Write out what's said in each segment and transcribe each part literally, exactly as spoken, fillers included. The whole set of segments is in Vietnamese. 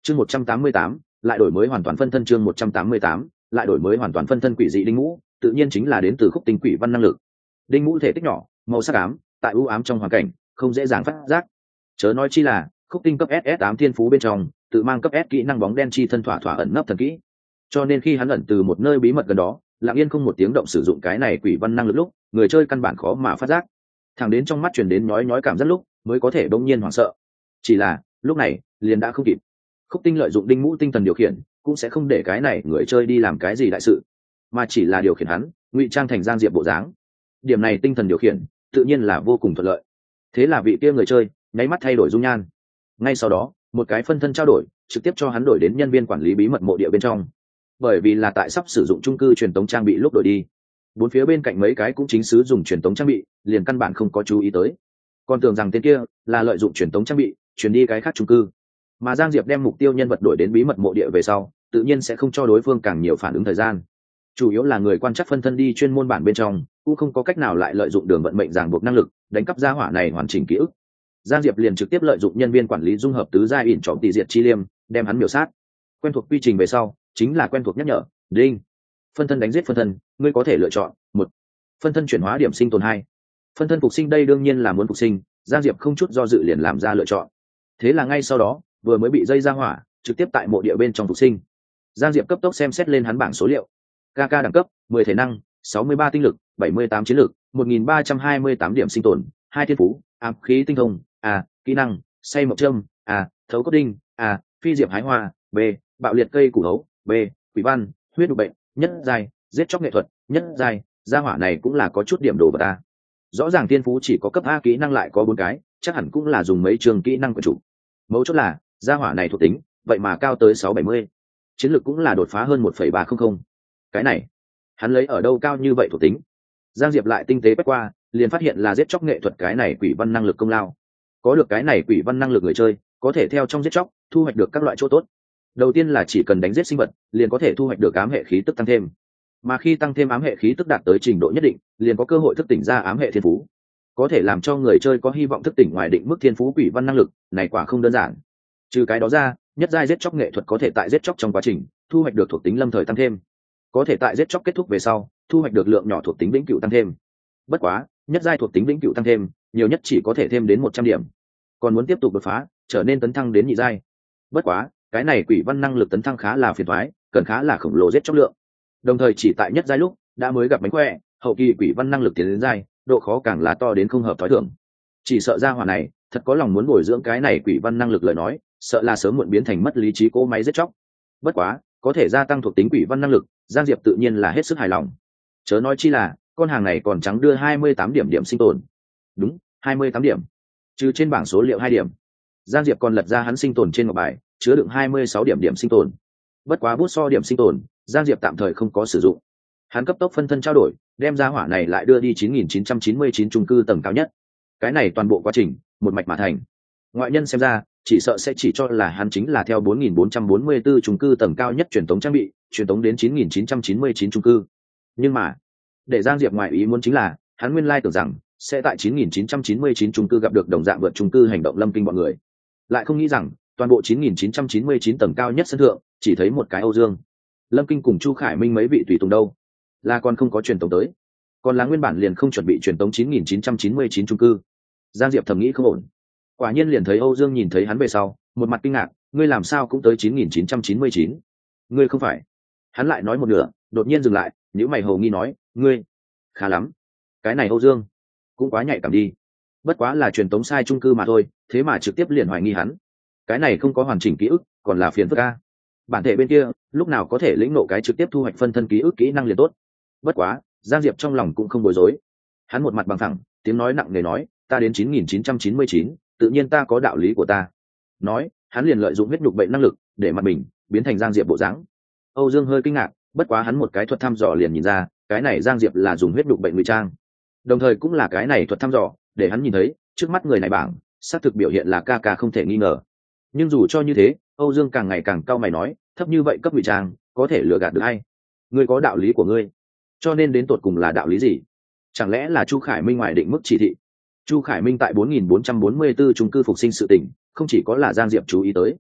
chương một trăm tám mươi tám lại đổi mới hoàn toàn phân thân. Chương một trăm tám mươi tám lại đổi mới hoàn toàn phân thân. Quỷ dị đinh mũ tự nhiên chính là đến từ khúc tinh quỷ văn năng lực. Đinh mũ thể tích nhỏ, màu sắc ám, tại ưu ám trong hoàn cảnh không dễ dàng phát giác, chớ nói chi là khúc tinh cấp ss tám thiên phú bên trong tự mang cấp S kỹ năng bóng đen chi thân thỏa thỏa ẩn nấp thần kỹ, cho nên khi hắn ẩn từ một nơi bí mật gần đó, lặng yên không một tiếng động sử dụng cái này quỷ văn năng lực lúc, người chơi căn bản khó mà phát giác, thẳng đến trong mắt truyền đến nhói nhói cảm giác lúc mới có thể bỗng nhiên hoảng sợ. Chỉ là lúc này liền đã không kịp. Khúc tinh lợi dụng đinh mũ tinh thần điều khiển cũng sẽ không để cái này người chơi đi làm cái gì đại sự, mà chỉ là điều khiển hắn ngụy trang thành Giang Diệp bộ dáng. Điểm này tinh thần điều khiển tự nhiên là vô cùng thuận lợi. Thế là vị kia người chơi nháy mắt thay đổi dung nhan, ngay sau đó một cái phân thân trao đổi trực tiếp cho hắn đổi đến nhân viên quản lý bí mật mộ địa bên trong. Bởi vì là tại sắp sử dụng chung cư truyền tống trang bị lúc đổi đi, bốn phía bên cạnh mấy cái cũng chính xứ dùng truyền tống trang bị, liền căn bản không có chú ý tới, còn tưởng rằng tên kia là lợi dụng truyền tống trang bị chuyển đi cái khác chung cư. Mà Giang Diệp đem mục tiêu nhân vật đổi đến bí mật mộ địa về sau, tự nhiên sẽ không cho đối phương càng nhiều phản ứng thời gian. Chủ yếu là người quan chắc phân thân đi chuyên môn bản bên trong, cũng không có cách nào lại lợi dụng đường vận mệnh ràng buộc năng lực đánh cắp gia hỏa này hoàn chỉnh ký ức. Giang Diệp liền trực tiếp lợi dụng nhân viên quản lý dung hợp tứ giai ỉn trọng tỷ diệt chi liêm, đem hắn miểu sát. Quen thuộc quy trình về sau, chính là quen thuộc nhắc nhở, đinh, phân thân đánh giết phân thân, ngươi có thể lựa chọn một, phân thân chuyển hóa điểm sinh tồn hai, phân thân phục sinh. Đây đương nhiên là muốn phục sinh, Giang Diệp không chút do dự liền làm ra lựa chọn. Thế là ngay sau đó, vừa mới bị dây ra hỏa, trực tiếp tại mộ địa bên trong phục sinh. Giang Diệp cấp tốc xem xét lên hắn bảng số liệu. ca ca đẳng cấp mười thể năng, sáu mươi ba tinh lực, bảy mươi tám chiến lực, một nghìn ba trăm hai mươi tám điểm sinh tồn, hai thiên phú, ám khí tinh thông, a, kỹ năng, say mộc châm, a, thấu cốt đinh, a, phi diệp hái hoa, b, bạo liệt cây củ hấu, b, quỷ văn, huyết đục bệnh, nhất giai, giết chóc nghệ thuật, nhất giai. Gia hỏa này cũng là có chút điểm đồ vật ta. Rõ ràng thiên phú chỉ có cấp A, kỹ năng lại có bốn cái, chắc hẳn cũng là dùng mấy trường kỹ năng của chủ. Mấu chốt là gia hỏa này thuộc tính vậy mà cao tới sáu bảy mươi, chiến lược cũng là đột phá hơn một phẩy ba không không. Cái này hắn lấy ở đâu cao như vậy thuộc tính? Giang Diệp lại tinh tế quét qua, liền phát hiện là giết chóc nghệ thuật cái này quỷ văn năng lực công lao. Có được cái này quỷ văn năng lực người chơi có thể theo trong giết chóc thu hoạch được các loại chỗ tốt. Đầu tiên là chỉ cần đánh giết sinh vật liền có thể thu hoạch được ám hệ khí tức tăng thêm, mà khi tăng thêm ám hệ khí tức đạt tới trình độ nhất định liền có cơ hội thức tỉnh ra ám hệ thiên phú, có thể làm cho người chơi có hy vọng thức tỉnh ngoài định mức thiên phú quỷ văn năng lực này, quả không đơn giản. Trừ cái đó ra, nhất giai giết chóc nghệ thuật có thể tại giết chóc trong quá trình thu hoạch được thuộc tính lâm thời tăng thêm, có thể tại giết chóc kết thúc về sau thu hoạch được lượng nhỏ thuộc tính vĩnh cửu tăng thêm. Bất quá nhất giai thuộc tính vĩnh cửu tăng thêm nhiều nhất chỉ có thể thêm đến một trăm điểm, còn muốn tiếp tục đột phá trở nên tấn thăng đến nhị giai. Bất quá cái này quỷ văn năng lực tấn thăng khá là phiền toái, cần khá là khổng lồ giết chóc lượng, đồng thời chỉ tại nhất giai lúc đã mới gặp mánh khỏe, hậu kỳ quỷ văn năng lực tiến đến giai độ khó càng là to đến không hợp thói thường. Chỉ sợ ra hỏa này thật có lòng muốn bồi dưỡng cái này quỷ văn năng lực lời nói, sợ là sớm muộn biến thành mất lý trí cỗ máy giết chóc. Bất quá có thể gia tăng thuộc tính quỷ văn năng lực, Giang Diệp tự nhiên là hết sức hài lòng. Chớ nói chi là con hàng này còn trắng đưa hai mươi tám điểm điểm sinh tồn. Đúng, hai mươi tám điểm. Trừ trên bảng số liệu hai điểm, Giang Diệp còn lật ra hắn sinh tồn trên ngọc bài, chứa đựng hai mươi sáu điểm điểm sinh tồn. Bất quá bút so điểm sinh tồn, Giang Diệp tạm thời không có sử dụng. Hắn cấp tốc phân thân trao đổi, đem ra hỏa này lại đưa đi chín nghìn chín trăm chín mươi chín chung cư tầng cao nhất. Cái này toàn bộ quá trình một mạch mà thành. Ngoại nhân xem ra chỉ sợ sẽ chỉ cho là hắn chính là theo bốn nghìn bốn trăm bốn mươi tư chung cư tầng cao nhất truyền tống trang bị truyền tống đến chín nghìn chín trăm chín mươi chín chung cư. Nhưng mà để Giang Diệp ngoại ý muốn chính là hắn nguyên lai tưởng rằng sẽ tại chín nghìn chín trăm chín mươi chín chung cư gặp được đồng dạng vượt chung cư hành động Lâm Kinh bọn người, lại không nghĩ rằng toàn bộ chín nghìn chín trăm chín mươi chín tầng cao nhất sân thượng chỉ thấy một cái Âu Dương, Lâm Kinh cùng Chu Khải Minh mấy vị tùy tùng đâu, là còn không có truyền tống tới, còn là nguyên bản liền không chuẩn bị truyền tống chín nghìn chín trăm chín mươi chín chung cư. Giang Diệp thầm nghĩ không ổn. Quả nhiên liền thấy Âu Dương nhìn thấy hắn về sau, một mặt kinh ngạc, ngươi làm sao cũng tới chín nghìn chín trăm chín mươi chín? Ngươi không phải? Hắn lại nói một nửa, đột nhiên dừng lại, nhíu mày hồ nghi nói, ngươi, khá lắm. Cái này Âu Dương, cũng quá nhạy cảm đi. Bất quá là truyền tống sai chung cư mà thôi, thế mà trực tiếp liền hoài nghi hắn. Cái này không có hoàn chỉnh ký ức, còn là phiền phức a. Bản thể bên kia, lúc nào có thể lĩnh nộ cái trực tiếp thu hoạch phân thân ký ức kỹ năng liền tốt. Bất quá, Giang Diệp trong lòng cũng không bối rối. Hắn một mặt bằng thẳng, tiếng nói nặng nề nói, ta đến chín nghìn chín trăm chín mươi chín, tự nhiên ta có đạo lý của ta. Nói, hắn liền lợi dụng huyết nhục bệnh năng lực để mặt mình biến thành Giang Diệp bộ dáng. Âu Dương hơi kinh ngạc, bất quá hắn một cái thuật thăm dò liền nhìn ra, cái này Giang Diệp là dùng huyết nhục bệnh ngụy trang. Đồng thời cũng là cái này thuật thăm dò, để hắn nhìn thấy, trước mắt người này bảng, xác thực biểu hiện là ca ca không thể nghi ngờ. Nhưng dù cho như thế, Âu Dương càng ngày càng cau mày nói, thấp như vậy cấp ngụy trang, có thể lừa gạt được ai? Ngươi có đạo lý của ngươi, cho nên đến tột cùng là đạo lý gì? Chẳng lẽ là Chu Khải Minh ngoài định mức chỉ thị? Chu Khải Minh tại bốn nghìn bốn trăm bốn mươi tư chung cư phục sinh sự tình, không chỉ có là Giang Diệp chú ý tới,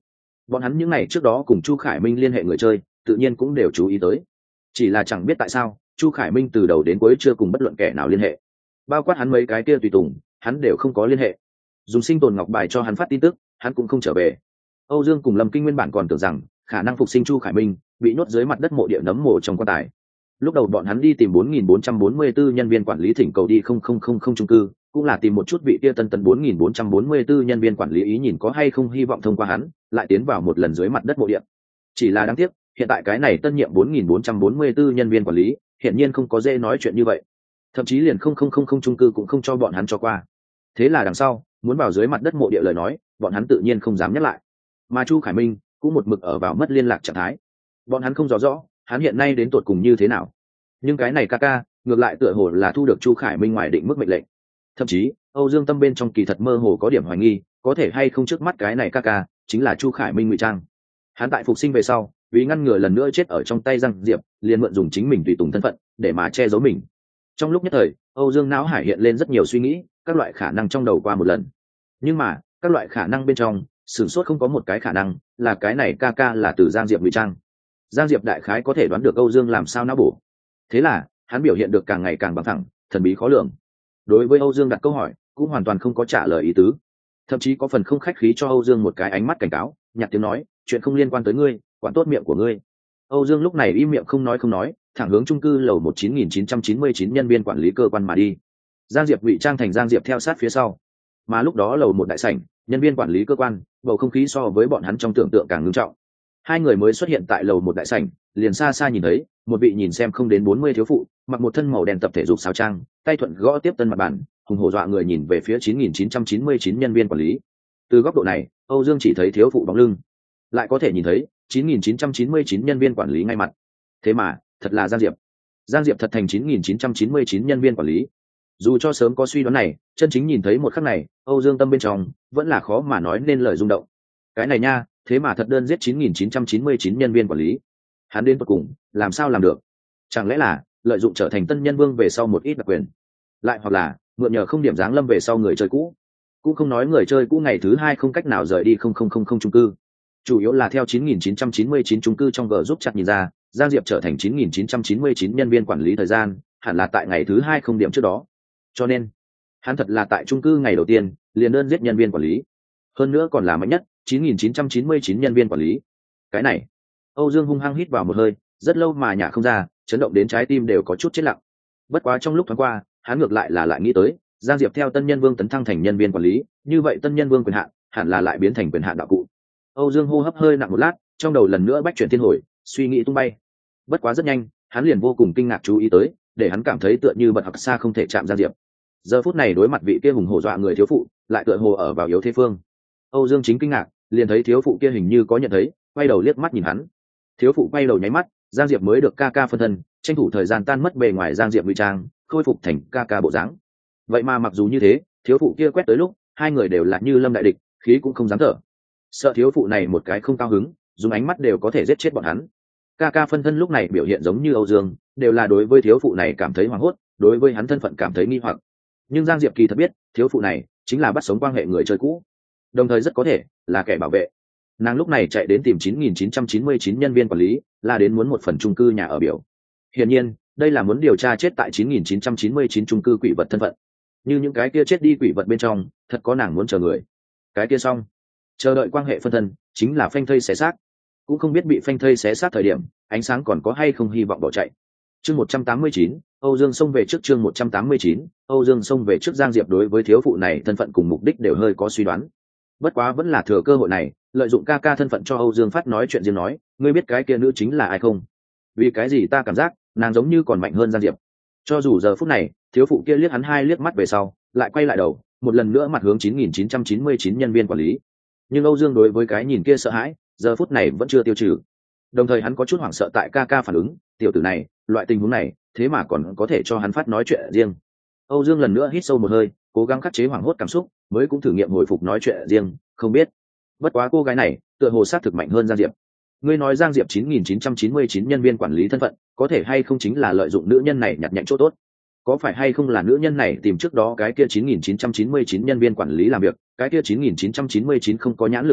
Bọn hắn những ngày trước đó cùng Chu Khải Minh liên hệ người chơi tự nhiên cũng đều chú ý tới, chỉ là chẳng biết tại sao Chu Khải Minh từ đầu đến cuối chưa cùng bất luận kẻ nào liên hệ, bao quát hắn mấy cái kia tùy tùng hắn đều không có liên hệ. Dùng sinh tồn ngọc bài cho hắn phát tin tức hắn cũng không trở về. Âu Dương cùng Lâm Kinh nguyên bản còn tưởng rằng khả năng phục sinh Chu Khải Minh bị nhốt dưới mặt đất mộ địa nấm mồ trong quan tài. Lúc đầu bọn hắn đi tìm bốn nghìn bốn trăm bốn mươi tư nhân viên quản lý thỉnh cầu đi không không không không chung cư, cũng là tìm một chút vị kia tân tân bốn nghìn bốn trăm bốn mươi tư nhân viên quản lý ý nhìn có hay không hy vọng thông qua hắn lại tiến vào một lần dưới mặt đất mộ địa. Chỉ là đáng tiếc hiện tại cái này tân nhiệm bốn nghìn bốn trăm bốn mươi tư nhân viên quản lý hiển nhiên không có dễ nói chuyện như vậy, thậm chí liền không không không không chung cư cũng không cho bọn hắn cho qua. Thế là đằng sau muốn vào dưới mặt đất mộ địa lời nói bọn hắn tự nhiên không dám nhắc lại, mà Chu Khải Minh cũng một mực ở vào mất liên lạc trạng thái. Bọn hắn không rõ rõ hắn hiện nay đến tột cùng như thế nào, nhưng cái này ca ca ngược lại tựa hồ là thu được Chu Khải Minh ngoài định mức mệnh lệnh. Thậm chí Âu Dương Tâm bên trong kỳ thật mơ hồ có điểm hoài nghi có thể hay không trước mắt cái này ca ca chính là Chu Khải Minh ngụy trang. Hắn tại phục sinh về sau vì ngăn ngừa lần nữa chết ở trong tay Giang Diệp liền mượn dùng chính mình tùy tùng thân phận để mà che giấu mình. Trong lúc nhất thời Âu Dương não hải hiện lên rất nhiều suy nghĩ, các loại khả năng trong đầu qua một lần, nhưng mà các loại khả năng bên trong sửng sốt không có một cái khả năng là cái này ca ca là từ Giang Diệp ngụy trang. Giang Diệp đại khái có thể đoán được Âu Dương làm sao não bổ, thế là hắn biểu hiện được càng ngày càng bằng thẳng thần bí khó lường. Đối với Âu Dương đặt câu hỏi cũng hoàn toàn không có trả lời ý tứ, thậm chí có phần không khách khí cho Âu Dương một cái ánh mắt cảnh cáo, nhạt tiếng nói chuyện không liên quan tới ngươi, quản tốt miệng của ngươi. Âu Dương lúc này im miệng không nói không nói thẳng hướng chung cư lầu một chín nghìn chín trăm chín mươi chín nhân viên quản lý cơ quan mà đi. Giang Diệp ngụy trang thành Giang Diệp theo sát phía sau, mà lúc đó lầu một đại sảnh nhân viên quản lý cơ quan bầu không khí so với bọn hắn trong tưởng tượng càng ngưng trọng. Hai người mới xuất hiện tại lầu một đại sảnh liền xa xa nhìn thấy một vị nhìn xem không đến bốn mươi thiếu phụ mặc một thân màu đen tập thể dục sáo trang, tay thuận gõ tiếp tân mặt bàn, hùng hổ dọa người nhìn về phía chín nghìn chín trăm chín mươi chín nhân viên quản lý. Từ góc độ này Âu Dương chỉ thấy thiếu phụ bóng lưng, lại có thể nhìn thấy chín nghìn chín trăm chín mươi chín nhân viên quản lý ngay mặt. Thế mà thật là Giang Diệp. Giang Diệp thật thành chín nghìn chín trăm chín mươi chín nhân viên quản lý. Dù cho sớm có suy đoán này, chân chính nhìn thấy một khắc này Âu Dương tâm bên trong vẫn là khó mà nói nên lời rung động. Cái này nha, thế mà thật đơn giết chín nghìn chín trăm chín mươi chín nhân viên quản lý. Hắn đến tận cùng làm sao làm được? Chẳng lẽ là lợi dụng trở thành tân nhân vương về sau một ít đặc quyền, lại hoặc là mượn nhờ không điểm giáng lâm về sau người chơi cũ? Cũng không nói người chơi cũ ngày thứ hai không cách nào rời đi không không không không chung cư, chủ yếu là theo chín nghìn chín trăm chín mươi chín chung cư trong g giúp chặt nhìn ra Giang Diệp trở thành chín nghìn chín trăm chín mươi chín nhân viên quản lý thời gian hẳn là tại ngày thứ hai không điểm trước đó, cho nên hắn thật là tại chung cư ngày đầu tiên liền đơn giết nhân viên quản lý, hơn nữa còn là mạnh nhất chín nghìn chín trăm chín mươi chín nhân viên quản lý. Cái này Âu Dương hung hăng hít vào một hơi, rất lâu mà nhả không ra, chấn động đến trái tim đều có chút chết lặng. Bất quá trong lúc thoáng qua hắn ngược lại là lại nghĩ tới Giang Diệp theo tân nhân vương tấn thăng thành nhân viên quản lý, như vậy tân nhân vương quyền hạn hẳn là lại biến thành quyền hạn đạo cụ. Âu Dương hô hấp hơi nặng một lát, trong đầu lần nữa bách chuyển thiên hồi, suy nghĩ tung bay. Bất quá rất nhanh hắn liền vô cùng kinh ngạc chú ý tới, để hắn cảm thấy tựa như bật học xa không thể chạm Giang Diệp. Giờ phút này đối mặt vị kia hùng hổ dọa người thiếu phụ lại tựa hồ ở vào yếu thế phương. Âu Dương chính kinh ngạc liền thấy thiếu phụ kia hình như có nhận thấy, quay đầu liếc mắt nhìn hắn. Thiếu phụ quay đầu nháy mắt, Giang Diệp mới được ca ca phân thân, tranh thủ thời gian tan mất bề ngoài Giang Diệp ngụy trang, khôi phục thành ca ca bộ dáng. Vậy mà mặc dù như thế, thiếu phụ kia quét tới lúc hai người đều là như lâm đại địch, khí cũng không dám thở. Sợ thiếu phụ này một cái không cao hứng, dùng ánh mắt đều có thể giết chết bọn hắn. Ca ca phân thân lúc này biểu hiện giống như Âu Dương, đều là đối với thiếu phụ này cảm thấy hoảng hốt, đối với hắn thân phận cảm thấy nghi hoặc. Nhưng Giang Diệp kỳ thật biết thiếu phụ này chính là bắt sống quan hệ người chơi cũ, đồng thời rất có thể là kẻ bảo vệ. Nàng lúc này chạy đến tìm chín nghìn chín trăm chín mươi chín nhân viên quản lý, là đến muốn một phần chung cư nhà ở biểu. Hiển nhiên đây là muốn điều tra chết tại chín nghìn chín trăm chín mươi chín chung cư quỷ vật thân phận. Như những cái kia chết đi quỷ vật bên trong thật có nàng muốn chờ người, cái kia xong chờ đợi quan hệ phân thân chính là phanh thây xé xác, cũng không biết bị phanh thây xé xác thời điểm ánh sáng còn có hay không hy vọng bỏ chạy. Chương một trăm tám mươi chín, Âu Dương xông về trước chương một trăm tám mươi chín, Âu Dương xông về trước. Giang Diệp đối với thiếu phụ này thân phận cùng mục đích đều hơi có suy đoán, bất quá vẫn là thừa cơ hội này lợi dụng ca ca thân phận cho Âu Dương phát nói chuyện riêng, nói ngươi biết cái kia nữ chính là ai không? Vì cái gì ta cảm giác nàng giống như còn mạnh hơn Giang Diệp. Cho dù giờ phút này thiếu phụ kia liếc hắn hai liếc mắt về sau lại quay lại đầu một lần nữa mặt hướng chín nghìn chín trăm chín mươi chín nhân viên quản lý, nhưng Âu Dương đối với cái nhìn kia sợ hãi giờ phút này vẫn chưa tiêu trừ, đồng thời hắn có chút hoảng sợ tại ca ca phản ứng, tiểu tử này loại tình huống này thế mà còn có thể cho hắn phát nói chuyện riêng. Âu Dương lần nữa hít sâu một hơi, cố gắng khắc chế hoảng hốt cảm xúc, mới cũng thử nghiệm hồi phục nói chuyện riêng, không biết. Bất quá cô gái này tựa hồ sát thực mạnh hơn Giang Diệp. Ngươi nói Giang Diệp chín nghìn chín trăm chín mươi chín nhân viên quản lý thân phận có thể hay không chính là lợi dụng nữ nhân này nhặt nhạnh chỗ tốt? Có phải hay không là nữ nhân này tìm trước đó cái kia chín nghìn chín trăm chín mươi chín nhân viên quản lý làm việc, cái kia chín nghìn chín trăm chín mươi chín không có nhãn lực độc đáo,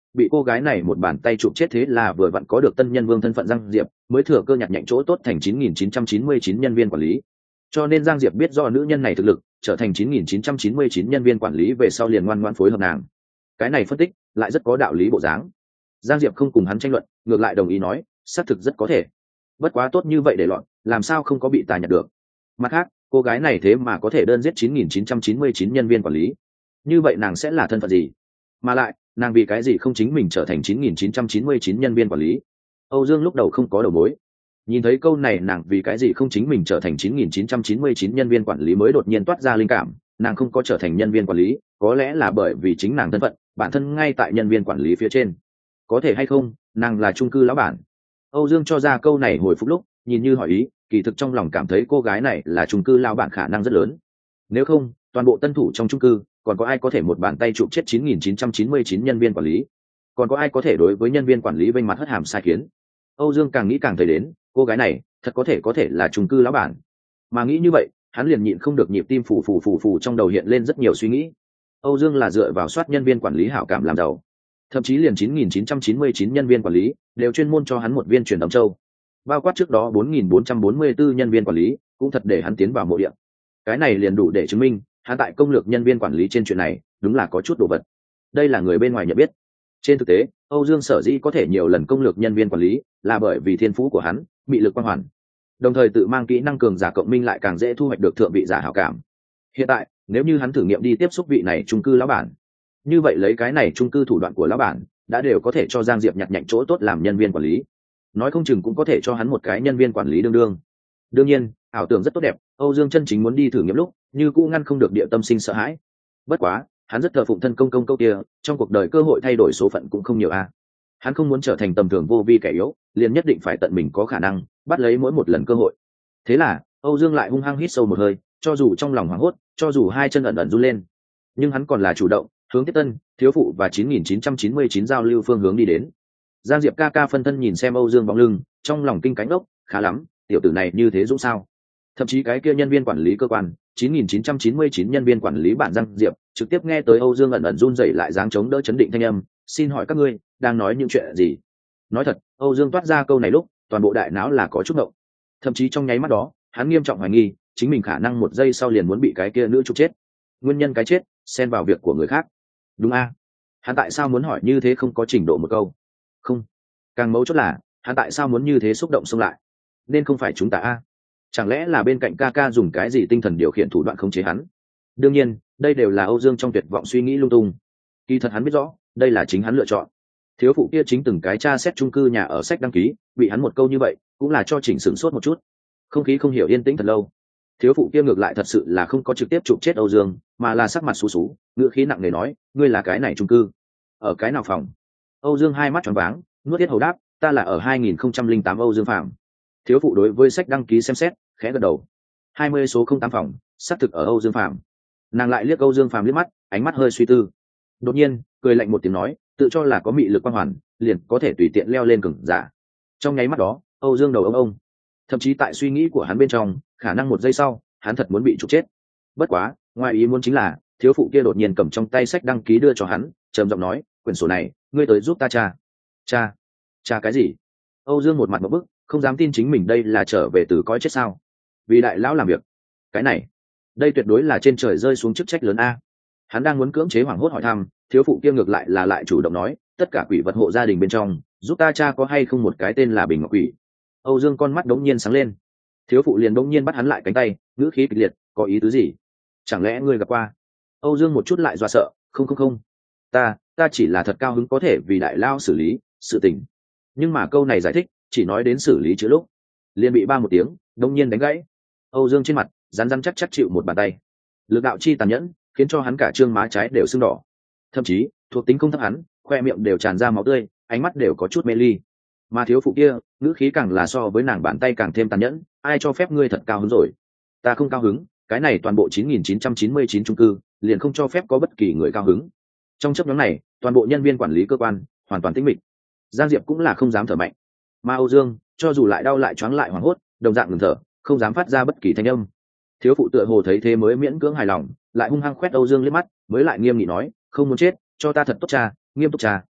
bị cô gái này một bàn tay chụp chết, thế là vừa vặn có được tân nhân vương thân phận Giang Diệp mới thừa cơ nhặt nhạnh chỗ tốt thành chín nghìn chín trăm chín mươi chín nhân viên quản lý. Cho nên Giang Diệp biết do nữ nhân này thực lực, trở thành chín nghìn chín trăm chín mươi chín nhân viên quản lý về sau liền ngoan ngoãn phối hợp nàng. Cái này phân tích lại rất có đạo lý bộ dáng. Giang Diệp không cùng hắn tranh luận, ngược lại đồng ý nói, xác thực rất có thể. Bất quá tốt như vậy để loạn, làm sao không có bị ta nhặt được. Mặt khác, cô gái này thế mà có thể đơn giết chín nghìn chín trăm chín mươi chín nhân viên quản lý. Như vậy nàng sẽ là thân phận gì? Mà lại, nàng vì cái gì không chính mình trở thành chín nghìn chín trăm chín mươi chín nhân viên quản lý? Âu Dương lúc đầu không có đầu mối. Nhìn thấy câu này, nàng vì cái gì không chính mình trở thành chín nghìn chín trăm chín mươi chín nhân viên quản lý mới đột nhiên toát ra linh cảm, nàng không có trở thành nhân viên quản lý, có lẽ là bởi vì chính nàng thân phận, bản thân ngay tại nhân viên quản lý phía trên. Có thể hay không, nàng là chung cư lão bản. Âu Dương cho ra câu này hồi phục lúc, nhìn như hỏi ý, kỳ thực trong lòng cảm thấy cô gái này là chung cư lão bản khả năng rất lớn. Nếu không, toàn bộ tân thủ trong chung cư, còn có ai có thể một bàn tay chụp chết chín nghìn chín trăm chín mươi chín nhân viên quản lý? Còn có ai có thể đối với nhân viên quản lý vênh mặt hất hàm sai khiến? Âu Dương càng nghĩ càng thấy đến, cô gái này thật có thể có thể là chung cư lão bản. Mà nghĩ như vậy, hắn liền nhịn không được nhịp tim phù phù phù phù trong đầu hiện lên rất nhiều suy nghĩ. Âu Dương là dựa vào soát nhân viên quản lý hảo cảm làm giàu, thậm chí liền chín nghìn chín trăm chín mươi chín nhân viên quản lý đều chuyên môn cho hắn một viên truyền âm châu, bao quát trước đó bốn nghìn bốn trăm bốn mươi tư nhân viên quản lý cũng thật để hắn tiến vào mộ địa. Cái này liền đủ để chứng minh hắn tại công lược nhân viên quản lý trên chuyện này đúng là có chút đồ vật. Đây là người bên ngoài nhận biết. Trên thực tế, Âu Dương sở dĩ có thể nhiều lần công lược nhân viên quản lý là bởi vì thiên phú của hắn, bị lực quang hoàn, đồng thời tự mang kỹ năng cường giả cộng minh lại càng dễ thu hoạch được thượng vị giả hảo cảm. Hiện tại, nếu như hắn thử nghiệm đi tiếp xúc vị này chung cư lão bản, như vậy lấy cái này chung cư thủ đoạn của lão bản đã đều có thể cho Giang Diệp nhặt nhạnh chỗ tốt làm nhân viên quản lý, nói không chừng cũng có thể cho hắn một cái nhân viên quản lý đương đương. Đương nhiên, ảo tưởng rất tốt đẹp, Âu Dương chân chính muốn đi thử nghiệm lúc, như cũ ngăn không được địa tâm sinh sợ hãi. Bất quá, hắn rất thờ phụng thân công công câu kia, trong cuộc đời cơ hội thay đổi số phận cũng không nhiều a. Hắn không muốn trở thành tầm thường vô vi kẻ yếu, liền nhất định phải tận mình có khả năng bắt lấy mỗi một lần cơ hội. Thế là, Âu Dương lại hung hăng hít sâu một hơi, cho dù trong lòng hoảng hốt, cho dù hai chân ẩn ẩn run lên, nhưng hắn còn là chủ động hướng Tiết Tân, Thiếu phụ và chín nghìn chín trăm chín mươi chín giao lưu phương hướng đi đến. Giang Diệp ca ca phân thân nhìn xem Âu Dương bóng lưng, trong lòng kinh cánh ốc, khá lắm, tiểu tử này như thế dũng sao? Thậm chí cái kia nhân viên quản lý cơ quan, chín nghìn chín trăm chín mươi chín nhân viên quản lý bản Giang Diệp, trực tiếp nghe tới Âu Dương ẩn ẩn run rẩy lại dáng chống đỡ chấn định thanh âm, "Xin hỏi các ngươi đang nói những chuyện gì?" Nói thật, Âu Dương toát ra câu này lúc, toàn bộ đại não là có chút động. Thậm chí trong nháy mắt đó, hắn nghiêm trọng hoài nghi, chính mình khả năng một giây sau liền muốn bị cái kia nữ trục chết. Nguyên nhân cái chết, xen vào việc của người khác. Đúng a? Hắn tại sao muốn hỏi như thế không có trình độ một câu? Không. Càng mấu chốt là, hắn tại sao muốn như thế xúc động xông lại? Nên không phải chúng ta a? Chẳng lẽ là bên cạnh ca ca dùng cái gì tinh thần điều khiển thủ đoạn khống chế hắn? Đương nhiên, đây đều là Âu Dương trong tuyệt vọng suy nghĩ lung tung. Kỳ thật hắn biết rõ, đây là chính hắn lựa chọn. Thiếu phụ kia chính từng cái tra xét chung cư nhà ở sách đăng ký, bị hắn một câu như vậy, cũng là cho chỉnh sửng sốt một chút. Không khí không hiểu yên tĩnh thật lâu. Thiếu phụ kia ngược lại thật sự là không có trực tiếp chụp chết Âu Dương, mà là sắc mặt xú xú, ngữ khí nặng nề nói, ngươi là cái này chung cư, ở cái nào phòng? Âu Dương hai mắt tròn váng, nuốt tiết hầu đáp, ta là ở hai nghìn không trăm lẻ tám Âu Dương Phạm. Thiếu phụ đối với sách đăng ký xem xét, khẽ gật đầu. hai mươi số không tám phòng, xác thực ở Âu Dương Phạm. Nàng lại liếc Âu Dương Phạm liếc mắt, ánh mắt hơi suy tư. Đột nhiên, cười lạnh một tiếng nói, tự cho là có mị lực quang hoàn, liền có thể tùy tiện leo lên cường giả. Trong nháy mắt đó, Âu Dương đầu ông ông. Thậm chí tại suy nghĩ của hắn bên trong, khả năng một giây sau, hắn thật muốn bị trục chết. Bất quá, ngoài ý muốn chính là, thiếu phụ kia đột nhiên cầm trong tay sách đăng ký đưa cho hắn, trầm giọng nói, quyển sổ này, ngươi tới giúp ta tra. Tra? Tra cái gì? Âu Dương một mặt ngộp bức, không dám tin chính mình đây là trở về từ cõi chết sao? Vì đại lão làm việc. Cái này, đây tuyệt đối là trên trời rơi xuống chức trách lớn a. Hắn đang muốn cưỡng chế hoảng hốt hỏi thăm, thiếu phụ kia ngược lại là lại chủ động nói, tất cả quỷ vật hộ gia đình bên trong, giúp ta tra có hay không một cái tên là Bình Ngọc Quỷ. Âu Dương con mắt đống nhiên sáng lên. Thiếu phụ liền đống nhiên bắt hắn lại cánh tay, ngữ khí kịch liệt, có ý tứ gì? Chẳng lẽ ngươi gặp qua? Âu Dương một chút lại dọa sợ, không không không, ta, ta chỉ là thật cao hứng có thể vì đại lao xử lý sự tình. Nhưng mà câu này giải thích, chỉ nói đến xử lý chữ lúc, liền bị ba một tiếng, đống nhiên đánh gãy. Âu Dương trên mặt, rắn rắn chắc chắc chịu một bàn tay. Lực đạo chi tàn nhẫn, khiến cho hắn cả trương má trái đều sưng đỏ. Thậm chí, thuộc tính không thấp hắn, khoe miệng đều tràn ra máu tươi, ánh mắt đều có chút mê ly. Mà thiếu phụ kia, ngữ khí càng là so với nàng bàn tay càng thêm tàn nhẫn, ai cho phép ngươi thật cao hứng rồi? Ta không cao hứng, cái này toàn bộ chín nghìn chín trăm chín mươi chín chung cư, liền không cho phép có bất kỳ người cao hứng. Trong chấp nhóm này, toàn bộ nhân viên quản lý cơ quan hoàn toàn tĩnh mịch. Giang Diệp cũng là không dám thở mạnh. Mà Âu Dương, cho dù lại đau lại choáng lại hoảng hốt, đồng dạng ngừng thở, không dám phát ra bất kỳ thanh âm. Thiếu phụ tựa hồ thấy thế mới miễn cưỡng hài lòng, lại hung hăng quét Âu Dương liếc mắt, mới lại nghiêm nghị nói, không muốn chết, cho ta thật tốt cha, nghiêm túc cha.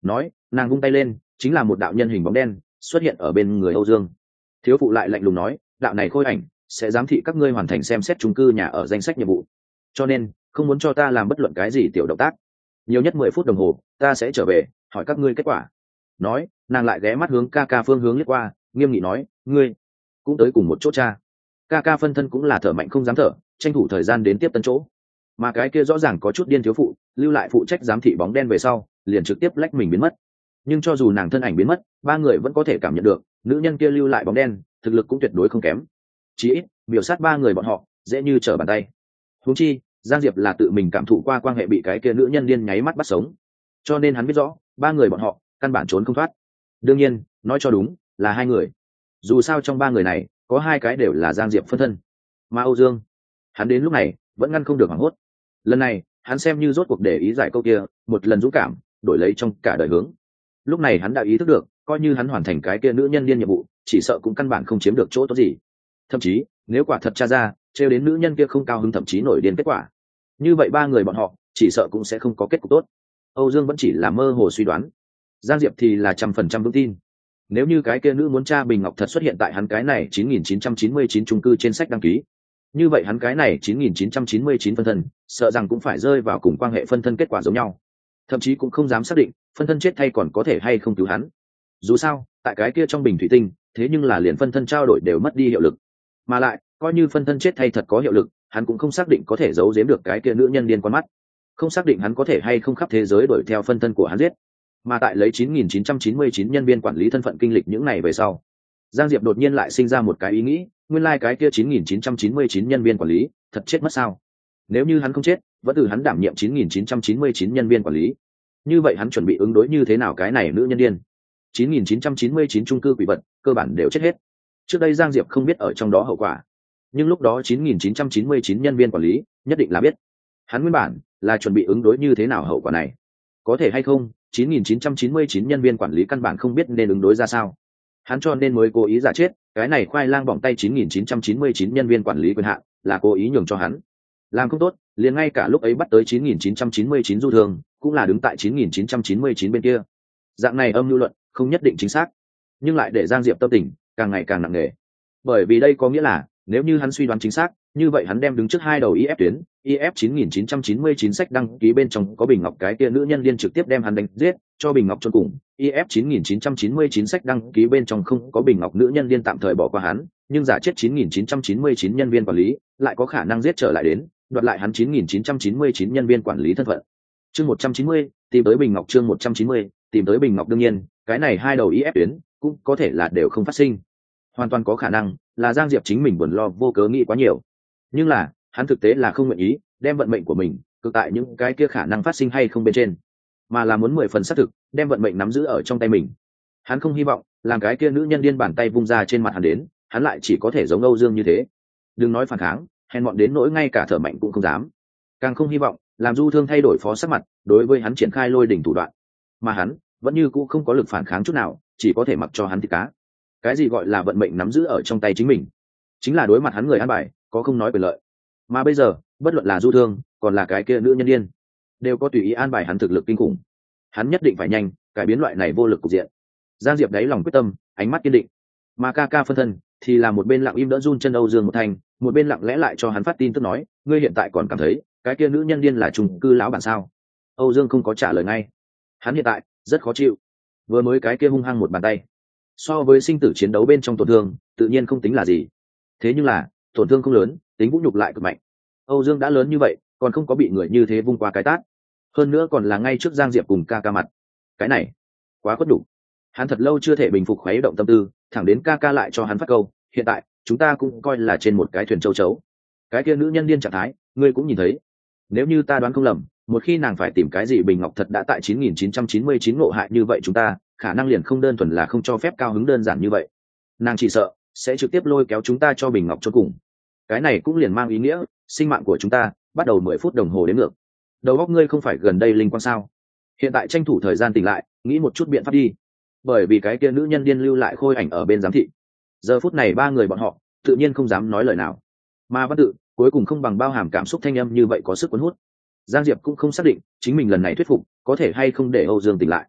nói, nàng vung tay lên, chính là một đạo nhân hình bóng đen xuất hiện ở bên người Âu Dương. Thiếu phụ lại lạnh lùng nói, đạo này khôi ảnh sẽ giám thị các ngươi hoàn thành xem xét chung cư nhà ở danh sách nhiệm vụ, cho nên không muốn cho ta làm bất luận cái gì tiểu động tác. Nhiều nhất mười phút đồng hồ ta sẽ trở về hỏi các ngươi kết quả. Nói, nàng lại ghé mắt hướng ca ca phương hướng liếc qua, nghiêm nghị nói, ngươi cũng tới cùng một chỗ cha. Ca ca phân thân cũng là thở mạnh không dám thở, tranh thủ thời gian đến tiếp tân chỗ. Mà cái kia rõ ràng có chút điên thiếu phụ lưu lại phụ trách giám thị bóng đen về sau liền trực tiếp lách mình biến mất. Nhưng cho dù nàng thân ảnh biến mất, ba người vẫn có thể cảm nhận được nữ nhân kia lưu lại bóng đen thực lực cũng tuyệt đối không kém, chí ít biểu sát ba người bọn họ dễ như trở bàn tay. Huống chi Giang Diệp là tự mình cảm thụ qua quan hệ bị cái kia nữ nhân điên nháy mắt bắt sống, cho nên hắn biết rõ ba người bọn họ căn bản trốn không thoát. Đương nhiên nói cho đúng là hai người, dù sao trong ba người này có hai cái đều là Giang Diệp phân thân. Mà Âu Dương, hắn đến lúc này vẫn ngăn không được hoảng hốt. Lần này hắn xem như rốt cuộc để ý giải câu kia, một lần dũng cảm đổi lấy trong cả đời hướng. Lúc này hắn đã ý thức được, coi như hắn hoàn thành cái kia nữ nhân điên nhiệm vụ, chỉ sợ cũng căn bản không chiếm được chỗ tốt gì. Thậm chí nếu quả thật tra ra trêu đến nữ nhân kia không cao hứng, thậm chí nổi điên kết quả, như vậy ba người bọn họ chỉ sợ cũng sẽ không có kết cục tốt. Âu Dương vẫn chỉ là mơ hồ suy đoán, Giang Diệp thì là trăm phần trăm vững tin. Nếu như cái kia nữ muốn tra Bình Ngọc thật xuất hiện tại hắn cái này chín nghìn chín trăm chín mươi chín chung cư trên sách đăng ký, như vậy hắn cái này chín nghìn chín trăm chín mươi chín phân thân sợ rằng cũng phải rơi vào cùng quan hệ phân thân kết quả giống nhau, thậm chí cũng không dám xác định phân thân chết thay còn có thể hay không cứu hắn. Dù sao tại cái kia trong bình thủy tinh, thế nhưng là liền phân thân trao đổi đều mất đi hiệu lực, mà lại coi như phân thân chết thay thật có hiệu lực, hắn cũng không xác định có thể giấu giếm được cái kia nữ nhân điên con mắt, không xác định hắn có thể hay không khắp thế giới đuổi theo phân thân của hắn giết. Mà tại lấy chín nghìn chín trăm chín mươi chín nhân viên quản lý thân phận kinh lịch những ngày về sau, Giang Diệp đột nhiên lại sinh ra một cái ý nghĩ, nguyên lai like cái kia chín nghìn chín trăm chín mươi chín nhân viên quản lý thật chết mất sao? Nếu như hắn không chết, vẫn từ hắn đảm nhiệm chín nghìn chín trăm chín mươi chín nhân viên quản lý, như vậy hắn chuẩn bị ứng đối như thế nào cái này nữ nhân điên? chín nghìn chín trăm chín mươi chín chung cư quỷ vật cơ bản đều chết hết. Trước đây Giang Diệp không biết ở trong đó hậu quả, nhưng lúc đó chín nghìn chín trăm chín mươi chín nhân viên quản lý nhất định là biết. Hắn nguyên bản là chuẩn bị ứng đối như thế nào hậu quả này, có thể hay không chín nghìn chín trăm chín mươi chín nhân viên quản lý căn bản không biết nên ứng đối ra sao, hắn cho nên mới cố ý giả chết. Cái này khoai lang bỏng tay chín nghìn chín trăm chín mươi chín nhân viên quản lý quyền hạn là cố ý nhường cho hắn. Làm không tốt liền ngay cả lúc ấy bắt tới chín nghìn chín trăm chín mươi chín du thường cũng là đứng tại chín nghìn chín trăm chín mươi chín bên kia. Dạng này âm lưu luận không nhất định chính xác, nhưng lại để Giang Diệp tâm tình càng ngày càng nặng nề, bởi vì đây có nghĩa là nếu như hắn suy đoán chính xác, như vậy hắn đem đứng trước hai đầu i ép tuyến. i ép chín nghìn chín trăm chín mươi chín sách đăng ký bên trong có Bình Ngọc cái kia nữ nhân liên trực tiếp đem hắn đánh giết, cho Bình Ngọc chôn cùng. i ép chín nghìn chín trăm chín mươi chín sách đăng ký bên trong không có Bình Ngọc nữ nhân liên tạm thời bỏ qua hắn, nhưng giả chết chín nghìn chín trăm chín mươi chín nhân viên quản lý lại có khả năng giết trở lại đến, đoạt lại hắn chín nghìn chín trăm chín mươi chín nhân viên quản lý thân phận. Chương một trăm chín mươi, tìm tới Bình Ngọc. Chương một trăm chín mươi, tìm tới Bình Ngọc. Đương nhiên, cái này hai đầu i ép tuyến cũng có thể là đều không phát sinh, hoàn toàn có khả năng là Giang Diệp chính mình buồn lo vô cớ nghĩ quá nhiều, nhưng là hắn thực tế là không nguyện ý đem vận mệnh của mình cực tại những cái kia khả năng phát sinh hay không bên trên, mà là muốn mười phần xác thực đem vận mệnh nắm giữ ở trong tay mình. Hắn không hy vọng làm cái kia nữ nhân điên bàn tay vung ra trên mặt hắn đến, hắn lại chỉ có thể giống Âu Dương như thế, đừng nói phản kháng, hèn mọn đến nỗi ngay cả thở mạnh cũng không dám. Càng không hy vọng làm Du Thương thay đổi phó sắc mặt đối với hắn triển khai lôi đỉnh thủ đoạn, mà hắn vẫn như cũ không có lực phản kháng chút nào, chỉ có thể mặc cho hắn thịt cá. Cái gì gọi là vận mệnh nắm giữ ở trong tay chính mình, chính là đối mặt hắn người an bài có không nói quyền lợi. Mà bây giờ bất luận là Du Thương còn là cái kia nữ nhân điên đều có tùy ý an bài hắn thực lực kinh khủng, hắn nhất định phải nhanh cải biến loại này vô lực cục diện. Giang Diệp đáy lòng quyết tâm, ánh mắt kiên định. Mà ca ca phân thân thì là một bên lặng im đỡ run chân Âu Dương một thành, một bên lặng lẽ lại cho hắn phát tin tức nói, ngươi hiện tại còn cảm thấy cái kia nữ nhân điên là chung cư lão bản sao? Âu Dương không có trả lời ngay, hắn hiện tại rất khó chịu. Vừa mới cái kia hung hăng một bàn tay, so với sinh tử chiến đấu bên trong tổn thương tự nhiên không tính là gì, thế nhưng là tổn thương không lớn, tính vũ nhục lại cực mạnh. Âu Dương đã lớn như vậy còn không có bị người như thế vung qua cái tát, hơn nữa còn là ngay trước Giang Diệp cùng ca ca mặt, cái này quá khuất đủ. Hắn thật lâu chưa thể bình phục khuấy động tâm tư, thẳng đến ca ca lại cho hắn phát câu, hiện tại chúng ta cũng coi là trên một cái thuyền châu chấu. Cái kia nữ nhân điên trạng thái ngươi cũng nhìn thấy, nếu như ta đoán không lầm, một khi nàng phải tìm cái gì Bình Ngọc thật đã tại chín nghìn chín trăm chín mươi chín ngộ hại như vậy, chúng ta khả năng liền không đơn thuần là không cho phép cao hứng đơn giản như vậy, nàng chỉ sợ sẽ trực tiếp lôi kéo chúng ta cho Bình Ngọc cho cùng. Cái này cũng liền mang ý nghĩa sinh mạng của chúng ta bắt đầu mười phút đồng hồ đến ngược. Đầu óc ngươi không phải gần đây linh quang sao? Hiện tại tranh thủ thời gian tỉnh lại, nghĩ một chút biện pháp đi, bởi vì cái kia nữ nhân điên lưu lại khôi ảnh ở bên giám thị. Giờ phút này ba người bọn họ tự nhiên không dám nói lời nào, mà văn tự cuối cùng không bằng bao hàm cảm xúc thanh âm như vậy có sức cuốn hút. Giang Diệp cũng không xác định chính mình lần này thuyết phục có thể hay không để Âu Dương tỉnh lại,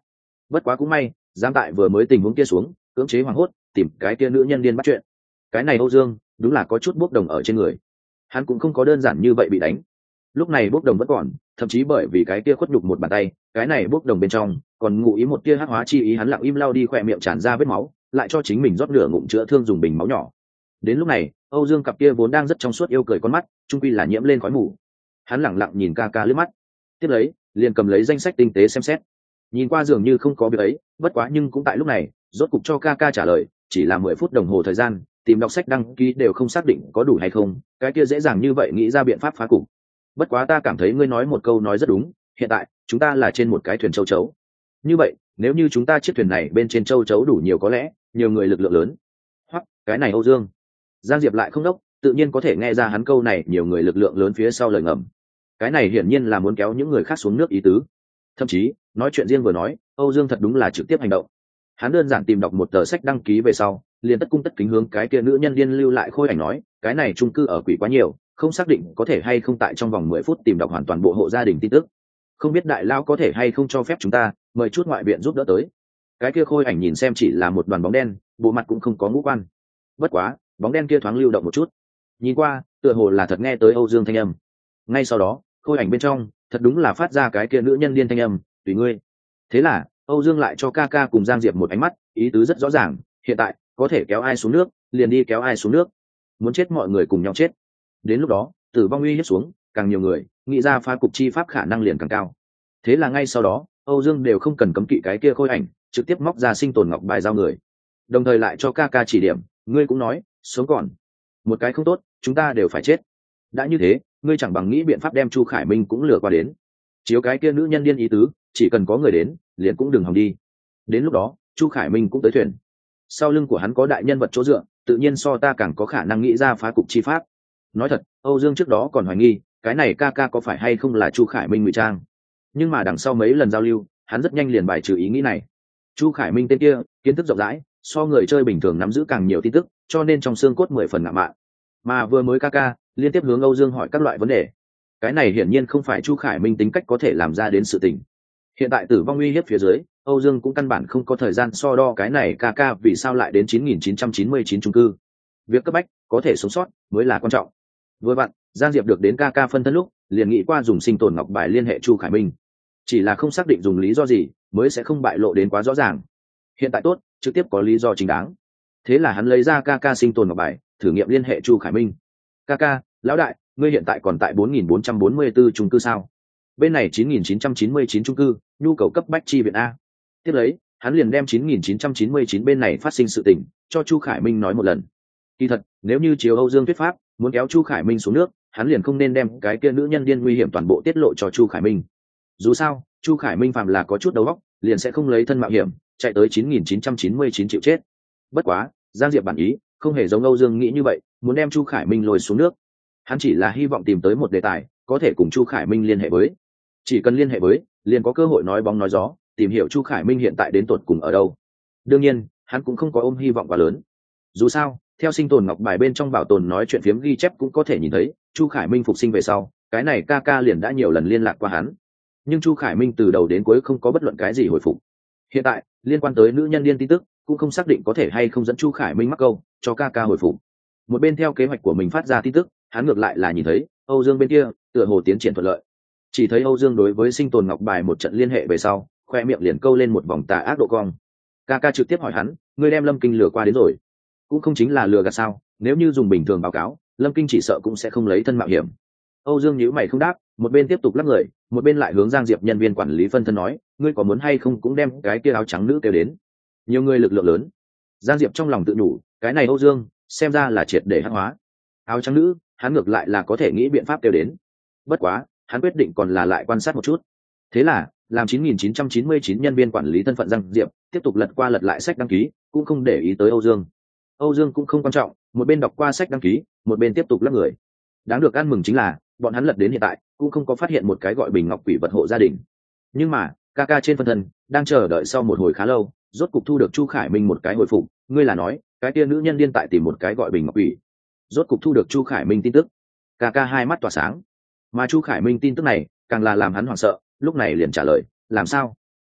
bất quá cũng may giam tại vừa mới tình huống kia xuống cưỡng chế hoảng hốt tìm cái kia nữ nhân điên bắt chuyện. Cái này Âu Dương đúng là có chút bốc đồng ở trên người, hắn cũng không có đơn giản như vậy bị đánh. Lúc này bốc đồng vẫn còn, thậm chí bởi vì cái kia khuất nhục một bàn tay, cái này bốc đồng bên trong còn ngụ ý một tia hắc hóa chi ý, hắn lặng im lau đi khỏe miệng tràn ra vết máu, lại cho chính mình rót nửa ngụm chữa thương dùng bình máu nhỏ. Đến lúc này Âu Dương cặp kia vốn đang rất trong suốt yêu cười con mắt trung quy là nhiễm lên khói mù. Hắn lẳng lặng nhìn ca ca lướt mắt, tiếp lấy liền cầm lấy danh sách tinh tế xem xét, nhìn qua dường như không có việc ấy, bất quá nhưng cũng tại lúc này rốt cục cho ca ca trả lời, chỉ là mười phút đồng hồ thời gian, tìm đọc sách đăng ký đều không xác định có đủ hay không, cái kia dễ dàng như vậy nghĩ ra biện pháp phá cục. Bất quá ta cảm thấy ngươi nói một câu nói rất đúng, hiện tại chúng ta là trên một cái thuyền châu chấu, như vậy nếu như chúng ta chiếc thuyền này bên trên châu chấu đủ nhiều, có lẽ nhiều người lực lượng lớn. Hoặc cái này Âu Dương, Giang Diệp lại không đốc, tự nhiên có thể nghe ra hắn câu này nhiều người lực lượng lớn phía sau lời ngầm. Cái này hiển nhiên là muốn kéo những người khác xuống nước ý tứ. Thậm chí nói chuyện riêng vừa nói, Âu Dương thật đúng là trực tiếp hành động. Hắn đơn giản tìm đọc một tờ sách đăng ký về sau, liền tất cung tất kính hướng cái kia nữ nhân điên lưu lại khôi ảnh nói, cái này chung cư ở quỷ quá nhiều, không xác định có thể hay không tại trong vòng mười phút tìm đọc hoàn toàn bộ hộ gia đình tin tức, không biết đại lao có thể hay không cho phép chúng ta mời chút ngoại viện giúp đỡ tới. Cái kia khôi ảnh nhìn xem chỉ là một đoàn bóng đen, bộ mặt cũng không có ngũ quan, bất quá bóng đen kia thoáng lưu động một chút, nhìn qua tựa hồ là thật nghe tới Âu Dương thanh âm. Ngay sau đó khôi ảnh bên trong thật đúng là phát ra cái kia nữ nhân điên thanh âm, tùy ngươi. Thế là Âu Dương lại cho ca ca cùng Giang Diệp một ánh mắt, ý tứ rất rõ ràng, hiện tại có thể kéo ai xuống nước liền đi kéo ai xuống nước, muốn chết mọi người cùng nhau chết. Đến lúc đó tử vong uy hiếp xuống, càng nhiều người nghĩ ra phá cục chi pháp khả năng liền càng cao. Thế là ngay sau đó Âu Dương đều không cần cấm kỵ cái kia khôi ảnh, trực tiếp móc ra sinh tồn ngọc bài giao người, đồng thời lại cho ca ca chỉ điểm, ngươi cũng nói sống còn một cái không tốt chúng ta đều phải chết, đã như thế ngươi chẳng bằng nghĩ biện pháp đem Chu Khải Minh cũng lừa qua đến, chiếu cái kia nữ nhân điên ý tứ, chỉ cần có người đến liền cũng đừng hòng đi. Đến lúc đó Chu Khải Minh cũng tới thuyền, sau lưng của hắn có đại nhân vật chỗ dựa, tự nhiên so ta càng có khả năng nghĩ ra phá cục chi pháp. Nói thật Âu Dương trước đó còn hoài nghi cái này ca ca có phải hay không là Chu Khải Minh ngụy trang, nhưng mà đằng sau mấy lần giao lưu hắn rất nhanh liền bài trừ ý nghĩ này. Chu Khải Minh tên kia kiến thức rộng rãi, so người chơi bình thường nắm giữ càng nhiều tin tức, cho nên trong xương cốt mười phần ngạo mạn. Mà vừa mới ca ca liên tiếp hướng Âu Dương hỏi các loại vấn đề, cái này hiển nhiên không phải Chu Khải Minh tính cách có thể làm ra đến sự tình. Hiện tại tử vong uy hiếp phía dưới, Âu Dương cũng căn bản không có thời gian so đo cái này ca ca vì sao lại đến chín nghìn chín trăm chín mươi chín chung cư. Việc cấp bách có thể sống sót mới là quan trọng. Vừa vặn Giang Diệp được đến ca ca phân thân lúc liền nghĩ qua dùng sinh tồn ngọc bài liên hệ Chu Khải Minh, chỉ là không xác định dùng lý do gì mới sẽ không bại lộ đến quá rõ ràng. Hiện tại tốt, trực tiếp có lý do chính đáng. Thế là hắn lấy ra ca ca sinh tồn ngọc bài thử nghiệm liên hệ Chu Khải Minh. Ca ca, lão đại, ngươi hiện tại còn tại bốn nghìn bốn trăm bốn mươi tư chung cư sao? Bên này chín nghìn chín trăm chín mươi chín chung cư, nhu cầu cấp bách chi viện a. Tiếp lấy hắn liền đem chín nghìn chín trăm chín mươi chín bên này phát sinh sự tình cho Chu Khải Minh nói một lần. Kỳ thật nếu như chiếu Âu Dương thuyết pháp muốn kéo Chu Khải Minh xuống nước, hắn liền không nên đem cái kia nữ nhân điên nguy hiểm toàn bộ tiết lộ cho Chu Khải Minh. Dù sao Chu Khải Minh phàm là có chút đầu óc liền sẽ không lấy thân mạo hiểm chạy tới chín nghìn chín trăm chín mươi chín chịu chết. Bất quá Giang Diệp bản ý không hề giống Âu Dương nghĩ như vậy, muốn đem Chu Khải Minh lôi xuống nước. Hắn chỉ là hy vọng tìm tới một đề tài có thể cùng Chu Khải Minh liên hệ với, chỉ cần liên hệ với liền có cơ hội nói bóng nói gió, tìm hiểu Chu Khải Minh hiện tại đến tột cùng ở đâu. Đương nhiên hắn cũng không có ôm hy vọng quá lớn, dù sao theo sinh tồn ngọc bài bên trong bảo tồn nói chuyện phiếm ghi chép cũng có thể nhìn thấy Chu Khải Minh phục sinh về sau, cái này ca ca liền đã nhiều lần liên lạc qua hắn, nhưng Chu Khải Minh từ đầu đến cuối không có bất luận cái gì hồi phục. Hiện tại liên quan tới nữ nhân điên tin tức cũng không xác định có thể hay không dẫn Chu Khải Minh mắc câu cho ca ca hồi phục. Một bên theo kế hoạch của mình phát ra tin tức, hắn ngược lại là nhìn thấy Âu Dương bên kia tựa hồ tiến triển thuận lợi. Chỉ thấy Âu Dương đối với sinh tồn ngọc bài một trận liên hệ về sau, khoe miệng liền câu lên một vòng tà ác độ cong. Ca ca trực tiếp hỏi hắn, ngươi đem Lâm Kinh lừa qua đến rồi? Cũng không chính là lừa gạt sao, nếu như dùng bình thường báo cáo Lâm Kinh chỉ sợ cũng sẽ không lấy thân mạo hiểm. Âu Dương nhíu mày không đáp, một bên tiếp tục lắc người, một bên lại hướng Giang Diệp nhân viên quản lý phân thân nói, ngươi có muốn hay không cũng đem cái kia áo trắng nữ kêu đến, nhiều người lực lượng lớn. Giang Diệp trong lòng tự nhủ, cái này Âu Dương xem ra là triệt để hắc hóa. Áo trắng nữ hắn ngược lại là có thể nghĩ biện pháp kêu đến, bất quá hắn quyết định còn là lại quan sát một chút. Thế là làm chín nghìn chín trăm chín mươi chín nhân viên quản lý thân phận Giang Diệp tiếp tục lật qua lật lại sách đăng ký, cũng không để ý tới Âu Dương. Âu Dương cũng không quan trọng, một bên đọc qua sách đăng ký, một bên tiếp tục lắc người. Đáng được ăn mừng chính là bọn hắn lật đến hiện tại cũng không có phát hiện một cái gọi bình ngọc quỷ vật hộ gia đình. Nhưng mà ca ca trên phân thân đang chờ đợi sau một hồi khá lâu, rốt cục thu được Chu Khải Minh một cái hồi phục, ngươi là nói cái kia nữ nhân điên tại tìm một cái gọi bình ngọc quỷ? Rốt cục thu được Chu Khải Minh tin tức, ca ca hai mắt tỏa sáng. Mà Chu Khải Minh tin tức này càng là làm hắn hoảng sợ, lúc này liền trả lời, làm sao?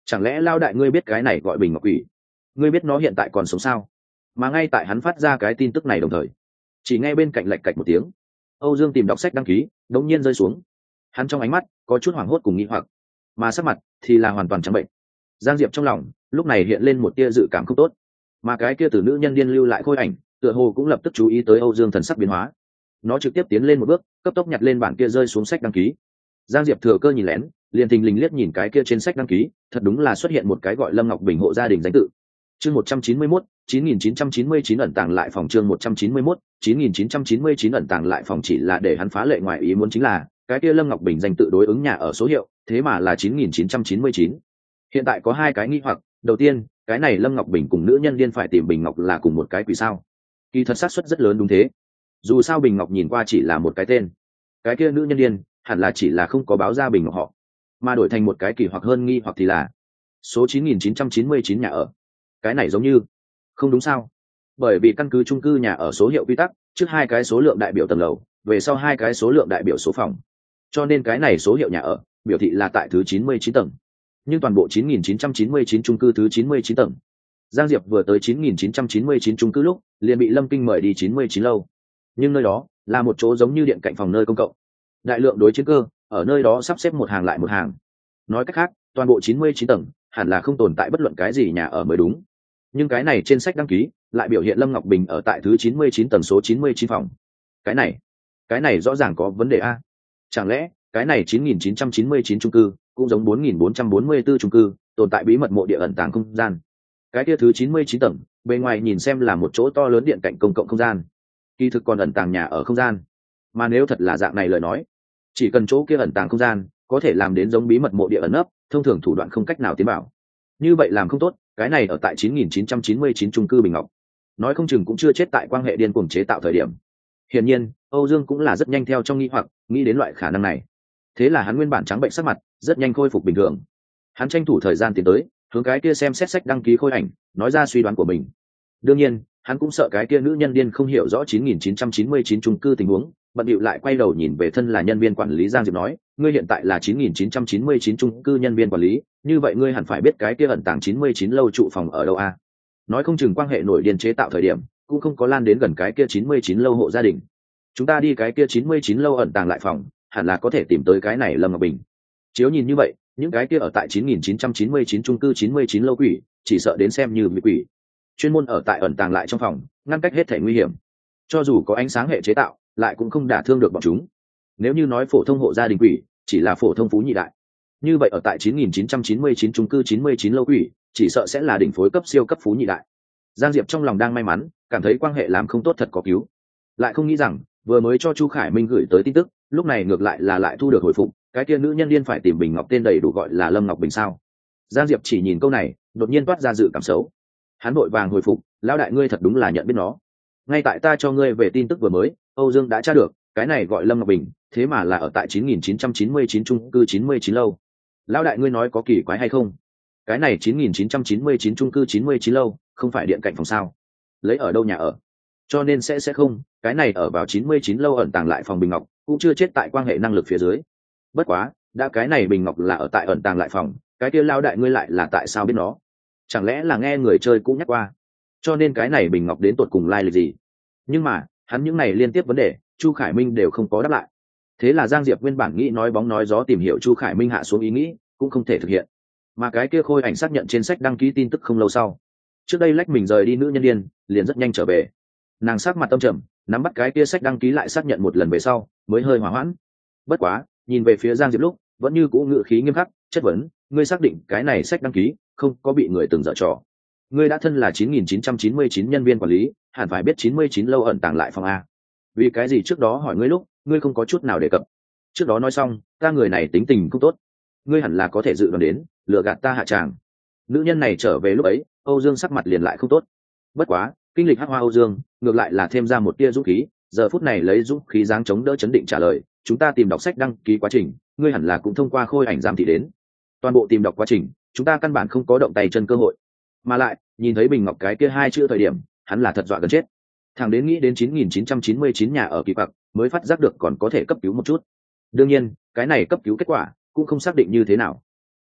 Chẳng lẽ lao đại ngươi biết cái này gọi bình ngọc quỷ? Ngươi biết nó hiện tại còn sống sao? Mà ngay tại hắn phát ra cái tin tức này đồng thời, chỉ ngay bên cạnh lạch cạch một tiếng, Âu Dương tìm đọc sách đăng ký đống nhiên rơi xuống. Hắn trong ánh mắt có chút hoảng hốt cùng nghi hoặc, mà sắc mặt thì là hoàn toàn trắng bệnh. Giang Diệp trong lòng lúc này hiện lên một tia dự cảm không tốt, mà cái kia từ nữ nhân điên lưu lại khôi ảnh tựa hồ cũng lập tức chú ý tới Âu Dương thần sắc biến hóa. Nó trực tiếp tiến lên một bước, cấp tốc nhặt lên bản kia rơi xuống sách đăng ký. Giang Diệp thừa cơ nhìn lén, liền thình lình liếc nhìn cái kia trên sách đăng ký, thật đúng là xuất hiện một cái gọi Lâm Ngọc Bình hộ gia đình danh tự. Chương một trăm chín mươi mốt, chín nghìn chín trăm chín mươi chín ẩn tàng lại phòng chương một trăm chín mươi mốt, chín nghìn chín trăm chín mươi chín ẩn tàng lại phòng chỉ là để hắn phá lệ ngoài ý muốn chính là, cái kia Lâm Ngọc Bình danh tự đối ứng nhà ở số hiệu, thế mà là chín nghìn chín trăm chín mươi chín. Hiện tại có hai cái nghi hoặc, đầu tiên, cái này Lâm Ngọc Bình cùng nữ nhân điên phải tìm Bình Ngọc là cùng một cái quỷ sao? Kỳ thật xác suất rất lớn đúng thế. Dù sao Bình Ngọc nhìn qua chỉ là một cái tên, cái kia nữ nhân điên hẳn là chỉ là không có báo ra Bình Ngọc họ, mà đổi thành một cái kỳ hoặc hơn nghi hoặc thì là số chín nghìn chín trăm chín mươi chín nhà ở. Cái này giống như không đúng sao? Bởi vì căn cứ chung cư nhà ở số hiệu quy tắc, trước hai cái số lượng đại biểu tầng lầu, về sau hai cái số lượng đại biểu số phòng, cho nên cái này số hiệu nhà ở biểu thị là tại thứ chín mươi chín tầng, nhưng toàn bộ chín nghìn chín trăm chín mươi chín chung cư thứ chín mươi chín tầng. Giang Diệp vừa tới chín nghìn chín trăm chín mươi chín chung cư lúc liền bị Lâm Kinh mời đi chín mươi chín lâu, nhưng nơi đó là một chỗ giống như điện cạnh phòng nơi công cộng, đại lượng đối chiến cơ ở nơi đó sắp xếp một hàng lại một hàng. Nói cách khác, toàn bộ chín mươi chín tầng hẳn là không tồn tại bất luận cái gì nhà ở mới đúng, nhưng cái này trên sách đăng ký lại biểu hiện Lâm Ngọc Bình ở tại thứ chín mươi chín tầng số chín mươi chín phòng. Cái này, cái này rõ ràng có vấn đề a. Chẳng lẽ cái này chín nghìn chín trăm chín mươi chín chung cư cũng giống bốn nghìn bốn trăm bốn mươi tư chung cư tồn tại bí mật mộ địa ẩn tàng không gian? Cái kia thứ chín mươi chín tầng bề ngoài nhìn xem là một chỗ to lớn điện cạnh công cộng không gian, kỳ thực còn ẩn tàng nhà ở không gian. Mà nếu thật là dạng này lời nói, chỉ cần chỗ kia ẩn tàng không gian có thể làm đến giống bí mật mộ địa ẩn nấp, thông thường thủ đoạn không cách nào tiến bảo. Như vậy làm không tốt, cái này ở tại chín nghìn chín trăm chín mươi chín chung cư Bình Ngọc, nói không chừng cũng chưa chết tại quan hệ điên cuồng chế tạo thời điểm. Hiển nhiên, Âu Dương cũng là rất nhanh theo trong nghi hoặc, nghĩ đến loại khả năng này. Thế là hắn nguyên bản trắng bệnh sắc mặt, rất nhanh khôi phục bình thường. Hắn tranh thủ thời gian tiến tới, hướng cái kia xem xét sách đăng ký khôi ảnh, nói ra suy đoán của mình. Đương nhiên, hắn cũng sợ cái kia nữ nhân điên không hiểu rõ chín nghìn chín trăm chín mươi chín chung cư tình huống, bận điệu lại quay đầu nhìn về thân là nhân viên quản lý Giang Diệp nói, ngươi hiện tại là chín nghìn chín trăm chín mươi chín chung cư nhân viên quản lý, như vậy ngươi hẳn phải biết cái kia ẩn tàng chín mươi chín lâu trụ phòng ở đâu a? Nói không chừng quan hệ nổi điên chế tạo thời điểm cũng không có lan đến gần cái kia chín mươi chín lâu hộ gia đình. Chúng ta đi cái kia chín mươi chín lâu ẩn tàng lại phòng, hẳn là có thể tìm tới cái này Lâm Ngọc Bình. Chiếu nhìn như vậy, những cái kia ở tại chín nghìn chín trăm chín mươi chín chung cư chín mươi chín lâu quỷ, chỉ sợ đến xem như bị quỷ, chuyên môn ở tại ẩn tàng lại trong phòng, ngăn cách hết thể nguy hiểm. Cho dù có ánh sáng hệ chế tạo, lại cũng không đả thương được bọn chúng. Nếu như nói phổ thông hộ gia đình quỷ chỉ là phổ thông phú nhị đại, như vậy ở tại chín nghìn chín trăm chín mươi chín chung cư chín mươi chín lâu quỷ chỉ sợ sẽ là đỉnh phối cấp siêu cấp phú nhị đại. Giang Diệp trong lòng đang may mắn, cảm thấy quan hệ làm không tốt thật có cứu, lại không nghĩ rằng vừa mới cho Chu Khải Minh gửi tới tin tức, lúc này ngược lại là lại thu được hồi phục, cái kia nữ nhân điên phải tìm Bình Ngọc tên đầy đủ gọi là Lâm Ngọc Bình sao? Giang Diệp chỉ nhìn câu này, đột nhiên toát ra dự cảm xấu. Hắn vội vàng hồi phục, lão đại ngươi thật đúng là nhận biết nó. Ngay tại ta cho ngươi về tin tức vừa mới, Âu Dương đã tra được, cái này gọi Lâm Ngọc Bình, thế mà là ở tại chín nghìn chín trăm chín mươi chín chung cư chín mươi chín lâu. Lão đại ngươi nói có kỳ quái hay không? Cái này chín nghìn chín trăm chín mươi chín chung cư chín mươi chín lâu, không phải điện cạnh phòng sao? Lấy ở đâu nhà ở? Cho nên sẽ sẽ không, cái này ở vào chín mươi chín lâu ẩn tàng lại phòng Bình Ngọc, cũng chưa chết tại quan hệ năng lực phía dưới. Bất quá, đã cái này Bình Ngọc là ở tại ẩn tàng lại phòng, cái kia lão đại ngươi lại là tại sao biết nó? Chẳng lẽ là nghe người chơi cũng nhắc qua, cho nên cái này Bình Ngọc đến tột cùng lai lịch gì? Nhưng mà hắn những này liên tiếp vấn đề, Chu Khải Minh đều không có đáp lại. Thế là Giang Diệp nguyên bản nghĩ nói bóng nói gió tìm hiểu Chu Khải Minh hạ xuống ý nghĩ, cũng không thể thực hiện. Mà cái kia khôi ảnh xác nhận trên sách đăng ký tin tức không lâu sau, trước đây lách mình rời đi nữ nhân điên liền rất nhanh trở về. Nàng sắc mặt tâm trầm, nắm bắt cái kia sách đăng ký lại xác nhận một lần về sau, mới hơi hỏa hoãn. Bất quá, nhìn về phía Giang Diệp lúc, vẫn như cũ ngự khí nghiêm khắc, chất vấn, ngươi xác định cái này sách đăng ký không có bị người từng dở trò? Ngươi đã thân là chín nghìn chín trăm chín mươi chín nhân viên quản lý, hẳn phải biết chín mươi chín lâu ẩn tàng lại phòng a. Vì cái gì trước đó hỏi ngươi lúc, ngươi không có chút nào đề cập? Trước đó nói xong, ta người này tính tình không tốt, ngươi hẳn là có thể dự đoán đến, lừa gạt ta hạ tràng. Nữ nhân này trở về lúc ấy, Âu Dương sắc mặt liền lại không tốt. Bất quá, kinh lịch hắc hoa Âu Dương, ngược lại là thêm ra một tia dũng khí, giờ phút này lấy dũng khí dáng chống đỡ chấn định trả lời, chúng ta tìm đọc sách đăng ký quá trình, ngươi hẳn là cũng thông qua khôi ảnh giám thị đến. Toàn bộ tìm đọc quá trình, chúng ta căn bản không có động tay chân cơ hội. Mà lại, nhìn thấy Bình Ngọc cái kia hai chữ thời điểm, hắn là thật dọa gần chết. Thằng đến nghĩ đến chín nghìn chín trăm chín mươi chín nhà ở kỳ quặc, mới phát giác được còn có thể cấp cứu một chút. Đương nhiên, cái này cấp cứu kết quả cũng không xác định như thế nào.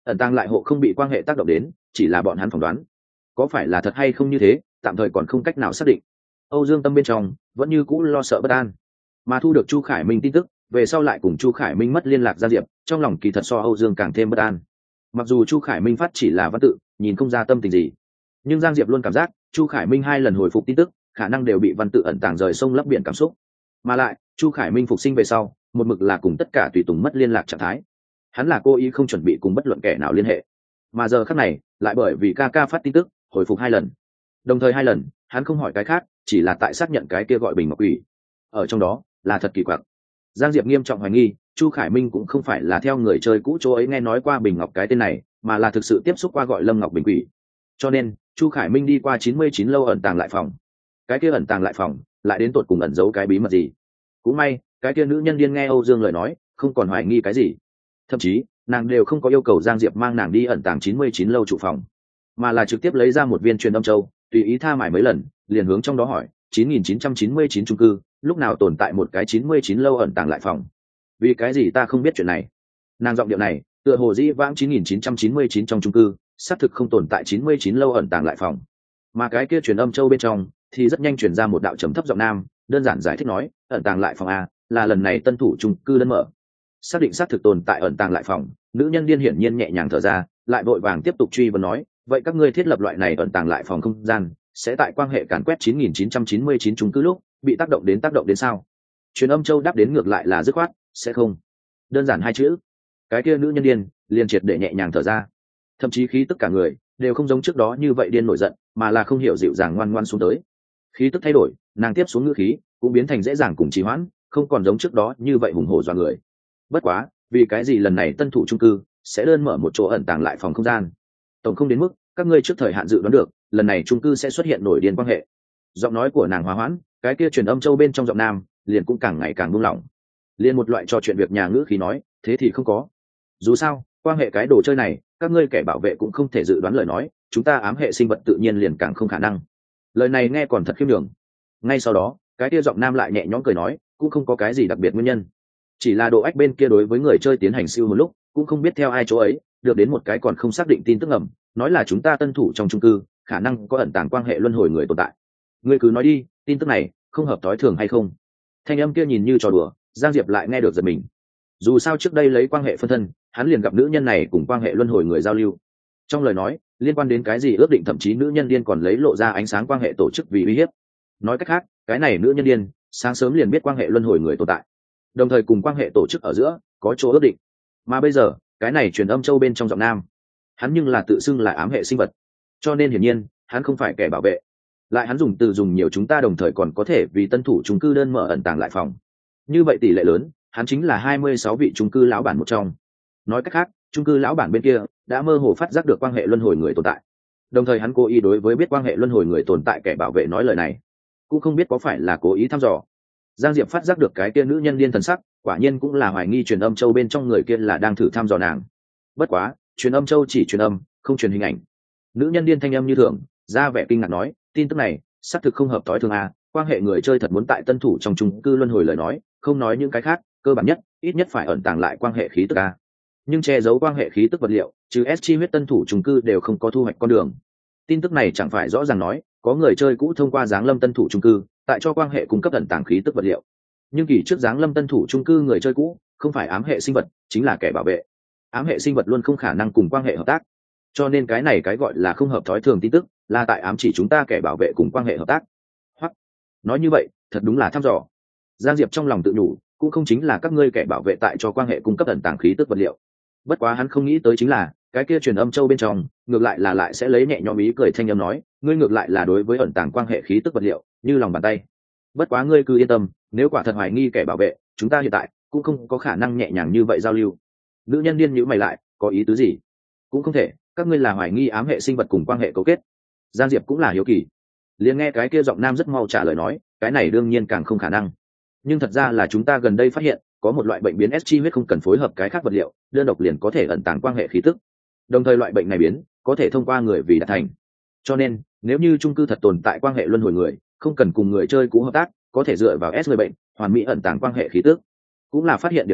ẩn tàng lại hộ không bị quan hệ tác động đến, chỉ là bọn hắn phỏng đoán. Có phải là thật hay không như thế, tạm thời còn không cách nào xác định. Âu Dương Tâm bên trong vẫn như cũ lo sợ bất an, mà thu được Chu Khải Minh tin tức về sau lại cùng Chu Khải Minh mất liên lạc Giang Diệp, trong lòng kỳ thật so Âu Dương càng thêm bất an. Mặc dù Chu Khải Minh phát chỉ là văn tự, nhìn không ra tâm tình gì, nhưng Giang Diệp luôn cảm giác Chu Khải Minh hai lần hồi phục tin tức khả năng đều bị văn tự ẩn tàng rời sông lấp biển cảm xúc. Mà lại Chu Khải Minh phục sinh về sau một mực là cùng tất cả tùy tùng mất liên lạc trạng thái, hắn là cố ý không chuẩn bị cùng bất luận kẻ nào liên hệ, mà giờ khắc này lại bởi vì ca ca phát tin tức hồi phục hai lần, đồng thời hai lần hắn không hỏi cái khác, chỉ là tại xác nhận cái kia gọi Bình Ngọc Quỷ, ở trong đó là thật kỳ quặc. Giang Diệp nghiêm trọng hoài nghi Chu Khải Minh cũng không phải là theo người chơi cũ chỗ ấy nghe nói qua Bình Ngọc cái tên này, mà là thực sự tiếp xúc qua gọi Lâm Ngọc Bình Quỷ. Cho nên Chu Khải Minh đi qua chín mươi chín lâu ẩn tàng lại phòng, cái kia ẩn tàng lại phòng lại đến tột cùng ẩn giấu cái bí mật gì. Cũng may cái kia nữ nhân điên nghe Âu Dương lời nói không còn hoài nghi cái gì, thậm chí nàng đều không có yêu cầu Giang Diệp mang nàng đi ẩn tàng chín mươi chín lâu trụ phòng, mà là trực tiếp lấy ra một viên truyền âm châu, tùy ý tha mải mấy lần, liền hướng trong đó hỏi chín nghìn chín trăm chín mươi chín chung cư lúc nào tồn tại một cái chín mươi chín lâu ẩn tàng lại phòng, vì cái gì ta không biết chuyện này. Nàng giọng điệu này tựa hồ dĩ vãng chín nghìn chín trăm chín mươi chín trong chung cư xác thực không tồn tại chín mươi chín lâu ẩn tàng lại phòng, mà cái kia truyền âm châu bên trong thì rất nhanh truyền ra một đạo trầm thấp giọng nam, đơn giản giải thích nói ẩn tàng lại phòng a là lần này tân thủ chung cư đơn mở. Xác định xác thực tồn tại ẩn tàng lại phòng, nữ nhân điên hiển nhiên nhẹ nhàng thở ra, lại vội vàng tiếp tục truy vấn nói vậy các ngươi thiết lập loại này ẩn tàng lại phòng không gian sẽ tại quan hệ càn quét chín nghìn chín trăm chín mươi chín chung cư lúc bị tác động đến tác động đến sao? Truyền âm châu đáp đến ngược lại là dứt khoát sẽ không. Đơn giản hai chữ, cái kia nữ nhân điên liền triệt để nhẹ nhàng thở ra, thậm chí khí tức cả người đều không giống trước đó như vậy điên nổi giận, mà là không hiểu dịu dàng ngoan ngoan xuống tới. Khí tức thay đổi, nàng tiếp xuống ngữ khí cũng biến thành dễ dàng cùng trì hoãn, không còn giống trước đó như vậy hùng hổ dọa người. Bất quá vì cái gì lần này tân thủ chung cư sẽ đơn mở một chỗ ẩn tàng lại phòng không gian, tổng không đến mức các ngươi trước thời hạn dự đoán được lần này chung cư sẽ xuất hiện nổi điên quan hệ. Giọng nói của nàng hòa hoãn, cái kia truyền âm châu bên trong giọng nam liền cũng càng ngày càng buông lỏng, liền một loại trò chuyện việc nhà ngữ khí nói thế thì không có. Dù sao quan hệ cái đồ chơi này các ngươi kẻ bảo vệ cũng không thể dự đoán lời nói, chúng ta ám hệ sinh vật tự nhiên liền càng không khả năng. Lời này nghe còn thật khiêm nhường. Ngay sau đó cái kia giọng nam lại nhẹ nhõm cười nói cũng không có cái gì đặc biệt nguyên nhân, chỉ là độ ách bên kia đối với người chơi tiến hành siêu một lúc cũng không biết theo ai chỗ ấy được đến một cái còn không xác định tin tức ngầm, nói là chúng ta tân thủ trong chung cư khả năng có ẩn tàng quan hệ luân hồi người tồn tại. Ngươi cứ nói đi, tin tức này không hợp tối thường hay không? Thanh âm kia nhìn như trò đùa, Giang Diệp lại nghe được giật mình. Dù sao trước đây lấy quan hệ phân thân, hắn liền gặp nữ nhân này cùng quan hệ luân hồi người giao lưu. Trong lời nói liên quan đến cái gì ước định, thậm chí nữ nhân điên còn lấy lộ ra ánh sáng quan hệ tổ chức vì uy hiếp. Nói cách khác, cái này nữ nhân điên sáng sớm liền biết quan hệ luân hồi người tồn tại, đồng thời cùng quan hệ tổ chức ở giữa có chỗ ước định. Mà bây giờ cái này truyền âm châu bên trong giọng nam, hắn nhưng là tự xưng là ám hệ sinh vật, cho nên hiển nhiên hắn không phải kẻ bảo vệ. Lại hắn dùng từ dùng nhiều chúng ta đồng thời còn có thể vì tân thủ chung cư đơn mở ẩn tàng lại phòng, như vậy tỷ lệ lớn hắn chính là hai mươi sáu vị chung cư lão bản một trong. Nói cách khác chung cư lão bản bên kia đã mơ hồ phát giác được quan hệ luân hồi người tồn tại, đồng thời hắn cố ý đối với biết quan hệ luân hồi người tồn tại kẻ bảo vệ nói lời này, cũng không biết có phải là cố ý thăm dò. Giang Diệp phát giác được cái kia nữ nhân điên thần sắc, quả nhiên cũng là hoài nghi truyền âm châu bên trong người kia là đang thử thăm dò nàng. Bất quá truyền âm châu chỉ truyền âm không truyền hình ảnh. Nữ nhân điên thanh âm như thường, ra vẻ kinh ngạc nói tin tức này xác thực không hợp tối thường à, quan hệ người chơi thật muốn tại tân thủ trong chung cư luân hồi lời nói, không nói những cái khác, cơ bản nhất ít nhất phải ẩn tàng lại quan hệ khí tức à. Nhưng che giấu quan hệ khí tức vật liệu trừ S chi huyết tân thủ chung cư đều không có thu hoạch con đường. Tin tức này chẳng phải rõ ràng nói có người chơi cũ thông qua giáng lâm tân thủ chung cư tại cho quan hệ cung cấp ẩn tàng khí tức vật liệu, nhưng kỳ trước giáng lâm tân thủ chung cư người chơi cũ không phải ám hệ sinh vật chính là kẻ bảo vệ. Ám hệ sinh vật luôn không khả năng cùng quan hệ hợp tác, cho nên cái này cái gọi là không hợp thói thường tin tức là tại ám chỉ chúng ta kẻ bảo vệ cùng quan hệ hợp tác. Hoặc nói như vậy thật đúng là thăm dò. Giang Diệp trong lòng tự nhủ, cũng không chính là các ngươi kẻ bảo vệ tại cho quan hệ cung cấp ẩn tàng khí tức vật liệu. Bất quá hắn không nghĩ tới chính là cái kia truyền âm châu bên trong ngược lại là lại sẽ lấy nhẹ nhõm ý cười thanh âm nói ngươi ngược lại là đối với ẩn tàng quan hệ khí tức vật liệu như lòng bàn tay. Bất quá ngươi cứ yên tâm, nếu quả thật hoài nghi kẻ bảo vệ, chúng ta hiện tại cũng không có khả năng nhẹ nhàng như vậy giao lưu. Nữ nhân điên nhíu mày lại, có ý tứ gì? Cũng không thể, các ngươi là hoài nghi ám hệ sinh vật cùng quan hệ cấu kết. Giang Diệp cũng là hiếu kỳ, liền nghe cái kia giọng nam rất mau trả lời nói cái này đương nhiên càng không khả năng, nhưng thật ra là chúng ta gần đây phát hiện có một loại bệnh biến S chi huyết không cần phối hợp cái khác vật liệu, đơn độc liền có thể ẩn tàng quan hệ khí tức, đồng thời loại bệnh này biến có thể thông qua người vì đạt thành. Cho nên nếu như chung cư thật tồn tại quan hệ luân hồi người, không cần cùng người chơi cũ hợp tác, có thể dựa vào S người bệnh hoàn mỹ ẩn tàng quan hệ khí tức. Cũng là phát hiện điểm này,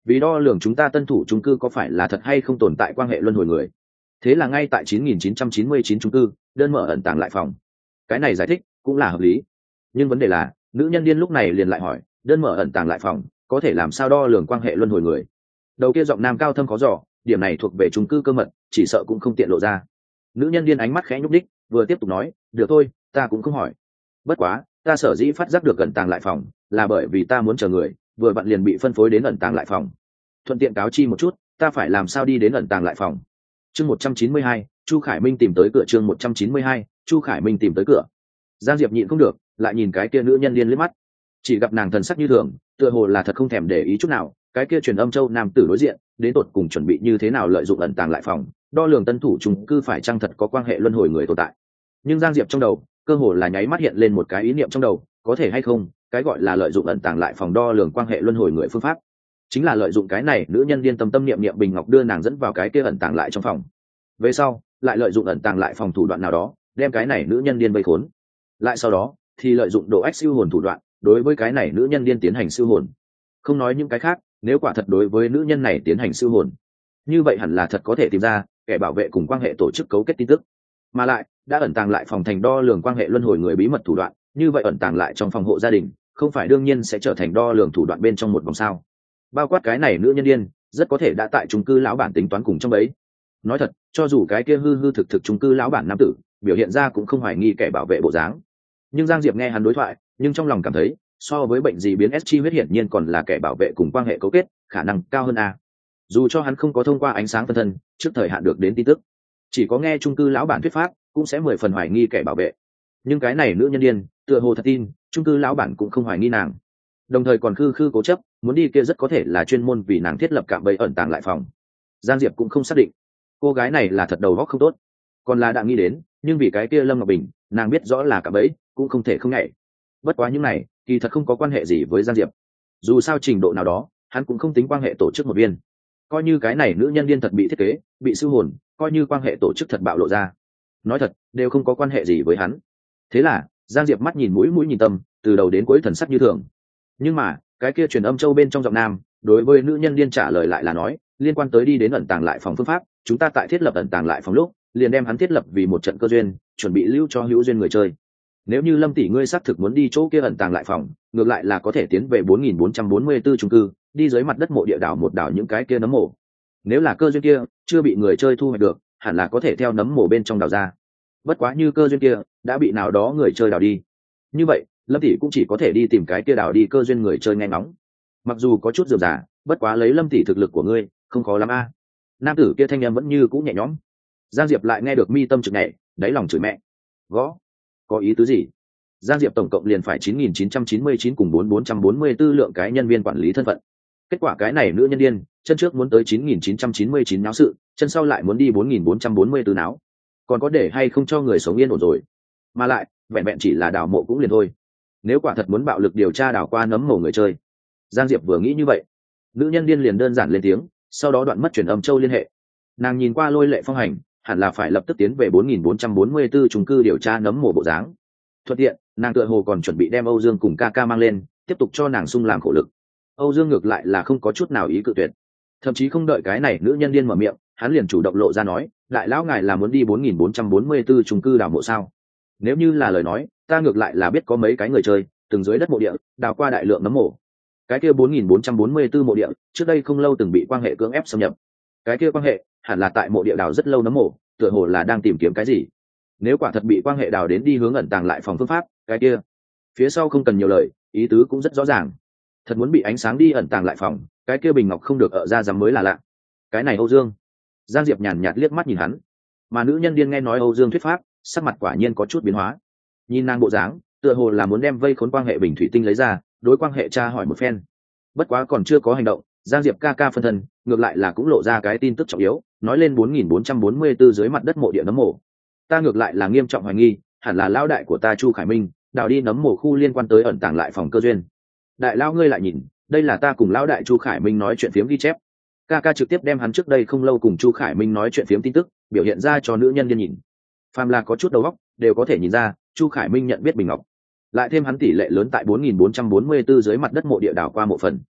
vì đo lường chúng ta tân thủ chung cư có phải là thật hay không tồn tại quan hệ luân hồi người. Thế là ngay tại chín nghìn chín trăm chín mươi chín chung cư đơn mở ẩn tàng lại phòng. Cái này giải thích cũng là hợp lý, nhưng vấn đề là nữ nhân điên lúc này liền lại hỏi, đơn mở ẩn tàng lại phòng có thể làm sao đo lường quan hệ luân hồi người? Đầu kia giọng nam cao thâm có dò, điểm này thuộc về chung cư cơ mật, chỉ sợ cũng không tiện lộ ra. Nữ nhân điên ánh mắt khẽ nhúc đích, vừa tiếp tục nói, được thôi, ta cũng không hỏi. Bất quá ta sở dĩ phát giác được ẩn tàng lại phòng là bởi vì ta muốn chờ người, vừa vặn liền bị phân phối đến ẩn tàng lại phòng. Thuận tiện cáo chi một chút, ta phải làm sao đi đến ẩn tàng lại phòng. Chương một trăm chín mươi hai, Chu Khải Minh tìm tới cửa. Chương một trăm chín mươi hai, Chu Khải Minh tìm tới cửa. Giang Diệp nhịn không được, lại nhìn cái kia nữ nhân điên liếc mắt. Chỉ gặp nàng thần sắc như thường, tựa hồ là thật không thèm để ý chút nào. Cái kia truyền âm châu nam tử đối diện, đến tột cùng chuẩn bị như thế nào lợi dụng ẩn tàng lại phòng, đo lường tân thủ chung cư phải chăng thật có quan hệ luân hồi người tồn tại. Nhưng Giang Diệp trong đầu, cơ hồ là nháy mắt hiện lên một cái ý niệm trong đầu, có thể hay không, cái gọi là lợi dụng ẩn tàng lại phòng đo lường quan hệ luân hồi người phương pháp, chính là lợi dụng cái này nữ nhân điên tâm tâm niệm niệm bình ngọc đưa nàng dẫn vào cái kia ẩn tàng lại trong phòng. Về sau, lại lợi dụng ẩn tàng lại phòng thủ đoạn nào đó, đem cái này nữ nhân điên vây khốn. Lại sau đó, thì lợi dụng độ ách siêu hồn thủ đoạn, đối với cái này nữ nhân điên tiến hành siêu hồn. Không nói những cái khác, nếu quả thật đối với nữ nhân này tiến hành siêu hồn, như vậy hẳn là thật có thể tìm ra kẻ bảo vệ cùng quan hệ tổ chức cấu kết tin tức, mà lại đã ẩn tàng lại phòng thành đo lường quan hệ luân hồi người bí mật thủ đoạn, như vậy ẩn tàng lại trong phòng hộ gia đình không phải đương nhiên sẽ trở thành đo lường thủ đoạn bên trong một vòng sao. Bao quát cái này nữ nhân điên rất có thể đã tại chung cư lão bản tính toán cùng trong ấy. Nói thật, cho dù cái kia hư hư thực thực chung cư lão bản nam tử biểu hiện ra cũng không hoài nghi kẻ bảo vệ bộ dáng, nhưng Giang Diệp nghe hắn đối thoại, nhưng trong lòng cảm thấy so với bệnh gì biến s chi huyết hiển nhiên còn là kẻ bảo vệ cùng quan hệ cấu kết khả năng cao hơn a. Dù cho hắn không có thông qua ánh sáng phân thân trước thời hạn được đến tin tức, chỉ có nghe chung cư lão bản thuyết pháp cũng sẽ mười phần hoài nghi kẻ bảo vệ. Nhưng cái này nữ nhân điên tựa hồ thật tin chung cư lão bản cũng không hoài nghi nàng, đồng thời còn khư khư cố chấp muốn đi kia, rất có thể là chuyên môn vì nàng thiết lập cạm bẫy ẩn tàng lại phòng. Giang Diệp cũng không xác định cô gái này là thật đầu óc không tốt, còn là đã nghĩ đến, nhưng vì cái kia Lâm Ngọc Bình nàng biết rõ là cạm bẫy cũng không thể không nhảy. Bất quá những này kỳ thật không có quan hệ gì với Giang Diệp, dù sao trình độ nào đó hắn cũng không tính quan hệ tổ chức một viên. Coi như cái này nữ nhân điên thật bị thiết kế, bị siêu hồn, coi như quan hệ tổ chức thật bạo lộ ra, nói thật đều không có quan hệ gì với hắn. Thế là Giang Diệp mắt nhìn mũi mũi nhìn tâm, từ đầu đến cuối thần sắc như thường. Nhưng mà cái kia truyền âm châu bên trong giọng nam đối với nữ nhân điên trả lời lại là nói, liên quan tới đi đến ẩn tàng lại phòng phương pháp, chúng ta tại thiết lập ẩn tàng lại phòng lúc liền đem hắn thiết lập vì một trận cơ duyên, chuẩn bị lưu cho hữu duyên người chơi. Nếu như Lâm tỷ ngươi xác thực muốn đi chỗ kia ẩn tàng lại phòng, ngược lại là có thể tiến về bốn nghìn bốn trăm bốn mươi tư chung cư, đi dưới mặt đất mộ địa đảo một đảo những cái kia nấm mộ. Nếu là cơ duyên kia chưa bị người chơi thu hoạch được, hẳn là có thể theo nấm mộ bên trong đào ra. Bất quá như cơ duyên kia đã bị nào đó người chơi đào đi, như vậy Lâm tỷ cũng chỉ có thể đi tìm cái kia đào đi cơ duyên người chơi nghe ngóng. Mặc dù có chút dườm giả, bất quá lấy Lâm tỷ thực lực của ngươi không khó lắm a. Nam tử kia thanh em vẫn như cũ nhẹ nhõm. Giang Diệp lại nghe được mi tâm trực nhẹ, đáy lòng chửi mẹ gõ, có ý tứ gì? Giang Diệp tổng cộng liền phải chín nghìn chín trăm chín mươi chín cùng bốn bốn trăm bốn mươi tư lượng cái nhân viên quản lý thân phận. Kết quả cái này nữ nhân điên chân trước muốn tới chín nghìn chín trăm chín mươi chín náo sự, chân sau lại muốn đi bốn nghìn bốn trăm bốn mươi tư náo, còn có để hay không cho người sống yên ổn rồi. Mà lại vẹn vẹn chỉ là đào mộ cũng liền thôi, nếu quả thật muốn bạo lực điều tra đào qua nấm mộ người chơi, Giang Diệp vừa nghĩ như vậy, nữ nhân điên liền đơn giản lên tiếng, sau đó đoạn mất truyền âm châu liên hệ. Nàng nhìn qua Lôi Lệ Phong hành, hẳn là phải lập tức tiến về bốn nghìn bốn trăm bốn mươi tư chung cư điều tra nấm mộ bộ dáng. Thuận tiện nàng tựa hồ còn chuẩn bị đem Âu Dương cùng ca ca mang lên, tiếp tục cho nàng sung làm khổ lực. Âu Dương ngược lại là không có chút nào ý cự tuyệt, thậm chí không đợi cái này nữ nhân điên mở miệng, hắn liền chủ động lộ ra nói, đại lão ngài là muốn đi bốn nghìn bốn trăm bốn mươi tư chung cư đào mộ sao? Nếu như là lời nói, ta ngược lại là biết có mấy cái người chơi từng dưới đất mộ địa đào qua đại lượng nấm mộ. Cái kia bốn nghìn bốn trăm bốn mươi tư mộ địa trước đây không lâu từng bị quan hệ cưỡng ép xâm nhập, cái kia quan hệ hẳn là tại mộ địa đào rất lâu nấm mộ, tựa hồ là đang tìm kiếm cái gì. Nếu quả thật bị quan hệ đào đến đi hướng ẩn tàng lại phòng phương pháp, cái kia phía sau không cần nhiều lời, ý tứ cũng rất rõ ràng. Thật muốn bị ánh sáng đi ẩn tàng lại phòng, cái kia bình ngọc không được ở ra dám mới là lạ. Cái này Âu Dương. Giang Diệp nhàn nhạt liếc mắt nhìn hắn, mà nữ nhân điên nghe nói Âu Dương thuyết pháp, sắc mặt quả nhiên có chút biến hóa. Nhìn nàng bộ dáng, tựa hồ là muốn đem vây khốn quan hệ bình thủy tinh lấy ra, đối quan hệ tra hỏi một phen. Bất quá còn chưa có hành động, Giang Diệp ca ca phân thân ngược lại là cũng lộ ra cái tin tức trọng yếu, nói lên bốn nghìn bốn trăm bốn mươi tư dưới mặt đất mộ địa nấm mộ. Ta ngược lại là nghiêm trọng hoài nghi, hẳn là lão đại của ta Chu Khải Minh đào đi nấm mộ khu liên quan tới ẩn tàng lại phòng cơ duyên. Đại lão ngươi lại nhìn, đây là ta cùng lão đại Chu Khải Minh nói chuyện phiếm ghi chép. Ca ca trực tiếp đem hắn trước đây không lâu cùng Chu Khải Minh nói chuyện phiếm tin tức biểu hiện ra cho nữ nhân điên nhìn. Phàm là có chút đầu óc đều có thể nhìn ra, Chu Khải Minh nhận biết bình ngọc, lại thêm hắn tỷ lệ lớn tại bốn nghìn bốn trăm bốn mươi tư dưới mặt đất mộ địa đào qua mộ phần.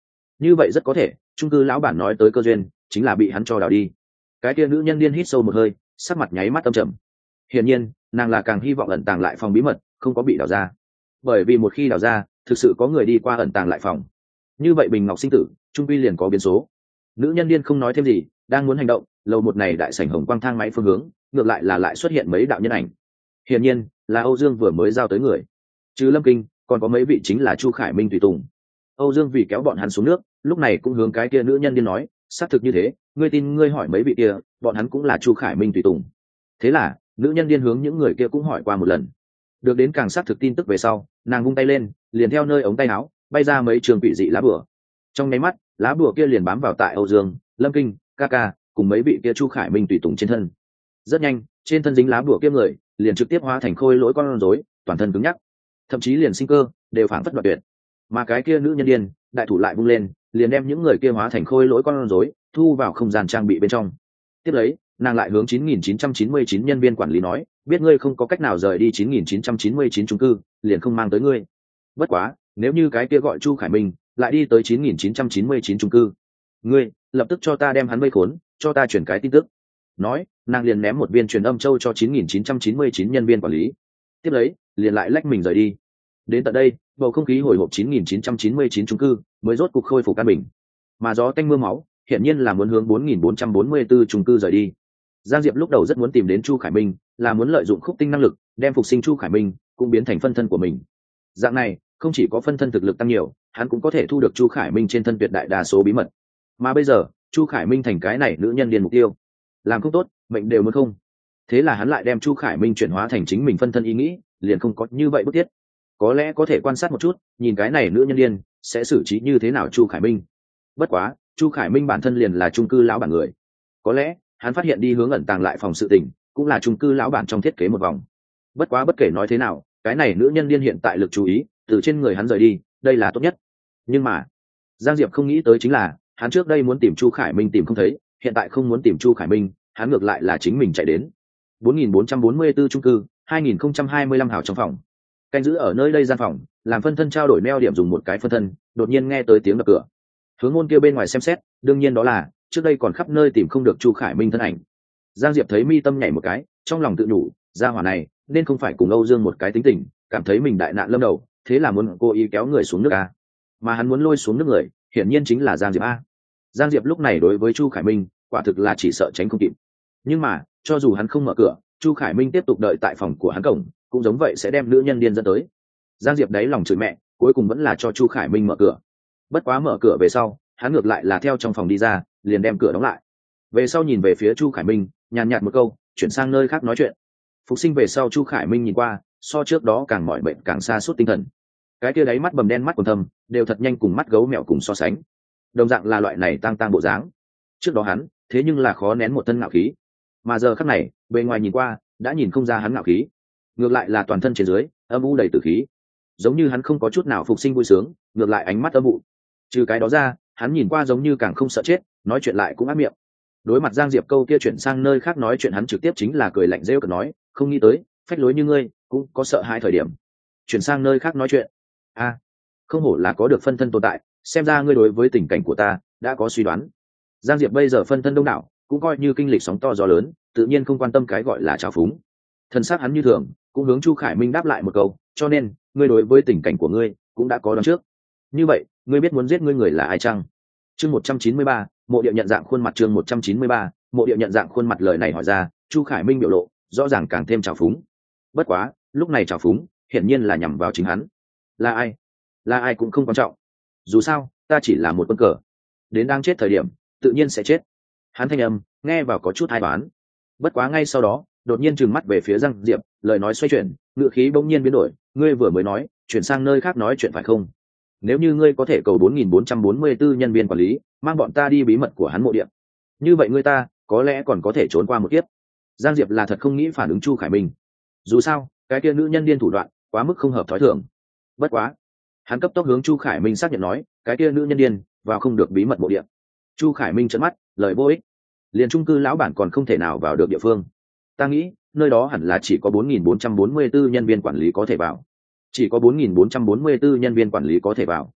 như vậy rất có thể chung cư lão bản nói tới cơ duyên chính là bị hắn cho đào đi. Cái kia nữ nhân điên hít sâu một hơi, sắc mặt nháy mắt âm trầm. Hiển nhiên nàng là càng hy vọng ẩn tàng lại phòng bí mật không có bị đào ra, bởi vì một khi đào ra thực sự có người đi qua ẩn tàng lại phòng, như vậy bình ngọc sinh tử trung quy liền có biến số. Nữ nhân điên không nói thêm gì, đang muốn hành động, lầu một này đại sảnh hồng quang thang máy phương hướng ngược lại là lại xuất hiện mấy đạo nhân ảnh. Hiển nhiên là Âu Dương vừa mới giao tới người, trừ Lâm Kinh còn có mấy vị chính là Chu Khải Minh tùy tùng. Âu Dương vì kéo bọn hắn xuống nước, lúc này cũng hướng cái kia nữ nhân điên nói, xác thực như thế, ngươi tin ngươi hỏi mấy vị kia, bọn hắn cũng là Chu Khải Minh tùy tùng. Thế là nữ nhân điên hướng những người kia cũng hỏi qua một lần, được đến càng xác thực tin tức về sau, nàng vung tay lên, liền theo nơi ống tay áo bay ra mấy trường quỷ dị lá bùa. Trong nháy mắt lá bùa kia liền bám vào tại Âu Dương, Lâm Kinh, ca ca cùng mấy vị kia Chu Khải Minh tùy tùng trên thân. Rất nhanh trên thân dính lá bùa kia người liền trực tiếp hóa thành khôi lỗi con rối, toàn thân cứng nhắc, thậm chí liền sinh cơ đều phảng phất đoạt tuyệt. Mà cái kia nữ nhân điên đại thủ lại vung lên, liền đem những người kia hóa thành khôi lỗi con rối thu vào không gian trang bị bên trong. Tiếp lấy nàng lại hướng chín nghìn chín trăm chín mươi chín nhân viên quản lý nói, biết ngươi không có cách nào rời đi chín nghìn chín trăm chín mươi chín chung cư, liền không mang tới ngươi. Bất quá nếu như cái kia gọi Chu Khải Minh lại đi tới chín nghìn chín trăm chín mươi chín chung cư, ngươi lập tức cho ta đem hắn vây khốn, cho ta chuyển cái tin tức. Nói nàng liền ném một viên truyền âm châu cho chín nghìn chín trăm chín mươi chín nhân viên quản lý, tiếp lấy liền lại lách mình rời đi. Đến tận đây bầu không khí hồi hộp chín nghìn chín trăm chín mươi chín chung cư mới rốt cục khôi phục căn bình, mà gió tanh mưa máu hiển nhiên là muốn hướng bốn nghìn bốn trăm bốn mươi tư chung cư rời đi. Giang Diệp lúc đầu rất muốn tìm đến Chu Khải Minh, là muốn lợi dụng khúc tinh năng lực đem phục sinh Chu Khải Minh cũng biến thành phân thân của mình. Dạng này không chỉ có phân thân thực lực tăng nhiều, hắn cũng có thể thu được Chu Khải Minh trên thân tuyệt đại đa số bí mật. Mà bây giờ Chu Khải Minh thành cái này nữ nhân điên mục tiêu, làm không tốt mệnh đều muốn không. Thế là hắn lại đem Chu Khải Minh chuyển hóa thành chính mình phân thân ý nghĩ liền không có như vậy bức thiết. Có lẽ có thể quan sát một chút, nhìn cái này nữ nhân điên sẽ xử trí như thế nào Chu Khải Minh. Bất quá Chu Khải Minh bản thân liền là chung cư lão bản người, có lẽ hắn phát hiện đi hướng ẩn tàng lại phòng sự tình cũng là chung cư lão bản trong thiết kế một vòng. Bất quá bất kể nói thế nào, cái này nữ nhân điên hiện tại lực chú ý từ trên người hắn rời đi, đây là tốt nhất. Nhưng mà Giang Diệp không nghĩ tới chính là, hắn trước đây muốn tìm Chu Khải Minh tìm không thấy, hiện tại không muốn tìm Chu Khải Minh, hắn ngược lại là chính mình chạy đến. bốn nghìn bốn trăm bốn mươi tư chung cư, hai nghìn không trăm hai mươi lăm hào trong phòng. Canh giữ ở nơi đây gian phòng, làm phân thân trao đổi neo điểm dùng một cái phân thân, đột nhiên nghe tới tiếng đập cửa. Hướng môn kia bên ngoài xem xét, đương nhiên đó là trước đây còn khắp nơi tìm không được Chu Khải Minh thân ảnh. Giang Diệp thấy mi tâm nhảy một cái, trong lòng tự nhủ, gia hỏa này nên không phải cùng Âu Dương một cái tính tình, cảm thấy mình đại nạn lâm đầu, thế là muốn cố ý kéo người xuống nước a. Mà hắn muốn lôi xuống nước người, hiển nhiên chính là Giang Diệp a. Giang Diệp lúc này đối với Chu Khải Minh quả thực là chỉ sợ tránh không kịp. Nhưng mà cho dù hắn không mở cửa, Chu Khải Minh tiếp tục đợi tại phòng của hắn cổng, cũng giống vậy sẽ đem nữ nhân điên dẫn tới. Giang Diệp đáy lòng chửi mẹ, cuối cùng vẫn là cho Chu Khải Minh mở cửa. Bất quá mở cửa về sau, hắn ngược lại là theo trong phòng đi ra, liền đem cửa đóng lại. Về sau nhìn về phía Chu Khải Minh, nhàn nhạt một câu, chuyển sang nơi khác nói chuyện. Phục sinh về sau Chu Khải Minh nhìn qua, so trước đó càng mỏi bệnh càng xa suốt tinh thần. Cái kia đáy mắt bầm đen mắt quần thâm, đều thật nhanh cùng mắt gấu mèo cùng so sánh. Đồng dạng là loại này tang tang bộ dáng. Trước đó hắn, thế nhưng là khó nén một thân ngạo khí, mà giờ khắc này, bề ngoài nhìn qua, đã nhìn không ra hắn ngạo khí, ngược lại là toàn thân trên dưới âm u đầy tử khí, giống như hắn không có chút nào phục sinh vui sướng, ngược lại ánh mắt âm u. Trừ cái đó ra, hắn nhìn qua giống như càng không sợ chết, nói chuyện lại cũng ác miệng. Đối mặt Giang Diệp câu kia chuyển sang nơi khác nói chuyện, hắn trực tiếp chính là cười lạnh rêu cợt nói, không nghĩ tới phách lối như ngươi cũng có sợ hai thời điểm. Chuyển sang nơi khác nói chuyện, a à, không hổ là có được phân thân tồn tại, xem ra ngươi đối với tình cảnh của ta đã có suy đoán. Giang Diệp bây giờ phân thân đông đảo, cũng coi như kinh lịch sóng to gió lớn, tự nhiên không quan tâm cái gọi là trào phúng. Thân xác hắn như thường, cũng hướng Chu Khải Minh đáp lại một câu, cho nên ngươi đối với tình cảnh của ngươi cũng đã có đoán trước. Như vậy ngươi biết muốn giết ngươi người là ai chăng? Chương một trăm chín mươi ba, mộ địa nhận dạng khuôn mặt. Chương một trăm chín mươi ba, mộ địa nhận dạng khuôn mặt. Lời này hỏi ra, Chu Khải Minh biểu lộ rõ ràng càng thêm trào phúng. Bất quá lúc này trào phúng hiển nhiên là nhằm vào chính hắn. Là ai? Là ai cũng không quan trọng, dù sao ta chỉ là một quân cờ, đến đang chết thời điểm tự nhiên sẽ chết. Hắn thanh âm nghe vào có chút hai đoán. Bất quá ngay sau đó đột nhiên trừng mắt về phía Giang Diệp, lời nói xoay chuyển, ngựa khí bỗng nhiên biến đổi, ngươi vừa mới nói chuyển sang nơi khác nói chuyện phải không? Nếu như ngươi có thể cầu bốn nghìn bốn trăm bốn mươi tư nhân viên quản lý mang bọn ta đi bí mật của hắn mộ địa, như vậy ngươi ta có lẽ còn có thể trốn qua một kiếp. Giang Diệp là thật không nghĩ phản ứng Chu Khải Minh, dù sao cái kia nữ nhân điên thủ đoạn quá mức không hợp thói thường. Bất quá hắn cấp tốc hướng Chu Khải Minh xác nhận nói, cái kia nữ nhân điên vào không được bí mật mộ địa. Chu Khải Minh trợn mắt, lời vô ích, liền chung cư lão bản còn không thể nào vào được địa phương, ta nghĩ nơi đó hẳn là chỉ có bốn nghìn bốn trăm bốn mươi tư nhân viên quản lý có thể vào, chỉ có bốn nghìn bốn trăm bốn mươi tư nhân viên quản lý có thể vào.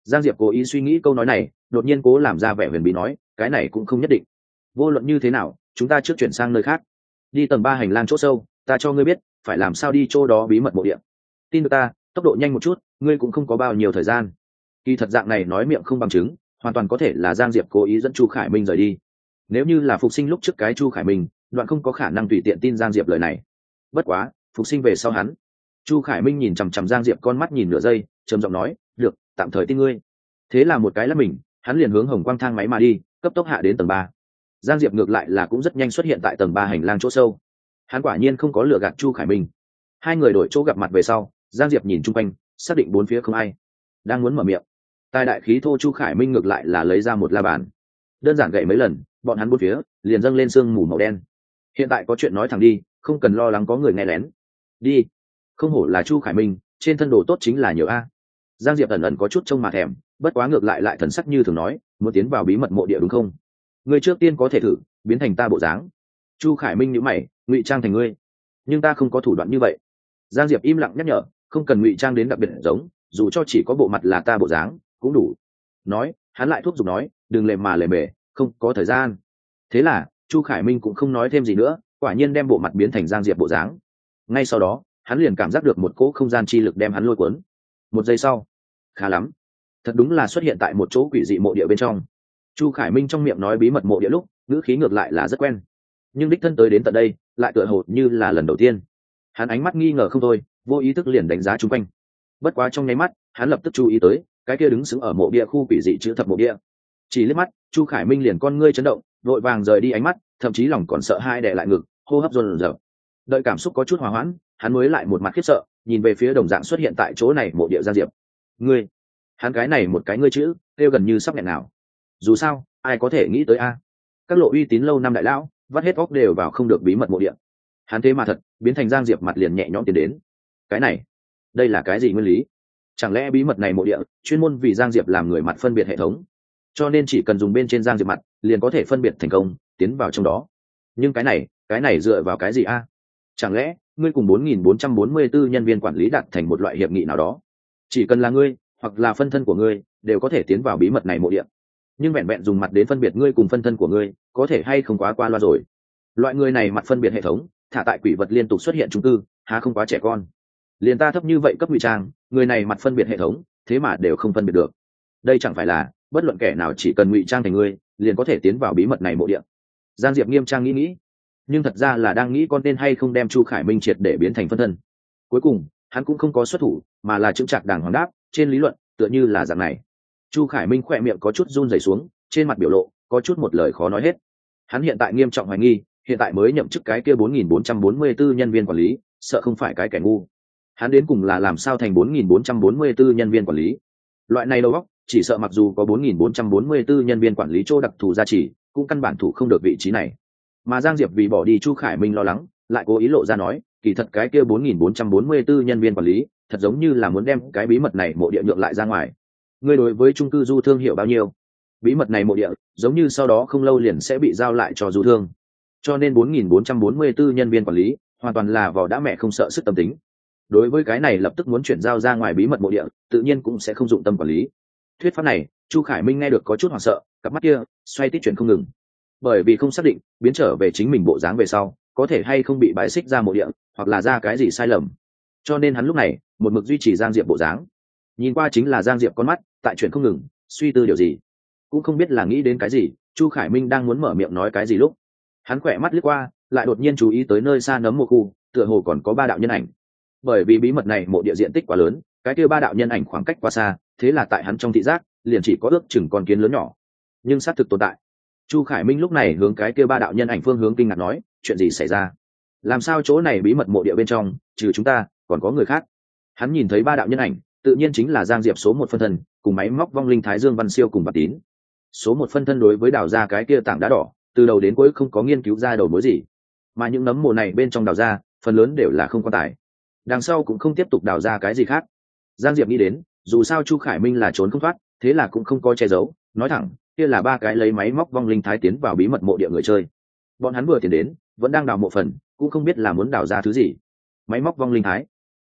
Giang Diệp cố ý suy nghĩ câu nói này, đột nhiên cố làm ra vẻ huyền bí nói, cái này cũng không nhất định. Vô luận như thế nào, chúng ta trước chuyển sang nơi khác. Đi tầng ba hành lang chỗ sâu, ta cho ngươi biết phải làm sao đi chỗ đó bí mật mộ địa. Tin được ta, tốc độ nhanh một chút, ngươi cũng không có bao nhiêu thời gian. Kỳ thật dạng này nói miệng không bằng chứng, hoàn toàn có thể là Giang Diệp cố ý dẫn Chu Khải Minh rời đi. Nếu như là phục sinh lúc trước cái Chu Khải Minh, đoạn không có khả năng tùy tiện tin Giang Diệp lời này. Bất quá, phục sinh về sau hắn. Chu Khải Minh nhìn chằm chằm Giang Diệp con mắt nhìn nửa giây, trầm giọng nói, được, tạm thời tin ngươi. Thế là một cái lắp mình, hắn liền hướng hồng quang thang máy mà đi, cấp tốc hạ đến tầng ba. Giang Diệp ngược lại là cũng rất nhanh xuất hiện tại tầng ba hành lang chỗ sâu. Hắn quả nhiên không có lừa gạt Chu Khải Minh. Hai người đổi chỗ gặp mặt về sau, Giang Diệp nhìn chung quanh, xác định bốn phía không ai, đang muốn mở miệng. Tài đại khí thô Chu Khải Minh ngược lại là lấy ra một la bàn, đơn giản gậy mấy lần, bọn hắn bốn phía liền dâng lên sương mù màu đen. Hiện tại có chuyện nói thẳng đi, không cần lo lắng có người nghe lén. Đi. Không hổ là Chu Khải Minh, trên thân đồ tốt chính là nhiều a. Giang Diệp ẩn ẩn có chút trông mà thèm, bất quá ngược lại lại thần sắc như thường nói, muốn tiến vào bí mật mộ địa đúng không? Ngươi trước tiên có thể thử biến thành ta bộ dáng. Chu Khải Minh nhíu mày, ngụy trang thành ngươi, nhưng ta không có thủ đoạn như vậy. Giang Diệp im lặng nhắc nhở, không cần ngụy trang đến đặc biệt giống, dù cho chỉ có bộ mặt là ta bộ dáng cũng đủ. Nói, hắn lại thúc giục nói, đừng lề mà lề mề, không có thời gian. Thế là Chu Khải Minh cũng không nói thêm gì nữa, quả nhiên đem bộ mặt biến thành Giang Diệp bộ dáng. Ngay sau đó hắn liền cảm giác được một cỗ không gian chi lực đem hắn lôi cuốn. Một giây sau, khá lắm, thật đúng là xuất hiện tại một chỗ quỷ dị mộ địa bên trong. Chu Khải Minh trong miệng nói bí mật mộ địa lúc ngữ khí ngược lại là rất quen, nhưng đích thân tới đến tận đây lại tựa hồ như là lần đầu tiên. Hắn ánh mắt nghi ngờ không thôi, vô ý thức liền đánh giá chung quanh. Bất quá trong nháy mắt hắn lập tức chú ý tới cái kia đứng sững ở mộ địa khu quỷ dị chữ thập mộ địa. Chỉ liếc mắt, Chu Khải Minh liền con ngươi chấn động, vội vàng rời đi ánh mắt, thậm chí lòng còn sợ hai đè lại ngực, hô hấp dồn dập. Đợi cảm xúc có chút hòa hoãn, hắn mới lại một mặt khiếp sợ, nhìn về phía đồng dạng xuất hiện tại chỗ này mộ địa Giang Diệp. Ngươi, hắn cái này một cái ngươi chữ, kêu gần như sắp nghẹn nào. Dù sao, ai có thể nghĩ tới a? Các lộ uy tín lâu năm đại lão, vắt hết óc đều vào không được bí mật mộ địa. Hắn thế mà thật biến thành Giang Diệp mặt liền nhẹ nhõm tiến đến. Cái này, đây là cái gì nguyên lý? Chẳng lẽ bí mật này mộ địa chuyên môn vì Giang Diệp làm người mặt phân biệt hệ thống, cho nên chỉ cần dùng bên trên Giang Diệp mặt liền có thể phân biệt thành công tiến vào trong đó? Nhưng cái này, cái này dựa vào cái gì a? Chẳng lẽ ngươi cùng bốn nghìn bốn trăm bốn mươi tư nhân viên quản lý đạt thành một loại hiệp nghị nào đó, chỉ cần là ngươi hoặc là phân thân của ngươi đều có thể tiến vào bí mật này mộ địa? Nhưng vẹn vẹn dùng mặt đến phân biệt ngươi cùng phân thân của ngươi, có thể hay không quá qua loa rồi? Loại người này mặt phân biệt hệ thống thả tại quỷ vật liên tục xuất hiện trung cư, há không quá trẻ con? Liền ta thấp như vậy cấp ngụy trang, người này mặt phân biệt hệ thống thế mà đều không phân biệt được. Đây chẳng phải là bất luận kẻ nào chỉ cần ngụy trang thành ngươi liền có thể tiến vào bí mật này mộ địa? Giang Diệp nghiêm trang nghĩ nghĩ, nhưng thật ra là đang nghĩ con nên hay không đem Chu Khải Minh triệt để biến thành phân thân. Cuối cùng hắn cũng không có xuất thủ, mà là chững chạc đàng hoàng đáp, trên lý luận tựa như là dạng này. Chu Khải Minh khỏe miệng có chút run rẩy xuống, trên mặt biểu lộ có chút một lời khó nói hết. Hắn hiện tại nghiêm trọng hoài nghi, hiện tại mới nhậm chức cái kia bốn nghìn bốn trăm bốn mươi tư nhân viên quản lý, sợ không phải cái kẻ ngu. Hắn đến cùng là làm sao thành bốn nghìn bốn trăm bốn mươi tư nhân viên quản lý? Loại này đầu óc, chỉ sợ mặc dù có bốn nghìn bốn trăm bốn mươi tư nhân viên quản lý chỗ đặc thù gia trì, cũng căn bản thủ không được vị trí này. Mà Giang Diệp vì bỏ đi Chu Khải Minh lo lắng, lại cố ý lộ ra nói, kỳ thật cái kia bốn nghìn bốn trăm bốn mươi tư nhân viên quản lý, thật giống như là muốn đem cái bí mật này mộ địa nhượng lại ra ngoài. Ngươi đối với chung cư Du Thương hiểu bao nhiêu? Bí mật này mộ địa, giống như sau đó không lâu liền sẽ bị giao lại cho Du Thương. Cho nên bốn nghìn bốn trăm bốn mươi tư nhân viên quản lý, hoàn toàn là vỏ đã mẹ không sợ sức tâm tính. Đối với cái này lập tức muốn chuyển giao ra ngoài bí mật mộ địa, tự nhiên cũng sẽ không dụng tâm quản lý. Thuyết pháp này, Chu Khải Minh nghe được có chút hoảng sợ, cặp mắt kia xoay tít chuyển không ngừng. Bởi vì không xác định biến trở về chính mình bộ dáng về sau có thể hay không bị bãi xích ra mộ địa, hoặc là ra cái gì sai lầm, cho nên hắn lúc này một mực duy trì Giang Diệp bộ dáng. Nhìn qua chính là Giang Diệp con mắt tại chuyển không ngừng, suy tư điều gì, cũng không biết là nghĩ đến cái gì. Chu Khải Minh đang muốn mở miệng nói cái gì lúc hắn khỏe mắt lướt qua, lại đột nhiên chú ý tới nơi xa nấm một khu, tựa hồ còn có ba đạo nhân ảnh. Bởi vì bí mật này mộ địa diện tích quá lớn, cái kia ba đạo nhân ảnh khoảng cách quá xa, thế là tại hắn trong thị giác liền chỉ có ước chừng con kiến lớn nhỏ, nhưng xác thực tồn tại. Chu Khải Minh lúc này hướng cái kia ba đạo nhân ảnh phương hướng kinh ngạc nói, chuyện gì xảy ra? Làm sao chỗ này bí mật mộ địa bên trong trừ chúng ta còn có người khác? Hắn nhìn thấy ba đạo nhân ảnh, tự nhiên chính là Giang Diệp số một phân thân cùng máy móc vong linh Thái Dương Văn Siêu cùng Bạc Tín. Số một phân thân đối với đào ra cái kia tảng đá đỏ, từ đầu đến cuối không có nghiên cứu ra đầu mối gì, mà những nấm mồ này bên trong đào ra, phần lớn đều là không quan tài. Đằng sau cũng không tiếp tục đào ra cái gì khác. Giang Diệp nghĩ đến, dù sao Chu Khải Minh là trốn không thoát, thế là cũng không có che giấu, nói thẳng, kia là ba cái lấy máy móc vong linh thái tiến vào bí mật mộ địa người chơi. Bọn hắn vừa tiến đến vẫn đang đào mộ phần, cũng không biết là muốn đào ra thứ gì. Máy móc vong linh thái?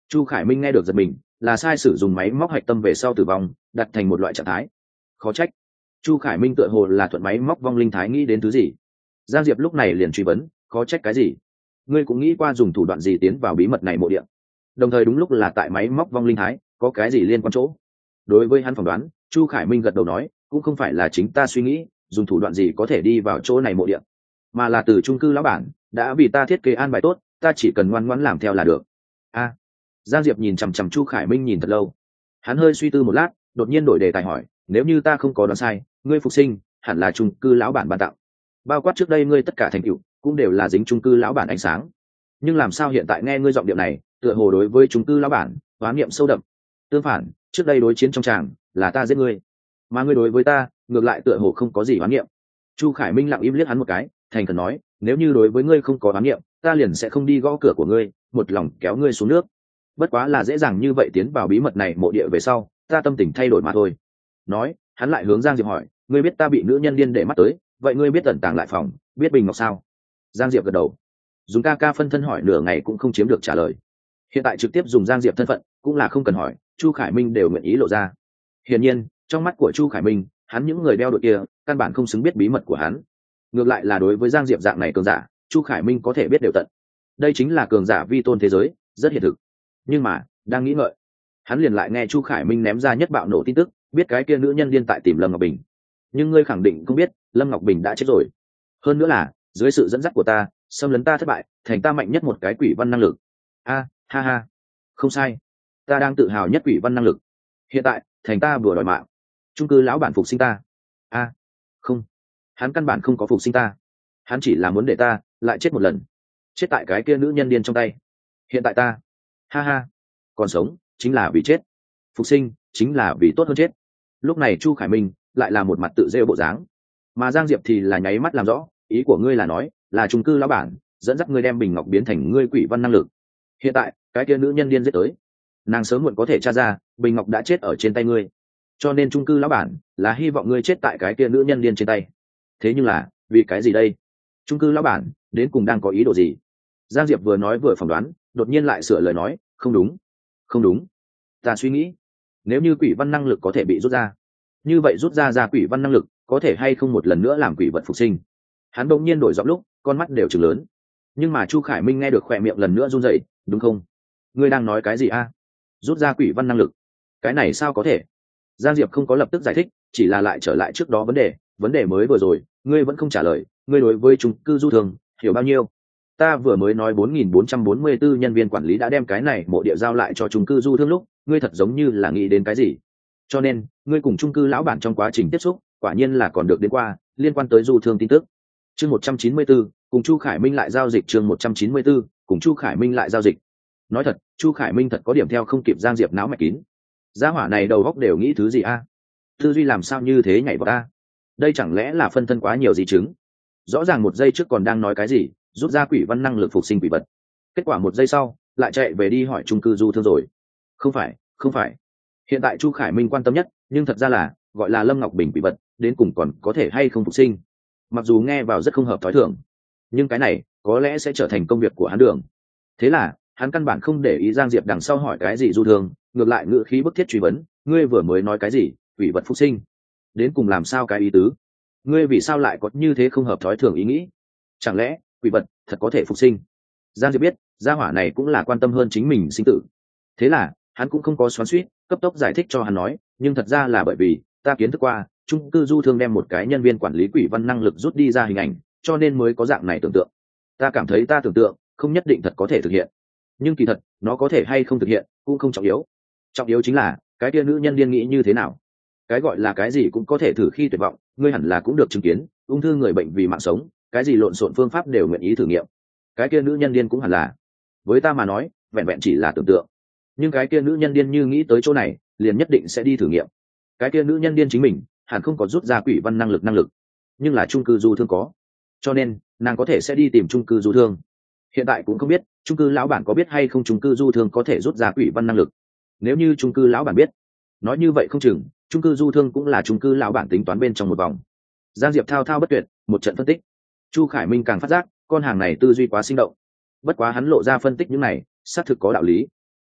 Chu Khải Minh nghe được giật mình, là sai sử dụng máy móc hạch tâm về sau tử vong, đặt thành một loại trạng thái. Khó trách. Chu Khải Minh tựa hồ là thuận máy móc vong linh thái nghĩ đến thứ gì. Giang Diệp lúc này liền truy vấn, khó trách cái gì? Ngươi cũng nghĩ qua dùng thủ đoạn gì tiến vào bí mật này mộ địa? Đồng thời đúng lúc là tại máy móc vong linh thái, có cái gì liên quan chỗ? Đối với hắn phỏng đoán, Chu Khải Minh gật đầu nói, cũng không phải là chính ta suy nghĩ, dùng thủ đoạn gì có thể đi vào chỗ này mộ địa, mà là từ chung cư lão bản đã vì ta thiết kế an bài tốt, ta chỉ cần ngoan ngoãn làm theo là được. A. Giang Diệp nhìn chằm chằm Chu Khải Minh nhìn thật lâu. Hắn hơi suy tư một lát, đột nhiên đổi đề tài hỏi, nếu như ta không có đoán sai, ngươi phục sinh hẳn là chung cư lão bản ban tặng, bao quát trước đây ngươi tất cả thành tựu cũng đều là dính chung cư lão bản ánh sáng, nhưng làm sao hiện tại nghe ngươi giọng điệu này tựa hồ đối với chung cư lão bản oán niệm sâu đậm? Tương phản, trước đây đối chiến trong tràng là ta giết ngươi, mà ngươi đối với ta ngược lại tựa hồ không có gì oán niệm. Chu Khải Minh lặng im liếc hắn một cái, thành khẩn nói, nếu như đối với ngươi không có oán niệm, ta liền sẽ không đi gõ cửa của ngươi, một lòng kéo ngươi xuống nước. Bất quá là dễ dàng như vậy tiến vào bí mật này mộ địa về sau, ta tâm tình thay đổi mà thôi. Nói, hắn lại hướng Giang Diệp hỏi, ngươi biết ta bị nữ nhân điên để mắt tới, vậy ngươi biết tận tàng lại phòng, biết bình ngọc sao? Giang Diệp gật đầu. Dùng ca ca phân thân hỏi nửa ngày cũng không chiếm được trả lời. Hiện tại trực tiếp dùng Giang Diệp thân phận, cũng là không cần hỏi, Chu Khải Minh đều nguyện ý lộ ra. Hiển nhiên, trong mắt của Chu Khải Minh, hắn những người đeo đội kia, căn bản không xứng biết bí mật của hắn. Ngược lại là đối với Giang Diệp dạng này cường giả, Chu Khải Minh có thể biết đều tận. Đây chính là cường giả vi tôn thế giới, rất hiện thực. Nhưng mà, đang nghĩ ngợi, hắn liền lại nghe Chu Khải Minh ném ra nhất bạo nổ tin tức, biết cái kia nữ nhân điên tại tìm Lâm Ngọc Bình. Nhưng ngươi khẳng định không biết, Lâm Ngọc Bình đã chết rồi. Hơn nữa là, dưới sự dẫn dắt của ta, xâm lấn ta thất bại, thành ta mạnh nhất một cái quỷ văn năng lực. A, ha ha. Không sai. Ta đang tự hào nhất quỷ văn năng lực. Hiện tại, thành ta vừa đòi mạng. Chung cư lão bản phục sinh ta. A, không. Hắn căn bản không có phục sinh ta. Hắn chỉ là muốn để ta lại chết một lần. Chết tại cái kia nữ nhân điên trong tay. Hiện tại ta, ha ha, còn sống chính là vì chết, phục sinh chính là vì tốt hơn chết. Lúc này Chu Khải Minh lại là một mặt tự rêu bộ dáng, mà Giang Diệp thì là nháy mắt làm rõ, ý của ngươi là nói là chung cư lão bản dẫn dắt ngươi đem bình ngọc biến thành ngươi quỷ văn năng lực. Hiện tại cái kia nữ nhân điên giết tới, nàng sớm muộn có thể tra ra bình ngọc đã chết ở trên tay ngươi, cho nên chung cư lão bản là hy vọng ngươi chết tại cái kia nữ nhân điên trên tay. Thế nhưng là vì cái gì đây? Chung cư lão bản đến cùng đang có ý đồ gì? Giang Diệp vừa nói vừa phỏng đoán, đột nhiên lại sửa lời nói, không đúng, không đúng, ta suy nghĩ, nếu như quỷ văn năng lực có thể bị rút ra, như vậy rút ra ra quỷ văn năng lực có thể hay không một lần nữa làm quỷ vật phục sinh? Hắn bỗng nhiên đổi giọng lúc, con mắt đều trừng lớn. Nhưng mà Chu Khải Minh nghe được khỏe miệng lần nữa run rẩy, đúng không? Ngươi đang nói cái gì a? Rút ra quỷ văn năng lực? Cái này sao có thể? Giang Diệp không có lập tức giải thích, chỉ là lại trở lại trước đó vấn đề, vấn đề mới vừa rồi, ngươi vẫn không trả lời, ngươi đối với chung cư Du Thường hiểu bao nhiêu? Ta vừa mới nói bốn nghìn bốn trăm bốn mươi bốn nhân viên quản lý đã đem cái này mộ địa giao lại cho chung cư Du Thương lúc, ngươi thật giống như là nghĩ đến cái gì. Cho nên, ngươi cùng chung cư lão bản trong quá trình tiếp xúc, quả nhiên là còn được đến qua liên quan tới Du Thương tin tức. Chương một trăm chín mươi bốn, cùng Chu Khải Minh lại giao dịch. Chương một trăm chín mươi bốn, cùng Chu Khải Minh lại giao dịch. Nói thật, Chu Khải Minh thật có điểm theo không kịp Giang Diệp náo mạch kín. Gia hỏa này đầu góc đều nghĩ thứ gì a? Tư duy làm sao như thế nhảy vào ta? Đây chẳng lẽ là phân thân quá nhiều gì chứng? Rõ ràng một giây trước còn đang nói cái gì, rút ra quỷ văn năng lực phục sinh quỷ vật, kết quả một giây sau lại chạy về đi hỏi chung cư Du Thương rồi. Không phải, không phải. Hiện tại Chu Khải Minh quan tâm nhất, nhưng thật ra là gọi là Lâm Ngọc Bình quỷ vật, đến cùng còn có thể hay không phục sinh. Mặc dù nghe vào rất không hợp thói thường, nhưng cái này có lẽ sẽ trở thành công việc của hắn đường. Thế là hắn căn bản không để ý Giang Diệp đằng sau hỏi cái gì Du Thương, ngược lại ngữ khí bức thiết truy vấn, ngươi vừa mới nói cái gì, quỷ vật phục sinh? Đến cùng làm sao cái ý tứ? Ngươi vì sao lại có như thế không hợp thói thường ý nghĩ? Chẳng lẽ quỷ vật thật có thể phục sinh? Giang Diệp biết gia hỏa này cũng là quan tâm hơn chính mình sinh tử, thế là hắn cũng không có xoắn xuýt, cấp tốc giải thích cho hắn nói, nhưng thật ra là bởi vì ta kiến thức qua chung cư Du Thương đem một cái nhân viên quản lý quỷ văn năng lực rút đi ra hình ảnh, cho nên mới có dạng này tưởng tượng. Ta cảm thấy ta tưởng tượng không nhất định thật có thể thực hiện, nhưng kỳ thật nó có thể hay không thực hiện cũng không trọng yếu. Trọng yếu chính là cái kia nữ nhân điên nghĩ như thế nào. Cái gọi là cái gì cũng có thể thử khi tuyệt vọng, ngươi hẳn là cũng được chứng kiến, ung thư người bệnh vì mạng sống, cái gì lộn xộn phương pháp đều nguyện ý thử nghiệm. Cái kia nữ nhân điên cũng hẳn là, với ta mà nói vẹn vẹn chỉ là tưởng tượng, nhưng cái kia nữ nhân điên như nghĩ tới chỗ này liền nhất định sẽ đi thử nghiệm. Cái kia nữ nhân điên chính mình hẳn không có rút ra quỷ văn năng lực năng lực, nhưng là chung cư Du Thương có, cho nên nàng có thể sẽ đi tìm chung cư Du Thương. Hiện tại cũng không biết chung cư lão bản có biết hay không chung cư Du Thương có thể rút ra quỷ văn năng lực. Nếu như chung cư lão bản biết, nói như vậy không chừng chung cư Du Thương cũng là chung cư lão bản tính toán bên trong một vòng. Giang Diệp thao thao bất tuyệt một trận phân tích, Chu Khải Minh càng phát giác con hàng này tư duy quá sinh động. Bất quá hắn lộ ra phân tích những này xác thực có đạo lý.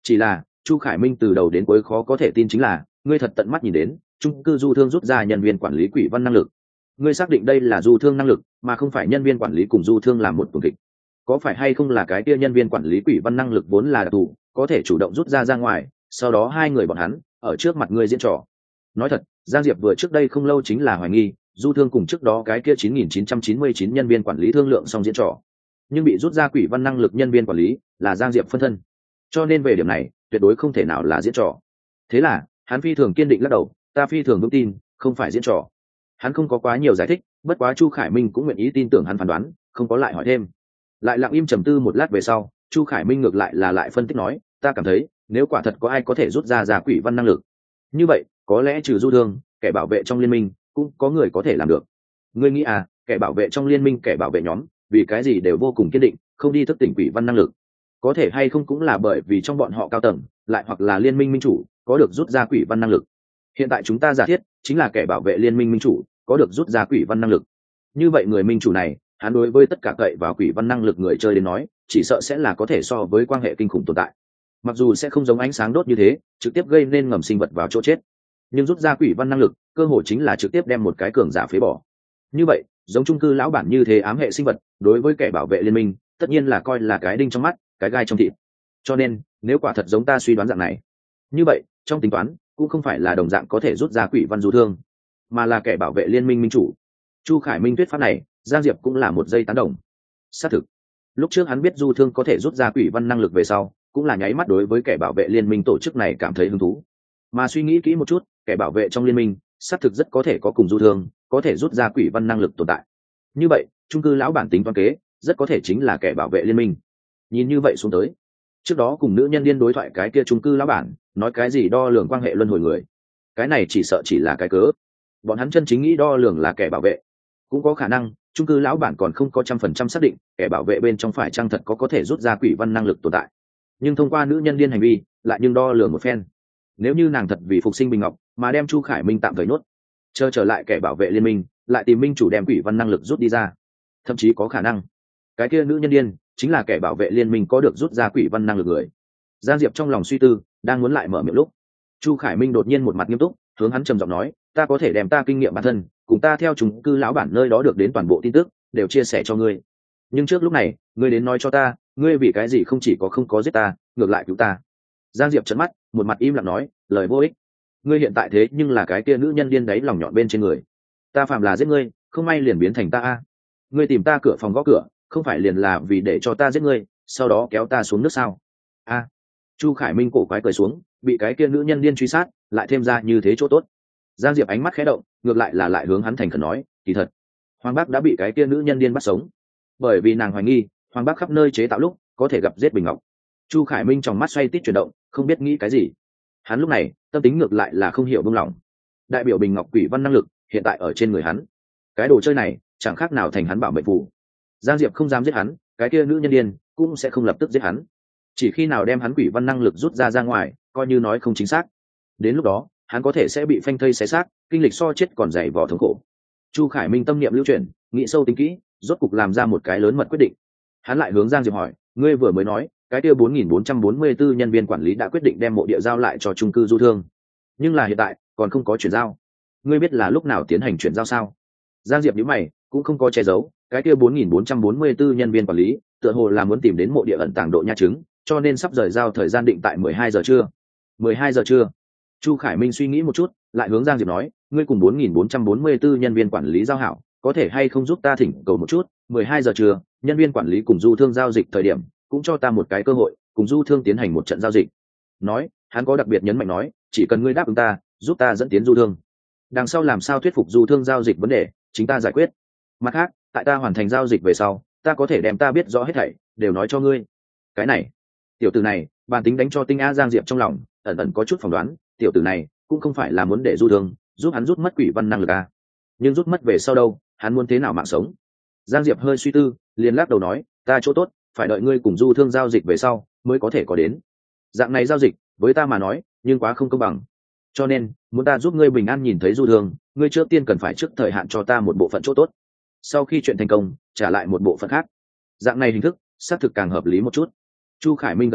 Chỉ là Chu Khải Minh từ đầu đến cuối khó có thể tin chính là ngươi thật tận mắt nhìn đến chung cư du thương rút ra nhân viên quản lý quỷ văn năng lực. Ngươi xác định đây là du thương năng lực mà không phải nhân viên quản lý cùng du thương làm một tuần kịch. Có phải hay không là cái kia nhân viên quản lý quỷ văn năng lực vốn là đặc thù, có thể chủ động rút ra ra ngoài, sau đó hai người bọn hắn ở trước mặt ngươi diễn trò. Nói thật, Giang Diệp vừa trước đây không lâu chính là hoài nghi du thương cùng trước đó cái kia chín nghìn chín trăm chín mươi chín nhân viên quản lý thương lượng xong diễn trò, nhưng bị rút ra quỷ văn năng lực nhân viên quản lý là Giang Diệp phân thân, cho nên về điểm này tuyệt đối không thể nào là diễn trò. Thế là hắn phi thường kiên định lắc đầu, ta phi thường vững tin không phải diễn trò. Hắn không có quá nhiều giải thích, bất quá Chu Khải Minh cũng nguyện ý tin tưởng hắn phán đoán, không có lại hỏi thêm. Lại lặng im trầm tư một lát về sau, Chu Khải Minh ngược lại là lại phân tích nói, ta cảm thấy nếu quả thật có ai có thể rút ra ra quỷ văn năng lực, như vậy có lẽ trừ du thương, kẻ bảo vệ trong liên minh cũng có người có thể làm được. Ngươi nghĩ à, kẻ bảo vệ trong liên minh, kẻ bảo vệ nhóm vì cái gì đều vô cùng kiên định không đi thức tỉnh quỷ văn năng lực, có thể hay không cũng là bởi vì trong bọn họ cao tầng lại hoặc là liên minh minh chủ có được rút ra quỷ văn năng lực. Hiện tại chúng ta giả thiết chính là kẻ bảo vệ liên minh minh chủ có được rút ra quỷ văn năng lực, như vậy người minh chủ này hắn đối với tất cả cậy vào quỷ văn năng lực người chơi đến nói chỉ sợ sẽ là có thể so với quan hệ kinh khủng tồn tại. Mặc dù sẽ không giống ánh sáng đốt như thế trực tiếp gây nên ngầm sinh vật vào chỗ chết, nhưng rút ra quỷ văn năng lực cơ hội chính là trực tiếp đem một cái cường giả phế bỏ. Như vậy giống chung cư lão bản như thế ám hệ sinh vật đối với kẻ bảo vệ liên minh tất nhiên là coi là cái đinh trong mắt, cái gai trong thịt. Cho nên nếu quả thật giống ta suy đoán dạng này, như vậy trong tính toán cũng không phải là đồng dạng có thể rút ra quỷ văn du thương, mà là kẻ bảo vệ liên minh minh chủ. Chu Khải Minh thuyết pháp này Giang Diệp cũng là một giây tán đồng. Xác thực lúc trước hắn biết du thương có thể rút ra quỷ văn năng lực về sau cũng là nháy mắt đối với kẻ bảo vệ liên minh tổ chức này cảm thấy hứng thú, mà suy nghĩ kỹ một chút kẻ bảo vệ trong liên minh xác thực rất có thể có cùng du thương có thể rút ra quỷ văn năng lực tồn tại. Như vậy chung cư lão bản tính toán kế rất có thể chính là kẻ bảo vệ liên minh. Nhìn như vậy xuống tới, trước đó cùng nữ nhân điên đối thoại cái kia chung cư lão bản nói cái gì đo lường quan hệ luân hồi người, cái này chỉ sợ chỉ là cái cớ. Bọn hắn chân chính nghĩ đo lường là kẻ bảo vệ, cũng có khả năng chung cư lão bản còn không có trăm phần trăm xác định kẻ bảo vệ bên trong phải chăng thật có có thể rút ra quỷ văn năng lực tồn tại, nhưng thông qua nữ nhân điên hành vi lại nhưng đo lường một phen. Nếu như nàng thật vì phục sinh Bình Ngọc mà đem Chu Khải Minh tạm thời nhốt, chờ trở lại kẻ bảo vệ liên minh lại tìm minh chủ đem quỷ văn năng lực rút đi ra, thậm chí có khả năng cái kia nữ nhân điên chính là kẻ bảo vệ liên minh có được rút ra quỷ văn năng lực người. Giang Diệp trong lòng suy tư đang muốn lại mở miệng lúc Chu Khải Minh đột nhiên một mặt nghiêm túc hướng hắn trầm giọng nói, ta có thể đem ta kinh nghiệm bản thân cùng ta theo chung cư lão bản nơi đó được đến toàn bộ tin tức đều chia sẻ cho ngươi, nhưng trước lúc này ngươi đến nói cho ta, ngươi vì cái gì không chỉ có không có giết ta ngược lại cứu ta. Giang Diệp trợn mắt một mặt im lặng nói, lời vô ích. Ngươi hiện tại thế nhưng là cái kia nữ nhân điên đấy lòng nhọn bên trên người, ta phạm là giết ngươi không may liền biến thành ta a. Ngươi tìm ta cửa phòng gõ cửa không phải liền là vì để cho ta giết ngươi sau đó kéo ta xuống nước sao? A. Chu Khải Minh cổ quái cười xuống, bị cái kia nữ nhân điên truy sát lại thêm ra như thế chỗ tốt. Giang Diệp ánh mắt khẽ động ngược lại là lại hướng hắn thành khẩn nói, kỳ thật Hoàng Bắc đã bị cái kia nữ nhân điên bắt sống, bởi vì nàng hoài nghi Hoàng Bắc khắp nơi chế tạo lúc có thể gặp giết Bình Ngọc. Chu Khải Minh trong mắt xoay tít chuyển động không biết nghĩ cái gì. Hắn lúc này tâm tính ngược lại là không hiểu buông lỏng. Đại biểu Bình Ngọc quỷ văn năng lực hiện tại ở trên người hắn, cái đồ chơi này chẳng khác nào thành hắn bảo mệnh phù. Giang Diệp không dám giết hắn, cái kia nữ nhân điên cũng sẽ không lập tức giết hắn, chỉ khi nào đem hắn quỷ văn năng lực rút ra ra ngoài coi như nói không chính xác, đến lúc đó hắn có thể sẽ bị phanh thây xé xác, kinh lịch so chết còn dày vò thống khổ. Chu Khải Minh tâm niệm lưu chuyển nghĩ sâu tính kỹ rốt cục làm ra một cái lớn mật quyết định. Hắn lại hướng Giang Diệp hỏi, ngươi vừa mới nói cái kia bốn nghìn bốn trăm bốn mươi bốn nhân viên quản lý đã quyết định đem mộ địa giao lại cho chung cư du thương, nhưng là hiện tại còn không có chuyển giao, ngươi biết là lúc nào tiến hành chuyển giao sao? Giang Diệp nhíu mày cũng không có che giấu, cái kia bốn nghìn bốn trăm bốn mươi bốn nhân viên quản lý tựa hồ là muốn tìm đến mộ địa ẩn tàng độ nha chứng, cho nên sắp rời giao thời gian định tại mười hai giờ trưa. mười hai giờ trưa. Chu Khải Minh suy nghĩ một chút lại hướng Giang Diệp nói, ngươi cùng bốn nghìn bốn trăm bốn mươi bốn nhân viên quản lý giao hảo, có thể hay không giúp ta thỉnh cầu một chút, mười hai giờ trưa nhân viên quản lý cùng du thương giao dịch thời điểm cũng cho ta một cái cơ hội cùng du thương tiến hành một trận giao dịch. Nói hắn có đặc biệt nhấn mạnh nói, chỉ cần ngươi đáp ứng ta giúp ta dẫn tiến du thương, đằng sau làm sao thuyết phục du thương giao dịch vấn đề chính ta giải quyết. Mặt khác tại ta hoàn thành giao dịch về sau ta có thể đem ta biết rõ hết thảy đều nói cho ngươi. Cái này tiểu tử này bản tính đánh cho tinh a. Giang Diệp trong lòng ẩn ẩn có chút phỏng đoán, tiểu tử này cũng không phải là muốn để du thương giúp hắn rút mất quỷ văn năng lực a, nhưng rút mất về sau đâu hắn muốn thế nào mạng sống. Giang Diệp hơi suy tư liền lắc đầu nói, ta chỗ tốt phải đợi ngươi cùng du thương giao dịch về sau mới có thể có đến. Dạng này giao dịch với ta mà nói nhưng quá không công bằng, cho nên muốn ta giúp ngươi bình an nhìn thấy du thương, ngươi trước tiên cần phải trước thời hạn cho ta một bộ phận chỗ tốt, sau khi chuyện thành công trả lại một bộ phận khác. Dạng này hình thức xác thực càng hợp lý một chút. Chu Khải Minh gật đầu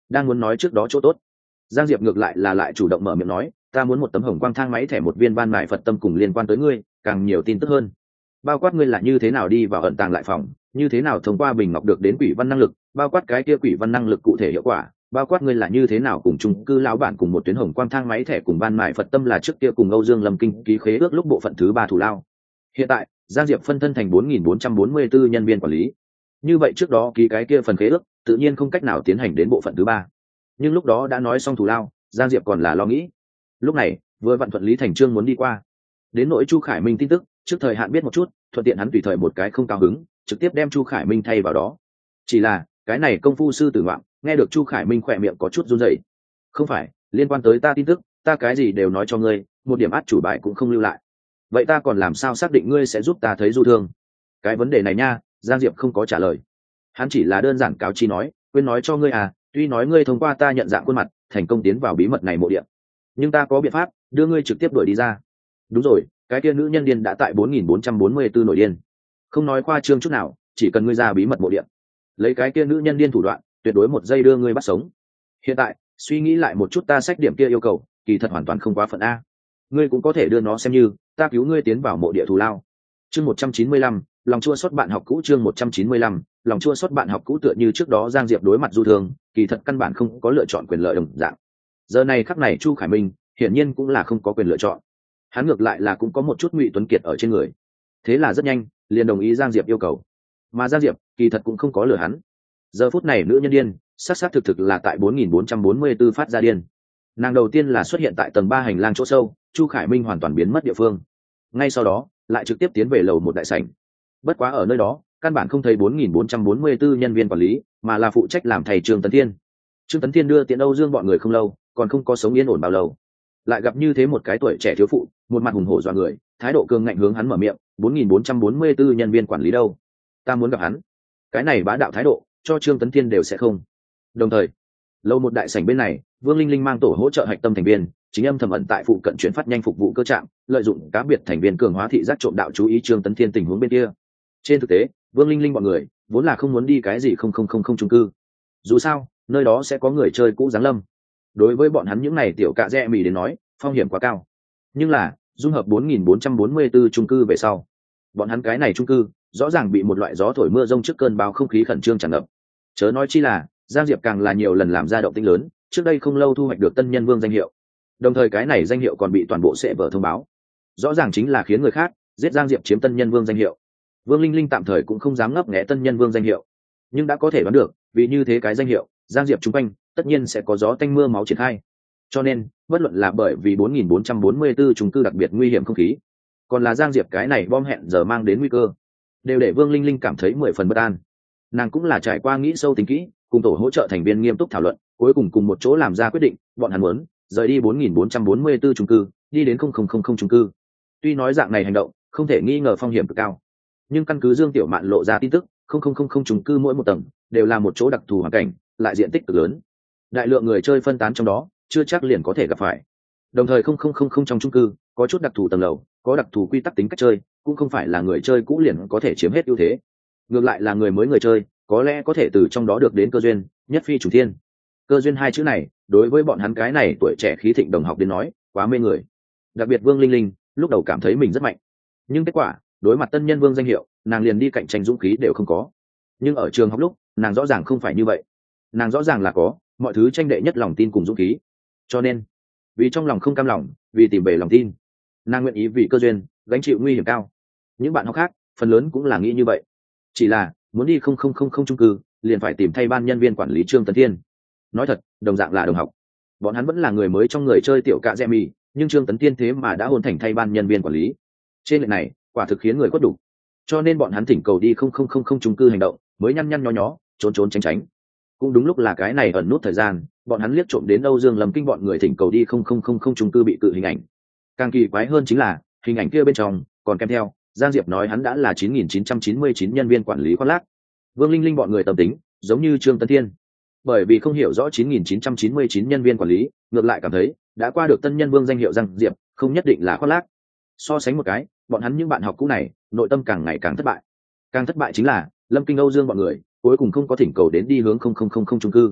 đang muốn nói trước đó chỗ tốt, Giang Diệp ngược lại là lại chủ động mở miệng nói, ta muốn một tấm hồng quang thang máy thẻ một viên ban mại Phật tâm cùng liên quan tới ngươi, càng nhiều tin tức hơn. Bao quát ngươi là như thế nào đi vào ẩn tàng lại phòng, như thế nào thông qua bình ngọc được đến quỷ văn năng lực, bao quát cái kia quỷ văn năng lực cụ thể hiệu quả, bao quát ngươi là như thế nào cùng chung cư lão bản cùng một tuyến hồng quang thang máy thẻ cùng ban mại Phật tâm là trước kia cùng Âu Dương Lâm Kinh ký khế ước lúc bộ phận thứ ba thủ lao. Hiện tại, Giang Diệp phân thân thành bốn nghìn bốn trăm bốn mươi tư nhân viên quản lý. Như vậy trước đó ký cái kia phần khế ước, tự nhiên không cách nào tiến hành đến bộ phận thứ ba. Nhưng lúc đó đã nói xong thủ lao, Giang Diệp còn là lo nghĩ. Lúc này, vừa vặn thuận lý thành trương muốn đi qua. Đến nỗi Chu Khải Minh tin tức, trước thời hạn biết một chút, thuận tiện hắn tùy thời một cái không cao hứng, trực tiếp đem Chu Khải Minh thay vào đó. Chỉ là, cái này công phu sư tử ngoạm, nghe được Chu Khải Minh khỏe miệng có chút run rẩy. Không phải, liên quan tới ta tin tức, ta cái gì đều nói cho ngươi, một điểm át chủ bài cũng không lưu lại. Vậy ta còn làm sao xác định ngươi sẽ giúp ta thấy du thương? Cái vấn đề này nha, Giang Diệp không có trả lời. Hắn chỉ là đơn giản cáo chi nói, quên nói cho ngươi à, tuy nói ngươi thông qua ta nhận dạng khuôn mặt, thành công tiến vào bí mật này mộ địa, nhưng ta có biện pháp đưa ngươi trực tiếp đuổi đi ra. Đúng rồi, cái kia nữ nhân điên đã tại bốn nghìn bốn trăm bốn mươi tư nổi điên. Không nói khoa trương chút nào, chỉ cần ngươi ra bí mật mộ địa, lấy cái kia nữ nhân điên thủ đoạn, tuyệt đối một giây đưa ngươi bắt sống. Hiện tại, suy nghĩ lại một chút ta sách điểm kia yêu cầu, kỳ thật hoàn toàn không quá phận a. Ngươi cũng có thể đưa nó xem như ta cứu ngươi tiến vào mộ địa thù lao. Chương một trăm chín mươi lăm, lòng chua xót bạn học cũ. Chương một trăm chín mươi lăm, lòng chua xót bạn học cũ. Tựa như trước đó Giang Diệp đối mặt du thương, kỳ thật căn bản không có lựa chọn quyền lợi đồng dạng. Giờ này khắc này Chu Khải Minh hiển nhiên cũng là không có quyền lựa chọn. Hắn ngược lại là cũng có một chút Ngụy Tuấn Kiệt ở trên người, thế là rất nhanh liền đồng ý Giang Diệp yêu cầu. Mà Giang Diệp kỳ thật cũng không có lừa hắn. Giờ phút này nữ nhân điên xác xác thực thực là tại bốn nghìn bốn trăm bốn mươi tư phát ra điên. Nàng đầu tiên là xuất hiện tại tầng ba hành lang chỗ sâu, Chu Khải Minh hoàn toàn biến mất địa phương. Ngay sau đó lại trực tiếp tiến về lầu một đại sảnh. Bất quá ở nơi đó căn bản không thấy bốn nghìn bốn trăm bốn mươi tư nhân viên quản lý, mà là phụ trách làm thầy Trương Tấn Thiên. Trương Tấn Thiên đưa tiện Âu Dương bọn người không lâu, còn không có sống yên ổn bao lâu, lại gặp như thế một cái tuổi trẻ thiếu phụ, một mặt hùng hổ dọa người, thái độ cường ngạnh hướng hắn mở miệng, bốn nghìn bốn trăm bốn mươi tư nhân viên quản lý đâu, ta muốn gặp hắn. Cái này bá đạo thái độ cho Trương Tấn Thiên đều sẽ không. Đồng thời, lâu một đại sảnh bên này, Vương Linh Linh mang tổ hỗ trợ hạch tâm thành viên, chính âm thầm ẩn tại phụ cận chuyển phát nhanh phục vụ cơ trạm, lợi dụng cá biệt thành viên cường hóa thị giác trộm đạo chú ý Trương Tấn Thiên tình huống bên kia. Trên thực tế, Vương Linh Linh bọn người vốn là không muốn đi cái gì không không không không chung cư. Dù sao, nơi đó sẽ có người chơi cũ giáng lâm. Đối với bọn hắn những này tiểu cạ rẽ mì đến nói, phong hiểm quá cao. Nhưng là, dung hợp bốn nghìn bốn trăm bốn mươi tư chung cư về sau, bọn hắn cái này chung cư rõ ràng bị một loại gió thổi mưa rông trước cơn bão không khí khẩn trương tràn ngập. Chớ nói chi là, Giang Diệp càng là nhiều lần làm ra động tĩnh lớn, trước đây không lâu thu hoạch được Tân Nhân Vương danh hiệu. Đồng thời cái này danh hiệu còn bị toàn bộ sẽ vở thông báo. Rõ ràng chính là khiến người khác giết Giang Diệp chiếm Tân Nhân Vương danh hiệu. Vương Linh Linh tạm thời cũng không dám ngấp nghé Tân Nhân Vương danh hiệu, nhưng đã có thể đoán được, vì như thế cái danh hiệu, Giang Diệp chung quanh tất nhiên sẽ có gió tanh mưa máu triển khai. Cho nên, bất luận là bởi vì bốn nghìn bốn trăm bốn mươi tư chung cư đặc biệt nguy hiểm không khí, còn là Giang Diệp cái này bom hẹn giờ mang đến nguy cơ, đều để Vương Linh Linh cảm thấy mười phần bất an. Nàng cũng là trải qua nghĩ sâu tính kỹ, cùng tổ hỗ trợ thành viên nghiêm túc thảo luận, cuối cùng cùng một chỗ làm ra quyết định, bọn hắn muốn rời đi bốn nghìn bốn trăm bốn mươi tư chung cư, đi đến không không không không chung cư. Tuy nói dạng này hành động không thể nghi ngờ phong hiểm cực cao, nhưng căn cứ Dương Tiểu Mạn lộ ra tin tức, không không không không chung cư mỗi một tầng đều là một chỗ đặc thù hoàn cảnh, lại diện tích cực lớn, đại lượng người chơi phân tán trong đó, chưa chắc liền có thể gặp phải. Đồng thời không không không không trong chung cư có chút đặc thù tầng lầu, có đặc thù quy tắc tính cách chơi, cũng không phải là người chơi cũ liền có thể chiếm hết ưu thế. Ngược lại là người mới người chơi có lẽ có thể từ trong đó được đến cơ duyên, nhất phi chủ thiên. Cơ duyên hai chữ này đối với bọn hắn cái này tuổi trẻ khí thịnh đồng học đến nói quá mê người. Đặc biệt Vương Linh Linh lúc đầu cảm thấy mình rất mạnh, nhưng kết quả đối mặt Tân Nhân Vương danh hiệu, nàng liền đi cạnh tranh dũng khí đều không có. Nhưng ở trường học lúc, nàng rõ ràng không phải như vậy. Nàng rõ ràng là có mọi thứ tranh đệ nhất lòng tin cùng dũng khí. Cho nên, vì trong lòng không cam lòng, vì tìm về lòng tin, nàng nguyện ý vì cơ duyên gánh chịu nguy hiểm cao. Những bạn học khác phần lớn cũng là nghĩ như vậy, chỉ là muốn đi không không không không chung cư liền phải tìm thay ban nhân viên quản lý Trương Tấn Thiên. Nói thật, đồng dạng là đồng học, bọn hắn vẫn là người mới trong người chơi tiểu cạ rẽ mì, nhưng Trương Tấn Thiên thế mà đã hôn thành thay ban nhân viên quản lý, trên lệch này quả thực khiến người quất đủ. Cho nên bọn hắn thỉnh cầu đi không không không không chung cư hành động mới nhăn nhăn nhó nhó, trốn trốn tránh tránh. Cũng đúng lúc là cái này ẩn nút thời gian, bọn hắn liếc trộm đến Âu Dương Lâm Kinh bọn người thỉnh cầu đi không không không không chung cư bị cự hình ảnh. Càng kỳ quái hơn chính là hình ảnh kia bên trong còn kèm theo Giang Diệp nói hắn đã là chín nghìn chín trăm chín mươi chín nhân viên quản lý khoác lác. Vương Linh Linh bọn người tâm tính giống như Trương Tấn Thiên, bởi vì không hiểu rõ chín nghìn chín trăm chín mươi chín nhân viên quản lý, ngược lại cảm thấy đã qua được Tân Nhân Vương danh hiệu Giang Diệp không nhất định là khoác lác. So sánh một cái, bọn hắn những bạn học cũ này nội tâm càng ngày càng thất bại. Càng thất bại chính là Lâm Kinh Âu Dương bọn người cuối cùng không có thỉnh cầu đến đi hướng không không không không chung cư,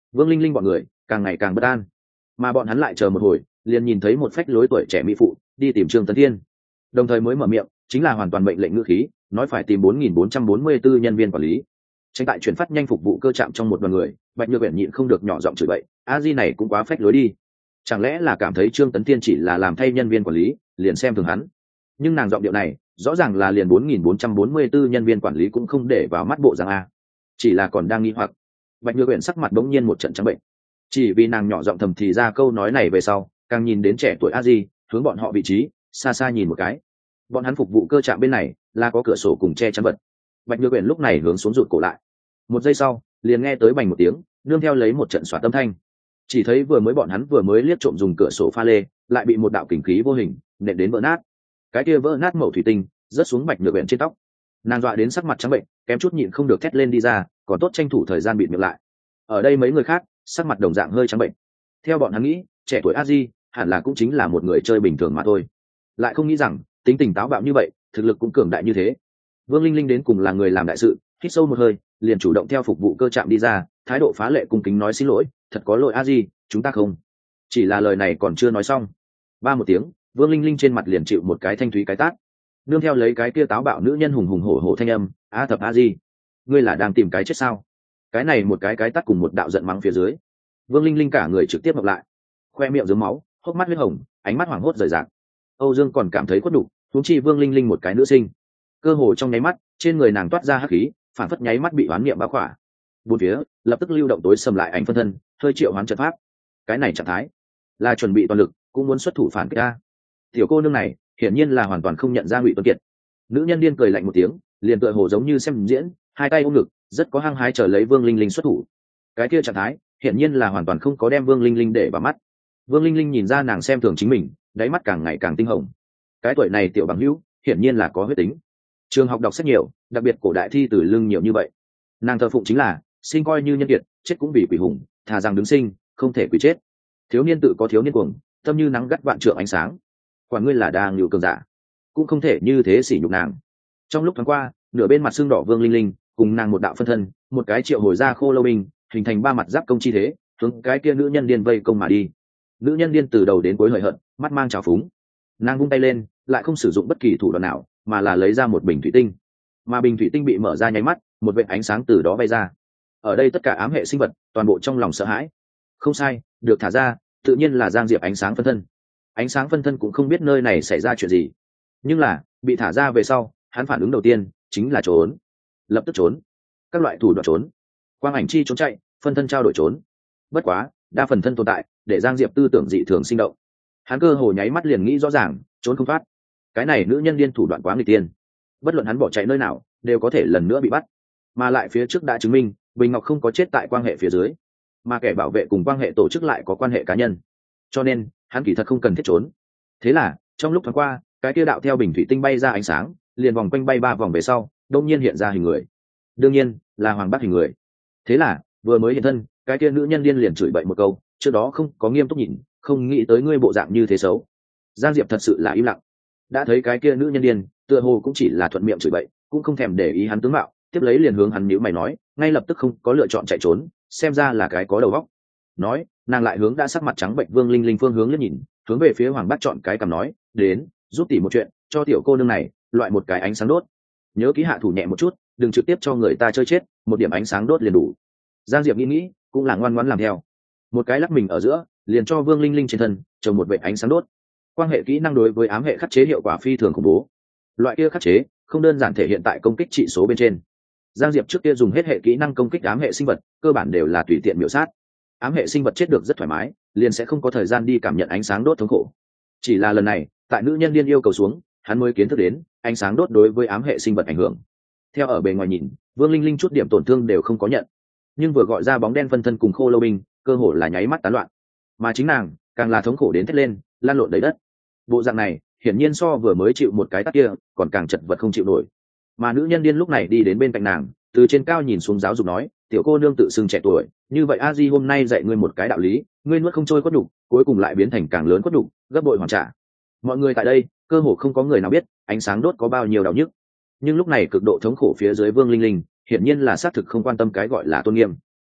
Vương Linh Linh bọn người càng ngày càng bất an, mà bọn hắn lại chờ một hồi liền nhìn thấy một phách lối tuổi trẻ mỹ phụ đi tìm Trương Tấn Thiên, đồng thời mới mở miệng chính là hoàn toàn mệnh lệnh ngữ khí, nói phải tìm bốn nghìn bốn trăm bốn mươi bốn nhân viên quản lý. Tranh tại chuyển phát nhanh phục vụ cơ trạm trong một đoàn người, Bạch Nhược Uyển nhịn không được nhỏ giọng chửi bậy, a di này cũng quá phách lối đi, chẳng lẽ là cảm thấy Trương Tấn Thiên chỉ là làm thay nhân viên quản lý liền xem thường hắn. Nhưng nàng giọng điệu này rõ ràng là liền bốn nghìn bốn trăm bốn mươi bốn nhân viên quản lý cũng không để vào mắt bộ dạng a, chỉ là còn đang nghi hoặc. Bạch Nhược Uyển sắc mặt bỗng nhiên một trận trắng bệnh, chỉ vì nàng nhỏ giọng thầm thì ra câu nói này về sau, càng nhìn đến trẻ tuổi a di hướng bọn họ vị trí xa xa nhìn một cái. Bọn hắn phục vụ cơ trạm bên này là có cửa sổ cùng che chắn vật. Bạch Nhược Uyển lúc này hướng xuống rụt cổ lại, một giây sau liền nghe tới bành một tiếng, nương theo lấy một trận xoạt âm thanh. Chỉ thấy vừa mới bọn hắn vừa mới liếc trộm dùng cửa sổ pha lê, lại bị một đạo kình khí vô hình nện đến vỡ nát. Cái kia vỡ nát mẩu thủy tinh rớt xuống Bạch Nhược Uyển trên tóc, nàng dọa đến sắc mặt trắng bệnh, kém chút nhịn không được thét lên đi ra, còn tốt tranh thủ thời gian bịt miệng lại. Ở đây mấy người khác sắc mặt đồng dạng hơi trắng bệnh, theo bọn hắn nghĩ trẻ tuổi a di hẳn là cũng chính là một người chơi bình thường mà thôi, lại không nghĩ rằng tính tình táo bạo như vậy, thực lực cũng cường đại như thế. Vương Linh Linh đến cùng là người làm đại sự, hít sâu một hơi liền chủ động theo phục vụ cơ trạm đi ra, thái độ phá lệ cung kính nói xin lỗi, thật có lỗi a di, chúng ta không. Chỉ là lời này còn chưa nói xong, ba một tiếng, Vương Linh Linh trên mặt liền chịu một cái thanh thúy cái tát, nương theo lấy cái kia táo bạo nữ nhân hùng hùng hổ hổ thanh âm, a thập a di, ngươi là đang tìm cái chết sao? Cái này một cái cái tát cùng một đạo giận mắng phía dưới, Vương Linh Linh cả người trực tiếp ngược lại, khoe miệng dướng máu, hốc mắt huyết hồng, ánh mắt hoảng hốt rời rạc. Âu Dương còn cảm thấy khuất đủ, huống chi Vương Linh Linh một cái nữ sinh, cơ hồ trong nháy mắt trên người nàng toát ra hắc khí, phản phất nháy mắt bị oán niệm bao khỏa. Bốn phía lập tức lưu động tối sầm lại ảnh phân thân, hơi triệu hoán trận pháp. Cái này trạng thái là chuẩn bị toàn lực, cũng muốn xuất thủ phản kích a. Tiểu cô nương này hiển nhiên là hoàn toàn không nhận ra Ngụy Tuấn Kiệt. Nữ nhân điên cười lạnh một tiếng, liền tựa hồ giống như xem diễn, hai tay ôm ngực, rất có hăng hái chờ lấy Vương Linh Linh xuất thủ. Cái kia trạng thái hiển nhiên là hoàn toàn không có đem Vương Linh Linh để vào mắt. Vương Linh Linh nhìn ra nàng xem thường chính mình, đáy mắt càng ngày càng tinh hồng. Cái tuổi này tiểu bằng hữu hiển nhiên là có huyết tính, trường học đọc sách nhiều, đặc biệt cổ đại thi từ lưng nhiều như vậy. Nàng thờ phụng chính là sinh coi như nhân kiệt, chết cũng vì quỷ hùng, thà rằng đứng sinh không thể quỷ chết. Thiếu niên tự có thiếu niên cuồng, tâm như nắng gắt vạn trượng ánh sáng. Quả ngươi là đang nhiều cường giả, cũng không thể như thế sỉ nhục nàng. Trong lúc thoáng qua, nửa bên mặt xương đỏ Vương Linh Linh cùng nàng một đạo phân thân, một cái triệu hồi ra khô lâu binh, hình thành ba mặt giáp công chi thế, hướng cái kia nữ nhân điên vây công mà đi. Nữ nhân điên từ đầu đến cuối hời hợt, mắt mang trào phúng, nàng vung tay lên, lại không sử dụng bất kỳ thủ đoạn nào, mà là lấy ra một bình thủy tinh, mà bình thủy tinh bị mở ra nháy mắt, một vệt ánh sáng từ đó bay ra. Ở đây tất cả ám hệ sinh vật toàn bộ trong lòng sợ hãi. Không sai, được thả ra tự nhiên là Giang Diệp ánh sáng phân thân. Ánh sáng phân thân cũng không biết nơi này xảy ra chuyện gì, nhưng là bị thả ra về sau, hắn phản ứng đầu tiên chính là trốn, lập tức trốn. Các loại thủ đoạn trốn, quang ảnh chi trốn chạy, phân thân trao đổi trốn. Bất quá đa phần thân tồn tại để Giang Diệp tư tưởng dị thường sinh động, hắn cơ hồ nháy mắt liền nghĩ rõ ràng, trốn không thoát. Cái này nữ nhân điên thủ đoạn quá nghịch tiên, bất luận hắn bỏ chạy nơi nào đều có thể lần nữa bị bắt, mà lại phía trước đã chứng minh Bình Ngọc không có chết tại quan hệ phía dưới, mà kẻ bảo vệ cùng quan hệ tổ chức lại có quan hệ cá nhân, cho nên hắn kỳ thật không cần thiết trốn. Thế là trong lúc thoáng qua, cái kia đạo theo bình thủy tinh bay ra ánh sáng, liền vòng quanh bay ba vòng về sau, đông nhiên hiện ra hình người, đương nhiên là Hoàng Bắc hình người. Thế là vừa mới hiện thân, cái kia nữ nhân điên liền chửi bậy một câu, trước đó không có nghiêm túc nhìn, không nghĩ tới ngươi bộ dạng như thế xấu. Giang Diệp thật sự là im lặng, đã thấy cái kia nữ nhân điên tựa hồ cũng chỉ là thuận miệng chửi bậy, cũng không thèm để ý hắn tướng mạo, tiếp lấy liền hướng hắn nhíu mày nói, ngay lập tức không có lựa chọn chạy trốn, xem ra là cái có đầu óc. Nói, nàng lại hướng đã sắc mặt trắng bệnh Vương Linh Linh phương hướng liếc nhìn, hướng về phía Hoàng Bát chọn cái cằm nói, đến, giúp tỉ một chuyện, cho tiểu cô nương này loại một cái ánh sáng đốt. Nhớ ký hạ thủ nhẹ một chút, đừng trực tiếp cho người ta chơi chết, một điểm ánh sáng đốt liền đủ. Giang Diệp nghĩ nghĩ, cũng là ngoan ngoãn làm theo, một cái lắc mình ở giữa, liền cho Vương Linh Linh trên thân trồng một vệt ánh sáng đốt. Quan hệ kỹ năng đối với ám hệ khắc chế hiệu quả phi thường khủng bố, loại kia khắc chế không đơn giản thể hiện tại công kích trị số bên trên. Giang Diệp trước kia dùng hết hệ kỹ năng công kích ám hệ sinh vật, cơ bản đều là tùy tiện miểu sát. Ám hệ sinh vật chết được rất thoải mái, liền sẽ không có thời gian đi cảm nhận ánh sáng đốt thống khổ. Chỉ là lần này, tại nữ nhân điên yêu cầu xuống, hắn mới kiến thức đến ánh sáng đốt đối với ám hệ sinh vật ảnh hưởng. Theo ở bề ngoài nhìn, Vương Linh Linh chút điểm tổn thương đều không có nhận, nhưng vừa gọi ra bóng đen phân thân cùng khô lâu binh, cơ hồ là nháy mắt tán loạn, mà chính nàng càng là thống khổ đến thét lên, lan lộn đầy đất. Bộ dạng này hiển nhiên so vừa mới chịu một cái tát kia còn càng chật vật không chịu nổi. Mà nữ nhân điên lúc này đi đến bên cạnh nàng, từ trên cao nhìn xuống giáo dục nói, tiểu cô nương tự xưng trẻ tuổi, như vậy a di hôm nay dạy ngươi một cái đạo lý, ngươi nuốt không trôi cốt đục, cuối cùng lại biến thành càng lớn cốt đục, gấp bội hoàn trả. Mọi người tại đây cơ hồ không có người nào biết ánh sáng đốt có bao nhiêu đau nhức, nhưng lúc này cực độ thống khổ phía dưới Vương Linh Linh hiển nhiên là xác thực không quan tâm cái gọi là tôn nghiêm.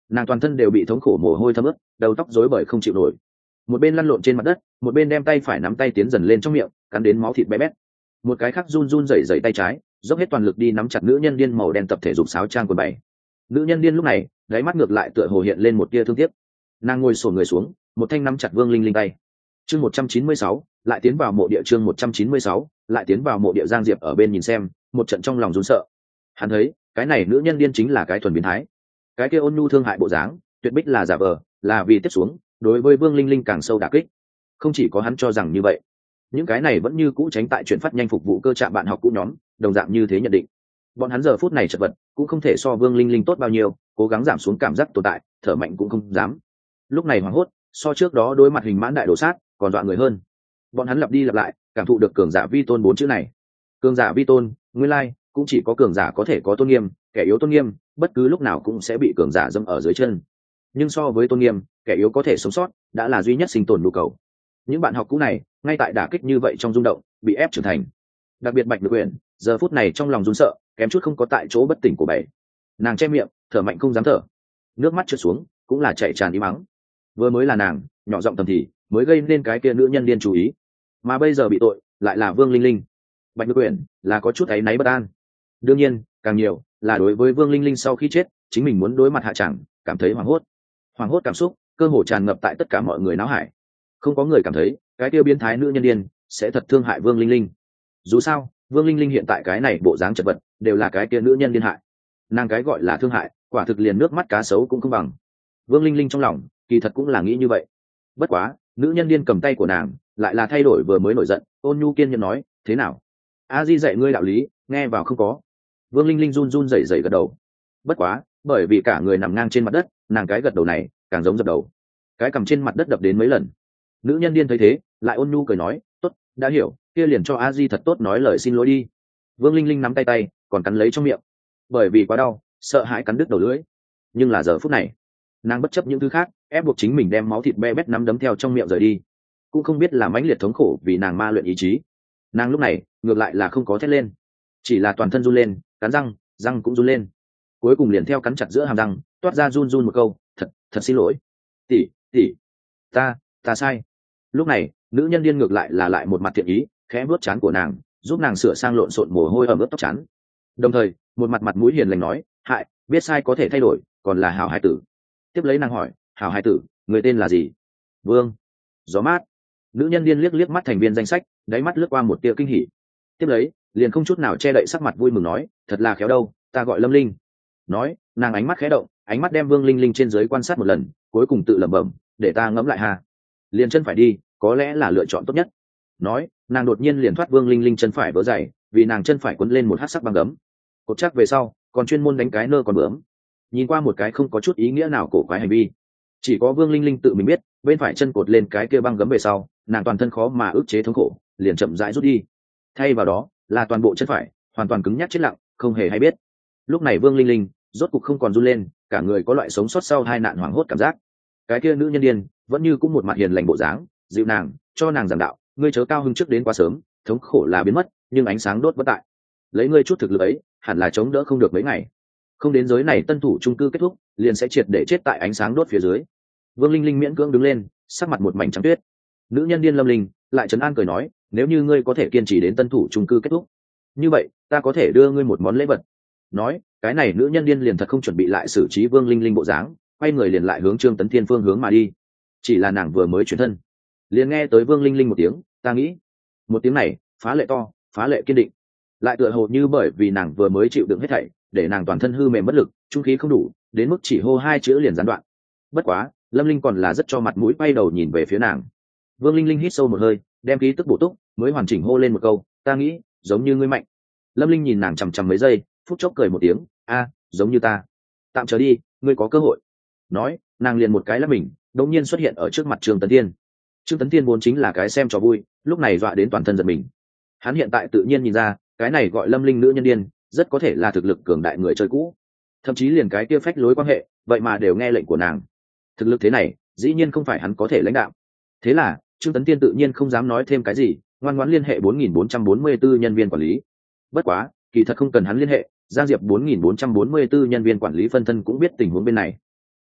nàng toàn thân đều bị thống khổ mồ hôi thấm ướt, đầu tóc rối bời không chịu nổi, một bên lăn lộn trên mặt đất, một bên đem tay phải nắm tay tiến dần lên trong miệng, cắn đến máu thịt bé bét. Một cái khác run run rẩy rẩy tay trái, dốc hết toàn lực đi nắm chặt nữ nhân điên màu đen tập thể dục sáo trang quần bảy. Nữ nhân điên lúc này đáy mắt ngược lại tựa hồ hiện lên một tia thương tiếc, nàng ngồi xổm người xuống, một thanh nắm chặt Vương Linh Linh tay. Chương một trăm chín mươi sáu, lại tiến vào mộ địa. Chương một trăm chín mươi sáu, lại tiến vào mộ địa. Giang Diệp ở bên nhìn xem, một trận trong lòng run sợ. Hắn thấy cái này nữ nhân điên chính là cái thuần biến thái, cái kia ôn nhu thương hại bộ dáng tuyệt bích là giả vờ, là vì tiếp xuống đối với Vương Linh Linh càng sâu đả kích. Không chỉ có hắn cho rằng như vậy, những cái này vẫn như cũ tránh tại chuyển phát nhanh phục vụ cơ trạm bạn học cũ nhóm đồng dạng như thế nhận định. Bọn hắn giờ phút này chật vật cũng không thể so Vương Linh Linh tốt bao nhiêu, cố gắng giảm xuống cảm giác tồn tại, thở mạnh cũng không dám. Lúc này hoảng hốt so trước đó đối mặt hình mãn đại đồ sát còn dọa người hơn. Bọn hắn lặp đi lặp lại cảm thụ được cường giả vi tôn bốn chữ này. Cường giả vi tôn, nguyên lai cũng chỉ có cường giả có thể có tôn nghiêm, kẻ yếu tôn nghiêm bất cứ lúc nào cũng sẽ bị cường giả dẫm ở dưới chân. Nhưng so với tôn nghiêm, kẻ yếu có thể sống sót đã là duy nhất sinh tồn nhu cầu. Những bạn học cũ này ngay tại đả kích như vậy trong rung động bị ép trưởng thành. Đặc biệt Bạch Nhược Uyển giờ phút này trong lòng run sợ, kém chút không có tại chỗ bất tỉnh của bảy. Nàng che miệng thở mạnh không dám thở, nước mắt trượt xuống cũng là chảy tràn ý mắng. Vừa mới là nàng nhỏ giọng thầm thì mới gây nên cái kia nữ nhân điên chú ý, mà bây giờ bị tội lại là Vương Linh Linh. Bạch Nhược Uyển là có chút áy náy bất an, đương nhiên càng nhiều là đối với Vương Linh Linh sau khi chết chính mình muốn đối mặt hạ chẳng cảm thấy hoảng hốt. Hoảng hốt cảm xúc cơ hồ tràn ngập tại tất cả mọi người náo hải, không có người cảm thấy cái tiêu biến thái nữ nhân điên sẽ thật thương hại Vương Linh Linh. Dù sao Vương Linh Linh hiện tại cái này bộ dáng chật vật đều là cái kia nữ nhân điên hại, nàng cái gọi là thương hại quả thực liền nước mắt cá sấu cũng không bằng. Vương Linh Linh trong lòng kỳ thật cũng là nghĩ như vậy, bất quá nữ nhân điên cầm tay của nàng lại là thay đổi vừa mới nổi giận, ôn nhu kiên nhẫn nói thế nào, a di dạy ngươi đạo lý nghe vào không có. Vương Linh Linh run run rẩy rẩy gật đầu, bất quá bởi vì cả người nằm ngang trên mặt đất, nàng cái gật đầu này càng giống dập đầu, cái cầm trên mặt đất đập đến mấy lần. Nữ nhân điên thấy thế lại ôn nhu cười nói tốt đã hiểu, kia liền cho a di thật tốt nói lời xin lỗi đi. Vương Linh Linh nắm tay tay còn cắn lấy trong miệng, bởi vì quá đau sợ hãi cắn đứt đầu lưỡi. Nhưng là giờ phút này nàng bất chấp những thứ khác, ép buộc chính mình đem máu thịt be bét nắm đấm theo trong miệng rời đi, cũng không biết là mãnh liệt thống khổ vì nàng ma luyện ý chí. Nàng lúc này ngược lại là không có thét lên, chỉ là toàn thân run lên, cắn răng răng cũng run lên, cuối cùng liền theo cắn chặt giữa hàm răng toát ra run run một câu thật thật xin lỗi tỷ tỷ, ta ta sai. Lúc này nữ nhân điên ngược lại là lại một mặt thiện ý, khẽ vuốt trán của nàng giúp nàng sửa sang lộn xộn mồ hôi ẩm ướt tóc chắn, đồng thời một mặt mặt mũi hiền lành nói hại biết sai có thể thay đổi, còn là hảo hai tử. Tiếp lấy nàng hỏi hảo hai tử người tên là gì? Vương. Gió mát. Nữ nhân điên liếc liếc mắt thành viên danh sách, đáy mắt lướt qua một tia kinh hỉ, tiếp lấy liền không chút nào che đậy sắc mặt vui mừng nói thật là khéo đâu, ta gọi Lâm Linh. Nói nàng ánh mắt khẽ động, ánh mắt đem Vương Linh Linh trên dưới quan sát một lần, cuối cùng tự lẩm bẩm để ta ngẫm lại ha, liền chân phải đi có lẽ là lựa chọn tốt nhất. Nói nàng đột nhiên liền thoát Vương Linh Linh chân phải vỡ dày, vì nàng chân phải quấn lên một hắc sắc băng gấm, cột chắc về sau còn chuyên môn đánh cái nơ còn bướm. Nhìn qua một cái không có chút ý nghĩa nào cổ quái hành vi, chỉ có Vương Linh Linh tự mình biết bên phải chân cột lên cái kia băng gấm về sau nàng toàn thân khó mà ức chế thống khổ liền chậm rãi rút đi, thay vào đó là toàn bộ chân phải hoàn toàn cứng nhắc chết lặng không hề hay biết. Lúc này Vương Linh Linh rốt cục không còn run lên, cả người có loại sống sót sau hai nạn hoảng hốt cảm giác. Cái kia nữ nhân điên vẫn như cũng một mặt hiền lành bộ dáng, dịu nàng cho nàng giảng đạo ngươi chớ cao hưng trước đến quá sớm, thống khổ là biến mất nhưng ánh sáng đốt bất tại, lấy ngươi chút thực lực ấy hẳn là chống đỡ không được mấy ngày, không đến giới này tân thủ chung cư kết thúc liền sẽ triệt để chết tại ánh sáng đốt phía dưới. Vương Linh Linh miễn cưỡng đứng lên, sắc mặt một mảnh trắng tuyết. Nữ nhân điên Lâm Linh lại trấn an cười nói nếu như ngươi có thể kiên trì đến tân thủ chung cư kết thúc, như vậy ta có thể đưa ngươi một món lễ vật. Nói cái này nữ nhân điên liền thật không chuẩn bị lại xử trí Vương Linh Linh bộ dáng, quay người liền lại hướng Trương Tấn Thiên phương hướng mà đi. Chỉ là nàng vừa mới chuyển thân liền nghe tới Vương Linh Linh một tiếng ta nghĩ. Một tiếng này phá lệ to, phá lệ kiên định, lại tựa hồ như bởi vì nàng vừa mới chịu đựng hết thảy để nàng toàn thân hư mềm bất lực, trung khí không đủ đến mức chỉ hô hai chữ liền gián đoạn. Bất quá Lâm Linh còn là rất cho mặt mũi quay đầu nhìn về phía nàng. Vương Linh Linh hít sâu một hơi đem ký tức bổ túc mới hoàn chỉnh hô lên một câu ta nghĩ giống như ngươi mạnh. Lâm Linh nhìn nàng chằm chằm mấy giây, phút chốc cười một tiếng a giống như ta, tạm chờ đi ngươi có cơ hội. Nói nàng liền một cái lắp mình đột nhiên xuất hiện ở trước mặt Trương Tấn Thiên. Trương Tấn Thiên vốn chính là cái xem trò vui, lúc này dọa đến toàn thân giật mình. Hắn hiện tại tự nhiên nhìn ra cái này gọi Lâm Linh nữ nhân điên rất có thể là thực lực cường đại người chơi cũ, thậm chí liền cái kia phách lối quan hệ vậy mà đều nghe lệnh của nàng. Thực lực thế này dĩ nhiên không phải hắn có thể lãnh đạo. Thế là Trương Tấn Thiên tự nhiên không dám nói thêm cái gì, ngoan ngoãn liên hệ bốn nghìn bốn trăm bốn mươi tư nhân viên quản lý. Bất quá kỳ thật không cần hắn liên hệ, Giang Diệp bốn nghìn bốn trăm bốn mươi tư nhân viên quản lý phân thân cũng biết tình huống bên này.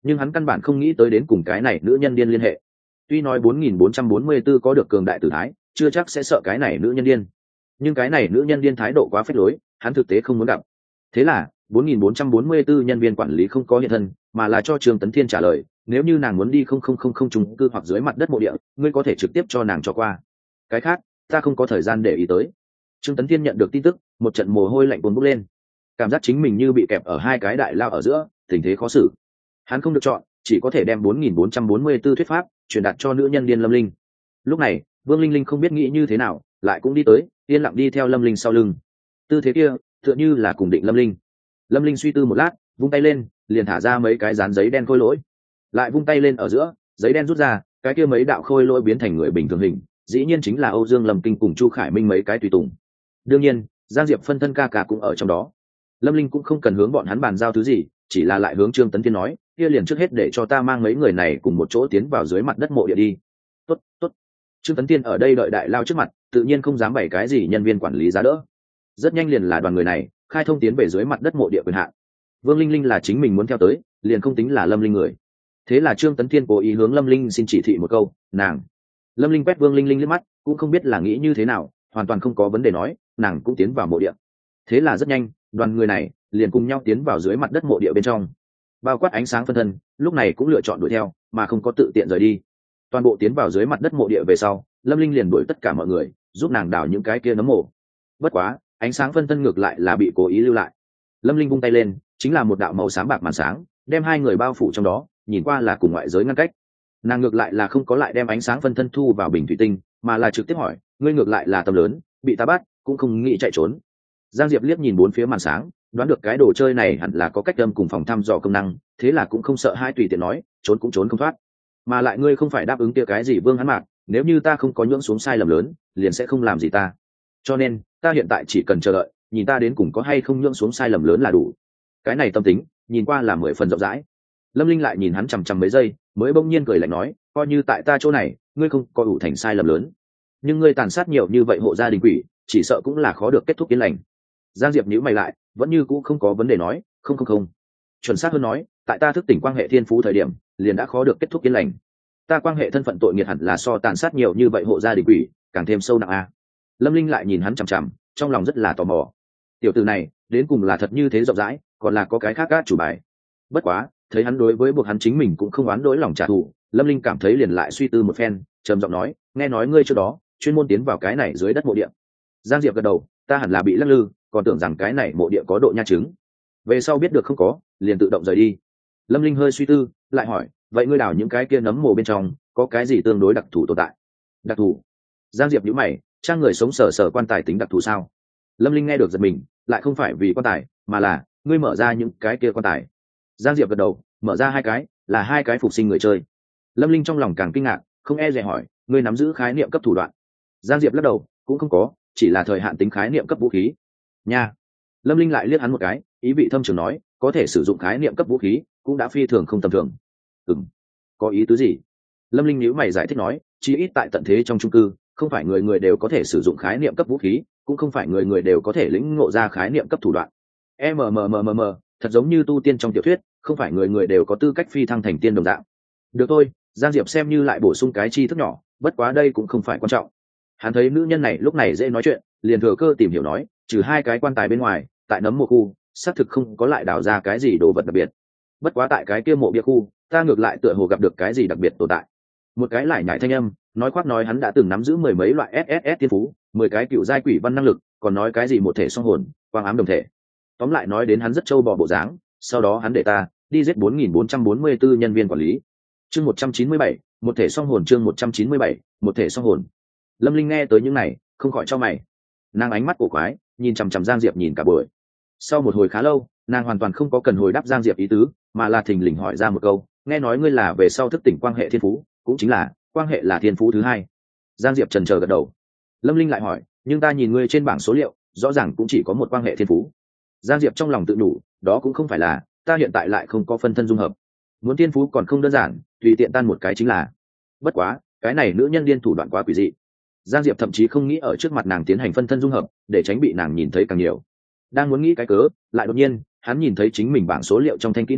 nhưng hắn căn bản không nghĩ tới đến cùng cái này nữ nhân điên liên hệ. Tuy nói bốn nghìn bốn trăm bốn mươi tư có được cường đại tử thái, chưa chắc sẽ sợ cái này nữ nhân điên, nhưng cái này nữ nhân điên thái độ quá phết lối, hắn thực tế không muốn gặp. Thế là bốn nghìn bốn trăm bốn mươi tư nhân viên quản lý không có hiện thân, mà là cho Trương Tấn Thiên trả lời, nếu như nàng muốn đi không không không không chung cư hoặc dưới mặt đất mộ địa, ngươi có thể trực tiếp cho nàng cho qua, cái khác ta không có thời gian để ý tới. Trương Tấn Thiên nhận được tin tức, một trận mồ hôi lạnh cuồn bốc lên, cảm giác chính mình như bị kẹp ở hai cái đại lao ở giữa, tình thế khó xử. Hắn không được chọn, chỉ có thể đem bốn nghìn bốn trăm bốn mươi tư thuyết pháp truyền đạt cho nữ nhân điên Lâm Linh. Lúc này Vương Linh Linh không biết nghĩ như thế nào, lại cũng đi tới, yên lặng đi theo Lâm Linh sau lưng. Tư thế kia tựa như là cùng định Lâm Linh. Lâm Linh suy tư một lát, vung tay lên, liền thả ra mấy cái dán giấy đen khôi lỗi, lại vung tay lên ở giữa, giấy đen rút ra, cái kia mấy đạo khôi lỗi biến thành người bình thường hình, dĩ nhiên chính là Âu Dương Lâm Kinh cùng Chu Khải Minh mấy cái tùy tùng. Đương nhiên Giang Diệp phân thân ca ca cũng ở trong đó. Lâm Linh cũng không cần hướng bọn hắn bàn giao thứ gì, chỉ là lại hướng Trương Tấn Thiên nói, kia liền trước hết để cho ta mang mấy người này cùng một chỗ tiến vào dưới mặt đất mộ địa đi. Tốt, tốt. Trương Tấn Thiên ở đây đợi đại lao trước mặt, tự nhiên không dám bày cái gì nhân viên quản lý giá đỡ. Rất nhanh liền là đoàn người này khai thông tiến về dưới mặt đất mộ địa quyền hạn. Vương Linh Linh là chính mình muốn theo tới, liền không tính là Lâm Linh người. Thế là Trương Tấn Thiên cố ý hướng Lâm Linh xin chỉ thị một câu, nàng. Lâm Linh quét Vương Linh Linh liếc mắt, cũng không biết là nghĩ như thế nào, hoàn toàn không có vấn đề nói, nàng cũng tiến vào mộ địa. Thế là rất nhanh, đoàn người này liền cùng nhau tiến vào dưới mặt đất mộ địa bên trong. Bao quát ánh sáng phân thân, lúc này cũng lựa chọn đuổi theo, mà không có tự tiện rời đi. Toàn bộ tiến vào dưới mặt đất mộ địa về sau, Lâm Linh liền đuổi tất cả mọi người, giúp nàng đào những cái kia nấm mộ. Bất quá, ánh sáng phân thân ngược lại là bị cố ý lưu lại. Lâm Linh vung tay lên, chính là một đạo màu xám bạc màn sáng, đem hai người bao phủ trong đó, nhìn qua là cùng ngoại giới ngăn cách. Nàng ngược lại là không có lại đem ánh sáng phân thân thu vào bình thủy tinh, mà là trực tiếp hỏi, ngươi ngược lại là tâm lớn, bị ta bắt cũng không nghĩ chạy trốn. Giang Diệp liếc nhìn bốn phía màn sáng, đoán được cái đồ chơi này hẳn là có cách âm cùng phòng thăm dò công năng, thế là cũng không sợ hai tùy tiện nói, trốn cũng trốn không thoát. Mà lại ngươi không phải đáp ứng kia cái gì Vương hắn mạc, nếu như ta không có nhưỡng xuống sai lầm lớn, liền sẽ không làm gì ta. Cho nên, ta hiện tại chỉ cần chờ đợi, nhìn ta đến cùng có hay không nhưỡng xuống sai lầm lớn là đủ. Cái này tâm tính, nhìn qua là mười phần rộng rãi. Lâm Linh lại nhìn hắn chằm chằm mấy giây, mới bỗng nhiên cười lạnh nói, coi như tại ta chỗ này, ngươi không có ủ thành sai lầm lớn, nhưng ngươi tàn sát nhiều như vậy hộ gia đình quỷ, chỉ sợ cũng là khó được kết thúc yên lành. Giang Diệp nhíu mày lại, vẫn như cũ không có vấn đề nói, không không không, chuẩn xác hơn nói, tại ta thức tỉnh quan hệ thiên phú thời điểm, liền đã khó được kết thúc yên lành. Ta quan hệ thân phận tội nghiệt hẳn là so tàn sát nhiều như vậy hộ gia đình quỷ càng thêm sâu nặng a. Lâm Linh lại nhìn hắn chằm chằm, trong lòng rất là tò mò. Tiểu tử này đến cùng là thật như thế rộng rãi, còn là có cái khác gác chủ bài. Bất quá thấy hắn đối với buộc hắn chính mình cũng không oán đối lòng trả thù, Lâm Linh cảm thấy liền lại suy tư một phen, trầm giọng nói, nghe nói ngươi trước đó chuyên môn tiến vào cái này dưới đất mộ địa. Giang Diệp gật đầu, ta hẳn là bị lắc lư, còn tưởng rằng cái này mộ địa có độ nha chứng, về sau biết được không có, liền tự động rời đi. Lâm Linh hơi suy tư, lại hỏi, vậy ngươi đào những cái kia nấm mồ bên trong có cái gì tương đối đặc thù tồn tại? Đặc thù? Giang Diệp nhíu mày, trang người sống sờ sờ quan tài tính đặc thù sao? Lâm Linh nghe được giật mình, lại không phải vì quan tài, mà là ngươi mở ra những cái kia quan tài. Giang Diệp gật đầu, mở ra hai cái, là hai cái phục sinh người chơi. Lâm Linh trong lòng càng kinh ngạc, không e dè hỏi, ngươi nắm giữ khái niệm cấp thủ đoạn? Giang Diệp lắc đầu, cũng không có, chỉ là thời hạn tính khái niệm cấp vũ khí. Nha. Lâm Linh lại liếc hắn một cái, ý vị thâm trường nói, có thể sử dụng khái niệm cấp vũ khí, cũng đã phi thường không tầm thường. Ừm, có ý tứ gì? Lâm Linh nhíu mày giải thích nói, chỉ ít tại tận thế trong chung cư, không phải người người đều có thể sử dụng khái niệm cấp vũ khí, cũng không phải người người đều có thể lĩnh ngộ ra khái niệm cấp thủ đoạn. mmmmm, thật giống như tu tiên trong tiểu thuyết, không phải người người đều có tư cách phi thăng thành tiên đồng dạng. Được thôi, Giang Diệp xem như lại bổ sung cái chi thức nhỏ, bất quá đây cũng không phải quan trọng. Hắn thấy nữ nhân này lúc này dễ nói chuyện, liền thừa cơ tìm hiểu nói, trừ hai cái quan tài bên ngoài, tại nấm mộ khu xác thực không có lại đào ra cái gì đồ vật đặc biệt. Bất quá tại cái kia mộ bia khu, ta ngược lại tựa hồ gặp được cái gì đặc biệt tồn tại. Một cái lại nhảy thanh âm, nói khoác nói hắn đã từng nắm giữ mười mấy loại ét ét ét tiên phú, mười cái cựu giai quỷ văn năng lực, còn nói cái gì một thể song hồn, quang ám đồng thể. Tóm lại nói đến hắn rất trâu bò bộ dáng, sau đó hắn để ta đi giết bốn nghìn bốn trăm bốn mươi tư nhân viên quản lý. Chương một trăm chín mươi bảy, một thể song hồn, chương một trăm chín mươi bảy, một thể song hồn. Lâm Linh nghe tới những này, không khỏi cho mày. Nàng ánh mắt cổ quái, nhìn chằm chằm Giang Diệp nhìn cả buổi. Sau một hồi khá lâu, nàng hoàn toàn không có cần hồi đáp Giang Diệp ý tứ, mà là thình lình hỏi ra một câu, nghe nói ngươi là về sau thức tỉnh quan hệ thiên phú, cũng chính là quan hệ là thiên phú thứ hai. Giang Diệp chần chờ gật đầu. Lâm Linh lại hỏi, nhưng ta nhìn ngươi trên bảng số liệu, rõ ràng cũng chỉ có một quan hệ thiên phú. Giang Diệp trong lòng tự đủ, đó cũng không phải là, ta hiện tại lại không có phân thân dung hợp. Muốn thiên phú còn không đơn giản, tùy tiện tan một cái chính là. Bất quá, cái này nữ nhân điên thủ đoạn quá quỷ dị. Giang Diệp thậm chí không nghĩ ở trước mặt nàng tiến hành phân thân dung hợp, để tránh bị nàng nhìn thấy càng nhiều. Đang muốn nghĩ cái cớ, lại đột nhiên, hắn nhìn thấy chính mình bảng số liệu trong thanh kỹ năng,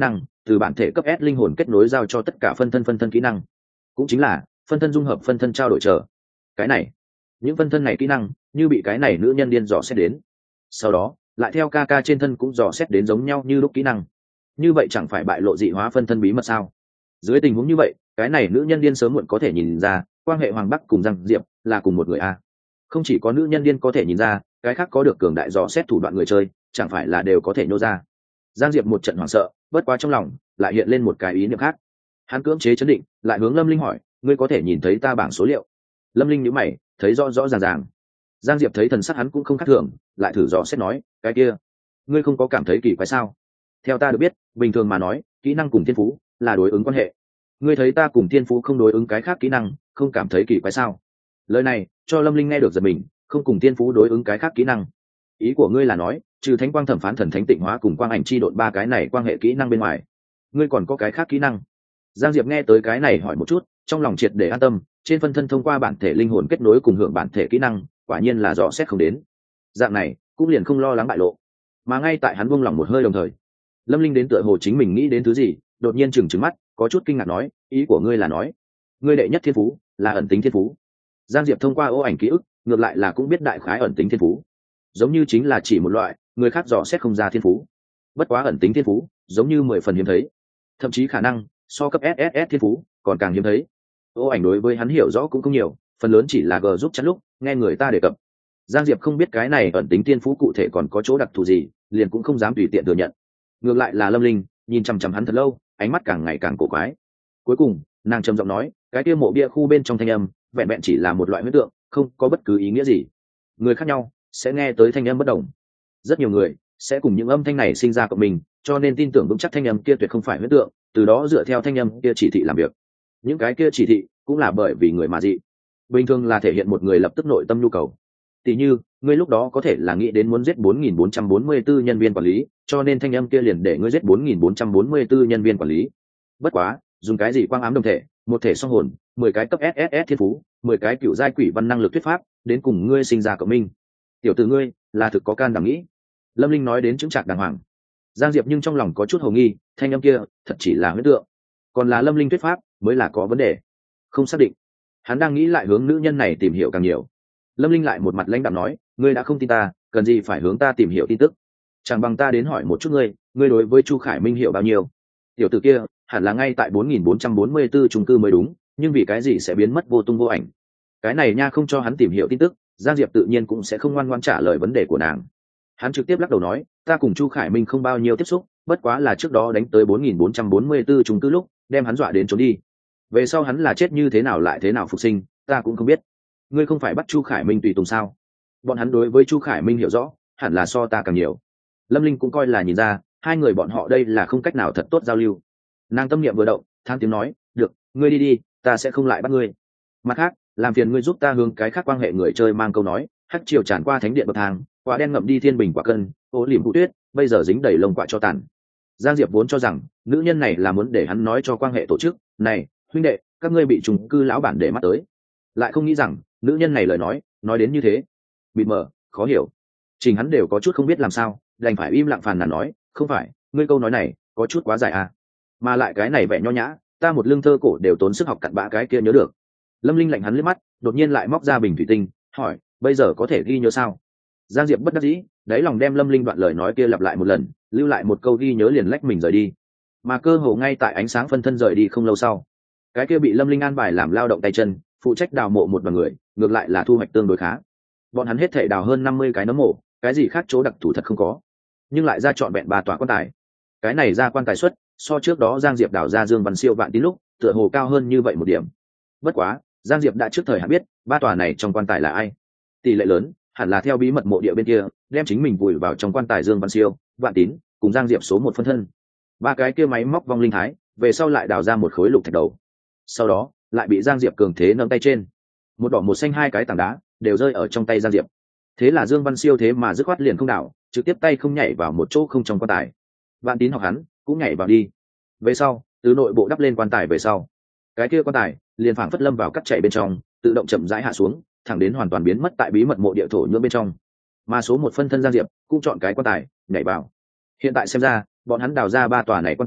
từ bản thể cấp S linh hồn kết nối giao cho tất cả phân thân phân thân kỹ năng, cũng chính là phân thân dung hợp phân thân trao đổi chờ. Cái này, những phân thân này kỹ năng như bị cái này nữ nhân điên dò xét đến, sau đó lại theo ca ca trên thân cũng dò xét đến giống nhau như lúc kỹ năng, như vậy chẳng phải bại lộ dị hóa phân thân bí mật sao? Dưới tình huống như vậy, cái này nữ nhân điên sớm muộn có thể nhìn ra quan hệ Hoàng Bắc cùng Giang Diệp là cùng một người a. Không chỉ có nữ nhân điên có thể nhìn ra, cái khác có được cường đại dò xét thủ đoạn người chơi chẳng phải là đều có thể nhô ra. Giang Diệp một trận hoảng sợ, bất quá trong lòng lại hiện lên một cái ý niệm khác. Hắn cưỡng chế chấn định, lại hướng Lâm Linh hỏi, ngươi có thể nhìn thấy ta bảng số liệu? Lâm Linh nhíu mày, thấy rõ rõ ràng ràng. Giang Diệp thấy thần sắc hắn cũng không khác thường, lại thử dò xét nói, cái kia, ngươi không có cảm thấy kỳ quái sao? Theo ta được biết, bình thường mà nói, kỹ năng cùng thiên phú là đối ứng quan hệ. Ngươi thấy ta cùng thiên phú không đối ứng cái khác kỹ năng, không cảm thấy kỳ quái sao? Lời này cho Lâm Linh nghe được giật mình, không cùng thiên phú đối ứng cái khác kỹ năng. Ý của ngươi là nói, trừ thánh quang thẩm phán thần thánh tịnh hóa cùng quang ảnh chi độn ba cái này quan hệ kỹ năng bên ngoài, ngươi còn có cái khác kỹ năng? Giang Diệp nghe tới cái này hỏi một chút, trong lòng triệt để an tâm, trên phân thân thông qua bản thể linh hồn kết nối cùng hưởng bản thể kỹ năng, quả nhiên là dò xét không đến. Dạng này cũng liền không lo lắng bại lộ. Mà ngay tại hắn buông lỏng một hơi đồng thời, Lâm Linh đến tựa hồ chính mình nghĩ đến thứ gì, đột nhiên trừng trừng mắt, có chút kinh ngạc nói, ý của ngươi là nói, ngươi đệ nhất thiên phú là ẩn tính thiên phú? Giang Diệp thông qua ô ảnh ký ức, ngược lại là cũng biết đại khái ẩn tính thiên phú, giống như chính là chỉ một loại người khác dò xét không ra thiên phú. Bất quá ẩn tính thiên phú giống như mười phần hiếm thấy, thậm chí khả năng so cấp ét ét ét thiên phú còn càng hiếm thấy. Ô ảnh đối với hắn hiểu rõ cũng không nhiều, phần lớn chỉ là g giúp chắn lúc nghe người ta đề cập. Giang Diệp không biết cái này ẩn tính thiên phú cụ thể còn có chỗ đặc thù gì, liền cũng không dám tùy tiện thừa nhận. Ngược lại là Lâm Linh nhìn chằm chằm hắn thật lâu, ánh mắt càng ngày càng cổ quái. Cuối cùng nàng trầm giọng nói, cái kia mộ bia khu bên trong thanh âm vẹn vẹn chỉ là một loại huyễn tượng, không có bất cứ ý nghĩa gì. Người khác nhau sẽ nghe tới thanh âm bất đồng, rất nhiều người sẽ cùng những âm thanh này sinh ra cộng mình, cho nên tin tưởng vững chắc thanh âm kia tuyệt không phải huyễn tượng, từ đó dựa theo thanh âm kia chỉ thị làm việc. Những cái kia chỉ thị cũng là bởi vì người mà dị, bình thường là thể hiện một người lập tức nội tâm nhu cầu. Tỷ như ngươi lúc đó có thể là nghĩ đến muốn giết bốn nghìn bốn trăm bốn mươi tư nhân viên quản lý, cho nên thanh âm kia liền để ngươi giết bốn nghìn bốn trăm bốn mươi tư nhân viên quản lý. Bất quá dùng cái gì quang ám đồng thể, một thể song hồn, mười cái cấp ét ét ét thiên phú, mười cái cựu giai quỷ văn năng lực thuyết pháp, đến cùng ngươi sinh ra cộng minh. Tiểu tử ngươi là thực có can đảm nghĩ. Lâm Linh nói đến chứng trạc đàng hoàng. Giang Diệp nhưng trong lòng có chút hồ nghi, thanh âm kia thật chỉ là huyễn tượng, còn là Lâm Linh thuyết pháp mới là có vấn đề, không xác định. Hắn đang nghĩ lại hướng nữ nhân này tìm hiểu càng nhiều. Lâm Linh lại một mặt lãnh đạm nói, ngươi đã không tin ta, cần gì phải hướng ta tìm hiểu tin tức? Chẳng bằng ta đến hỏi một chút ngươi, ngươi đối với Chu Khải Minh hiểu bao nhiêu? Tiểu tử kia hẳn là ngay tại bốn nghìn bốn trăm bốn mươi tư chung cư mới đúng, nhưng vì cái gì sẽ biến mất vô tung vô ảnh? Cái này nha, không cho hắn tìm hiểu tin tức, Giang Diệp tự nhiên cũng sẽ không ngoan ngoãn trả lời vấn đề của nàng. Hắn trực tiếp lắc đầu nói, ta cùng Chu Khải Minh không bao nhiêu tiếp xúc, bất quá là trước đó đánh tới bốn nghìn bốn trăm bốn mươi tư chung cư lúc đem hắn dọa đến trốn đi, về sau hắn là chết như thế nào lại thế nào phục sinh ta cũng không biết. Ngươi không phải bắt Chu Khải Minh tùy tùng sao? Bọn hắn đối với Chu Khải Minh hiểu rõ hẳn là so ta càng nhiều. Lâm Linh cũng coi là nhìn ra hai người bọn họ đây là không cách nào thật tốt giao lưu. Nàng tâm niệm vừa động, thang tiếng nói, được, ngươi đi đi, ta sẽ không lại bắt ngươi. Mặt khác, làm phiền ngươi giúp ta hướng cái khác quan hệ người chơi mang câu nói, hắc chiều tràn qua thánh điện bậc thang, quả đen ngậm đi thiên bình quả cân, ô liềm hụ tuyết, bây giờ dính đầy lông quạ cho tàn. Giang Diệp vốn cho rằng nữ nhân này là muốn để hắn nói cho quan hệ tổ chức này, huynh đệ, các ngươi bị trùng cư lão bản để mắt tới, lại không nghĩ rằng nữ nhân này lời nói nói đến như thế bị mờ, khó hiểu. Trình hắn đều có chút không biết làm sao, đành phải im lặng phàn nàn nói, không phải, ngươi câu nói này có chút quá dài à, mà lại cái này vẻ nho nhã, ta một lưng thơ cổ đều tốn sức học cặn bã cái kia nhớ được. Lâm Linh lạnh hắn liếc mắt, đột nhiên lại móc ra bình thủy tinh, hỏi, bây giờ có thể ghi nhớ sao? Giang Diệp bất đắc dĩ, đáy lòng đem Lâm Linh đoạn lời nói kia lặp lại một lần, lưu lại một câu ghi nhớ liền lách mình rời đi. Mà cơ hồ ngay tại ánh sáng phân thân rời đi không lâu sau, cái kia bị Lâm Linh an bài làm lao động tay chân, phụ trách đào mộ một đoàn người, ngược lại là thu hoạch tương đối khá. Bọn hắn hết thể đào hơn năm mươi cái nấm mộ, cái gì khác chỗ đặc thù thật không có, nhưng lại ra trọn vẹn ba tòa quan tài. Cái này ra quan tài suất so trước đó Giang Diệp đào ra Dương Văn Siêu vạn tín lúc tựa hồ cao hơn như vậy một điểm. Bất quá Giang Diệp đã trước thời hạn biết ba tòa này trong quan tài là ai, tỷ lệ lớn hẳn là theo bí mật mộ địa bên kia đem chính mình vùi vào trong quan tài Dương Văn Siêu, vạn tín cùng Giang Diệp số một phân thân. Ba cái kia máy móc vong linh thái về sau lại đào ra một khối lục thạch đầu, sau đó lại bị Giang Diệp cường thế nâng tay trên, một đỏ một xanh hai cái tảng đá đều rơi ở trong tay Giang Diệp. Thế là Dương Văn Siêu thế mà dứt khoát liền không đảo, trực tiếp tay không nhảy vào một chỗ không trong quan tài. Vạn tín học hắn cũng nhảy vào đi. Về sau từ nội bộ đắp lên quan tài về sau, cái kia quan tài liền phảng phất lâm vào cắt chạy bên trong, tự động chậm rãi hạ xuống, thẳng đến hoàn toàn biến mất tại bí mật mộ địa thổ nhưỡng bên trong. Mà số một phân thân Giang Diệp cũng chọn cái quan tài nhảy vào. Hiện tại xem ra bọn hắn đào ra ba tòa này quan tài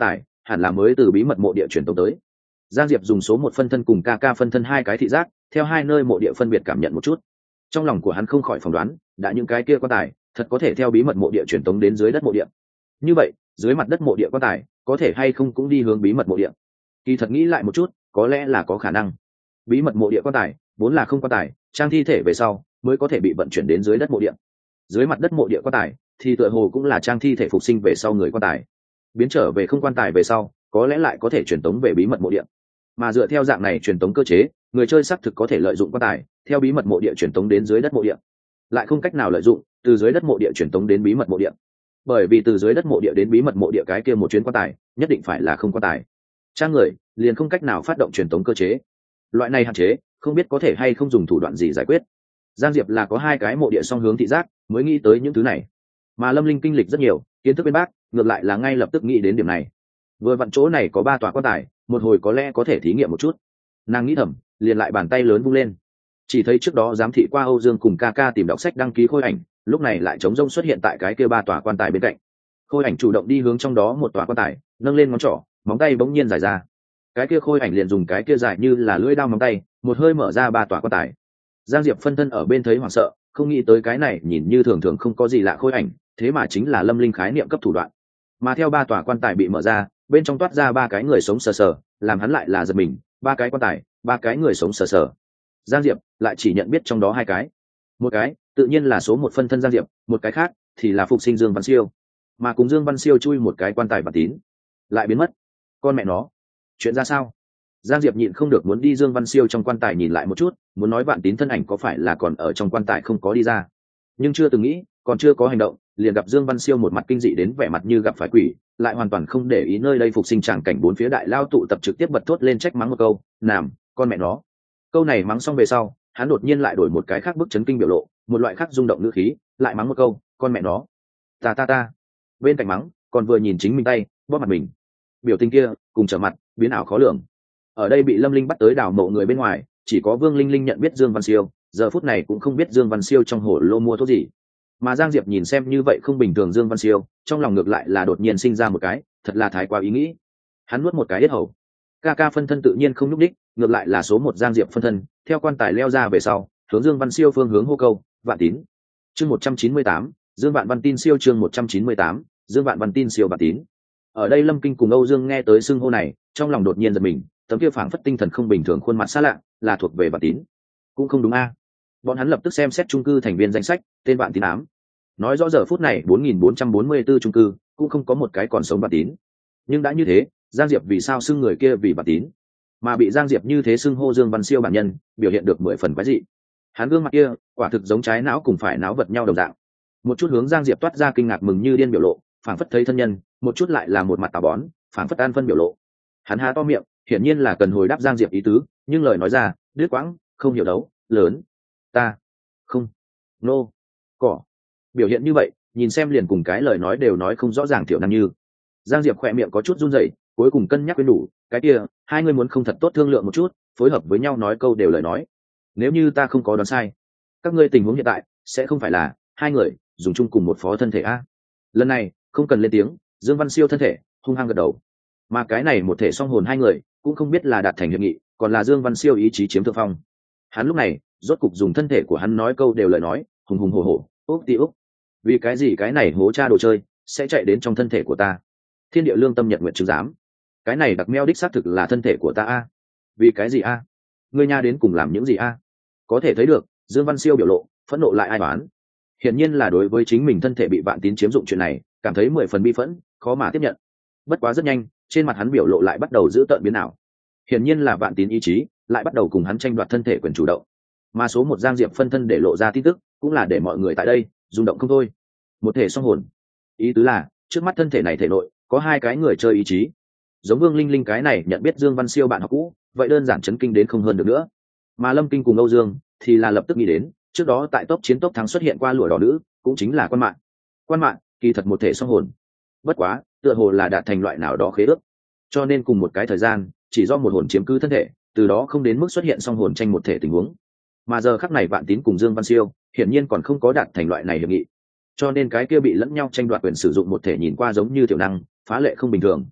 hẳn là mới từ bí mật mộ địa truyền tống tới. Giang Diệp dùng số một phân thân cùng ca ca phân thân hai cái thị giác theo hai nơi mộ địa phân biệt cảm nhận một chút. Trong lòng của hắn không khỏi phỏng đoán, đã những cái kia quan tài thật có thể theo bí mật mộ địa truyền tống đến dưới đất mộ địa. Như vậy dưới mặt đất mộ địa quan tài có thể hay không cũng đi hướng bí mật mộ địa? Kỳ thật nghĩ lại một chút, có lẽ là có khả năng. Bí mật mộ địa quan tài vốn là không quan tài trang thi thể về sau mới có thể bị vận chuyển đến dưới đất mộ địa. Dưới mặt đất mộ địa quan tài thì tựa hồ cũng là trang thi thể phục sinh về sau người quan tài biến trở về không quan tài về sau có lẽ lại có thể truyền tống về bí mật mộ địa. Mà dựa theo dạng này truyền tống cơ chế, người chơi xác thực có thể lợi dụng quan tài theo bí mật mộ địa truyền tống đến dưới đất mộ địa, lại không cách nào lợi dụng từ dưới đất mộ địa truyền tống đến bí mật mộ địa, bởi vì từ dưới đất mộ địa đến bí mật mộ địa cái kia một chuyến quan tài nhất định phải là không quan tài trang người, liền không cách nào phát động truyền tống cơ chế. Loại này hạn chế không biết có thể hay không dùng thủ đoạn gì giải quyết. Giang Diệp là có hai cái mộ địa song hướng thị giác mới nghĩ tới những thứ này, mà Lâm Linh kinh lịch rất nhiều kiến thức bên bác, ngược lại là ngay lập tức nghĩ đến điểm này. Vừa vặn chỗ này có ba tòa quan tài, một hồi có lẽ có thể thí nghiệm một chút. Nàng nghĩ thầm, liền lại bàn tay lớn vung lên. Chỉ thấy trước đó giám thị qua Âu Dương cùng ca ca tìm đọc sách đăng ký khôi ảnh, lúc này lại trống rông xuất hiện tại cái kia ba tòa quan tài bên cạnh. Khôi ảnh chủ động đi hướng trong đó một tòa quan tài, nâng lên ngón trỏ, móng tay bỗng nhiên dài ra. Cái kia khôi ảnh liền dùng cái kia dài như là lưỡi dao móng tay, một hơi mở ra ba tòa quan tài. Giang Diệp phân thân ở bên thấy hoảng sợ, không nghĩ tới cái này nhìn như thường thường không có gì lạ khôi ảnh, thế mà chính là Lâm Linh khái niệm cấp thủ đoạn. Mà theo ba tòa quan tài bị mở ra, bên trong toát ra ba cái người sống sờ sờ, làm hắn lại là giật mình, ba cái quan tài, ba cái người sống sờ sờ. Giang Diệp lại chỉ nhận biết trong đó hai cái. Một cái, tự nhiên là số một phân thân Giang Diệp, một cái khác thì là phục sinh Dương Văn Siêu. Mà cùng Dương Văn Siêu chui một cái quan tài và tín, lại biến mất. Con mẹ nó, chuyện ra sao? Giang Diệp nhịn không được muốn đi Dương Văn Siêu trong quan tài nhìn lại một chút, muốn nói Vạn Tín thân ảnh có phải là còn ở trong quan tài không có đi ra, nhưng chưa từng nghĩ, còn chưa có hành động, liền gặp Dương Văn Siêu một mặt kinh dị đến vẻ mặt như gặp phải quỷ, lại hoàn toàn không để ý nơi đây phục sinh tràng cảnh bốn phía đại lao tụ tập trực tiếp bật thốt lên trách mắng một câu, "Nằm, con mẹ nó." Câu này mắng xong về sau, hắn đột nhiên lại đổi một cái khác bức chấn kinh biểu lộ, một loại khác rung động ngữ khí, lại mắng một câu, "Con mẹ nó." Ta ta ta. Bên cạnh mắng, còn vừa nhìn chính mình tay, bóp mặt mình. Biểu tình kia, cùng trở mặt, biến ảo khó lường. Ở đây bị Lâm Linh bắt tới đào mộ người bên ngoài, chỉ có Vương Linh Linh nhận biết Dương Văn Siêu, giờ phút này cũng không biết Dương Văn Siêu trong hồ lô mua thuốc gì. Mà Giang Diệp nhìn xem như vậy không bình thường Dương Văn Siêu, trong lòng ngược lại là đột nhiên sinh ra một cái, thật là thái quá ý nghĩ. Hắn nuốt một cái yết hầu. Ca ca phân thân tự nhiên không nhúc đích, ngược lại là số một Giang Diệp phân thân, theo quan tài leo ra về sau, hướng Dương Văn Siêu phương hướng hô câu, "Vạn Tín." Chương một trăm chín mươi tám, Dương Vạn Văn Tin Siêu chương một trăm chín mươi tám, Dương Vạn Văn Tin Siêu Vạn Tín. Ở đây Lâm Kinh cùng Âu Dương nghe tới xưng hô này, trong lòng đột nhiên giật mình, tấm kia phảng phất tinh thần không bình thường khuôn mặt xa lạ, là thuộc về Vạn Tín. Cũng không đúng a. Bọn hắn lập tức xem xét chung cư thành viên danh sách, tên Vạn Tín ám. Nói rõ giờ phút này bốn nghìn bốn trăm bốn mươi tư chung cư cũng không có một cái còn sống Vạn Tín. Nhưng đã như thế, Giang Diệp vì sao xưng người kia vì Vạn Tín, mà bị Giang Diệp như thế xưng hô Dương Văn Siêu bản nhân, biểu hiện được mười phần quái dị. Hắn gương mặt kia, quả thực giống trái não cùng phải não vật nhau đồng dạng. Một chút hướng Giang Diệp toát ra kinh ngạc mừng như điên biểu lộ, phảng phất thấy thân nhân, một chút lại là một mặt tà bón, phảng phất an phân biểu lộ. Hắn há to miệng, hiển nhiên là cần hồi đáp Giang Diệp ý tứ, nhưng lời nói ra, đứt quãng, không hiểu đấu, lớn, ta, không, nô, no, cỏ. Biểu hiện như vậy, nhìn xem liền cùng cái lời nói đều nói không rõ ràng thiểu năng như. Giang Diệp khỏe miệng có chút run rẩy, cuối cùng cân nhắc quên đủ, cái kia, hai người muốn không thật tốt thương lượng một chút, phối hợp với nhau nói câu đều lời nói. Nếu như ta không có đoán sai, các ngươi tình huống hiện tại sẽ không phải là hai người dùng chung cùng một phó thân thể a. Lần này không cần lên tiếng, Dương Văn Siêu thân thể hung hăng gật đầu. Mà cái này một thể song hồn hai người cũng không biết là đạt thành hiệp nghị, còn là Dương Văn Siêu ý chí chiếm thượng phong. Hắn lúc này rốt cục dùng thân thể của hắn nói câu đều lời nói, hùng hùng hổ hổ, úp tí úp. Vì cái gì cái này hố cha đồ chơi sẽ chạy đến trong thân thể của ta? Thiên địa lương tâm nhật nguyện chứng giám, cái này đặc meo đích xác thực là thân thể của ta a. Vì cái gì a? Ngươi nha đến cùng làm những gì a? Có thể thấy được Dương Văn Siêu biểu lộ phẫn nộ lại ai đoán, hiển nhiên là đối với chính mình thân thể bị Vạn Tín chiếm dụng chuyện này cảm thấy mười phần bi phẫn, khó mà tiếp nhận. Bất quá rất nhanh, trên mặt hắn biểu lộ lại bắt đầu giữ tợn biến ảo. Hiển nhiên là Vạn Tín ý chí lại bắt đầu cùng hắn tranh đoạt thân thể quyền chủ động. Mà số một Giang Diệp phân thân để lộ ra tin tức, cũng là để mọi người tại đây rung động không thôi. Một thể song hồn, ý tứ là trước mắt thân thể này thể nội có hai cái người chơi ý chí. Giống Vương Linh Linh cái này nhận biết Dương Văn Siêu bạn học cũ, vậy đơn giản chấn kinh đến không hơn được nữa. Mà Lâm Kinh cùng Âu Dương thì là lập tức nghĩ đến, trước đó tại tốc chiến tốc thắng xuất hiện qua lụa đỏ nữ, cũng chính là Quan Mạn. Quan Mạn kỳ thật một thể song hồn, bất quá tựa hồ là đạt thành loại nào đó khế ước, cho nên cùng một cái thời gian chỉ do một hồn chiếm cứ thân thể, từ đó không đến mức xuất hiện song hồn tranh một thể tình huống. Mà giờ khắc này Vạn Tín cùng Dương Văn Siêu hiển nhiên còn không có đạt thành loại này hiệp nghị, cho nên cái kia bị lẫn nhau tranh đoạt quyền sử dụng một thể nhìn qua giống như tiểu năng phá lệ không bình thường.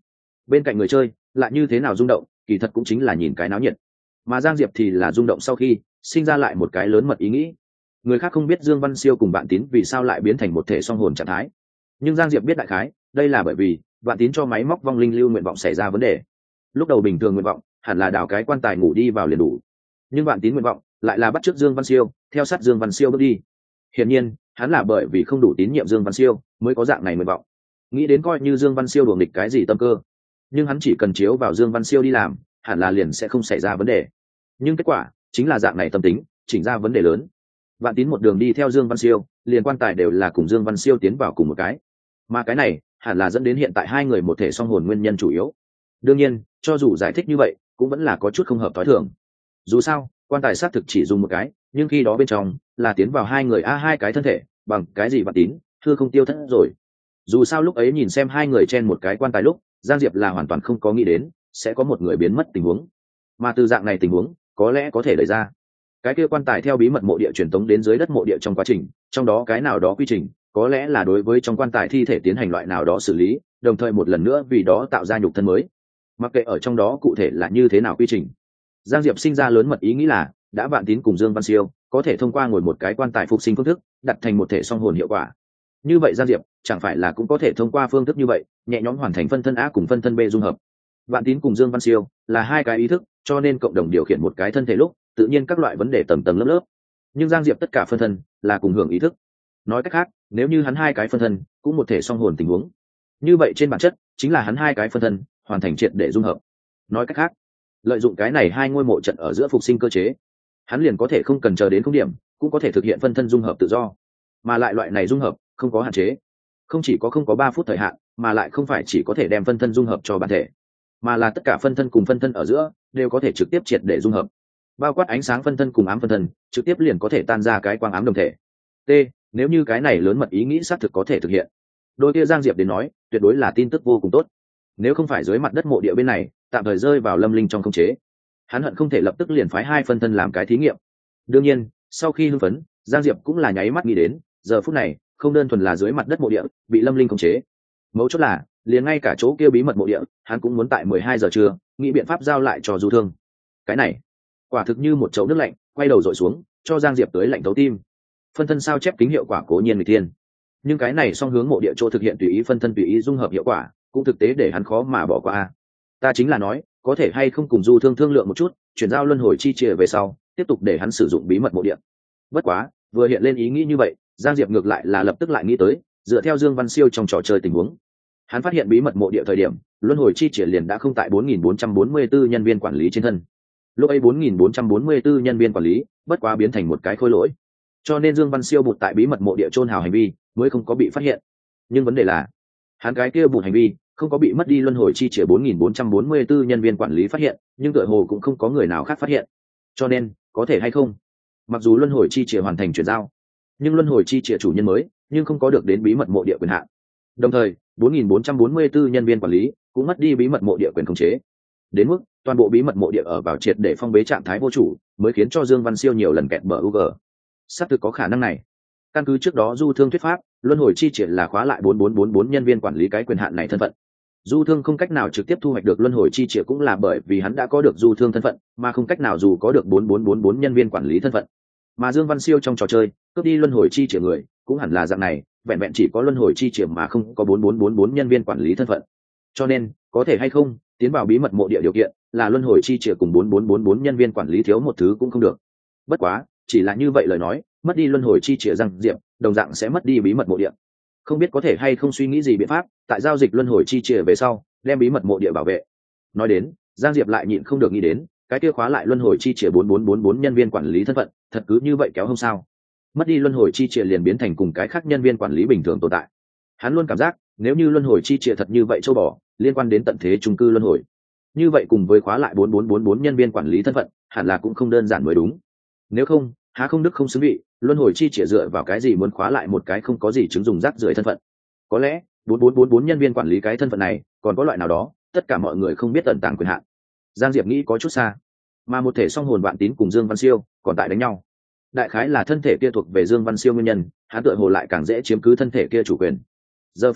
bên cạnh người chơi lại như thế nào rung động, kỳ thật cũng chính là nhìn cái náo nhiệt. Mà Giang Diệp thì là rung động sau khi sinh ra lại một cái lớn mật ý nghĩ. Người khác không biết Dương Văn Siêu cùng Vạn Tín vì sao lại biến thành một thể song hồn trạng thái, nhưng Giang Diệp biết đại khái, đây là bởi vì Vạn Tín cho máy móc vong linh lưu nguyện vọng xảy ra vấn đề. Lúc đầu bình thường nguyện vọng hẳn là đào cái quan tài ngủ đi vào liền đủ, nhưng Vạn Tín nguyện vọng lại là bắt chước Dương Văn Siêu, theo sát Dương Văn Siêu bước đi. Hiển nhiên, hắn là bởi vì không đủ tín nhiệm Dương Văn Siêu mới có dạng này nguyện vọng. Nghĩ đến coi như Dương Văn Siêu đùa nghịch cái gì tâm cơ, nhưng hắn chỉ cần chiếu vào Dương Văn Siêu đi làm, hẳn là liền sẽ không xảy ra vấn đề. Nhưng kết quả chính là dạng này tâm tính chỉnh ra vấn đề lớn. Vạn Tín một đường đi theo Dương Văn Siêu, liền quan tài đều là cùng Dương Văn Siêu tiến vào cùng một cái, mà cái này hẳn là dẫn đến hiện tại hai người một thể song hồn nguyên nhân chủ yếu. Đương nhiên, cho dù giải thích như vậy cũng vẫn là có chút không hợp thói thường. Dù sao quan tài xác thực chỉ dùng một cái, nhưng khi đó bên trong là tiến vào hai người a hai cái thân thể, bằng cái gì Vạn Tín thưa không tiêu thất rồi. Dù sao lúc ấy nhìn xem hai người trên một cái quan tài lúc, Giang Diệp là hoàn toàn không có nghĩ đến sẽ có một người biến mất tình huống, mà từ dạng này tình huống có lẽ có thể đẩy ra cái kia quan tài theo bí mật mộ địa truyền tống đến dưới đất mộ địa trong quá trình, trong đó cái nào đó quy trình có lẽ là đối với trong quan tài thi thể tiến hành loại nào đó xử lý, đồng thời một lần nữa vì đó tạo ra nhục thân mới. Mặc kệ ở trong đó cụ thể là như thế nào quy trình, Giang Diệp sinh ra lớn mật ý nghĩ là đã Vạn Tín cùng Dương Văn Siêu có thể thông qua ngồi một cái quan tài phục sinh phương thức đặt thành một thể song hồn hiệu quả, như vậy Giang Diệp chẳng phải là cũng có thể thông qua phương thức như vậy nhẹ nhõm hoàn thành phân thân A cùng phân thân B dung hợp. Vạn Tín cùng Dương Văn Siêu là hai cái ý thức, cho nên cộng đồng điều khiển một cái thân thể lúc tự nhiên các loại vấn đề tầng tầng lớp lớp, nhưng Giang Diệp tất cả phân thân là cùng hưởng ý thức. Nói cách khác, nếu như hắn hai cái phân thân cũng một thể song hồn tình huống, như vậy trên bản chất chính là hắn hai cái phân thân hoàn thành triệt để dung hợp. Nói cách khác, lợi dụng cái này hai ngôi mộ trận ở giữa phục sinh cơ chế, hắn liền có thể không cần chờ đến không điểm cũng có thể thực hiện phân thân dung hợp tự do, mà lại loại này dung hợp không có hạn chế, không chỉ có không có ba phút thời hạn, mà lại không phải chỉ có thể đem phân thân dung hợp cho bản thể, mà là tất cả phân thân cùng phân thân ở giữa đều có thể trực tiếp triệt để dung hợp, bao quát ánh sáng phân thân cùng ám phân thân trực tiếp liền có thể tan ra cái quang ám đồng thể. T, nếu như cái này lớn mật ý nghĩ xác thực có thể thực hiện, đôi kia Giang Diệp đến nói tuyệt đối là tin tức vô cùng tốt. Nếu không phải dưới mặt đất mộ địa bên này tạm thời rơi vào Lâm Linh trong khống chế, hắn hận không thể lập tức liền phái hai phân thân làm cái thí nghiệm. Đương nhiên sau khi hưng phấn, Giang Diệp cũng là nháy mắt nghĩ đến giờ phút này không đơn thuần là dưới mặt đất mộ địa bị Lâm Linh khống chế, mấu chốt là liền ngay cả chỗ kia bí mật mộ địa hắn cũng muốn tại mười hai giờ trưa nghĩ biện pháp giao lại cho Du Thương. Cái này quả thực như một chậu nước lạnh quay đầu dội xuống, cho Giang Diệp tới lạnh thấu tim. Phân thân sao chép kính hiệu quả cố nhiên người tiên, nhưng cái này song hướng mộ địa chỗ thực hiện tùy ý phân thân tùy ý dung hợp hiệu quả cũng thực tế để hắn khó mà bỏ qua. Ta chính là nói có thể hay không cùng Du Thương thương lượng một chút, chuyển giao luân hồi chi chìa về sau tiếp tục để hắn sử dụng bí mật mộ địa. Bất quá vừa hiện lên ý nghĩ như vậy, Giang Diệp ngược lại là lập tức lại nghĩ tới dựa theo Dương Văn Siêu trong trò chơi tình huống, hắn phát hiện bí mật mộ địa thời điểm luân hồi chi chìa liền đã không tại bốn nghìn bốn trăm bốn mươi tư nhân viên quản lý trên thân. Lúc ấy bốn nghìn bốn trăm bốn mươi tư nhân viên quản lý bất quá biến thành một cái khối lỗi, cho nên Dương Văn Siêu bụt tại bí mật mộ địa chôn hào hành vi mới không có bị phát hiện. Nhưng vấn đề là hắn cái kia bụt hành vi không có bị mất đi luân hồi chi chìa bốn nghìn bốn trăm bốn mươi tư nhân viên quản lý phát hiện, nhưng tựa hồ cũng không có người nào khác phát hiện. Cho nên có thể hay không, mặc dù luân hồi chi chìa hoàn thành chuyển giao, nhưng luân hồi chi chìa chủ nhân mới nhưng không có được đến bí mật mộ địa quyền hạn. Đồng thời bốn nghìn bốn trăm bốn mươi tư nhân viên quản lý cũng mất đi bí mật mộ địa quyền khống chế, đến mức toàn bộ bí mật mộ địa ở vào triệt để phong bế trạng thái vô chủ, mới khiến cho Dương Văn Siêu nhiều lần kẹt bờ u g. Xác thực có khả năng này. Căn cứ trước đó Du Thương thuyết pháp, luân hồi chi chìa là khóa lại bốn bốn bốn bốn nhân viên quản lý cái quyền hạn này thân phận. Du Thương không cách nào trực tiếp thu hoạch được luân hồi chi chìa cũng là bởi vì hắn đã có được Du Thương thân phận, mà không cách nào dù có được bốn bốn bốn bốn nhân viên quản lý thân phận. Mà Dương Văn Siêu trong trò chơi cướp đi luân hồi chi chìa người cũng hẳn là dạng này, vẹn vẹn chỉ có luân hồi chi chìa mà không có bốn bốn bốn bốn nhân viên quản lý thân phận. Cho nên có thể hay không tiến vào bí mật mộ địa điều kiện là luân hồi chi chìa cùng bốn bốn bốn bốn nhân viên quản lý thiếu một thứ cũng không được. Bất quá chỉ là như vậy lời nói, mất đi luân hồi chi chìa Giang Diệp đồng dạng sẽ mất đi bí mật mộ địa. Không biết có thể hay không suy nghĩ gì biện pháp tại giao dịch luân hồi chi chìa về sau đem bí mật mộ địa bảo vệ. Nói đến Giang Diệp lại nhịn không được nghĩ đến cái kia khóa lại luân hồi chi chìa bốn bốn bốn bốn nhân viên quản lý thân phận thật cứ như vậy kéo không sao, mất đi luân hồi chi chìa liền biến thành cùng cái khác nhân viên quản lý bình thường tồn tại. Hắn luôn cảm giác nếu như luân hồi chi chìa thật như vậy châu bò liên quan đến tận thế chung cư luân hồi, như vậy cùng với khóa lại bốn bốn bốn bốn nhân viên quản lý thân phận hẳn là cũng không đơn giản mới đúng. Nếu không há không đức không xứng vị, luân hồi chi chìa dựa vào cái gì muốn khóa lại một cái không có gì chứng dùng rác rưởi thân phận? Có lẽ bốn bốn bốn bốn nhân viên quản lý cái thân phận này còn có loại nào đó tất cả mọi người không biết tận tàng quyền hạn. Giang Diệp nghĩ có chút xa, mà một thể song hồn Vạn Tín cùng Dương Văn Siêu còn tại đánh nhau. Đại khái là thân thể kia thuộc về Dương Văn Siêu nguyên nhân, hắn tựa hồ lại càng dễ chiếm cứ thân thể kia chủ quyền. Giờ phút này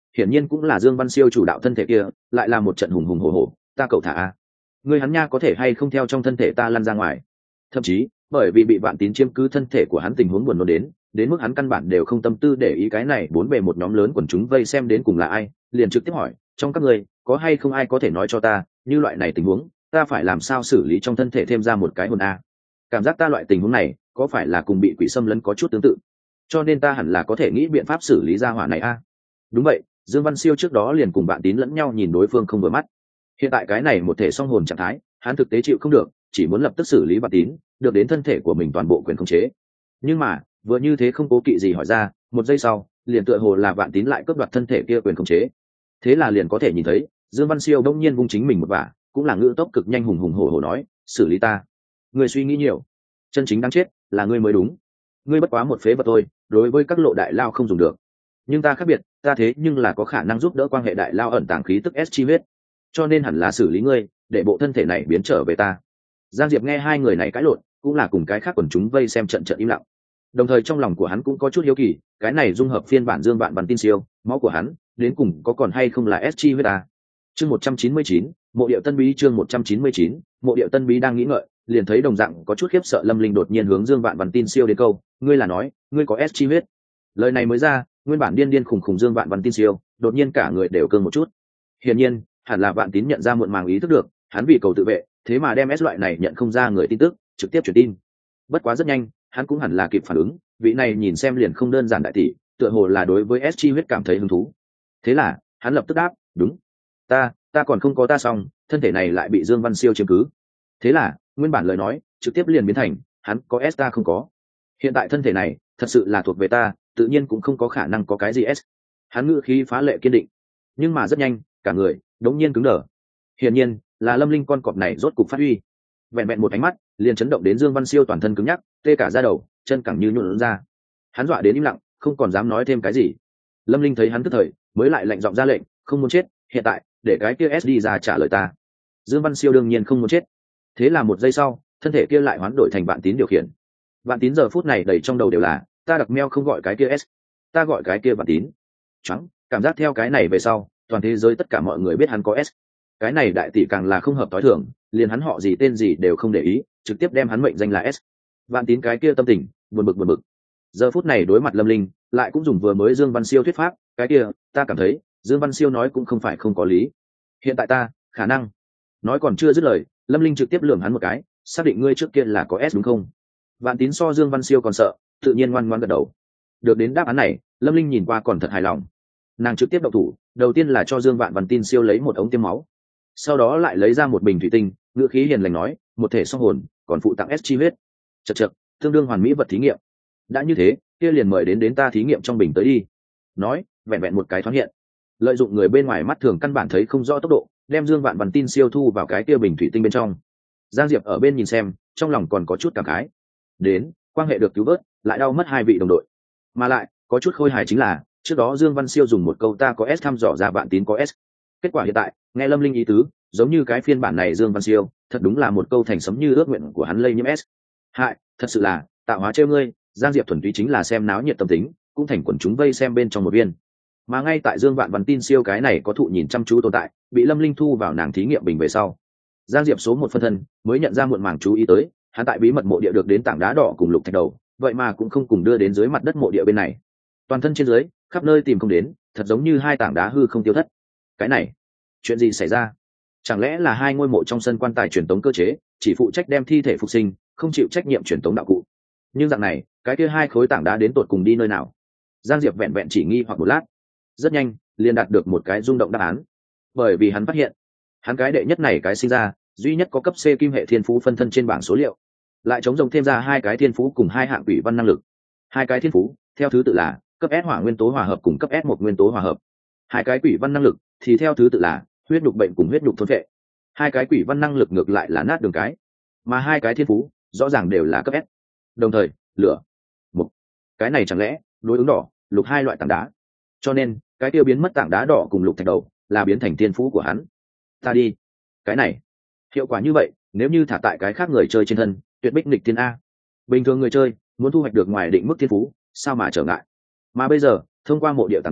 hiển nhiên cũng là Dương Văn Siêu chủ đạo thân thể kia, lại là một trận hùng hùng hổ hổ. Ta cậu thả a, ngươi hắn nha có thể hay không theo trong thân thể ta lăn ra ngoài. Thậm chí bởi vì bị Vạn Tín chiếm cứ thân thể của hắn, tình huống buồn nôn đến đến mức hắn căn bản đều không tâm tư để ý cái này bốn bề một nhóm lớn quần chúng vây xem đến cùng là ai, liền trực tiếp hỏi, trong các ngươi có hay không ai có thể nói cho ta, như loại này tình huống ta phải làm sao xử lý trong thân thể thêm ra một cái hồn a. Cảm giác ta loại tình huống này có phải là cùng bị quỷ xâm lấn có chút tương tự, cho nên ta hẳn là có thể nghĩ biện pháp xử lý ra hỏa này a. Đúng vậy, Dương Văn Siêu trước đó liền cùng Vạn Tín lẫn nhau nhìn đối phương không vừa mắt, hiện tại cái này một thể song hồn trạng thái, hắn thực tế chịu không được, chỉ muốn lập tức xử lý Vạn Tín, được đến thân thể của mình toàn bộ quyền khống chế. Nhưng mà vừa như thế không cố kỵ gì hỏi ra, một giây sau liền tựa hồ là Vạn Tín lại cướp đoạt thân thể kia quyền khống chế. Thế là liền có thể nhìn thấy Dương Văn Siêu đông nhiên vung chính mình một vả, cũng là ngữ tốc cực nhanh hùng hùng hổ hổ nói, xử lý ta. Người suy nghĩ nhiều, chân chính đáng chết là ngươi mới đúng. Ngươi bất quá một phế vật thôi, đối với các lộ đại lao không dùng được. Nhưng ta khác biệt, ta thế nhưng là có khả năng giúp đỡ quan hệ đại lao ẩn tàng khí tức S chi huyết, cho nên hẳn là xử lý ngươi, để bộ thân thể này biến trở về ta. Giang Diệp nghe hai người này cãi lộn, cũng là cùng cái khác quần chúng vây xem trận trận im lặng. Đồng thời trong lòng của hắn cũng có chút hiếu kỳ, cái này dung hợp phiên bản Dương Vạn Văn Tin Siêu, máu của hắn đến cùng có còn hay không là S chi huyết ta. Chương một trăm chín mươi chín, Mộ Điệu Tân Bí. Chương một trăm chín mươi chín, Mộ Điệu Tân Bí. Đang nghĩ ngợi, liền thấy đồng dạng có chút khiếp sợ Lâm Linh đột nhiên hướng Dương Vạn Văn Tin Siêu đến câu, ngươi là nói ngươi có S chi huyết. Lời này mới ra, nguyên bản điên điên khùng khùng Dương Vạn Văn Tin Siêu đột nhiên cả người đều cương một chút. Hiển nhiên hẳn là Vạn Tín nhận ra muộn màng ý thức được hắn vì cầu tự vệ, thế mà đem S loại này nhận không ra người tin tức trực tiếp truyền tin. Bất quá rất nhanh hắn cũng hẳn là kịp phản ứng, vị này nhìn xem liền không đơn giản đại tỷ, tựa hồ là đối với S chi huyết cảm thấy hứng thú. Thế là hắn lập tức đáp, đúng, ta ta còn không có ta xong, thân thể này lại bị Dương Văn Siêu chiếm cứ. Thế là nguyên bản lời nói trực tiếp liền biến thành, hắn có S ta không có. Hiện tại thân thể này thật sự là thuộc về ta, tự nhiên cũng không có khả năng có cái gì S. Hắn ngữ khí phá lệ kiên định, nhưng mà rất nhanh cả người đống nhiên cứng đờ. Hiển nhiên là Lâm Linh con cọp này rốt cục phát huy, vẹn vẹn một ánh mắt liền chấn động đến Dương Văn Siêu toàn thân cứng nhắc, tê cả da đầu, chân cẳng như nhũn ra. Hắn dọa đến im lặng, không còn dám nói thêm cái gì. Lâm Linh thấy hắn tức thời, mới lại lạnh giọng ra lệnh, không muốn chết, hiện tại để cái kia S đi ra trả lời ta. Dương Văn Siêu đương nhiên không muốn chết. Thế là một giây sau, thân thể kia lại hoán đổi thành Vạn Tín điều khiển. Vạn Tín giờ phút này đầy trong đầu đều là, ta đặc meo không gọi cái kia S, ta gọi cái kia Vạn Tín. Choáng, cảm giác theo cái này về sau, toàn thế giới tất cả mọi người biết hắn có S. Cái này đại tỷ càng là không hợp tối thường, liền hắn họ gì tên gì đều không để ý, trực tiếp đem hắn mệnh danh là S. Vạn Tín cái kia tâm tình buồn bực buồn bực. Giờ phút này đối mặt Lâm Linh, lại cũng dùng vừa mới Dương Văn Siêu thuyết pháp, cái kia, ta cảm thấy Dương Văn Siêu nói cũng không phải không có lý. Hiện tại ta khả năng nói còn chưa dứt lời, Lâm Linh trực tiếp lườm hắn một cái, xác định ngươi trước kia là có S đúng không? Vạn Tín so Dương Văn Siêu còn sợ, tự nhiên ngoan ngoãn gật đầu. Được đến đáp án này, Lâm Linh nhìn qua còn thật hài lòng. Nàng trực tiếp động thủ, đầu tiên là cho Dương Vạn Văn Tin Siêu lấy một ống tiêm máu, sau đó lại lấy ra một bình thủy tinh, ngữ khí hiền lành nói, một thể song hồn, còn phụ tặng S chi huyết. Chậc chậc, tương đương hoàn mỹ vật thí nghiệm. Đã như thế, kia liền mời đến đến ta thí nghiệm trong bình tới đi. Nói, vẹn vẹn một cái thoáng hiện, lợi dụng người bên ngoài mắt thường căn bản thấy không rõ tốc độ, đem Dương Vạn Văn Tin Siêu thu vào cái kia bình thủy tinh bên trong. Giang Diệp ở bên nhìn xem, trong lòng còn có chút cảm khái. Đến, quan hệ được cứu vớt, lại đau mất hai vị đồng đội. Mà lại, có chút khôi hài chính là, trước đó Dương Văn Siêu dùng một câu ta có S thăm dò ra Vạn Tín có S. Kết quả hiện tại, nghe Lâm Linh ý tứ, giống như cái phiên bản này Dương Văn Siêu, thật đúng là một câu thành sấm như ước nguyện của hắn lây nhiễm S. Hại, thật sự là, tạo hóa trêu ngươi, Giang Diệp thuần túy chính là xem náo nhiệt tâm tính, cũng thành quần chúng vây xem bên trong một viên. Mà ngay tại Dương Vạn Văn Tin Siêu cái này có thụ nhìn chăm chú tồn tại, bị Lâm Linh thu vào nàng thí nghiệm bình về sau, Giang Diệp số một phân thân mới nhận ra muộn màng chú ý tới, hắn tại bí mật mộ địa được đến tảng đá đỏ cùng lục thạch đầu, vậy mà cũng không cùng đưa đến dưới mặt đất mộ địa bên này. Toàn thân trên dưới, khắp nơi tìm không đến, thật giống như hai tảng đá hư không tiêu thất. Cái này, chuyện gì xảy ra? Chẳng lẽ là hai ngôi mộ trong sân quan tài truyền tống cơ chế, chỉ phụ trách đem thi thể phục sinh, không chịu trách nhiệm truyền tống đạo cụ? Nhưng dạng này, cái kia hai khối tảng đá đến tột cùng đi nơi nào? Giang Diệp vẹn vẹn chỉ nghi hoặc một lát, rất nhanh liền đạt được một cái rung động đáp án. Bởi vì hắn phát hiện, hắn cái đệ nhất này cái sinh ra, duy nhất có cấp C kim hệ thiên phú phân thân trên bảng số liệu, lại chống rồng thêm ra hai cái thiên phú cùng hai hạng quỷ văn năng lực. Hai cái thiên phú, theo thứ tự là cấp S hỏa nguyên tố hòa hợp cùng cấp S một nguyên tố hòa hợp. Hai cái quỷ văn năng lực thì theo thứ tự là huyết nhục bệnh cùng huyết nhục thôn vệ. Hai cái quỷ văn năng lực ngược lại là nát đường cái, mà hai cái thiên phú rõ ràng đều là cấp S. Đồng thời, lửa, một cái này chẳng lẽ đối ứng đỏ, lục hai loại tảng đá, cho nên cái tiêu biến mất tảng đá đỏ cùng lục thạch đầu là biến thành thiên phú của hắn. Ta đi, cái này hiệu quả như vậy, nếu như thả tại cái khác người chơi trên thân, tuyệt bích nghịch thiên a. Bình thường người chơi muốn thu hoạch được ngoài định mức thiên phú, sao mà trở ngại. Mà bây giờ thông qua mộ địa tảng đá,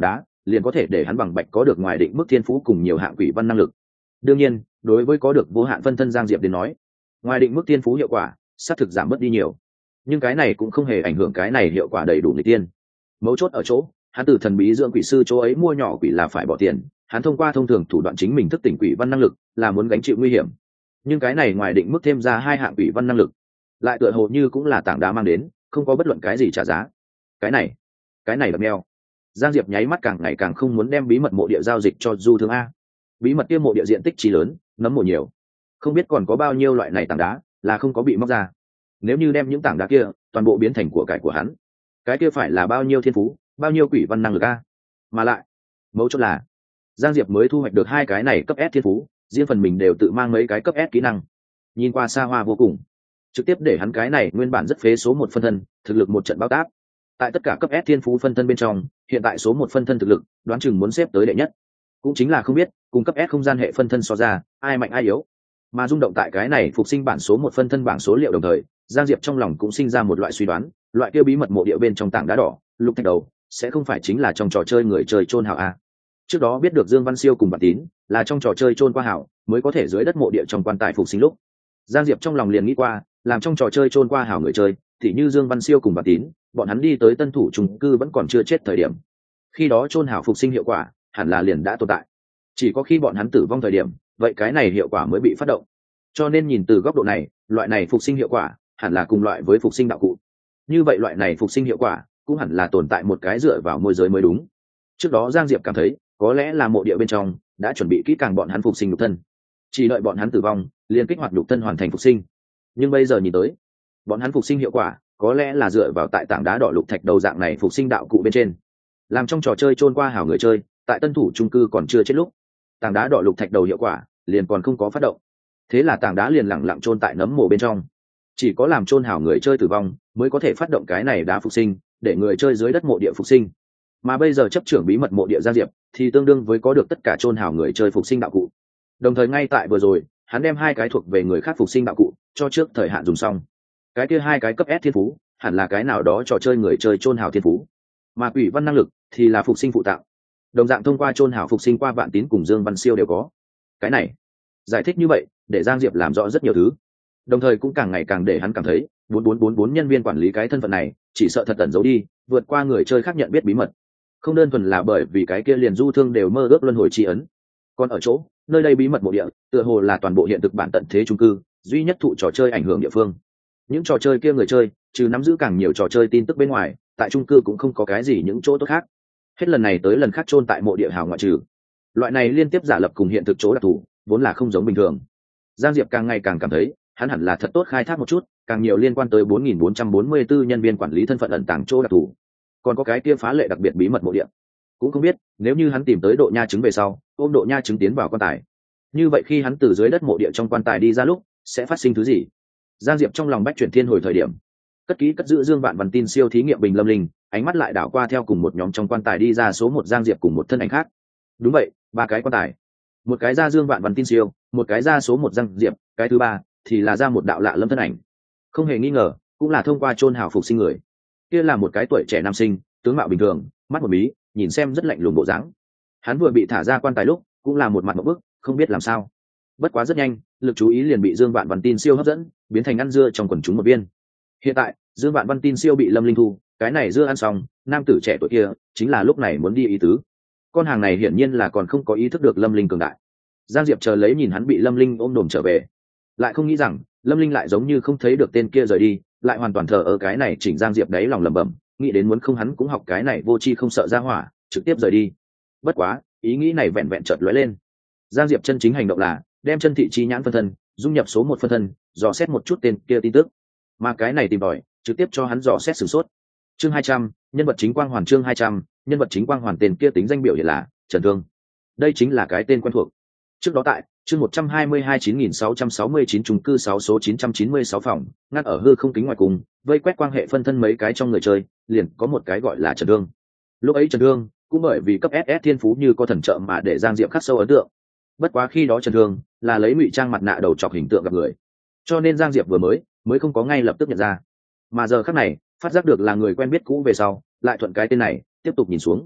liền có thể để hắn bằng bạch có được ngoài định mức thiên phú cùng nhiều hạng quỷ văn năng lực. Đương nhiên, đối với có được vô hạn phân thân Giang Diệp đến nói, ngoài định mức thiên phú hiệu quả xác thực giảm bớt đi nhiều, nhưng cái này cũng không hề ảnh hưởng cái này hiệu quả đầy đủ người tiên. Mấu chốt ở chỗ, hắn từ thần bí dưỡng quỷ sư chỗ ấy mua nhỏ quỷ là phải bỏ tiền, hắn thông qua thông thường thủ đoạn chính mình thức tỉnh quỷ văn năng lực là muốn gánh chịu nguy hiểm, nhưng cái này ngoài định mức thêm ra hai hạng quỷ văn năng lực lại tựa hồ như cũng là tảng đá mang đến, không có bất luận cái gì trả giá. Cái này cái này đập neo. Giang Diệp nháy mắt càng ngày càng không muốn đem bí mật mộ địa giao dịch cho Du Thương A. Bí mật kia mộ địa diện tích chi lớn, nấm mộ nhiều, không biết còn có bao nhiêu loại này tảng đá là không có bị móc ra. Nếu như đem những tảng đá kia toàn bộ biến thành của cải của hắn, cái kia phải là bao nhiêu thiên phú, bao nhiêu quỷ văn năng lực A. Mà lại mấu chốt là Giang Diệp mới thu hoạch được hai cái này cấp S thiên phú, riêng phần mình đều tự mang mấy cái cấp S kỹ năng, nhìn qua xa hoa vô cùng, trực tiếp để hắn cái này nguyên bản rất phế số một phân thân thực lực một trận bao tác. Tại tất cả cấp S thiên phú phân thân bên trong, hiện tại số một phân thân thực lực đoán chừng muốn xếp tới đệ nhất, cũng chính là không biết cùng cấp S không gian hệ phân thân so ra ai mạnh ai yếu. Mà rung động tại cái này phục sinh bản số một phân thân bảng số liệu đồng thời, Giang Diệp trong lòng cũng sinh ra một loại suy đoán, loại kia bí mật mộ địa bên trong tảng đá đỏ lục thạch đầu sẽ không phải chính là trong trò chơi người chơi chôn hào a. Trước đó biết được Dương Văn Siêu cùng Bản Tín là trong trò chơi chôn qua hào mới có thể dưới đất mộ địa trong quan tài phục sinh lúc, Giang Diệp trong lòng liền nghĩ qua làm trong trò chơi chôn qua hào người chơi thì như Dương Văn Siêu cùng Bản Tín, bọn hắn đi tới tân thủ chung cư vẫn còn chưa chết thời điểm, khi đó chôn hào phục sinh hiệu quả hẳn là liền đã tồn tại, chỉ có khi bọn hắn tử vong thời điểm vậy cái này hiệu quả mới bị phát động. Cho nên nhìn từ góc độ này, loại này phục sinh hiệu quả hẳn là cùng loại với phục sinh đạo cụ. Như vậy loại này phục sinh hiệu quả cũng hẳn là tồn tại một cái dựa vào môi giới mới đúng. Trước đó Giang Diệp cảm thấy có lẽ là mộ địa bên trong đã chuẩn bị kỹ càng bọn hắn phục sinh nhục thân, chỉ đợi bọn hắn tử vong liền kích hoạt nhục thân hoàn thành phục sinh. Nhưng bây giờ nhìn tới, bọn hắn phục sinh hiệu quả có lẽ là dựa vào tại tảng đá đỏ lục thạch đầu dạng này phục sinh đạo cụ bên trên, làm trong trò chơi chôn qua hảo người chơi tại tân thủ chung cư còn chưa chết lúc, tảng đá đỏ lục thạch đầu hiệu quả liền còn không có phát động, thế là tảng đá liền lẳng lặng chôn tại nấm mồ bên trong. Chỉ có làm chôn hảo người chơi tử vong mới có thể phát động cái này đá phục sinh, để người chơi dưới đất mộ địa phục sinh. Mà bây giờ chấp trưởng bí mật mộ địa Giang Diệp thì tương đương với có được tất cả chôn hảo người chơi phục sinh đạo cụ. Đồng thời ngay tại vừa rồi, hắn đem hai cái thuộc về người khác phục sinh đạo cụ cho trước thời hạn dùng xong. Cái kia hai cái cấp S thiên phú hẳn là cái nào đó trò chơi người chơi chôn hảo thiên phú, mà quỷ văn năng lực thì là phục sinh phụ tạo, đồng dạng thông qua chôn hảo phục sinh qua Vạn Tín cùng Dương Văn Siêu đều có. Cái này giải thích như vậy để Giang Diệp làm rõ rất nhiều thứ, đồng thời cũng càng ngày càng để hắn cảm thấy bốn bốn bốn bốn nhân viên quản lý cái thân phận này chỉ sợ thật ẩn giấu đi vượt qua người chơi khác nhận biết bí mật, không đơn thuần là bởi vì cái kia liền Du Thương đều mơ ước luân hồi tri ấn, còn ở chỗ nơi đây bí mật mộ địa tựa hồ là toàn bộ hiện thực bản tận thế chung cư duy nhất thụ trò chơi ảnh hưởng địa phương. Những trò chơi kia người chơi trừ nắm giữ càng nhiều trò chơi tin tức bên ngoài, tại chung cư cũng không có cái gì những chỗ tốt khác, hết lần này tới lần khác chôn tại mộ địa hào ngoại trừ. Loại này liên tiếp giả lập cùng hiện thực chỗ đặc thù vốn là không giống bình thường. Giang Diệp càng ngày càng cảm thấy hắn hẳn là thật tốt khai thác một chút càng nhiều liên quan tới bốn nghìn bốn trăm bốn mươi tư nhân viên quản lý thân phận ẩn tàng chỗ đặc thù, còn có cái kia phá lệ đặc biệt bí mật mộ địa. Cũng không biết nếu như hắn tìm tới độ nha chứng về sau ôm độ nha chứng tiến vào quan tài, như vậy khi hắn từ dưới đất mộ địa trong quan tài đi ra lúc sẽ phát sinh thứ gì. Giang Diệp trong lòng bách chuyển thiên hồi thời điểm cất kỹ cất giữ Dương Vạn Văn tin siêu thí nghiệm bình lâm linh, ánh mắt lại đảo qua theo cùng một nhóm trong quan tài đi ra số một Giang Diệp cùng một thân ảnh khác. Đúng vậy, ba cái quan tài, một cái ra Dương Vạn Văn tin siêu, một cái ra số một Giang Diệp, cái thứ ba thì là ra một đạo lạ lâm thân ảnh. Không hề nghi ngờ cũng là thông qua chôn hào phục sinh người. Kia là một cái tuổi trẻ nam sinh, tướng mạo bình thường, mắt một mí, nhìn xem rất lạnh lùng bộ dáng. Hắn vừa bị thả ra quan tài lúc cũng là một mặt một bức, không biết làm sao. Bất quá rất nhanh lực chú ý liền bị Dương Vạn Văn tin siêu hấp dẫn, biến thành ăn dưa trong quần chúng một viên. Hiện tại Dương Vạn Văn tin siêu bị Lâm Linh thu, cái này dưa ăn xong, nam tử trẻ tuổi kia chính là lúc này muốn đi ý tứ. Con hàng này hiển nhiên là còn không có ý thức được Lâm Linh cường đại. Giang Diệp chờ lấy nhìn hắn bị Lâm Linh ôm đồm trở về, lại không nghĩ rằng Lâm Linh lại giống như không thấy được tên kia rời đi, lại hoàn toàn thờ ở cái này. Chỉnh Giang Diệp đấy lòng lẩm bẩm, nghĩ đến muốn không hắn cũng học cái này vô tri không sợ ra hỏa, trực tiếp rời đi. Bất quá ý nghĩ này vẹn vẹn chợt lóe lên. Giang Diệp chân chính hành động là đem chân thị chi nhãn phân thân dung nhập số một phân thân, dò xét một chút tên kia tin tức, mà cái này tìm tòi trực tiếp cho hắn dò xét sửng sốt. Chương hai trăm, nhân vật chính quang hoàn. Chương hai trăm, nhân vật chính quang hoàn. Tên kia tính danh biểu hiện là Trần Thương. Đây chính là cái tên quen thuộc. Trước đó tại chương một trăm hai mươi hai chín nghìn sáu trăm sáu mươi chín chung cư sáu số chín trăm chín mươi sáu phòng, ngắt ở hư không kính ngoài cùng, vây quét quan hệ phân thân mấy cái trong người chơi, liền có một cái gọi là Trần Thương. Lúc ấy Trần Thương cũng bởi vì cấp ét ét thiên phú như có thần trợ mà để Giang Diệp khắc sâu ấn tượng. Bất quá khi đó Trần Thương là lấy ngụy trang mặt nạ đầu chọc hình tượng gặp người, cho nên Giang Diệp vừa mới mới không có ngay lập tức nhận ra. Mà giờ khắc này phát giác được là người quen biết cũ về sau, lại thuận cái tên này tiếp tục nhìn xuống.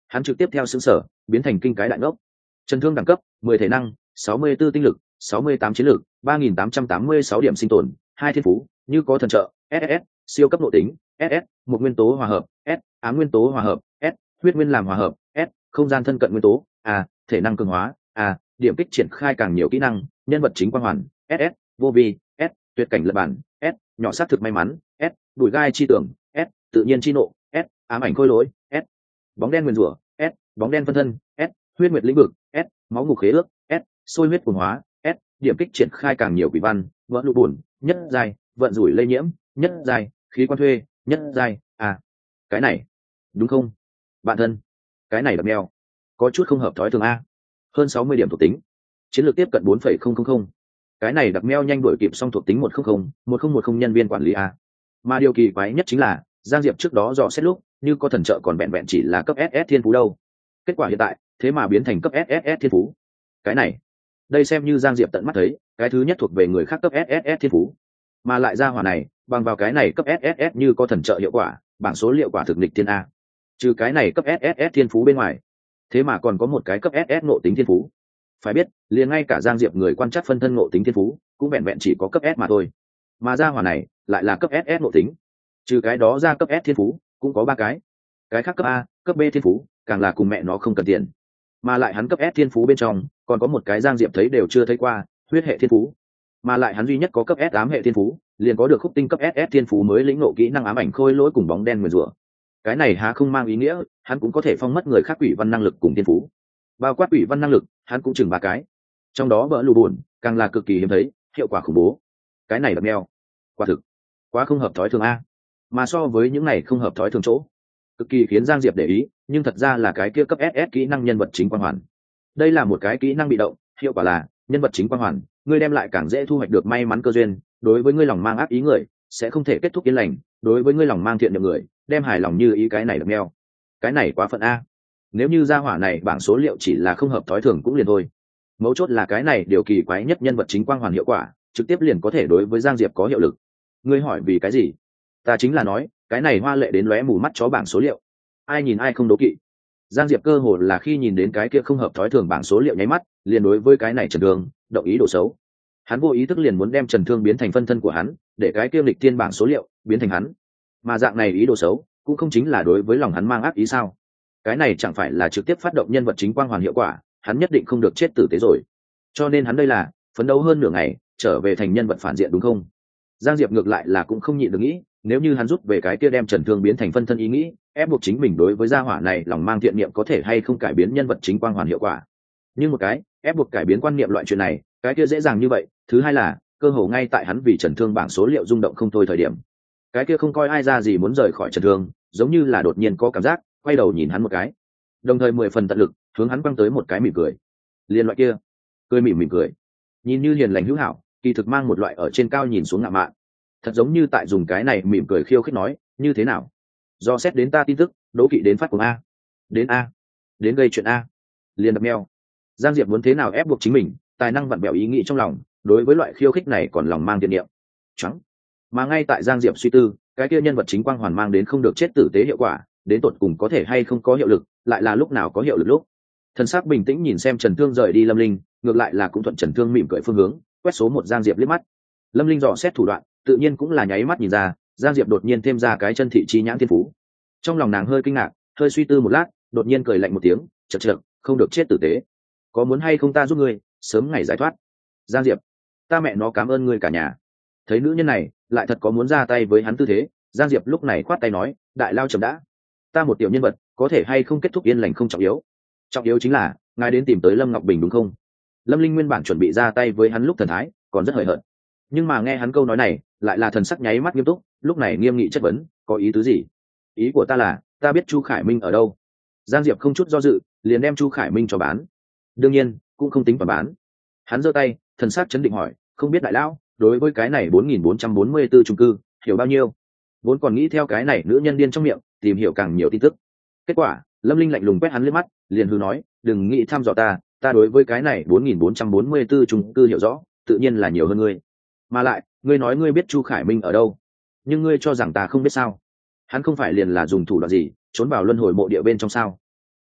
hắn trực tiếp theo xứng sở biến thành kinh cái đại ngốc. Trần Thương đẳng cấp mười thể năng, sáu mươi 64 tinh lực, sáu mươi tám chiến lược, ba nghìn tám trăm tám mươi sáu điểm sinh tồn, hai thiên phú, như có thần trợ, ét ét, siêu cấp nội tính, ét ét, một nguyên tố hòa hợp, S, ám nguyên tố hòa hợp, S, huyết nguyên làm hòa hợp, S, không gian thân cận nguyên tố, A, thể năng cường hóa, A, điểm kích triển khai càng nhiều kỹ năng, nhân vật chính quang hoàn, ét ét, vô vi, S, tuyệt cảnh lập bản, S, nhỏ sát thực may mắn, S, đùi gai chi tưởng, S, tự nhiên chi nộ, S, ám ảnh khôi lỗi, S, bóng đen nguyên rủa, S, bóng đen phân thân, S, huyết nguyệt lĩnh vực, S, máu ngục khế ước, S, sôi huyết cuồng hóa, S, điểm kích triển khai càng nhiều quỷ văn, vỡ lụ buồn, nhất giai, vận rủi lây nhiễm, nhất giai, khí quan thuê, nhất giai, à, cái này, đúng không? Bạn thân, cái này đập mèo, có chút không hợp thói thường a. Hơn sáu mươi điểm thuộc tính, chiến lược tiếp cận bốn phẩy không không không. Cái này đặc meo nhanh đuổi kịp xong thuộc tính một không không, một không một không nhân viên quản lý a. Mà điều kỳ quái nhất chính là, Giang Diệp trước đó dò xét lúc, như có thần trợ còn vẹn vẹn chỉ là cấp ét ét thiên phú đâu. Kết quả hiện tại, thế mà biến thành cấp ét ét ét thiên phú. Cái này, đây xem như Giang Diệp tận mắt thấy, cái thứ nhất thuộc về người khác cấp ét ét ét thiên phú. Mà lại ra hỏa này, bằng vào cái này cấp ét ét ét như có thần trợ hiệu quả, bảng số liệu quả thực nghịch thiên a. Trừ cái này cấp ét ét ét thiên phú bên ngoài, thế mà còn có một cái cấp ét ét ngộ tính thiên phú. Phải biết, liền ngay cả Giang Diệp người quan trắc phân thân ngộ tính thiên phú, cũng vẹn vẹn chỉ có cấp S mà thôi. Mà ra hỏa này, lại là cấp ét ét ngộ tính. Trừ cái đó ra cấp S thiên phú, cũng có ba cái. Cái khác cấp A, cấp B thiên phú, càng là cùng mẹ nó không cần tiền. Mà lại hắn cấp S thiên phú bên trong, còn có một cái Giang Diệp thấy đều chưa thấy qua, huyết hệ thiên phú. Mà lại hắn duy nhất có cấp S tám hệ thiên phú, liền có được khúc tinh cấp ét ét thiên phú mới lĩnh ngộ kỹ năng ám ảnh khôi lỗi cùng bóng đen nguyền rủa. Cái này há không mang ý nghĩa, hắn cũng có thể phong mất người khác quỷ văn năng lực cùng thiên phú. Bao quát quỷ văn năng lực, hắn cũng chừng ba cái. Trong đó bỡ lù buồn, càng là cực kỳ hiếm thấy, hiệu quả khủng bố. Cái này đập mèo, quả thực quá không hợp thói thường a. Mà so với những này không hợp thói thường chỗ, cực kỳ khiến Giang Diệp để ý, nhưng thật ra là cái kia cấp ét ét kỹ năng nhân vật chính quang hoàn. Đây là một cái kỹ năng bị động, hiệu quả là nhân vật chính quang hoàn, ngươi đem lại càng dễ thu hoạch được may mắn cơ duyên, đối với ngươi lòng mang ác ý người, sẽ không thể kết thúc yên lành, đối với ngươi lòng mang thiện niệm người, đem hài lòng như ý. Cái này đập mèo, cái này quá phận a. Nếu như gia hỏa này bảng số liệu chỉ là không hợp thói thường cũng liền thôi. Mấu chốt là cái này điều kỳ quái nhất nhân vật chính quang hoàn hiệu quả, trực tiếp liền có thể đối với Giang Diệp có hiệu lực. Ngươi hỏi vì cái gì? Ta chính là nói, cái này hoa lệ đến lóe mù mắt chó bảng số liệu. Ai nhìn ai không đố kỵ. Giang Diệp cơ hồ là khi nhìn đến cái kia không hợp thói thường bảng số liệu nháy mắt, liền đối với cái này Trần Thương, động ý đồ xấu. Hắn vô ý thức liền muốn đem Trần Thương biến thành phân thân của hắn, để cái kia nghịch thiên bảng số liệu biến thành hắn. Mà dạng này ý đồ xấu, cũng không chính là đối với lòng hắn mang ác ý sao? Cái này chẳng phải là trực tiếp phát động nhân vật chính quang hoàn hiệu quả, hắn nhất định không được chết tử tế rồi. Cho nên hắn đây là phấn đấu hơn nửa ngày, trở về thành nhân vật phản diện đúng không? Giang Diệp ngược lại là cũng không nhịn được nghĩ, nếu như hắn rút về cái kia đem Trần Thương biến thành phân thân ý nghĩ, ép buộc chính mình đối với gia hỏa này lòng mang thiện niệm có thể hay không cải biến nhân vật chính quang hoàn hiệu quả. Nhưng một cái, ép buộc cải biến quan niệm loại chuyện này, cái kia dễ dàng như vậy. Thứ hai là, cơ hồ ngay tại hắn vì Trần Thương bảng số liệu rung động không thôi thời điểm, cái kia không coi ai ra gì muốn rời khỏi Trần Thương, giống như là đột nhiên có cảm giác, quay đầu nhìn hắn một cái, đồng thời mười phần tận lực hướng hắn quăng tới một cái mỉm cười. Liên loại kia, cười mỉm mỉm cười, nhìn như hiền lành hữu hảo, kỳ thực mang một loại ở trên cao nhìn xuống ngạo mạn, thật giống như tại dùng cái này mỉm cười khiêu khích nói, như thế nào? Do xét đến ta tin tức, đố kỵ đến phát cuồng a, đến a, đến gây chuyện a, liền đập meo. Giang Diệp muốn thế nào ép buộc chính mình, tài năng vặn bẹo ý nghĩ trong lòng, đối với loại khiêu khích này còn lòng mang thiện niệm. Trắng. Mà ngay tại Giang Diệp suy tư, cái kia nhân vật chính quang hoàn mang đến không được chết tử tế hiệu quả, đến tột cùng có thể hay không có hiệu lực, lại là lúc nào có hiệu lực lúc. Thần sắc bình tĩnh nhìn xem Trần Thương rời đi Lâm Linh, ngược lại là cũng thuận Trần Thương mỉm cười phương hướng, quét số một Giang Diệp liếc mắt. Lâm Linh dò xét thủ đoạn, tự nhiên cũng là nháy mắt nhìn ra, Giang Diệp đột nhiên thêm ra cái chân thị chi nhãn thiên phú. Trong lòng nàng hơi kinh ngạc, hơi suy tư một lát, đột nhiên cười lạnh một tiếng, chậc chậc, không được chết tử tế. Có muốn hay không ta giúp ngươi, sớm ngày giải thoát. Giang Diệp, ta mẹ nó cảm ơn ngươi cả nhà. Thấy nữ nhân này, lại thật có muốn ra tay với hắn tư thế, Giang Diệp lúc này khoát tay nói, đại lao chậm đã. Ta một tiểu nhân vật, có thể hay không kết thúc yên lành không trọng yếu. Trọng yếu chính là, ngài đến tìm tới Lâm Ngọc Bình đúng không? Lâm Linh nguyên bản chuẩn bị ra tay với hắn lúc thần thái, còn rất hời hợt. Nhưng mà nghe hắn câu nói này, lại là thần sắc nháy mắt nghiêm túc, lúc này nghiêm nghị chất vấn, có ý tứ gì? Ý của ta là, ta biết Chu Khải Minh ở đâu. Giang Diệp không chút do dự, liền đem Chu Khải Minh cho bán. Đương nhiên, cũng không tính vào bán. Hắn giơ tay, thần sắc chấn định hỏi, không biết đại lão, đối với cái này bốn nghìn bốn trăm bốn mươi 444 chung cư, hiểu bao nhiêu? Vốn còn nghĩ theo cái này nữ nhân điên trong miệng, tìm hiểu càng nhiều tin tức. Kết quả, Lâm Linh lạnh lùng quét hắn liếc mắt, liền hừ nói, đừng nghĩ thăm dò ta, ta đối với cái này bốn nghìn bốn trăm bốn mươi 444 chung cư hiểu rõ, tự nhiên là nhiều hơn ngươi. Mà lại, ngươi nói ngươi biết Chu Khải Minh ở đâu, nhưng ngươi cho rằng ta không biết sao? Hắn không phải liền là dùng thủ đoạn gì, trốn vào luân hồi mộ địa bên trong sao?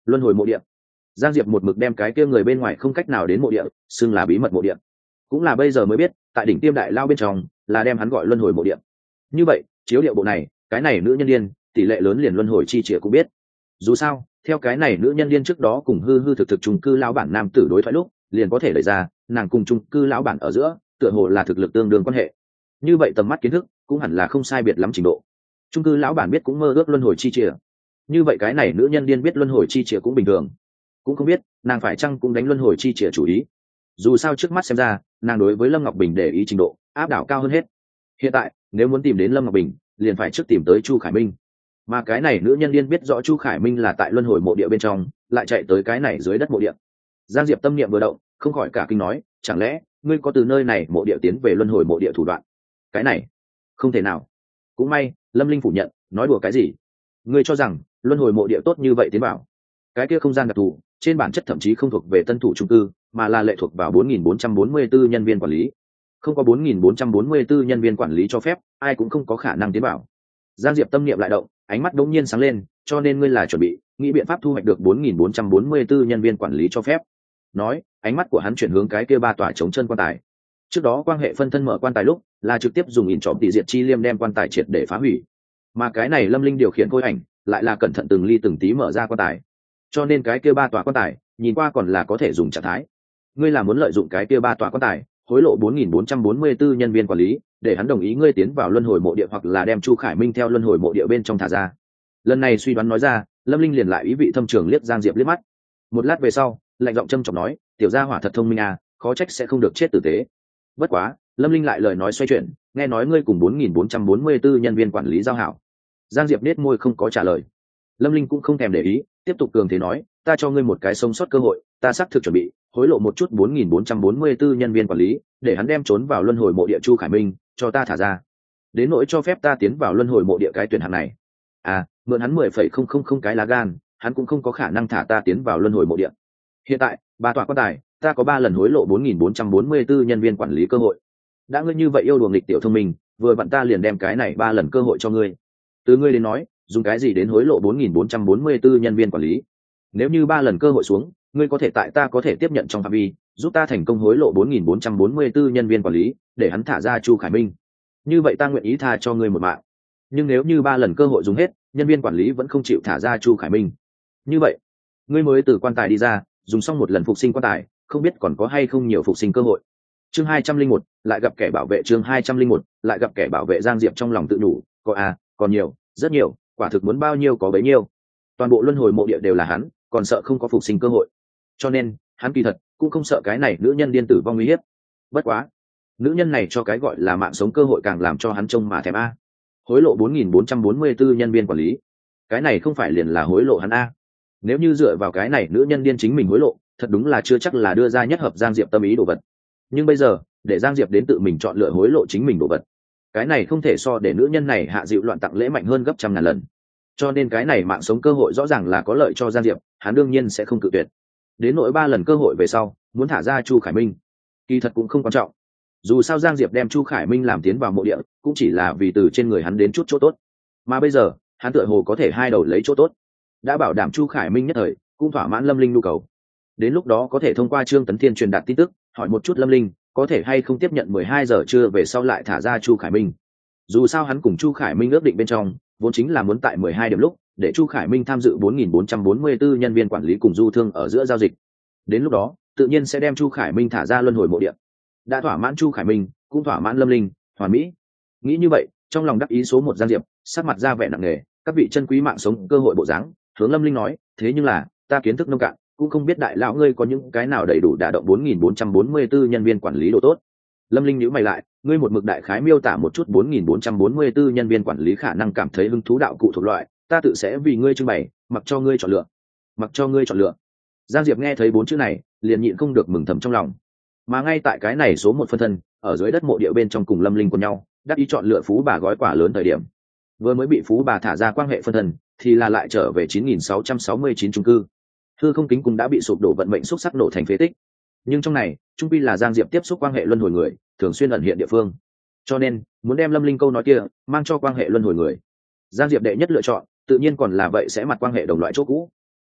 Luân hồi mộ địa. Giang Diệp một mực đem cái kia người bên ngoài không cách nào đến mộ địa xưng là bí mật mộ địa, cũng là bây giờ mới biết tại đỉnh tiêm đại lao bên trong là đem hắn gọi luân hồi mộ địa. Như vậy chiếu điệu bộ này, cái này nữ nhân điên tỷ lệ lớn liền luân hồi chi chìa cũng biết. Dù sao theo cái này nữ nhân điên trước đó cùng hư hư thực thực chung cư lão bản nam tử đối thoại lúc liền có thể đẩy ra nàng cùng chung cư lão bản ở giữa tựa hồ là thực lực tương đương quan hệ. Như vậy tầm mắt kiến thức cũng hẳn là không sai biệt lắm trình độ. Chung cư lão bản biết cũng mơ ước luân hồi chi chìa, như vậy cái này nữ nhân điên biết luân hồi chi chìa cũng bình thường. Cũng không biết nàng phải chăng cũng đánh luân hồi chi chìa chủ ý. Dù sao trước mắt xem ra nàng đối với Lâm Ngọc Bình để ý trình độ áp đảo cao hơn hết. Hiện tại nếu muốn tìm đến Lâm Ngọc Bình liền phải trước tìm tới Chu Khải Minh, mà cái này nữ nhân điên biết rõ Chu Khải Minh là tại luân hồi mộ địa bên trong, lại chạy tới cái này dưới đất mộ địa. Giang Diệp tâm niệm vừa động, không khỏi cả kinh nói, chẳng lẽ ngươi có từ nơi này mộ địa tiến về luân hồi mộ địa thủ đoạn? Cái này không thể nào. Cũng may Lâm Linh phủ nhận, nói đùa cái gì? Ngươi cho rằng luân hồi mộ địa tốt như vậy tiến bảo? Cái kia không gian đặc thù trên bản chất thậm chí không thuộc về tân thủ trung cư, mà là lệ thuộc vào bốn nghìn bốn trăm bốn mươi tư nhân viên quản lý. Không có bốn nghìn bốn trăm bốn mươi tư nhân viên quản lý cho phép, ai cũng không có khả năng tiến bảo. Giang Diệp tâm niệm lại động, ánh mắt đống nhiên sáng lên, cho nên ngươi là chuẩn bị nghĩ biện pháp thu hoạch được bốn nghìn bốn trăm bốn mươi tư nhân viên quản lý cho phép. Nói, ánh mắt của hắn chuyển hướng cái kia ba tòa chống chân quan tài. Trước đó quan hệ phân thân mở quan tài lúc, là trực tiếp dùng ỉn trọm tỷ diệt chi liêm đem quan tài triệt để phá hủy. Mà cái này Lâm Linh điều khiển khôi ảnh, lại là cẩn thận từng ly từng tí mở ra quan tài. Cho nên cái kia ba tòa quan tài, nhìn qua còn là có thể dùng trạng thái. Ngươi là muốn lợi dụng cái kia ba tòa quan tài, hối lộ bốn nghìn bốn trăm bốn mươi tư nhân viên quản lý, để hắn đồng ý ngươi tiến vào luân hồi mộ địa hoặc là đem Chu Khải Minh theo luân hồi mộ địa bên trong thả ra. Lần này suy đoán nói ra, Lâm Linh liền lại ý vị thâm trường liếc Giang Diệp liếc mắt. Một lát về sau, lạnh giọng châm chọc nói, tiểu gia hỏa thật thông minh à, khó trách sẽ không được chết tử tế. Bất quá, Lâm Linh lại lời nói xoay chuyển, nghe nói ngươi cùng bốn nghìn bốn trăm bốn mươi tư nhân viên quản lý giao hảo. Giang Diệp nết môi không có trả lời. Lâm Linh cũng không thèm để ý, tiếp tục cường thế nói, ta cho ngươi một cái sống sót cơ hội, ta xác thực chuẩn bị hối lộ một chút bốn nghìn bốn trăm bốn mươi tư nhân viên quản lý, để hắn đem trốn vào luân hồi mộ địa Chu Khải Minh cho ta thả ra. Đến nỗi cho phép ta tiến vào luân hồi mộ địa cái tuyển hạng này, à, mượn hắn mười phẩy không không không cái lá gan, hắn cũng không có khả năng thả ta tiến vào luân hồi mộ địa. Hiện tại, ba tòa quan tài, ta có ba lần hối lộ bốn nghìn bốn trăm bốn mươi tư nhân viên quản lý cơ hội. Đã ngươi như vậy yêu đùa nghịch tiểu thông minh, vừa vặn ta liền đem cái này ba lần cơ hội cho ngươi. Từ ngươi đến nói, dùng cái gì đến hối lộ bốn nghìn bốn trăm bốn mươi tư nhân viên quản lý? Nếu như ba lần cơ hội xuống, ngươi có thể tại ta có thể tiếp nhận trong phạm vi, giúp ta thành công hối lộ bốn nghìn bốn trăm bốn mươi tư nhân viên quản lý, để hắn thả ra Chu Khải Minh. Như vậy ta nguyện ý tha cho ngươi một mạng. Nhưng nếu như ba lần cơ hội dùng hết, nhân viên quản lý vẫn không chịu thả ra Chu Khải Minh, như vậy, ngươi mới từ quan tài đi ra, dùng xong một lần phục sinh quan tài, không biết còn có hay không nhiều phục sinh cơ hội. Chương hai trăm linh một, lại gặp kẻ bảo vệ. Chương hai trăm linh một, lại gặp kẻ bảo vệ. Giang Diệp trong lòng tự đủ, có à, còn nhiều, rất nhiều, quả thực muốn bao nhiêu có bấy nhiêu. Toàn bộ luân hồi mộ địa đều là hắn, còn sợ không có phục sinh cơ hội. Cho nên, hắn kỳ thật cũng không sợ cái này nữ nhân điên tử vong nguy hiểm. Bất quá, nữ nhân này cho cái gọi là mạng sống cơ hội càng làm cho hắn trông mà thèm a. Hối lộ bốn nghìn bốn trăm bốn mươi tư nhân viên quản lý, cái này không phải liền là hối lộ hắn a. Nếu như dựa vào cái này nữ nhân điên chính mình hối lộ, thật đúng là chưa chắc là đưa ra nhất hợp Giang Diệp tâm ý đồ vật. Nhưng bây giờ, để Giang Diệp đến tự mình chọn lựa hối lộ chính mình đồ vật, cái này không thể so để nữ nhân này hạ dịu loạn tặng lễ mạnh hơn gấp trăm ngàn lần. Cho nên cái này mạng sống cơ hội rõ ràng là có lợi cho Giang Diệp, hắn đương nhiên sẽ không cự tuyệt. Đến nỗi ba lần cơ hội về sau, muốn thả ra Chu Khải Minh, kỳ thật cũng không quan trọng. Dù sao Giang Diệp đem Chu Khải Minh làm tiến vào mộ địa, cũng chỉ là vì từ trên người hắn đến chút chỗ tốt. Mà bây giờ, hắn tựa hồ có thể hai đầu lấy chỗ tốt, đã bảo đảm Chu Khải Minh nhất thời cũng thỏa mãn Lâm Linh nhu cầu. Đến lúc đó có thể thông qua Trương Tấn Thiên truyền đạt tin tức, hỏi một chút Lâm Linh có thể hay không tiếp nhận mười hai giờ trưa về sau lại thả ra Chu Khải Minh. Dù sao hắn cùng Chu Khải Minh ước định bên trong, vốn chính là muốn tại mười hai điểm lúc để Chu Khải Minh tham dự bốn nghìn bốn trăm bốn mươi tư nhân viên quản lý cùng du thương ở giữa giao dịch. Đến lúc đó, tự nhiên sẽ đem Chu Khải Minh thả ra luân hồi mộ địa. Đã thỏa mãn Chu Khải Minh, cũng thỏa mãn Lâm Linh, hoàn mỹ. Nghĩ như vậy, trong lòng đắc ý số một Giang Diệp, sắc mặt ra vẻ nặng nề, các vị chân quý mạng sống cơ hội bộ dáng, hướng Lâm Linh nói, thế nhưng là, ta kiến thức nông cạn, cũng không biết đại lão ngươi có những cái nào đầy đủ đả động bốn nghìn bốn trăm bốn mươi tư nhân viên quản lý độ tốt. Lâm Linh nhíu mày lại, ngươi một mực đại khái miêu tả một chút bốn nghìn bốn trăm bốn mươi tư nhân viên quản lý khả năng cảm thấy hứng thú đạo cụ thuộc loại, ta tự sẽ vì ngươi trưng bày, mặc cho ngươi chọn lựa. Mặc cho ngươi chọn lựa. Giang Diệp nghe thấy bốn chữ này, liền nhịn không được mừng thầm trong lòng. Mà ngay tại cái này số một phân thân, ở dưới đất mộ địa bên trong cùng Lâm Linh cùng nhau, đắc ý chọn lựa phú bà gói quả lớn thời điểm. Vừa mới bị phú bà thả ra quan hệ phân thân, thì là lại trở về chín nghìn sáu trăm sáu mươi chín chung cư. Hư không kính cũng đã bị sụp đổ vận mệnh xúc sắc nổ thành phế tích. Nhưng trong này, trung quy là Giang Diệp tiếp xúc quan hệ luân hồi người, thường xuyên ẩn hiện địa phương. Cho nên, muốn đem Lâm Linh câu nói kia mang cho quan hệ luân hồi người. Giang Diệp đệ nhất lựa chọn, tự nhiên còn là vậy sẽ mặt quan hệ đồng loại chỗ cũ.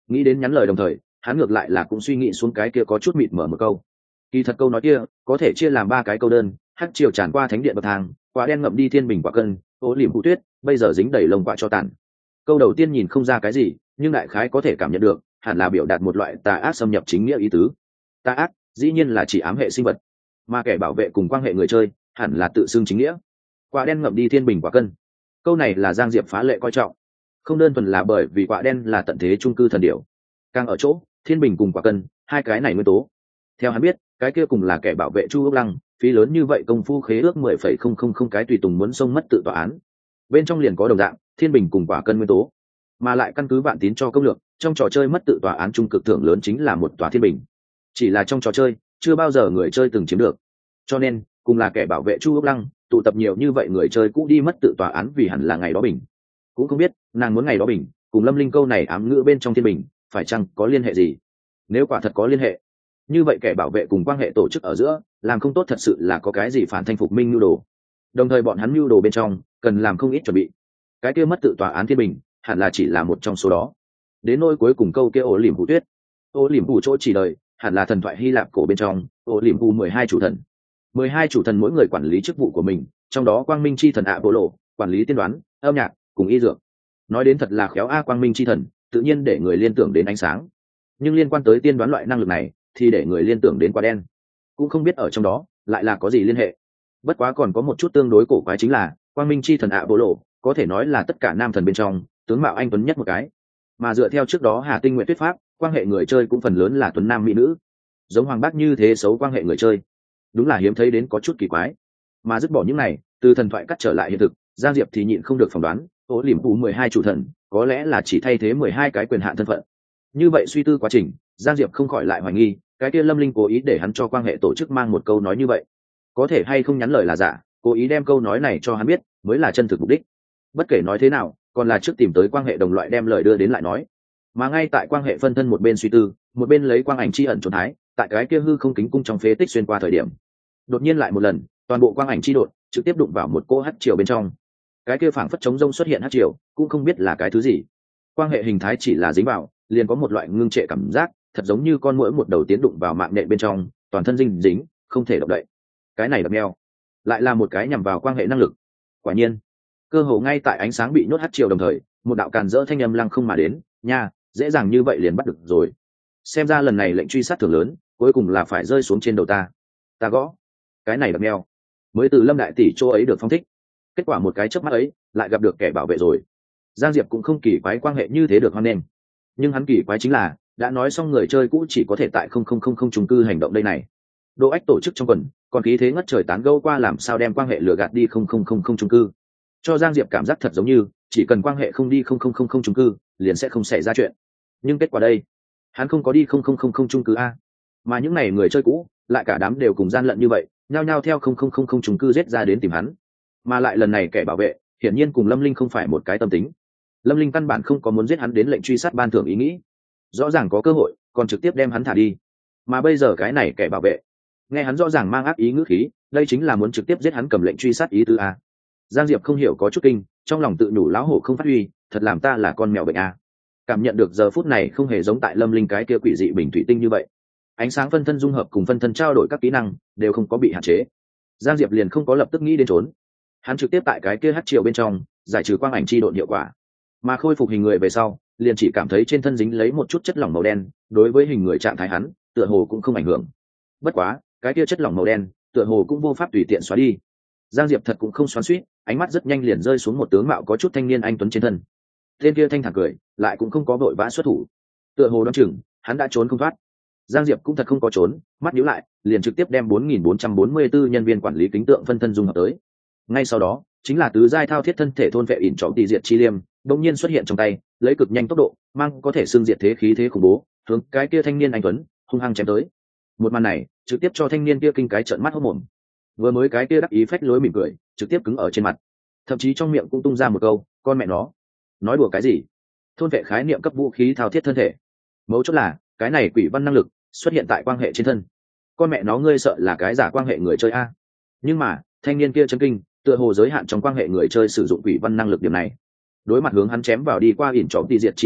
Nghĩ đến nhắn lời đồng thời, hắn ngược lại là cũng suy nghĩ xuống cái kia có chút mịt mở một câu. Kỳ thật câu nói kia có thể chia làm ba cái câu đơn: hắc triều tràn qua thánh điện bậc thang, quả đen ngậm đi thiên bình quả cân, ố liềm cụ tuyết bây giờ dính đầy lông quạ cho tàn. Câu đầu tiên nhìn không ra cái gì, nhưng đại khái có thể cảm nhận được hẳn là biểu đạt một loại tà ác xâm nhập chính nghĩa ý tứ. Tà ác dĩ nhiên là chỉ ám hệ sinh vật, mà kẻ bảo vệ cùng quan hệ người chơi hẳn là tự xưng chính nghĩa. Quả đen ngậm đi thiên bình quả cân, câu này là Giang Diệp phá lệ coi trọng, không đơn thuần là bởi vì quả đen là tận thế trung cư thần điểu, càng ở chỗ thiên bình cùng quả cân hai cái này nguyên tố. Theo hắn biết, cái kia cùng là kẻ bảo vệ Chu Ước Lăng, phí lớn như vậy công phu khế ước mười phẩy không không không cái tùy tùng muốn xông mất tự tòa án, bên trong liền có đồng dạng thiên bình cùng quả cân nguyên tố, mà lại căn cứ vạn tín cho công lược, trong trò chơi mất tự tòa án trung cực thưởng lớn chính là một tòa thiên bình, chỉ là trong trò chơi chưa bao giờ người chơi từng chiếm được, cho nên cùng là kẻ bảo vệ Chu Ước Lăng tụ tập nhiều như vậy người chơi cũ đi mất tự tòa án vì hẳn là ngày đó bình. Cũng không biết nàng muốn ngày đó bình cùng Lâm Linh câu này ám ngữ bên trong thiên bình phải chăng có liên hệ gì. Nếu quả thật có liên hệ, như vậy kẻ bảo vệ cùng quan hệ tổ chức ở giữa làm không tốt thật sự là có cái gì phản thanh phục minh nhu đồ, đồng thời bọn hắn nhu đồ bên trong cần làm không ít chuẩn bị. Cái kia mất tự tòa án thiên bình hẳn là chỉ là một trong số đó. Đến nỗi cuối cùng câu kia ổ liềm phù tuyết, ổ liềm phù chỗ chỉ đời hẳn là thần thoại Hy Lạp cổ bên trong ổ liềm phù mười hai chủ thần. Mười hai chủ thần mỗi người quản lý chức vụ của mình, trong đó quang minh chi thần ạ bộ lộ quản lý tiên đoán, âm nhạc cùng y dược. Nói đến thật là khéo a, quang minh chi thần tự nhiên để người liên tưởng đến ánh sáng, nhưng liên quan tới tiên đoán loại năng lực này thì để người liên tưởng đến quả đen, cũng không biết ở trong đó lại là có gì liên hệ. Bất quá còn có một chút tương đối cổ quái chính là quang minh chi thần ạ bộ lộ có thể nói là tất cả nam thần bên trong tướng mạo anh tuấn nhất một cái, mà dựa theo trước đó Hà Tinh Nguyện thuyết pháp, quan hệ người chơi cũng phần lớn là tuấn nam mỹ nữ, giống Hoàng Bác như thế xấu quan hệ người chơi đúng là hiếm thấy đến có chút kỳ quái. Mà dứt bỏ những này, từ thần thoại cắt trở lại hiện thực, Giang Diệp thì nhịn không được phỏng đoán, ố liềm phù mười hai chủ thần có lẽ là chỉ thay thế mười hai cái quyền hạn thân phận. Như vậy suy tư quá trình, Giang Diệp không khỏi lại hoài nghi, cái kia Lâm Linh cố ý để hắn cho quan hệ tổ chức mang một câu nói như vậy, có thể hay không nhắn lời là giả, cố ý đem câu nói này cho hắn biết mới là chân thực mục đích. Bất kể nói thế nào, còn là trước tìm tới quan hệ đồng loại đem lời đưa đến lại nói. Mà ngay tại quan hệ phân thân một bên suy tư, một bên lấy quang ảnh chi ẩn trốn thái, tại cái kia hư không kính cung trong phế tích xuyên qua thời điểm, đột nhiên lại một lần, toàn bộ quang ảnh chi đột trực tiếp đụng vào một cô hắc triều bên trong. Cái kia phảng phất chống rông xuất hiện hắc triều, cũng không biết là cái thứ gì. Quan hệ hình thái chỉ là dính vào, liền có một loại ngưng trệ cảm giác, thật giống như con muỗi một đầu tiến đụng vào mạng nhện bên trong, toàn thân dinh dính, không thể động đậy. Cái này đập neo, lại là một cái nhằm vào quan hệ năng lực. Quả nhiên, cơ hồ ngay tại ánh sáng bị nhốt hắc triều đồng thời, một đạo càn rỡ thanh âm lăng không mà đến, nha, dễ dàng như vậy liền bắt được rồi. Xem ra lần này lệnh truy sát thưởng lớn, cuối cùng là phải rơi xuống trên đầu ta. Ta gõ, cái này đập neo, mới từ Lâm đại tỷ chỗ ấy được phong thích. Kết quả một cái chớp mắt ấy, lại gặp được kẻ bảo vệ rồi. Giang Diệp cũng không kỳ quái quan hệ như thế được hoan nghênh, nhưng hắn kỳ quái chính là đã nói xong người chơi cũ chỉ có thể tại không không không không chung cư hành động đây này. Đỗ Ách tổ chức trong quần, còn khí thế ngất trời tán gẫu qua làm sao đem quan hệ lừa gạt đi không không không không chung cư, cho Giang Diệp cảm giác thật giống như chỉ cần quan hệ không đi không không không không chung cư liền sẽ không xảy ra chuyện. Nhưng kết quả đây, hắn không có đi không không không không chung cư a, mà những này người chơi cũ lại cả đám đều cùng gian lận như vậy, nhao nhao theo không không không không chung cư giết ra đến tìm hắn. Mà lại lần này kẻ bảo vệ hiển nhiên cùng Lâm Linh không phải một cái tâm tính. Lâm Linh căn bản không có muốn giết hắn đến lệnh truy sát ban thưởng ý nghĩ, rõ ràng có cơ hội còn trực tiếp đem hắn thả đi. Mà bây giờ cái này kẻ bảo vệ nghe hắn rõ ràng mang ác ý ngữ khí, đây chính là muốn trực tiếp giết hắn cầm lệnh truy sát ý tứ a. Giang Diệp không hiểu có chút kinh, trong lòng tự nhủ lão hổ không phát huy, thật làm ta là con mèo bệnh a. Cảm nhận được giờ phút này không hề giống tại Lâm Linh cái kia quỷ dị bình thủy tinh như vậy, ánh sáng phân thân dung hợp cùng phân thân trao đổi các kỹ năng đều không có bị hạn chế. Giang Diệp liền không có lập tức nghĩ đến trốn, hắn trực tiếp tại cái kia hắc triều bên trong giải trừ quang ảnh chi độn hiệu quả, mà khôi phục hình người về sau liền chỉ cảm thấy trên thân dính lấy một chút chất lỏng màu đen, đối với hình người trạng thái hắn tựa hồ cũng không ảnh hưởng. Bất quá cái kia chất lỏng màu đen tựa hồ cũng vô pháp tùy tiện xóa đi. Giang Diệp thật cũng không xoắn xuýt, ánh mắt rất nhanh liền rơi xuống một tướng mạo có chút thanh niên anh tuấn trên thân. Tên kia thanh thản cười, lại cũng không có vội vã xuất thủ, tựa hồ đoán chừng hắn đã trốn không thoát. Giang Diệp cũng thật không có trốn, mắt nhíu lại, liền trực tiếp đem bốn nghìn bốn trăm bốn mươi tư nhân viên quản lý kính tượng phân thân dung hợp tới. Ngay sau đó, chính là tứ giai thao thiết thân thể thôn vệ ỉn trọng tỷ diệt chi liêm, đột nhiên xuất hiện trong tay, lấy cực nhanh tốc độ, mang có thể xưng diệt thế khí thế khủng bố, hướng cái kia thanh niên anh tuấn hung hăng chém tới. Một màn này, trực tiếp cho thanh niên kia kinh cái trợn mắt hốt mồm. Vừa mới cái kia đắc ý phách lối mỉm cười, trực tiếp cứng ở trên mặt, thậm chí trong miệng cũng tung ra một câu, con mẹ nó, nói đùa cái gì? Thôn vệ khái niệm cấp vũ khí thao thiết thân thể. Mấu chốt là, cái này quỷ văn năng lực xuất hiện tại quan hệ trên thân. Con mẹ nó ngươi sợ là cái giả quan hệ người chơi a? Nhưng mà, thanh niên kia chấn kinh, tựa hồ giới hạn trong quan hệ người chơi sử dụng quỷ văn năng lực điểm này. Đối mặt hướng hắn chém vào đi qua ỉn trọng tỷ diệt chi liêm,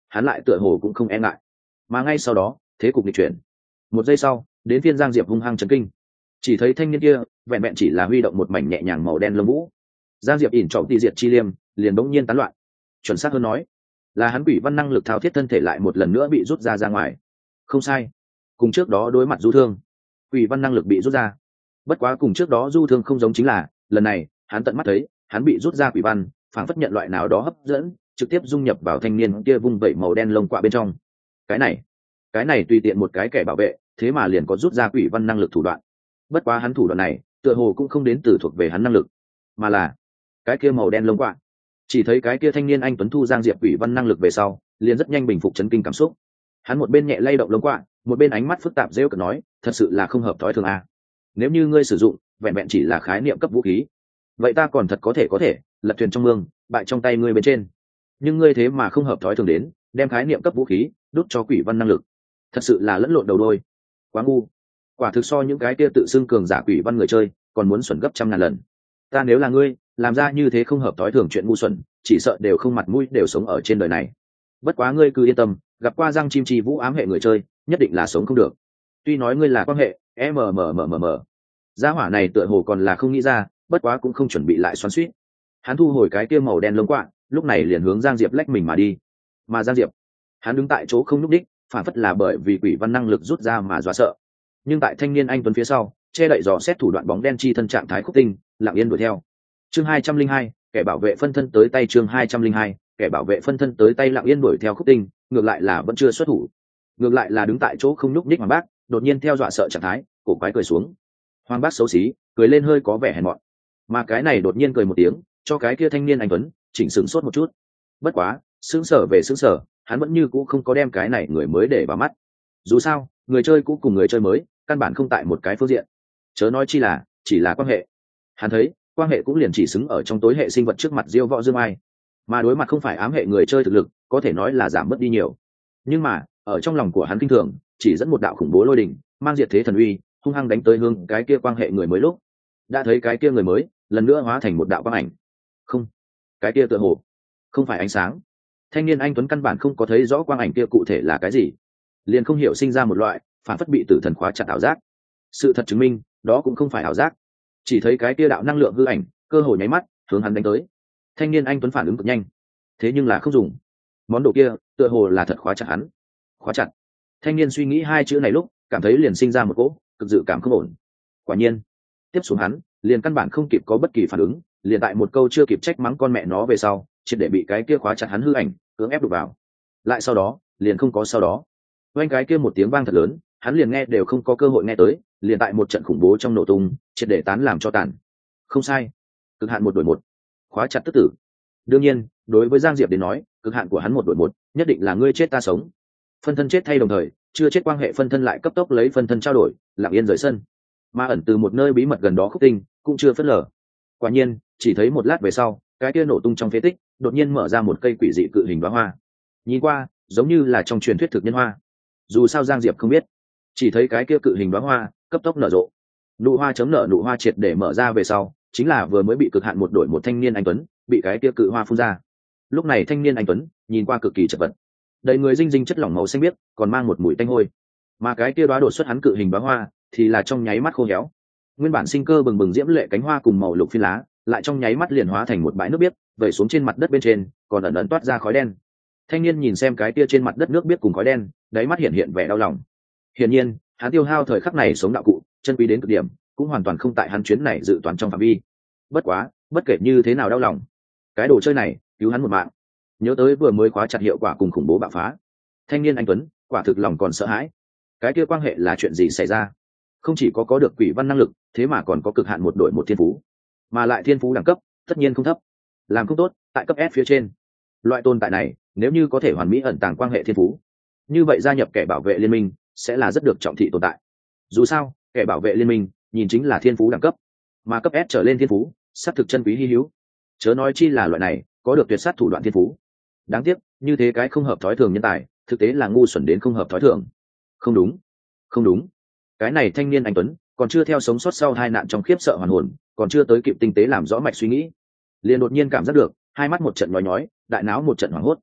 hắn lại tựa hồ cũng không e ngại. Mà ngay sau đó thế cục nghịch chuyển. Một giây sau đến phiên Giang Diệp hung hăng chấn kinh. Chỉ thấy thanh niên kia vẹn vẹn chỉ là huy động một mảnh nhẹ nhàng màu đen lông vũ, Giang Diệp ỉn trọng ti diệt chi liêm liền bỗng nhiên tán loạn. Chuẩn xác hơn nói là hắn quỷ văn năng lực thao thiết thân thể lại một lần nữa bị rút ra ra ngoài. Không sai, cùng trước đó đối mặt du thương, quỷ văn năng lực bị rút ra. Bất quá cùng trước đó du thương không giống chính là lần này hắn tận mắt thấy hắn bị rút ra quỷ văn phản phất nhận loại nào đó hấp dẫn, trực tiếp dung nhập vào thanh niên kia vung vẩy màu đen lông quạ bên trong. Cái này cái này tùy tiện một cái kẻ bảo vệ thế mà liền có rút ra quỷ văn năng lực thủ đoạn. Bất quá hắn thủ đoạn này tựa hồ cũng không đến từ thuộc về hắn năng lực, mà là cái kia màu đen lông quạ. Chỉ thấy cái kia thanh niên anh tuấn thu Giang Diệp quỷ văn năng lực về sau liền rất nhanh bình phục chấn kinh cảm xúc. Hắn một bên nhẹ lay động lông quạ, một bên ánh mắt phức tạp rêu cợt nói, thật sự là không hợp thói thường à. Nếu như ngươi sử dụng vẹn vẹn chỉ là khái niệm cấp vũ khí, vậy ta còn thật có thể có thể lật thuyền trong mương, bại trong tay ngươi bên trên. Nhưng ngươi thế mà không hợp thói thường đến đem khái niệm cấp vũ khí đút cho quỷ văn năng lực, thật sự là lẫn lộn đầu đôi, quá ngu. Quả thực so những cái kia tự xưng cường giả quỷ văn người chơi còn muốn xuẩn gấp trăm ngàn lần. Ta nếu là ngươi làm ra như thế không hợp thói thường chuyện ngu xuẩn, chỉ sợ đều không mặt mũi đều sống ở trên đời này. Bất quá ngươi cứ yên tâm, gặp qua răng chim chi vũ ám hệ người chơi nhất định là sống không được. Tuy nói ngươi là quan hệ mmmmm, gia hỏa này tựa hồ còn là không nghĩ ra, bất quá cũng không chuẩn bị lại xoắn xuýt. Hắn thu hồi cái kia màu đen lông quạ, lúc này liền hướng Giang Diệp lách mình mà đi. Mà Giang Diệp, hắn đứng tại chỗ không nhúc đích, phản phất là bởi vì quỷ văn năng lực rút ra mà dọa sợ. Nhưng tại thanh niên anh tuấn phía sau che đậy dò xét thủ đoạn bóng đen chi thân trạng thái khúc tinh lặng yên đuổi theo. Chương hai trăm linh hai, kẻ bảo vệ phân thân tới tay. Chương hai trăm linh hai, kẻ bảo vệ phân thân tới tay lặng yên đuổi theo khúc tinh, ngược lại là vẫn chưa xuất thủ. Ngược lại là đứng tại chỗ không nhúc nhích Hoàng Bác, đột nhiên theo dọa sợ trạng thái, cổ quái cười xuống. Hoàng Bác xấu xí, cười lên hơi có vẻ hèn mọn. Mà cái này đột nhiên cười một tiếng, cho cái kia thanh niên anh tuấn chỉnh sửng sốt một chút. Bất quá, sững sờ về sững sờ, hắn vẫn như cũ không có đem cái này người mới để vào mắt. Dù sao, người chơi cũ cùng người chơi mới, căn bản không tại một cái phương diện. Chớ nói chi là, chỉ là quan hệ. Hắn thấy, quan hệ cũng liền chỉ xứng ở trong tối hệ sinh vật trước mặt Diêu Võ Dương Ai, mà đối mặt không phải ám hệ người chơi thực lực, có thể nói là giảm mất đi nhiều. Nhưng mà, ở trong lòng của hắn kinh thường, chỉ dẫn một đạo khủng bố lôi đình, mang diệt thế thần uy, hung hăng đánh tới hướng cái kia quan hệ người mới lúc. Đã thấy cái kia người mới, lần nữa hóa thành một đạo quang ảnh. Không, cái kia tựa hồ không phải ánh sáng. Thanh niên anh tuấn căn bản không có thấy rõ quang ảnh kia cụ thể là cái gì, liền không hiểu sinh ra một loại phản phất bị tử thần khóa chặt ảo giác. Sự thật chứng minh, đó cũng không phải ảo giác. Chỉ thấy cái kia đạo năng lượng hư ảnh, cơ hồ nháy mắt hướng hắn đánh tới. Thanh niên anh tuấn phản ứng cực nhanh, thế nhưng là không dùng. Món đồ kia tựa hồ là thật khóa chặt hắn. Khóa chặt. Thanh niên suy nghĩ hai chữ này lúc, cảm thấy liền sinh ra một cỗ cực dự cảm không ổn. Quả nhiên, tiếp xuống hắn liền căn bản không kịp có bất kỳ phản ứng, liền tại một câu chưa kịp trách mắng con mẹ nó về sau, triệt để bị cái kia khóa chặt hắn hư ảnh cưỡng ép đục vào. Lại sau đó, liền không có sau đó. Oanh cái kia một tiếng vang thật lớn, hắn liền nghe đều không có cơ hội nghe tới, liền tại một trận khủng bố trong nổ tung, triệt để tán làm cho tàn. Không sai, cực hạn một đổi một, khóa chặt tức tử. Đương nhiên, đối với Giang Diệp đến nói, cực hạn của hắn một đổi một, nhất định là ngươi chết ta sống. Phân thân chết thay đồng thời, chưa chết quan hệ phân thân lại cấp tốc lấy phân thân trao đổi, lặng yên rời sân. Mà ẩn từ một nơi bí mật gần đó khúc tinh, cũng chưa phớt lờ. Quả nhiên, chỉ thấy một lát về sau, cái kia nổ tung trong phế tích, đột nhiên mở ra một cây quỷ dị cự hình đóa hoa. Nhìn qua, giống như là trong truyền thuyết thực nhân hoa. Dù sao Giang Diệp không biết, chỉ thấy cái kia cự hình đóa hoa cấp tốc nở rộ. Nụ hoa chấm nở nụ hoa triệt để mở ra về sau, chính là vừa mới bị cực hạn một đổi một thanh niên anh tuấn, bị cái kia cự hoa phun ra. Lúc này thanh niên anh tuấn nhìn qua cực kỳ chật vật, đầy người dinh dinh chất lỏng màu xanh biếc, còn mang một mùi tanh hôi. Mà cái kia đóa đột xuất hắn cự hình đóa hoa, thì là trong nháy mắt khô héo. Nguyên bản sinh cơ bừng bừng diễm lệ cánh hoa cùng màu lục phi lá, lại trong nháy mắt liền hóa thành một bãi nước biếc, vẩy xuống trên mặt đất bên trên, còn ẩn ẩn toát ra khói đen. Thanh niên nhìn xem cái kia trên mặt đất nước biếc cùng khói đen, đáy mắt hiện hiện vẻ đau lòng. Hiển nhiên, hắn tiêu hao thời khắc này sống đạo cụ, chân quý đến cực điểm, cũng hoàn toàn không tại hắn chuyến này dự toán trong phạm vi. Bất quá, bất kể như thế nào đau lòng, cái đồ chơi này cứu hắn một mạng. Nhớ tới vừa mới khóa chặt hiệu quả cùng khủng bố bạo phá, thanh niên anh tuấn quả thực lòng còn sợ hãi. Cái kia quan hệ là chuyện gì xảy ra? Không chỉ có có được quỷ văn năng lực, thế mà còn có cực hạn một đội một thiên phú, mà lại thiên phú đẳng cấp tất nhiên không thấp, làm không tốt tại cấp S phía trên. Loại tồn tại này nếu như có thể hoàn mỹ ẩn tàng quan hệ thiên phú, như vậy gia nhập kẻ bảo vệ liên minh sẽ là rất được trọng thị tồn tại. Dù sao kẻ bảo vệ liên minh nhìn chính là thiên phú đẳng cấp, mà cấp S trở lên thiên phú sát thực chân quý hi hữu, chớ nói chi là loại này có được tuyệt sát thủ đoạn thiên phú. Đáng tiếc như thế cái không hợp thói thường nhân tài, thực tế là ngu xuẩn đến không hợp thói thường. Không đúng, không đúng, cái này thanh niên anh tuấn còn chưa theo sống sót sau hai nạn trong khiếp sợ hoàn hồn, còn chưa tới kịp tinh tế làm rõ mạch suy nghĩ, liền đột nhiên cảm giác được hai mắt một trận nhói nhói, đại não một trận hoảng hốt.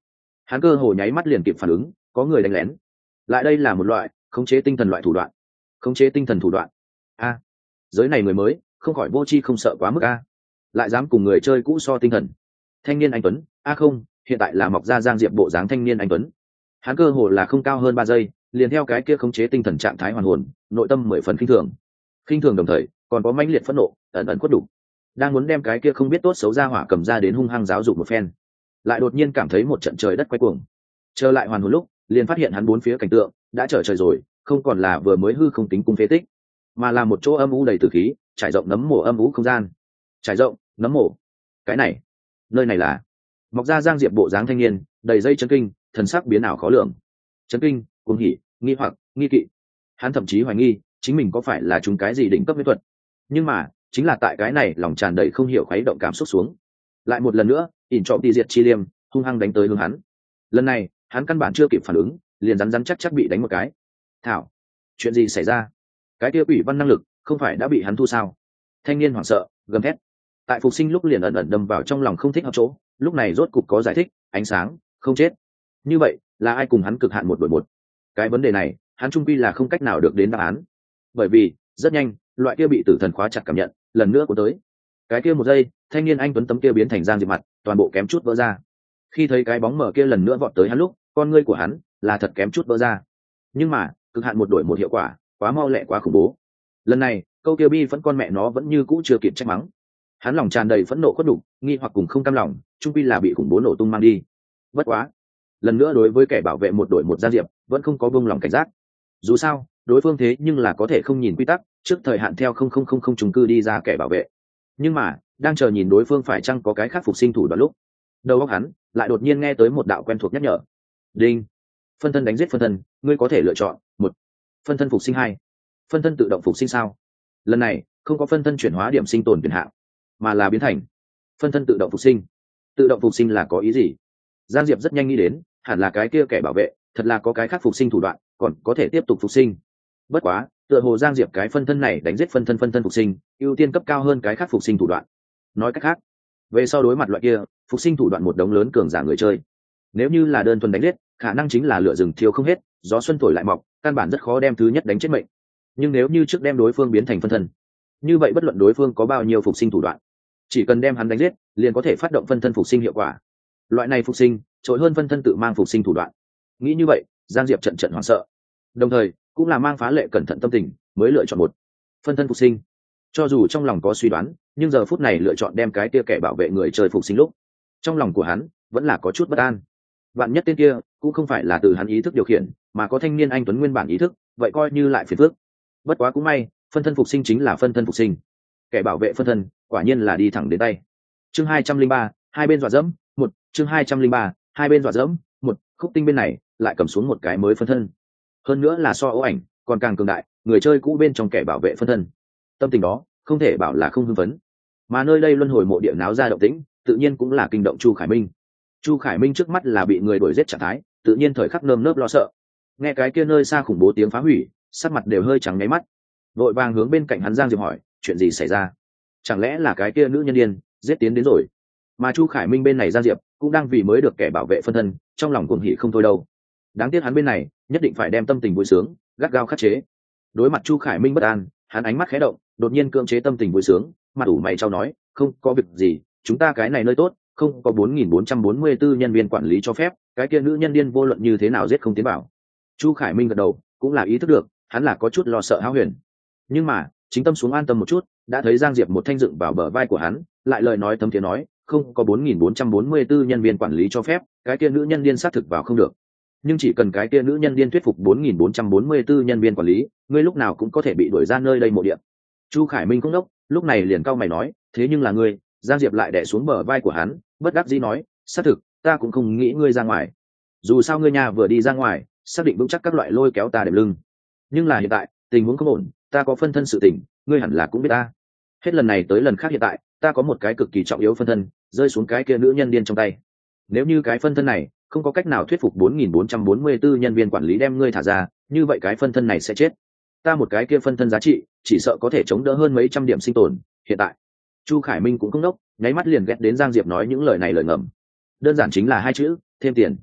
Hắn cơ hồ nháy mắt liền kịp phản ứng, có người đánh lén. Lại đây là một loại khống chế tinh thần loại thủ đoạn. Khống chế tinh thần thủ đoạn. A, giới này người mới, không khỏi vô tri không sợ quá mức a. Lại dám cùng người chơi cũ so tinh thần. Thanh niên anh tuấn, a không, hiện tại là mọc ra Giang Diệp bộ dáng thanh niên anh tuấn. Hắn cơ hồ là không cao hơn ba giây, liền theo cái kia khống chế tinh thần trạng thái hoàn hồn, nội tâm mười phần khinh thường. Khinh thường đồng thời, còn có mãnh liệt phẫn nộ, ẩn ẩn quất đủ. Đang muốn đem cái kia không biết tốt xấu ra hỏa cầm ra đến hung hăng giáo dục một phen, lại đột nhiên cảm thấy một trận trời đất quay cuồng. Trở lại hoàn hồn lúc, liền phát hiện hắn bốn phía cảnh tượng đã trở trời rồi, không còn là vừa mới hư không tính cung phế tích, mà là một chỗ âm u đầy tử khí, trải rộng nấm mồ âm u không gian. Trải rộng, nấm mồ. Cái này, nơi này là mọc ra Giang Diệp bộ dáng thanh niên, đầy dây chấn kinh, thần sắc biến ảo khó lường. Chấn kinh, cuồng hỉ, nghi hoặc, nghi kỵ. Hắn thậm chí hoài nghi chính mình có phải là chúng cái gì đỉnh cấp mỹ thuật. Nhưng mà, chính là tại cái này lòng tràn đầy không hiểu khuấy động cảm xúc xuống, lại một lần nữa ỉn trọng đi diệt chi liêm hung hăng đánh tới hướng hắn. Lần này hắn căn bản chưa kịp phản ứng, liền rắn rắn chắc chắc bị đánh một cái. Thảo, chuyện gì xảy ra? Cái kia ủy văn năng lực không phải đã bị hắn thu sao? Thanh niên hoảng sợ gầm thét, tại phục sinh lúc liền ẩn ẩn đâm vào trong lòng không thích hợp chỗ, lúc này rốt cục có giải thích. Ánh sáng không chết, như vậy là ai cùng hắn cực hạn một đội một? Cái vấn đề này hắn trung quy là không cách nào được đến đáp án, bởi vì rất nhanh loại kia bị tử thần khóa chặt cảm nhận lần nữa của tới. Cái kia một giây, thanh niên anh tuấn tấm kia biến thành Giang Diệp mặt, toàn bộ kém chút vỡ ra. Khi thấy cái bóng mở kia lần nữa vọt tới hắn lúc, con ngươi của hắn là thật kém chút vỡ ra. Nhưng mà cực hạn một đổi một hiệu quả quá mau lẹ quá khủng bố. Lần này câu kia bi vẫn con mẹ nó vẫn như cũ chưa kịp trách mắng. Hắn lòng tràn đầy phẫn nộ khuất đục, nghi hoặc cùng không cam lòng, trung quy là bị khủng bố nổ tung mang đi. Bất quá, lần nữa đối với kẻ bảo vệ một đội một Giang Diệp vẫn không có buông lòng cảnh giác. Dù sao đối phương thế nhưng là có thể không nhìn quy tắc, trước thời hạn theo không không không không trùng cư đi ra kẻ bảo vệ. Nhưng mà đang chờ nhìn đối phương phải chăng có cái khác phục sinh thủ đoạn lúc, đầu óc hắn lại đột nhiên nghe tới một đạo quen thuộc nhắc nhở. Đinh, phân thân đánh giết phân thân, ngươi có thể lựa chọn một, phân thân phục sinh hai, phân thân tự động phục sinh. Sao? Lần này không có phân thân chuyển hóa điểm sinh tồn tuyển hạng, mà là biến thành phân thân tự động phục sinh. Tự động phục sinh là có ý gì? Giang Diệp rất nhanh nghĩ đến, hẳn là cái kia kẻ bảo vệ thật là có cái khác phục sinh thủ đoạn, còn có thể tiếp tục phục sinh. Bất quá tựa hồ Giang Diệp cái phân thân này đánh giết phân thân phân thân phục sinh ưu tiên cấp cao hơn cái khác phục sinh thủ đoạn. Nói cách khác, về sau đối mặt loại kia phục sinh thủ đoạn một đống lớn cường giả người chơi, nếu như là đơn thuần đánh giết, khả năng chính là lửa rừng thiêu không hết, gió xuân thổi lại mọc, căn bản rất khó đem thứ nhất đánh chết mệnh. Nhưng nếu như trước đem đối phương biến thành phân thân, như vậy bất luận đối phương có bao nhiêu phục sinh thủ đoạn, chỉ cần đem hắn đánh giết liền có thể phát động phân thân phục sinh hiệu quả. Loại này phục sinh trội hơn phân thân tự mang phục sinh thủ đoạn. Nghĩ như vậy, Giang Diệp trận trận hoảng sợ, đồng thời cũng là mang phá lệ cẩn thận tâm tình mới lựa chọn một, phân thân phục sinh. Cho dù trong lòng có suy đoán, nhưng giờ phút này lựa chọn đem cái kia kẻ bảo vệ người chơi phục sinh lúc, trong lòng của hắn vẫn là có chút bất an. Vạn nhất tên kia cũng không phải là từ hắn ý thức điều khiển, mà có thanh niên anh tuấn nguyên bản ý thức, vậy coi như lại phiền phức. Bất quá cũng may, phân thân phục sinh chính là phân thân phục sinh, kẻ bảo vệ phân thân quả nhiên là đi thẳng đến tay. Chương hai trăm linh ba, hai bên dọa dẫm một. Chương hai trăm linh ba, hai bên dọa dẫm một. Khúc tinh bên này lại cầm xuống một cái mới phân thân, hơn nữa là so ấu ảnh còn càng cường đại, người chơi cũ bên trong kẻ bảo vệ phân thân. Tâm tình đó không thể bảo là không hưng phấn, mà nơi đây luân hồi mộ địa náo ra động tĩnh tự nhiên cũng là kinh động Chu Khải Minh. Chu Khải Minh trước mắt là bị người đuổi giết trạng thái, tự nhiên thời khắc nơm nớp lo sợ. Nghe cái kia nơi xa khủng bố tiếng phá hủy, sắc mặt đều hơi trắng nháy mắt, vội vàng hướng bên cạnh hắn Giang Diệp hỏi, chuyện gì xảy ra? Chẳng lẽ là cái kia nữ nhân điên giết tiến đến rồi? Mà Chu Khải Minh bên này Giang Diệp cũng đang vì mới được kẻ bảo vệ phân thân, trong lòng cuồng hỉ không thôi đâu. Đáng tiếc hắn bên này nhất định phải đem tâm tình vui sướng gắt gao khắc chế. Đối mặt Chu Khải Minh bất an, hắn ánh mắt khẽ động, đột nhiên cưỡng chế tâm tình vui sướng, mặt ủ mày trao nói, không có việc gì, chúng ta cái này nơi tốt, không có bốn nghìn bốn trăm bốn mươi tư nhân viên quản lý cho phép, cái kia nữ nhân điên vô luận như thế nào giết không tiến vào. Chu Khải Minh gật đầu, cũng là ý thức được hắn là có chút lo sợ hão huyền, nhưng mà chính tâm xuống an tâm một chút, đã thấy Giang Diệp một thanh dựng vào bờ vai của hắn, lại lời nói thấm thiế nói, không có bốn nghìn bốn trăm bốn mươi tư nhân viên quản lý cho phép, cái kia nữ nhân điên xác thực vào không được, nhưng chỉ cần cái kia nữ nhân điên thuyết phục bốn nghìn bốn trăm bốn mươi tư nhân viên quản lý, ngươi lúc nào cũng có thể bị đuổi ra nơi đây mộ địa. Chu Khải Minh cũng đốc, lúc này liền cau mày nói, thế nhưng là ngươi. Giang Diệp lại đè xuống bờ vai của hắn, bất đắc dĩ nói, xác thực, ta cũng không nghĩ ngươi ra ngoài. Dù sao ngươi nhà vừa đi ra ngoài, xác định vững chắc các loại lôi kéo ta đệm lưng. Nhưng là hiện tại, tình huống không ổn, ta có phân thân sự tình, ngươi hẳn là cũng biết ta. Hết lần này tới lần khác hiện tại, ta có một cái cực kỳ trọng yếu phân thân, rơi xuống cái kia nữ nhân điên trong tay. Nếu như cái phân thân này không có cách nào thuyết phục bốn nghìn bốn trăm bốn mươi tư nhân viên quản lý đem ngươi thả ra, như vậy cái phân thân này sẽ chết. Ta một cái kia phân thân giá trị, chỉ sợ có thể chống đỡ hơn mấy trăm điểm sinh tồn. Hiện tại, Chu Khải Minh cũng không đốc, nháy mắt liền ghét đến Giang Diệp nói những lời này lời ngầm. Đơn giản chính là hai chữ, thêm tiền.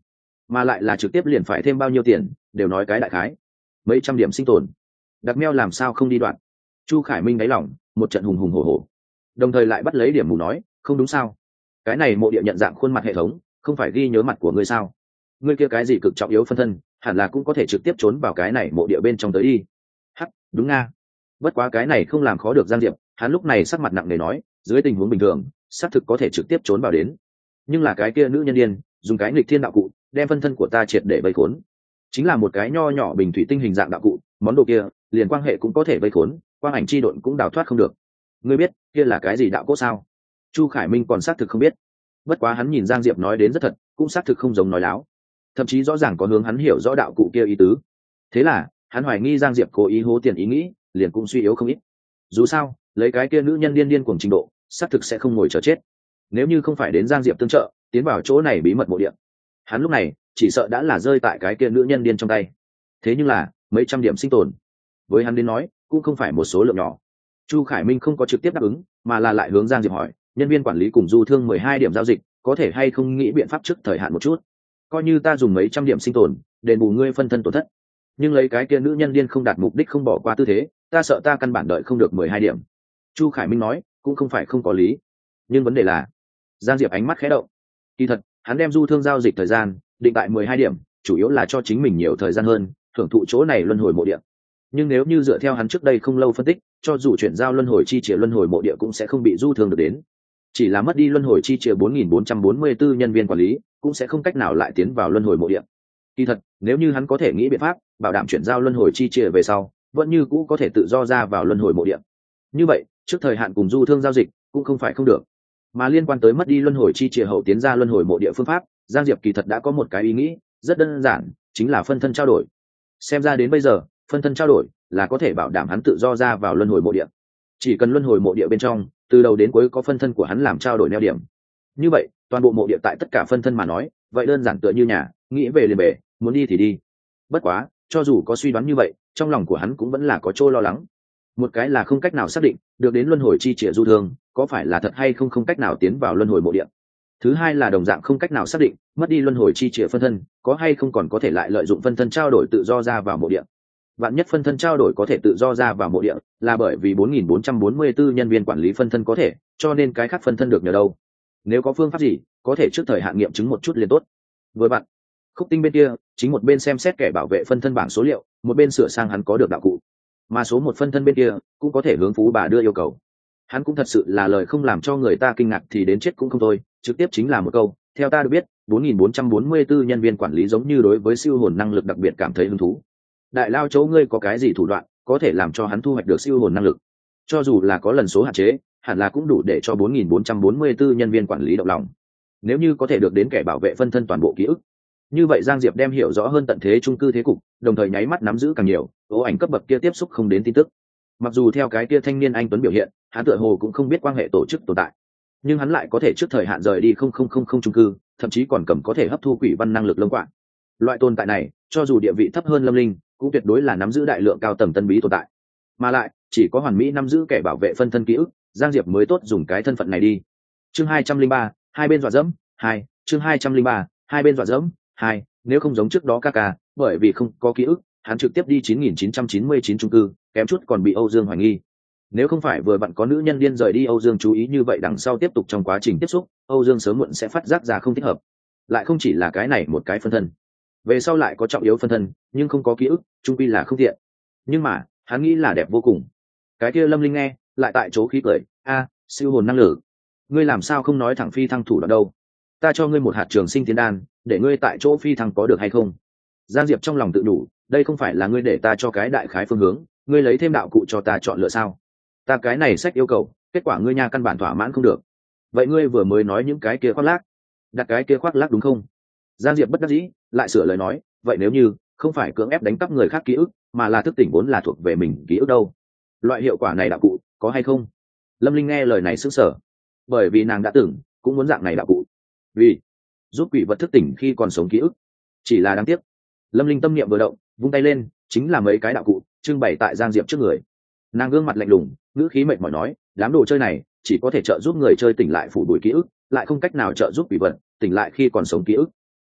mà lại là trực tiếp liền phải thêm bao nhiêu tiền đều nói cái đại khái. Mấy trăm điểm sinh tồn, đặc meo làm sao không đi đoạn. Chu Khải Minh đáy lòng một trận hùng hùng hổ hổ, đồng thời lại bắt lấy điểm mù nói không đúng sao, cái này mộ địa nhận dạng khuôn mặt hệ thống không phải ghi nhớ mặt của ngươi sao? Ngươi kia cái gì cực trọng yếu phân thân hẳn là cũng có thể trực tiếp trốn vào cái này mộ địa bên trong tới đi. Hắc, đúng nga. Bất quá cái này không làm khó được Giang Diệp, hắn lúc này sắc mặt nặng nề nói dưới tình huống bình thường xác thực có thể trực tiếp trốn vào đến, nhưng là cái kia nữ nhân điên dùng cái nghịch thiên đạo cụ đem phân thân của ta triệt để vây khốn, chính là một cái nho nhỏ bình thủy tinh hình dạng đạo cụ, món đồ kia liền quan hệ cũng có thể vây khốn, quang ảnh chi độn cũng đào thoát không được. Ngươi biết kia là cái gì đạo cốt sao? Chu Khải Minh còn xác thực không biết, bất quá hắn nhìn Giang Diệp nói đến rất thật, cũng xác thực không giống nói láo, thậm chí rõ ràng có hướng hắn hiểu rõ đạo cụ kia ý tứ. Thế là hắn hoài nghi Giang Diệp cố ý hố tiền ý nghĩ liền cũng suy yếu không ít. Dù sao lấy cái kia nữ nhân điên điên cuồng trình độ xác thực sẽ không ngồi chờ chết, nếu như không phải đến Giang Diệp tương trợ tiến vào chỗ này bí mật mộ địa, hắn lúc này chỉ sợ đã là rơi tại cái kia nữ nhân điên trong tay. Thế nhưng là mấy trăm điểm sinh tồn với hắn đến nói cũng không phải một số lượng nhỏ. Chu Khải Minh không có trực tiếp đáp ứng, mà là lại hướng Giang Diệp hỏi nhân viên quản lý cùng du thương mười hai điểm giao dịch có thể hay không nghĩ biện pháp trước thời hạn một chút, coi như ta dùng mấy trăm điểm sinh tồn đền bù ngươi phân thân tổn thất, nhưng lấy cái kia nữ nhân điên không đạt mục đích không bỏ qua tư thế, ta sợ ta căn bản đợi không được mười hai điểm. Chu Khải Minh nói cũng không phải không có lý, nhưng vấn đề là Giang Diệp ánh mắt khẽ động. Kỳ thật hắn đem du thương giao dịch thời gian định tại mười hai điểm chủ yếu là cho chính mình nhiều thời gian hơn thưởng thụ chỗ này luân hồi mộ địa, nhưng nếu như dựa theo hắn trước đây không lâu phân tích, cho dù chuyển giao luân hồi chi chìa luân hồi mộ địa cũng sẽ không bị du thương được đến, chỉ là mất đi luân hồi chi chìa bốn nghìn bốn trăm bốn mươi bốn nhân viên quản lý cũng sẽ không cách nào lại tiến vào luân hồi mộ địa. Kỳ thật nếu như hắn có thể nghĩ biện pháp bảo đảm chuyển giao luân hồi chi chìa về sau vẫn như cũ có thể tự do ra vào luân hồi mộ địa, như vậy trước thời hạn cùng du thương giao dịch cũng không phải không được. Mà liên quan tới mất đi luân hồi chi chìa hậu tiến ra luân hồi mộ địa phương pháp, Giang Diệp kỳ thật đã có một cái ý nghĩ rất đơn giản, chính là phân thân trao đổi. Xem ra đến bây giờ phân thân trao đổi là có thể bảo đảm hắn tự do ra vào luân hồi mộ địa, chỉ cần luân hồi mộ địa bên trong từ đầu đến cuối có phân thân của hắn làm trao đổi neo điểm, như vậy toàn bộ mộ địa tại tất cả phân thân mà nói vậy đơn giản tựa như nhà, nghĩ về liền bể, muốn đi thì đi. Bất quá cho dù có suy đoán như vậy trong lòng của hắn cũng vẫn là có chỗ lo lắng. Một cái là không cách nào xác định được đến luân hồi chi chìa du thương có phải là thật hay không không cách nào tiến vào luân hồi mộ địa, thứ hai là đồng dạng không cách nào xác định mất đi luân hồi chi chìa phân thân có hay không còn có thể lại lợi dụng phân thân trao đổi tự do ra vào mộ địa. Vạn nhất phân thân trao đổi có thể tự do ra vào mộ địa là bởi vì bốn nghìn bốn trăm bốn mươi bốn nhân viên quản lý phân thân có thể, cho nên cái khác phân thân được nhờ đâu. Nếu có phương pháp gì có thể trước thời hạn nghiệm chứng một chút liền tốt. Vừa bạn Khúc Tinh bên kia chính một bên xem xét kẻ bảo vệ phân thân bảng số liệu, một bên sửa sang hắn có được đạo cụ, mà số một phân thân bên kia cũng có thể hướng phú bà đưa yêu cầu. Hắn cũng thật sự là lời không làm cho người ta kinh ngạc thì đến chết cũng không thôi, trực tiếp chính là một câu theo ta được biết bốn nghìn bốn trăm bốn mươi bốn nhân viên quản lý giống như đối với siêu hồn năng lực đặc biệt cảm thấy hứng thú. Đại lao chỗ ngươi có cái gì thủ đoạn có thể làm cho hắn thu hoạch được siêu hồn năng lực? Cho dù là có lần số hạn chế hẳn là cũng đủ để cho bốn nghìn bốn trăm bốn mươi bốn nhân viên quản lý động lòng. Nếu như có thể được đến kẻ bảo vệ phân thân toàn bộ ký ức, như vậy Giang Diệp đem hiểu rõ hơn tận thế chung cư thế cục, đồng thời nháy mắt nắm giữ càng nhiều ố ảnh cấp bậc kia tiếp xúc không đến tin tức. Mặc dù theo cái kia thanh niên anh tuấn biểu hiện hắn tựa hồ cũng không biết quan hệ tổ chức tồn tại, nhưng hắn lại có thể trước thời hạn rời đi không không không không chung cư, thậm chí còn cầm có thể hấp thu quỷ văn năng lực lông quạng. Loại tồn tại này cho dù địa vị thấp hơn Lâm Linh cũng tuyệt đối là nắm giữ đại lượng cao tầng tân bí tồn tại, mà lại chỉ có hoàn mỹ nắm giữ kẻ bảo vệ phân thân ký ức Giang Diệp mới tốt dùng cái thân phận này đi. Chương hai trăm linh ba hai bên dọa dẫm hai chương hai trăm linh ba hai bên dọa dẫm hai Nếu không giống trước đó ca ca bởi vì không có ký ức hắn trực tiếp đi chín nghìn chín trăm chín mươi chín chung cư, kém chút còn bị Âu Dương hoài nghi. Nếu không phải vừa vặn có nữ nhân điên rời đi Âu Dương chú ý như vậy, đằng sau tiếp tục trong quá trình tiếp xúc Âu Dương sớm muộn sẽ phát giác ra không thích hợp. Lại không chỉ là cái này một cái phân thân, về sau lại có trọng yếu phân thân nhưng không có ký ức, chung quy là không thiện. Nhưng mà hắn nghĩ là đẹp vô cùng. Cái kia Lâm Linh nghe lại tại chỗ khí cười, a siêu hồn năng lực, ngươi làm sao không nói thẳng phi thăng thủ đoạn đâu? Ta cho ngươi một hạt trường sinh tiến đan để ngươi tại chỗ phi thăng có được hay không? Giang Diệp trong lòng tự đủ, đây không phải là ngươi để ta cho cái đại khái phương hướng, ngươi lấy thêm đạo cụ cho ta chọn lựa sao? Ta cái này sách yêu cầu, kết quả ngươi nha căn bản thỏa mãn không được. Vậy ngươi vừa mới nói những cái kia khoác lác, đặt cái kia khoác lác đúng không? Giang Diệp bất đắc dĩ lại sửa lời nói, vậy nếu như không phải cưỡng ép đánh cắp người khác ký ức mà là thức tỉnh vốn là thuộc về mình ký ức đâu, loại hiệu quả này đạo cụ có hay không? Lâm Linh nghe lời này sững sờ, bởi vì nàng đã từng cũng muốn dạng này đạo cụ, vì giúp quỷ vật thức tỉnh khi còn sống ký ức. Chỉ là đáng tiếc, Lâm Linh tâm niệm vừa động vung tay lên chính là mấy cái đạo cụ trưng bày tại Giang Diệp trước người. Nàng gương mặt lạnh lùng ngữ khí mệt mỏi nói, đám đồ chơi này chỉ có thể trợ giúp người chơi tỉnh lại phủ bụi ký ức, lại không cách nào trợ giúp quỷ vật tỉnh lại khi còn sống ký ức.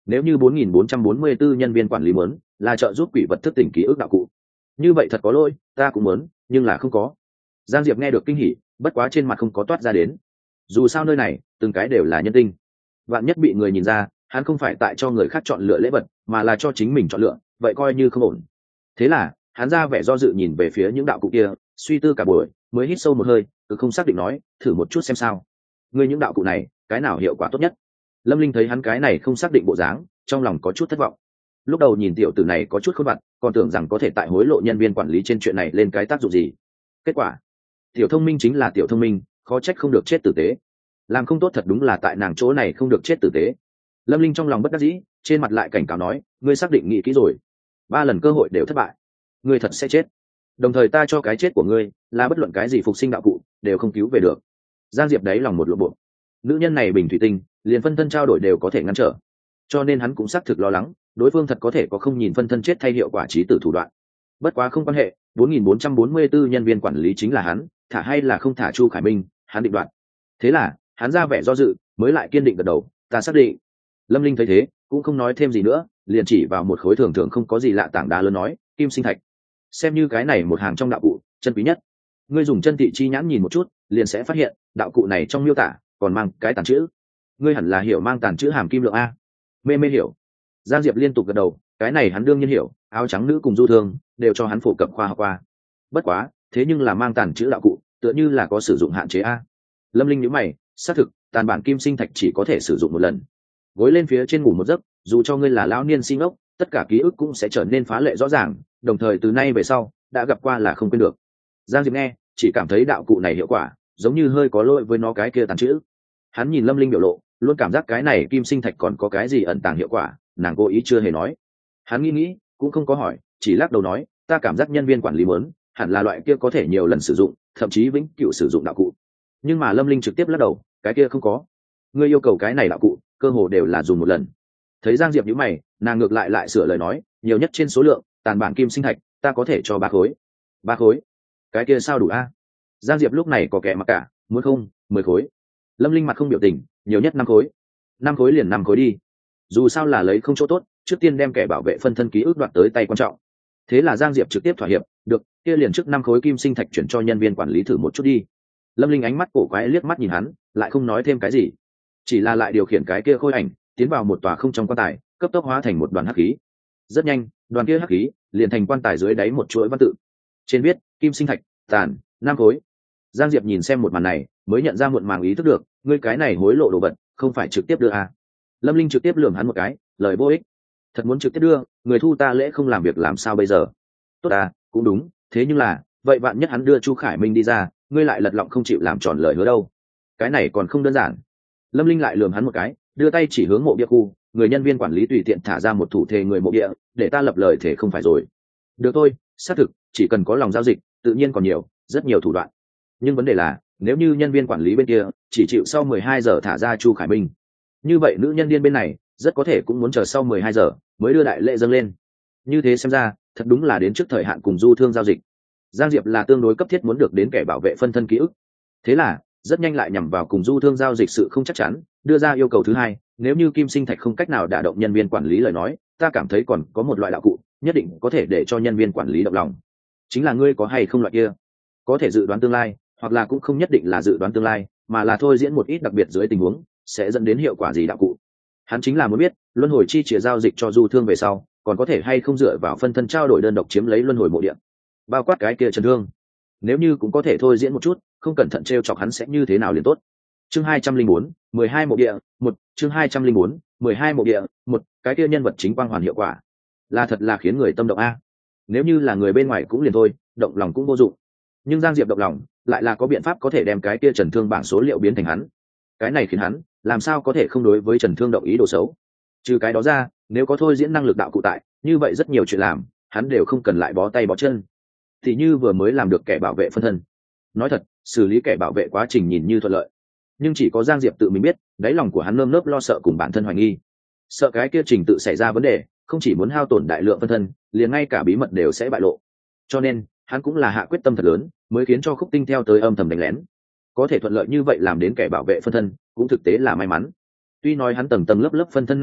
nếu như bốn nghìn bốn trăm bốn mươi bốn nhân viên quản lý muốn là trợ giúp quỷ vật thức tỉnh ký ức đạo cụ, như vậy thật có lỗi, ta cũng muốn, nhưng là không có. Giang Diệp nghe được kinh hỉ, bất quá trên mặt không có toát ra đến. Dù sao nơi này từng cái đều là nhân tinh, vạn nhất bị người nhìn ra hắn không phải tại cho người khác chọn lựa lễ vật mà là cho chính mình chọn lựa, vậy coi như không ổn. Thế là hắn ra vẻ do dự nhìn về phía những đạo cụ kia, suy tư cả buổi mới hít sâu một hơi, cứ không xác định nói, thử một chút xem sao. Ngươi những đạo cụ này cái nào hiệu quả tốt nhất? Lâm Linh thấy hắn cái này không xác định bộ dáng, trong lòng có chút thất vọng. Lúc đầu nhìn tiểu tử này có chút khôn vặt, còn tưởng rằng có thể tại hối lộ nhân viên quản lý trên chuyện này lên cái tác dụng gì. Kết quả, tiểu thông minh chính là tiểu thông minh, khó trách không được chết tử tế. Làm không tốt thật đúng là tại nàng chỗ này không được chết tử tế. Lâm Linh trong lòng bất đắc dĩ, trên mặt lại cảnh cáo nói, ngươi xác định nghĩ kỹ rồi, ba lần cơ hội đều thất bại, ngươi thật sẽ chết. Đồng thời ta cho cái chết của ngươi là bất luận cái gì phục sinh đạo cụ đều không cứu về được. Giang Diệp đáy lòng một lộ bộ, nữ nhân này bình thủy tinh, liền phân thân trao đổi đều có thể ngăn trở, cho nên hắn cũng xác thực lo lắng đối phương thật có thể có không nhìn phân thân chết thay hiệu quả trí tử thủ đoạn. Bất quá không quan hệ, bốn nghìn bốn trăm bốn mươi bốn nhân viên quản lý chính là hắn, thả hay là không thả Chu Khải Minh, hắn định đoạt. Thế là hắn ra vẻ do dự, mới lại kiên định gật đầu, ta xác định. Lâm Linh thấy thế cũng không nói thêm gì nữa, liền chỉ vào một khối thường thường không có gì lạ tảng đá lớn nói, kim sinh thạch, xem như cái này một hàng trong đạo cụ chân quý nhất. Ngươi dùng chân thị chi nhãn nhìn một chút, liền sẽ phát hiện đạo cụ này trong miêu tả còn mang cái tàn chữ. Ngươi hẳn là hiểu mang tàn chữ hàm kim lượng a. Mê mê hiểu. Giang Diệp liên tục gật đầu, cái này hắn đương nhiên hiểu, áo trắng nữ cùng du thương đều cho hắn phổ cập khoa học qua. Bất quá thế nhưng là mang tàn chữ đạo cụ tựa như là có sử dụng hạn chế a. Lâm Linh nhíu mày, xác thực tàn bản kim sinh thạch chỉ có thể sử dụng một lần. Gối lên phía trên ngủ một giấc, dù cho ngươi là lão niên sinh ốc, tất cả ký ức cũng sẽ trở nên phá lệ rõ ràng, đồng thời từ nay về sau đã gặp qua là không quên được. Giang Diệp nghe chỉ cảm thấy đạo cụ này hiệu quả giống như hơi có lỗi với nó cái kia tàn chữ. Hắn nhìn Lâm Linh biểu lộ, luôn cảm giác cái này kim sinh thạch còn có cái gì ẩn tàng hiệu quả, nàng cố ý chưa hề nói. Hắn nghĩ nghĩ cũng không có hỏi, chỉ lắc đầu nói, ta cảm giác nhân viên quản lý muốn hẳn là loại kia có thể nhiều lần sử dụng, thậm chí vĩnh cửu sử dụng đạo cụ. Nhưng mà Lâm Linh trực tiếp lắc đầu, cái kia không có, ngươi yêu cầu cái này đạo cụ cơ hồ đều là dùng một lần. Thấy Giang Diệp nhíu mày, nàng ngược lại lại sửa lời nói, nhiều nhất trên số lượng tàn bản kim sinh thạch ta có thể cho ba khối. Ba khối? Cái kia sao đủ a? Giang Diệp lúc này có kẻ mặc cả, muốn không mười khối. Lâm Linh mặt không biểu tình, nhiều nhất năm khối. Năm khối liền năm khối đi, dù sao là lấy không chỗ tốt, trước tiên đem kẻ bảo vệ phân thân ký ức đoạt tới tay quan trọng. Thế là Giang Diệp trực tiếp thỏa hiệp, được, kia liền trước năm khối kim sinh thạch chuyển cho nhân viên quản lý thử một chút đi. Lâm Linh ánh mắt cổ quái liếc mắt nhìn hắn, lại không nói thêm cái gì, chỉ là lại điều khiển cái kia khôi ảnh tiến vào một tòa không trong quan tài, cấp tốc hóa thành một đoàn hắc khí. Rất nhanh, đoàn kia hắc khí liền thành quan tài dưới đáy một chuỗi văn tự, trên viết kim sinh thạch tàn năm khối. Giang Diệp nhìn xem một màn này mới nhận ra muộn màng ý thức được, ngươi cái này hối lộ đồ vật không phải trực tiếp đưa à. Lâm Linh trực tiếp lườm hắn một cái, lời vô ích, thật muốn trực tiếp đưa, người thu ta lễ không làm việc làm sao bây giờ? Tốt à, cũng đúng, thế nhưng là vậy vạn nhất hắn đưa Chu Khải Minh đi ra, ngươi lại lật lọng không chịu làm tròn lời hứa đâu, cái này còn không đơn giản. Lâm Linh lại lườm hắn một cái, đưa tay chỉ hướng mộ bia khu, người nhân viên quản lý tùy tiện thả ra một thủ thề người mộ bia, để ta lập lời thể không phải rồi. Được thôi, xác thực chỉ cần có lòng giao dịch tự nhiên còn nhiều, rất nhiều thủ đoạn. Nhưng vấn đề là nếu như nhân viên quản lý bên kia chỉ chịu sau mười hai giờ thả ra Chu Khải Minh, như vậy nữ nhân viên bên này rất có thể cũng muốn chờ sau mười hai giờ mới đưa đại lễ dâng lên. Như thế xem ra thật đúng là đến trước thời hạn cùng du thương giao dịch. Giang Diệp là tương đối cấp thiết muốn được đến kẻ bảo vệ phân thân ký ức, thế là rất nhanh lại nhằm vào cùng du thương giao dịch sự không chắc chắn, đưa ra yêu cầu thứ hai, nếu như kim sinh thạch không cách nào đả động nhân viên quản lý lời nói, ta cảm thấy còn có một loại đạo cụ nhất định có thể để cho nhân viên quản lý động lòng, chính là ngươi có hay không loại kia có thể dự đoán tương lai, hoặc là cũng không nhất định là dự đoán tương lai, mà là thôi diễn một ít đặc biệt dưới tình huống sẽ dẫn đến hiệu quả gì đạo cụ. Hắn chính là muốn biết luân hồi chi chìa giao dịch cho du thương về sau còn có thể hay không dựa vào phân thân trao đổi đơn độc chiếm lấy luân hồi mộ địa, bao quát cái kia Trần Thương, nếu như cũng có thể thôi diễn một chút, không cẩn thận t r e o chọc hắn sẽ như thế nào liền tốt. Chương hai trăm linh bốn, mười hai mộ địa một. Chương hai trăm linh bốn, mười hai mộ địa một. Cái kia nhân vật chính quang hoàn hiệu quả là thật là khiến người tâm động a. Nếu như là người bên ngoài cũng liền thôi, động lòng cũng vô dụng, nhưng Giang Diệp động lòng lại là có biện pháp có thể đem cái kia Trần Thương bảng số liệu biến thành hắn. Cái này khiến hắn làm sao có thể không đối với Trần Thương động ý đồ xấu. Trừ cái đó ra, nếu có thôi diễn năng lực đạo cụ tại, như vậy rất nhiều chuyện làm hắn đều không cần lại bó tay bó chân. Thì như vừa mới làm được kẻ bảo vệ phân thân, nói thật xử lý kẻ bảo vệ quá trình nhìn như thuận lợi, nhưng chỉ có Giang Diệp tự mình biết đáy lòng của hắn nơm nớp lo sợ cùng bản thân hoài nghi, sợ cái kia trình tự xảy ra vấn đề, không chỉ muốn hao tổn đại lượng phân thân, liền ngay cả bí mật đều sẽ bại lộ. Cho nên hắn cũng là hạ quyết tâm thật lớn mới khiến cho Khúc Tinh theo tới âm thầm đánh lén. Có thể thuận lợi như vậy làm đến kẻ bảo vệ phân thân cũng thực tế là may mắn. Tuy nói hắn tầng tầng lớp lớp phân thân năng lực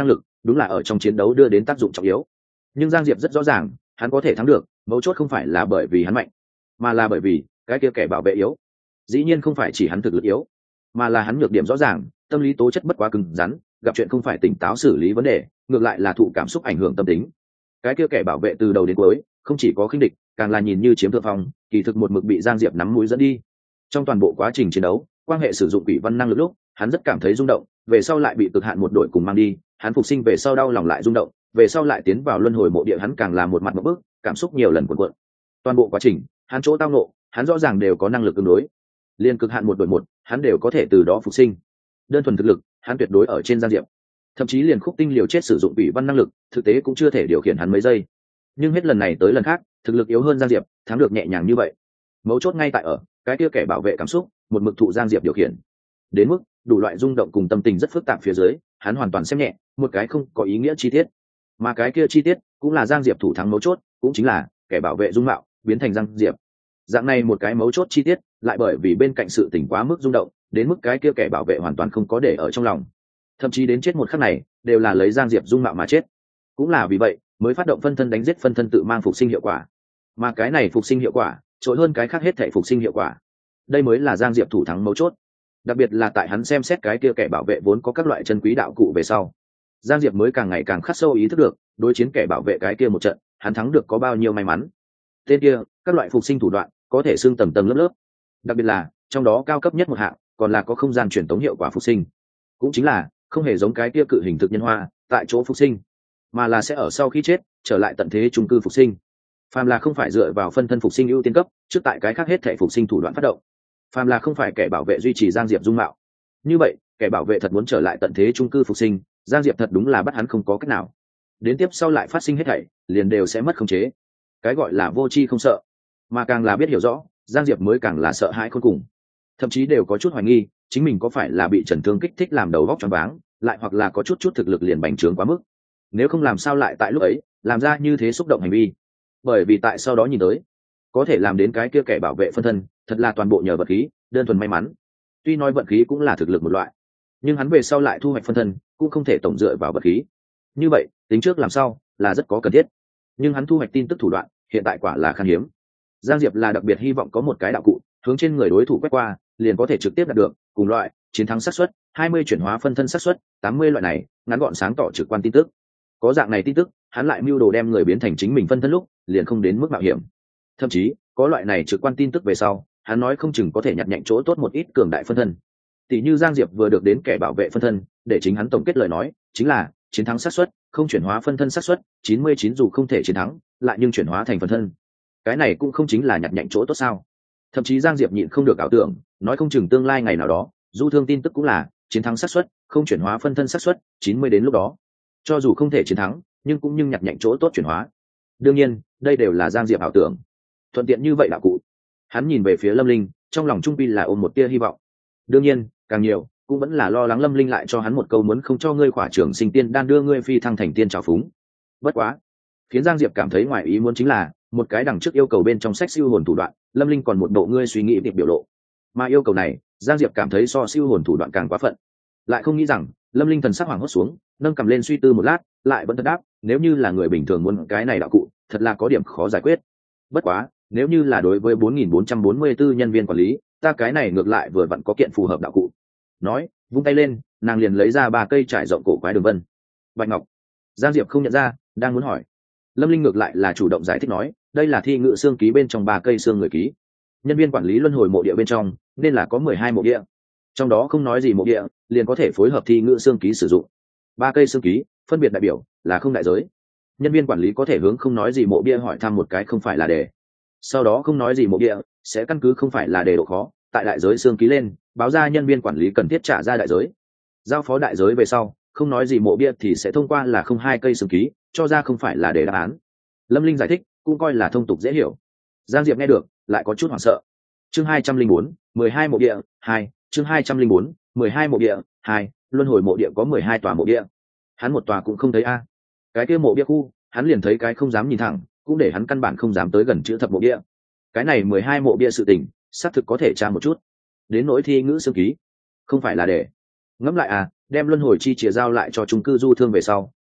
đúng là ở trong chiến đấu đưa đến tác dụng trọng yếu. Nhưng Giang Diệp rất rõ ràng, hắn có thể thắng được, mấu chốt không phải là bởi vì hắn mạnh, mà là bởi vì cái kia kẻ bảo vệ yếu. Dĩ nhiên không phải chỉ hắn thực lực yếu, mà là hắn nhược điểm rõ ràng, tâm lý tố chất bất quá cứng rắn, gặp chuyện không phải tỉnh táo xử lý vấn đề, ngược lại là thụ cảm xúc ảnh hưởng tâm tính. Cái kia kẻ bảo vệ từ đầu đến cuối không chỉ có khinh địch, càng là nhìn như chiếm thượng phong, kỳ thực một mực bị Giang Diệp nắm mũi dẫn đi. Trong toàn bộ quá trình chiến đấu, quan hệ sử dụng quỷ văn năng lực lúc, hắn rất cảm thấy rung động, về sau lại bị cực hạn một đội cùng mang đi, hắn phục sinh về sau đau lòng lại rung động, về sau lại tiến vào luân hồi mộ địa, hắn càng là một mặt một bước, cảm xúc nhiều lần cuộn cuộn. Toàn bộ quá trình, hắn chỗ tao nộ, hắn rõ ràng đều có năng lực ứng đối. Liên cực hạn một đội một, hắn đều có thể từ đó phục sinh. Đơn thuần thực lực, hắn tuyệt đối ở trên Giang Diệp. Thậm chí liền khúc tinh liều chết sử dụng quỷ văn năng lực, thực tế cũng chưa thể điều khiển hắn mấy giây. Nhưng hết lần này tới lần khác, thực lực yếu hơn Giang Diệp, thắng được nhẹ nhàng như vậy. Mấu chốt ngay tại ở cái kia kẻ bảo vệ cảm xúc, một mực thụ Giang Diệp điều khiển. Đến mức đủ loại rung động cùng tâm tình rất phức tạp phía dưới, hắn hoàn toàn xem nhẹ một cái không có ý nghĩa chi tiết. Mà cái kia chi tiết cũng là Giang Diệp thủ thắng mấu chốt, cũng chính là kẻ bảo vệ dung mạo biến thành Giang Diệp. Dạng này một cái mấu chốt chi tiết, lại bởi vì bên cạnh sự tỉnh quá mức rung động, đến mức cái kia kẻ bảo vệ hoàn toàn không có để ở trong lòng. Thậm chí đến chết một khắc này, đều là lấy Giang Diệp dung mạo mà chết. Cũng là vì vậy, mới phát động phân thân đánh giết phân thân tự mang phục sinh hiệu quả. Mà cái này phục sinh hiệu quả, trội hơn cái khác hết thảy phục sinh hiệu quả. Đây mới là Giang Diệp thủ thắng mấu chốt. Đặc biệt là tại hắn xem xét cái kia kẻ bảo vệ vốn có các loại chân quý đạo cụ về sau, Giang Diệp mới càng ngày càng khắc sâu ý thức được, đối chiến kẻ bảo vệ cái kia một trận, hắn thắng được có bao nhiêu may mắn. Tên kia, các loại phục sinh thủ đoạn, có thể xưng tầng tầng lớp lớp. Đặc biệt là, trong đó cao cấp nhất một hạng, còn là có không gian truyền tống hiệu quả phục sinh. Cũng chính là, không hề giống cái kia cự hình thực nhân hoa, tại chỗ phục sinh, mà là sẽ ở sau khi chết, trở lại tận thế chung cư phục sinh. Phàm là không phải dựa vào phân thân phục sinh ưu tiên cấp, trước tại cái khác hết thể phục sinh thủ đoạn phát động. Phàm là không phải kẻ bảo vệ duy trì Giang Diệp dung mạo. Như vậy, kẻ bảo vệ thật muốn trở lại tận thế chung cư phục sinh, Giang Diệp thật đúng là bắt hắn không có cách nào. Đến tiếp sau lại phát sinh hết thảy, liền đều sẽ mất khống chế. Cái gọi là vô tri không sợ, mà càng là biết hiểu rõ, Giang Diệp mới càng là sợ hãi khôn cùng. Thậm chí đều có chút hoài nghi, chính mình có phải là bị chấn thương kích thích làm đầu óc choáng váng, lại hoặc là có chút chút thực lực liền bành trướng quá mức. Nếu không làm sao lại tại lúc ấy làm ra như thế xúc động hành vi. Bởi vì tại sau đó nhìn tới, có thể làm đến cái kia kẻ bảo vệ phân thân, thật là toàn bộ nhờ vật khí, đơn thuần may mắn. Tuy nói vận khí cũng là thực lực một loại, nhưng hắn về sau lại thu hoạch phân thân, cũng không thể tổng dựa vào vật khí. Như vậy, tính trước làm sao là rất có cần thiết. Nhưng hắn thu hoạch tin tức thủ đoạn, hiện tại quả là khan hiếm. Giang Diệp là đặc biệt hy vọng có một cái đạo cụ, hướng trên người đối thủ quét qua, liền có thể trực tiếp đạt được cùng loại chiến thắng xác suất hai mươi chuyển hóa phân thân xác suất tám mươi loại này, ngắn gọn sáng tỏ trực quan tin tức. Có dạng này tin tức, hắn lại mưu đồ đem người biến thành chính mình phân thân lúc, liền không đến mức mạo hiểm. Thậm chí, có loại này trực quan tin tức về sau, hắn nói không chừng có thể nhặt nhạnh chỗ tốt một ít cường đại phân thân. Tỷ như Giang Diệp vừa được đến kẻ bảo vệ phân thân, để chính hắn tổng kết lời nói, chính là chiến thắng xác suất, không chuyển hóa phân thân xác suất chín mươi chín, dù không thể chiến thắng, lại nhưng chuyển hóa thành phân thân. Cái này cũng không chính là nhặt nhạnh chỗ tốt sao? Thậm chí Giang Diệp nhịn không được ảo tưởng, nói không chừng tương lai ngày nào đó, du thương tin tức cũng là chiến thắng xác suất, không chuyển hóa phân thân xác suất chín mươi, đến lúc đó, cho dù không thể chiến thắng, nhưng cũng nhưng nhặt nhạnh chỗ tốt chuyển hóa. Đương nhiên, đây đều là Giang Diệp ảo tưởng. Thuận tiện như vậy đạo cụ. Hắn nhìn về phía Lâm Linh, trong lòng trung pi là ôm một tia hy vọng. Đương nhiên, càng nhiều, cũng vẫn là lo lắng Lâm Linh lại cho hắn một câu muốn không cho ngươi khỏa trưởng sinh tiên đan đưa ngươi phi thăng thành tiên trào phúng. Bất quá, khiến Giang Diệp cảm thấy ngoài ý muốn chính là, một cái đằng trước yêu cầu bên trong sách siêu hồn thủ đoạn, Lâm Linh còn một bộ ngươi suy nghĩ việc biểu lộ. Mà yêu cầu này, Giang Diệp cảm thấy so siêu hồn thủ đoạn càng quá phận. Lại không nghĩ rằng, Lâm Linh thần sắc hoảng hốt xuống, nâng cầm lên suy tư một lát, lại vẫn thật đáp, nếu như là người bình thường muốn cái này đạo cụ, thật là có điểm khó giải quyết. Bất quá, nếu như là đối với bốn nghìn bốn trăm bốn mươi tư nhân viên quản lý, ta cái này ngược lại vừa vặn có kiện phù hợp đạo cụ. Nói, vung tay lên, nàng liền lấy ra ba cây trải rộng cổ quái đường vân. Bạch ngọc. Giang Diệp không nhận ra, đang muốn hỏi. Lâm Linh ngược lại là chủ động giải thích nói, đây là thi ngự xương ký bên trong ba cây xương người ký. Nhân viên quản lý luân hồi mộ địa bên trong, nên là có mười hai mộ địa. Trong đó không nói gì mộ địa, liền có thể phối hợp thi ngự xương ký sử dụng. Ba cây xương ký, phân biệt đại biểu là không đại giới. Nhân viên quản lý có thể hướng không nói gì mộ bia hỏi thăm một cái không phải là đề. Sau đó không nói gì mộ bia sẽ căn cứ không phải là đề độ khó, tại đại giới xương ký lên, báo ra nhân viên quản lý cần thiết trả ra đại giới. Giao phó đại giới về sau, không nói gì mộ bia thì sẽ thông qua là không hai cây xương ký, cho ra không phải là đề đáp án. Lâm Linh giải thích, cũng coi là thông tục dễ hiểu. Giang Diệp nghe được, lại có chút hoảng sợ. Chương hai trăm linh bốn, mười hai mộ địa, hai, chương hai trăm linh bốn, mười hai mộ địa, hai, luân hồi mộ địa có mười hai tòa mộ địa. Hắn một tòa cũng không thấy a. Cái kia mộ bia khu, hắn liền thấy cái không dám nhìn thẳng, cũng để hắn căn bản không dám tới gần chữ thập mộ bia. Cái này mười hai mộ bia sự tình, xác thực có thể tra một chút. Đến nỗi thi ngữ xương ký, không phải là để ngẫm lại à, đem luân hồi chi chìa giao lại cho chung cư du thương về sau,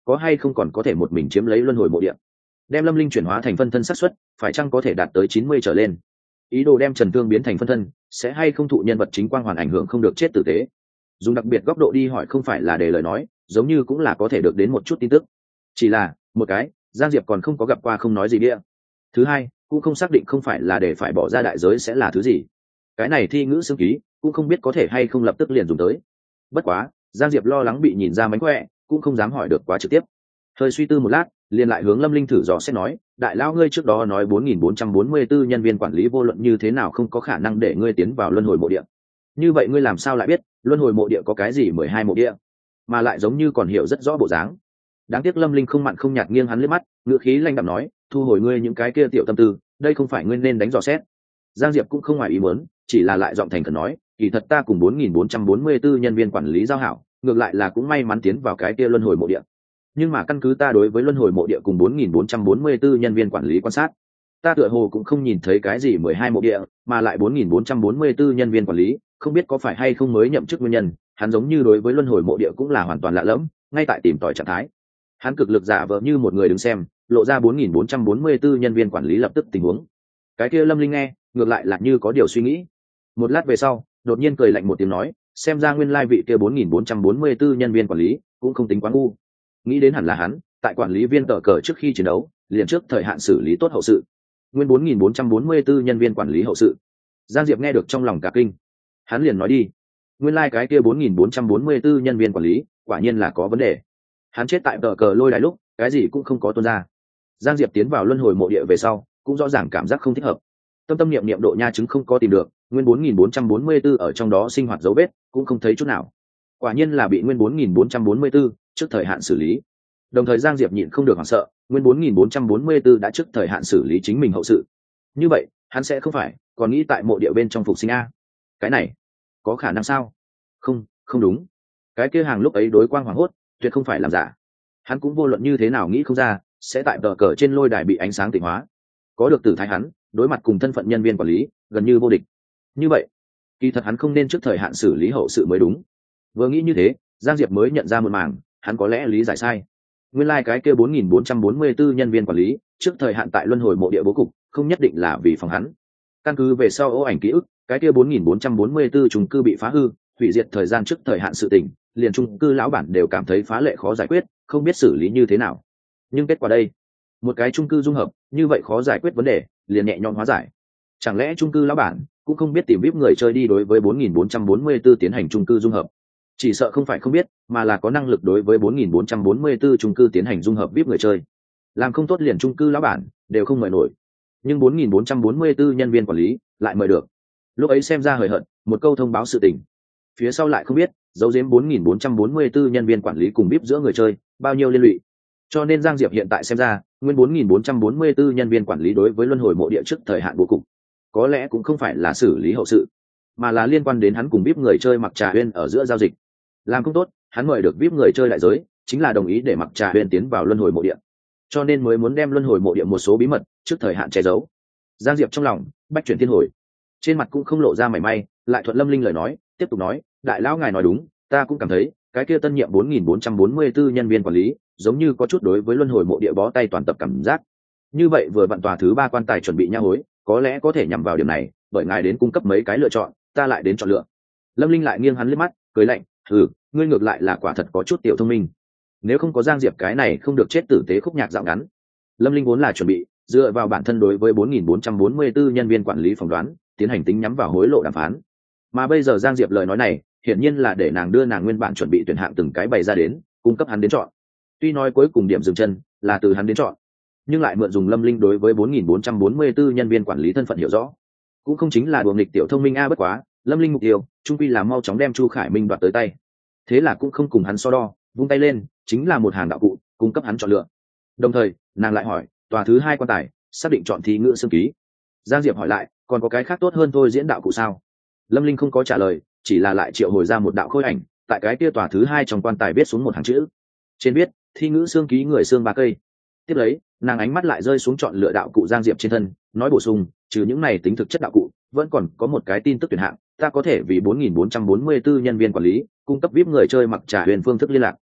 có hay không còn có thể một mình chiếm lấy luân hồi mộ địa, đem lâm linh chuyển hóa thành phân thân xác suất phải chăng có thể đạt tới chín mươi trở lên. Ý đồ đem Trần Thương biến thành phân thân sẽ hay không thụ nhân vật chính quang hoàn ảnh hưởng không được chết tử tế. Dùng đặc biệt góc độ đi hỏi không phải là để lời nói, giống như cũng là có thể được đến một chút tin tức. Chỉ là một cái Giang Diệp còn không có gặp qua không nói gì bia, thứ hai cũng không xác định không phải là để phải bỏ ra đại giới sẽ là thứ gì. Cái này thi ngữ xương ký cũng không biết có thể hay không lập tức liền dùng tới. Bất quá Giang Diệp lo lắng bị nhìn ra mánh khỏe, cũng không dám hỏi được quá trực tiếp. Hơi suy tư một lát, liền lại hướng Lâm Linh thử dò xét nói, đại lão ngươi trước đó nói bốn nghìn bốn trăm bốn mươi tư nhân viên quản lý vô luận như thế nào không có khả năng để ngươi tiến vào luân hồi mộ địa. Như vậy ngươi làm sao lại biết luân hồi mộ địa có cái gì mười hai mộ địa, mà lại giống như còn hiểu rất rõ bộ dáng. Đáng tiếc Lâm Linh không mặn không nhạt nghiêng hắn liếc mắt, ngữ khí lanh đạm nói, thu hồi ngươi những cái kia tiểu tâm tư, đây không phải ngươi nên đánh dò xét. Giang Diệp cũng không ngoài ý muốn, chỉ là lại giọng thành khẩn nói, kỳ thật ta cùng bốn nghìn bốn trăm bốn mươi tư nhân viên quản lý giao hảo, ngược lại là cũng may mắn tiến vào cái kia luân hồi mộ địa. Nhưng mà căn cứ ta đối với luân hồi mộ địa cùng bốn nghìn bốn trăm bốn mươi tư nhân viên quản lý quan sát, ta tựa hồ cũng không nhìn thấy cái gì mười hai mộ địa, mà lại bốn nghìn bốn trăm bốn mươi tư nhân viên quản lý, không biết có phải hay không mới nhậm chức nguyên nhân, hắn giống như đối với luân hồi mộ địa cũng là hoàn toàn lạ lẫm, ngay tại tìm tòi trạng thái. Hắn cực lực giả vờ như một người đứng xem, lộ ra bốn nghìn bốn trăm bốn mươi tư nhân viên quản lý lập tức tình huống. Cái kia Lâm Linh nghe, ngược lại là như có điều suy nghĩ. Một lát về sau, đột nhiên cười lạnh một tiếng nói, xem ra nguyên lai vị kia bốn nghìn bốn trăm bốn mươi tư nhân viên quản lý cũng không tính quá ngu. Nghĩ đến hẳn là hắn tại quản lý viên tờ cờ trước khi chiến đấu liền trước thời hạn xử lý tốt hậu sự. Nguyên bốn nghìn bốn trăm bốn mươi tư nhân viên quản lý hậu sự. Giang Diệp nghe được trong lòng cả kinh, hắn liền nói đi, nguyên lai cái kia bốn nghìn bốn trăm bốn mươi tư nhân viên quản lý quả nhiên là có vấn đề. Hắn chết tại tờ cờ lôi đài lúc cái gì cũng không có tuôn ra. Giang Diệp tiến vào luân hồi mộ địa về sau cũng rõ ràng cảm giác không thích hợp, tâm tâm niệm niệm độ nha chứng không có tìm được, nguyên bốn nghìn bốn trăm bốn mươi tư ở trong đó sinh hoạt dấu vết cũng không thấy chút nào. Quả nhiên là bị nguyên bốn nghìn bốn trăm bốn mươi tư trước thời hạn xử lý. Đồng thời Giang Diệp nhịn không được hoảng sợ, nguyên bốn nghìn bốn trăm bốn mươi tư đã trước thời hạn xử lý chính mình hậu sự. Như vậy, hắn sẽ không phải còn nghĩ tại mộ địa bên trong phục sinh a? Cái này, có khả năng sao? Không, không đúng. Cái kia hàng lúc ấy đối quang hoàng hốt, tuyệt không phải làm giả. Hắn cũng vô luận như thế nào nghĩ không ra, sẽ tại tờ cờ trên lôi đài bị ánh sáng tỉnh hóa. Có được tử thái hắn, đối mặt cùng thân phận nhân viên quản lý, gần như vô địch. Như vậy, kỳ thật hắn không nên trước thời hạn xử lý hậu sự mới đúng. Vừa nghĩ như thế, Giang Diệp mới nhận ra một mảng, hắn có lẽ lý giải sai. Nguyên lai like cái kia bốn nghìn bốn trăm bốn mươi tư nhân viên quản lý, trước thời hạn tại luân hồi mộ địa bố cục, không nhất định là vì phòng hắn. Căn cứ về sau ố ảnh ký ức, cái kia bốn nghìn bốn trăm bốn mươi tư chung cư bị phá hư, hủy diệt thời gian trước thời hạn sự tình, liền chung cư lão bản đều cảm thấy phá lệ khó giải quyết, không biết xử lý như thế nào. Nhưng kết quả đây, một cái chung cư dung hợp, như vậy khó giải quyết vấn đề, liền nhẹ nhõm hóa giải. Chẳng lẽ chung cư lão bản cũng không biết tìm vip người chơi đi đối với bốn nghìn bốn trăm bốn mươi tư tiến hành chung cư dung hợp? Chỉ sợ không phải không biết, mà là có năng lực đối với bốn nghìn bốn trăm bốn mươi tư chung cư tiến hành dung hợp vip người chơi. Làm không tốt liền chung cư lão bản đều không mời nổi. Nhưng bốn nghìn bốn trăm bốn mươi tư nhân viên quản lý lại mời được. Lúc ấy xem ra hời hợt, một câu thông báo sự tình. Phía sau lại không biết, giấu giếm bốn nghìn bốn trăm bốn mươi tư nhân viên quản lý cùng vip giữa người chơi, bao nhiêu liên lụy. Cho nên Giang Diệp hiện tại xem ra, nguyên bốn nghìn bốn trăm bốn mươi tư nhân viên quản lý đối với luân hồi mộ địa trước thời hạn bố cục, có lẽ cũng không phải là xử lý hậu sự, mà là liên quan đến hắn cùng vip người chơi Mặc Trà Huyên ở giữa giao dịch. Làm không tốt, hắn mời được vip người chơi đại giới, chính là đồng ý để Mặc Trà Huyên tiến vào luân hồi mộ địa, cho nên mới muốn đem luân hồi mộ địa một số bí mật trước thời hạn che giấu. Giang Diệp trong lòng bách chuyển thiên hồi, trên mặt cũng không lộ ra mảy may, lại thuận Lâm Linh lời nói, tiếp tục nói, đại lão ngài nói đúng, ta cũng cảm thấy cái kia tân nhiệm bốn nghìn bốn trăm bốn mươi tư nhân viên quản lý giống như có chút đối với luân hồi mộ địa bó tay toàn tập cảm giác. Như vậy vừa vặn tòa thứ ba quan tài chuẩn bị nha hối, có lẽ có thể nhằm vào điểm này, bởi ngài đến cung cấp mấy cái lựa chọn, ta lại đến chọn lựa. Lâm Linh lại nghiêng hắn liếc mắt, cười lạnh, ừ, ngươi ngược lại là quả thật có chút tiểu thông minh. Nếu không có Giang Diệp cái này không được chết tử tế khúc nhạc dạo ngắn. Lâm Linh vốn là chuẩn bị dựa vào bản thân đối với bốn nghìn bốn trăm bốn mươi tư nhân viên quản lý phỏng đoán, tiến hành tính nhắm vào hối lộ đàm phán. Mà bây giờ Giang Diệp lời nói này, hiển nhiên là để nàng đưa nàng nguyên bản chuẩn bị tuyển hạng từng cái bày ra đến, cung cấp hắn đến chọn. Tuy nói cuối cùng điểm dừng chân là từ hắn đến chọn, nhưng lại mượn dùng Lâm Linh đối với bốn nghìn bốn trăm bốn mươi tư nhân viên quản lý thân phận hiểu rõ, cũng không chính là đùa nghịch tiểu thông minh a. Bất quá Lâm Linh mục tiêu trung quy là mau chóng đem Chu Khải Minh đoạt tới tay, thế là cũng không cùng hắn so đo, vung tay lên chính là một hàng đạo cụ cung cấp hắn chọn lựa. Đồng thời nàng lại hỏi, tòa thứ hai quan tài xác định chọn thí ngữ xương ký. Giang Diệp hỏi lại, còn có cái khác tốt hơn thôi diễn đạo cụ sao? Lâm Linh không có trả lời, chỉ là lại triệu hồi ra một đạo khôi ảnh, tại cái kia tòa thứ hai trong quan tài viết xuống một hàng chữ, trên viết thi ngữ xương ký người xương ba cây. Tiếp lấy nàng ánh mắt lại rơi xuống chọn lựa đạo cụ Giang Diệp trên thân, nói bổ sung, trừ những này tính thực chất đạo cụ, vẫn còn có một cái tin tức tuyển hạng, ta có thể vì bốn nghìn bốn trăm bốn mươi tư nhân viên quản lý cung cấp vip người chơi Mặc Trà Huyền phương thức liên lạc.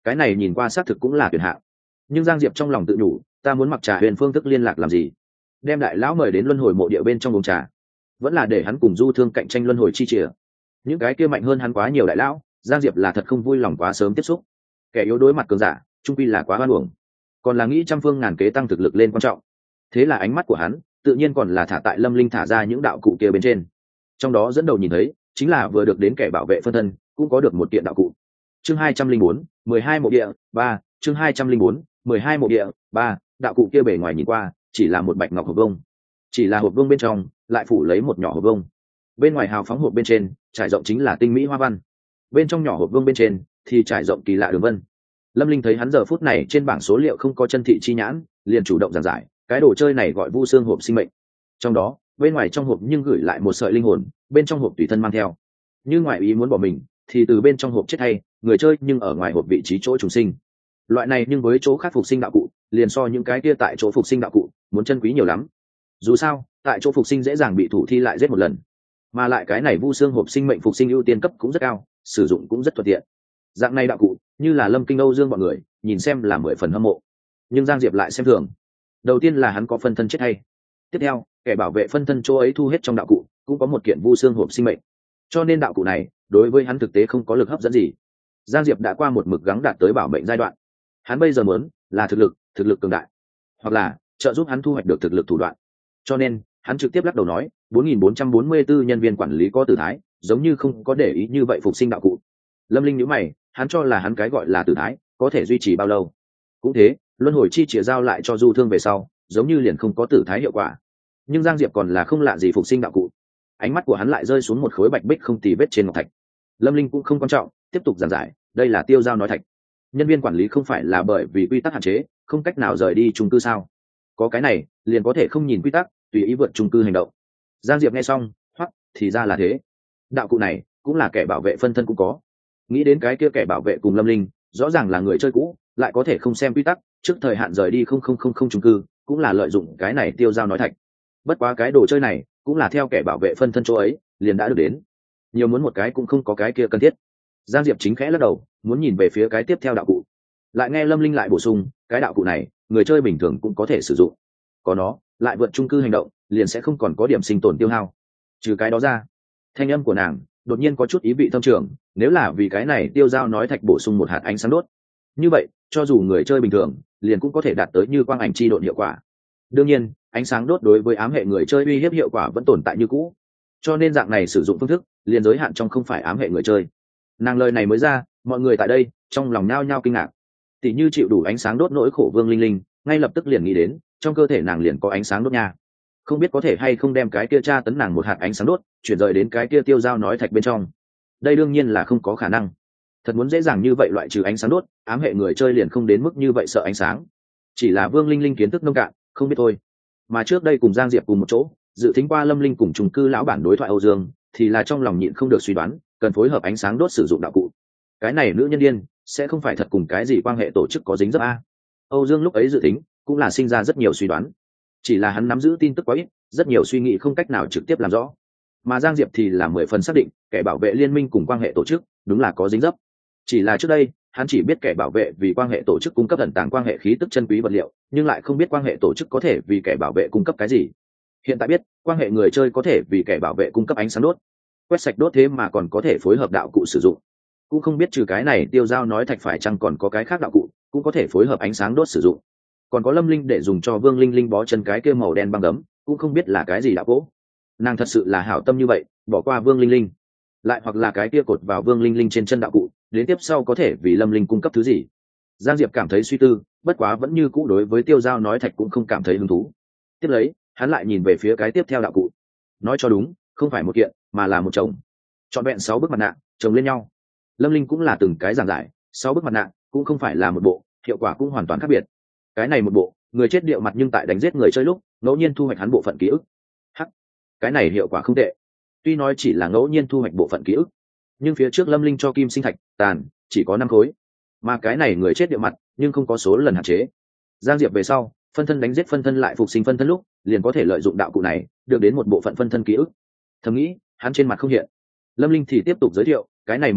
cái này nhìn qua xác thực cũng là tuyển hạng. Nhưng Giang Diệp trong lòng tự nhủ, ta muốn mặc trà huyền phương thức liên lạc làm gì? Đem đại lão mời đến luân hồi mộ địa bên trong uống trà, vẫn là để hắn cùng du thương cạnh tranh luân hồi chi chìa. Những cái kia mạnh hơn hắn quá nhiều đại lão, Giang Diệp là thật không vui lòng quá sớm tiếp xúc. Kẻ yếu đối mặt cường giả trung quy là quá hoan uổng, còn là nghĩ trăm phương ngàn kế tăng thực lực lên quan trọng. Thế là ánh mắt của hắn tự nhiên còn là thả tại Lâm Linh thả ra những đạo cụ kia bên trên. Trong đó dẫn đầu nhìn thấy chính là vừa được đến kẻ bảo vệ phân thân cũng có được một kiện đạo cụ. Chương hai trăm linh bốn, mười hai mộ địa ba. Chương hai trăm linh bốn, mười hai mộ địa ba. Đạo cụ kia bề ngoài nhìn qua chỉ là một bạch ngọc hộp vông, chỉ là hộp vông bên trong lại phủ lấy một nhỏ hộp vông. Bên ngoài hào phóng hộp bên trên trải rộng chính là tinh mỹ hoa văn, bên trong nhỏ hộp vông bên trên thì trải rộng kỳ lạ đường vân. Lâm Linh thấy hắn giờ phút này trên bảng số liệu không có chân thị chi nhãn, liền chủ động giảng giải, cái đồ chơi này gọi Vu Xương hộp sinh mệnh. Trong đó, bên ngoài trong hộp nhưng gửi lại một sợi linh hồn, bên trong hộp tùy thân mang theo. Như ngoại ý muốn bỏ mình, thì từ bên trong hộp chết hay, người chơi nhưng ở ngoài hộp vị trí chỗ trùng sinh. Loại này nhưng với chỗ khác phục sinh đạo cụ, liền so những cái kia tại chỗ phục sinh đạo cụ, muốn chân quý nhiều lắm. Dù sao, tại chỗ phục sinh dễ dàng bị thủ thi lại giết một lần, mà lại cái này Vu Xương hộp sinh mệnh phục sinh ưu tiên cấp cũng rất cao, sử dụng cũng rất thuận tiện. Dạng này đạo cụ, như là Lâm Kinh Âu Dương bọn người, nhìn xem là mười phần hâm mộ. Nhưng Giang Diệp lại xem thường. Đầu tiên là hắn có phân thân chết hay. Tiếp theo, kẻ bảo vệ phân thân chỗ ấy thu hết trong đạo cụ, cũng có một kiện Vu Xương hộp sinh mệnh. Cho nên đạo cụ này, đối với hắn thực tế không có lực hấp dẫn gì. Giang Diệp đã qua một mực gắng đạt tới bảo mệnh giai đoạn. Hắn bây giờ muốn là thực lực, thực lực cường đại, hoặc là trợ giúp hắn thu hoạch được thực lực thủ đoạn. Cho nên, hắn trực tiếp lắc đầu nói, bốn nghìn bốn trăm bốn mươi tư nhân viên quản lý có tử thái, giống như không có để ý như vậy phục sinh đạo cụ. Lâm Linh nhíu mày, hắn cho là hắn cái gọi là tử thái, có thể duy trì bao lâu? Cũng thế, luân hồi chi chìa giao lại cho du thương về sau, giống như liền không có tử thái hiệu quả. Nhưng Giang Diệp còn là không lạ gì phục sinh đạo cụ. Ánh mắt của hắn lại rơi xuống một khối bạch bích không tì vết trên ngọc thạch. Lâm Linh cũng không quan trọng, tiếp tục giảng giải, đây là tiêu giao nói thạch. Nhân viên quản lý không phải là bởi vì quy tắc hạn chế, không cách nào rời đi chung cư sao? Có cái này, liền có thể không nhìn quy tắc, tùy ý vượt chung cư hành động. Giang Diệp nghe xong, hoắc, thì ra là thế. Đạo cụ này cũng là kẻ bảo vệ phân thân cũng có. Nghĩ đến cái kia kẻ bảo vệ cùng Lâm Linh, rõ ràng là người chơi cũ, lại có thể không xem quy tắc, trước thời hạn rời đi không không không không chung cư, cũng là lợi dụng cái này tiêu giao nói thạch. Bất quá cái đồ chơi này cũng là theo kẻ bảo vệ phân thân chỗ ấy liền đã được đến, nhiều muốn một cái cũng không có cái kia cần thiết. Giang Diệp chính khẽ lắc đầu, muốn nhìn về phía cái tiếp theo đạo cụ, lại nghe Lâm Linh lại bổ sung, cái đạo cụ này người chơi bình thường cũng có thể sử dụng, có nó lại vượt chung cư hành động liền sẽ không còn có điểm sinh tồn tiêu hao. Trừ cái đó ra, thanh âm của nàng đột nhiên có chút ý vị thâm trường, nếu là vì cái này tiêu giao nói thạch bổ sung một hạt ánh sáng đốt, như vậy cho dù người chơi bình thường liền cũng có thể đạt tới như quang ảnh chi độn hiệu quả. Đương nhiên, ánh sáng đốt đối với ám hệ người chơi uy hiếp hiệu quả vẫn tồn tại như cũ, cho nên dạng này sử dụng phương thức liền giới hạn trong không phải ám hệ người chơi. Nàng lời này mới ra, mọi người tại đây trong lòng nhao nhao kinh ngạc. Tỷ như chịu đủ ánh sáng đốt nỗi khổ Vương Linh Linh, ngay lập tức liền nghĩ đến trong cơ thể nàng liền có ánh sáng đốt nha, không biết có thể hay không đem cái kia tra tấn nàng một hạt ánh sáng đốt chuyển rời đến cái kia tiêu giao nói thạch bên trong. Đây đương nhiên là không có khả năng. Thật muốn dễ dàng như vậy loại trừ ánh sáng đốt, ám hệ người chơi liền không đến mức như vậy sợ ánh sáng. Chỉ là Vương Linh Linh kiến thức nông cạn, không biết thôi. Mà trước đây cùng Giang Diệp cùng một chỗ dự tính qua Lâm Linh cùng chung cư lão bản đối thoại Âu Dương, thì là trong lòng nhịn không được suy đoán, cần phối hợp ánh sáng đốt sử dụng đạo cụ. Cái này nữ nhân điên sẽ không phải thật cùng cái gì quan hệ tổ chức có dính dấp a? Âu Dương lúc ấy dự tính cũng là sinh ra rất nhiều suy đoán, chỉ là hắn nắm giữ tin tức quá ít, rất nhiều suy nghĩ không cách nào trực tiếp làm rõ. Mà Giang Diệp thì là mười phần xác định, kẻ bảo vệ liên minh cùng quan hệ tổ chức đúng là có dính dấp. Chỉ là trước đây hắn chỉ biết kẻ bảo vệ vì quan hệ tổ chức cung cấp ẩn tàng quan hệ khí tức chân quý vật liệu, nhưng lại không biết quan hệ tổ chức có thể vì kẻ bảo vệ cung cấp cái gì. Hiện tại biết quan hệ người chơi có thể vì kẻ bảo vệ cung cấp ánh sáng đốt, quét sạch đốt, thế mà còn có thể phối hợp đạo cụ sử dụng. Cũng không biết trừ cái này tiêu giao nói thạch phải chăng còn có cái khác đạo cụ cũng có thể phối hợp ánh sáng đốt sử dụng. Còn có Lâm Linh để dùng cho Vương Linh Linh bó chân cái kia màu đen băng gấm, cũng không biết là cái gì đạo gỗ. Nàng thật sự là hảo tâm như vậy bỏ qua Vương Linh Linh, lại hoặc là cái kia cột vào Vương Linh Linh trên chân đạo cụ đến tiếp sau có thể vì Lâm Linh cung cấp thứ gì. Giang Diệp cảm thấy suy tư, bất quá vẫn như cũ đối với tiêu giao nói thạch cũng không cảm thấy hứng thú. Tiếp lấy hắn lại nhìn về phía cái tiếp theo đạo cụ. Nói cho đúng, không phải một kiện mà là một chồng, trọn vẹn sáu bức mặt nạ chồng lên nhau. Lâm Linh cũng là từng cái giảng giải, sáu bức mặt nạ cũng không phải là một bộ, hiệu quả cũng hoàn toàn khác biệt. Cái này một bộ, người chết điệu mặt nhưng tại đánh giết người chơi lúc ngẫu nhiên thu hoạch hắn bộ phận ký ức. Hắc, cái này hiệu quả không tệ. Tuy nói chỉ là ngẫu nhiên thu hoạch bộ phận ký ức, nhưng phía trước Lâm Linh cho kim sinh thạch tàn chỉ có năm khối, mà cái này người chết điệu mặt nhưng không có số lần hạn chế. Giang Diệp về sau phân thân đánh giết phân thân lại phục sinh phân thân lúc liền có thể lợi dụng đạo cụ này được đến một bộ phận phân thân ký ức. Thầm nghĩ, hắn trên mặt không hiện. Lâm Linh thì tiếp tục giới thiệu, cái này một bộ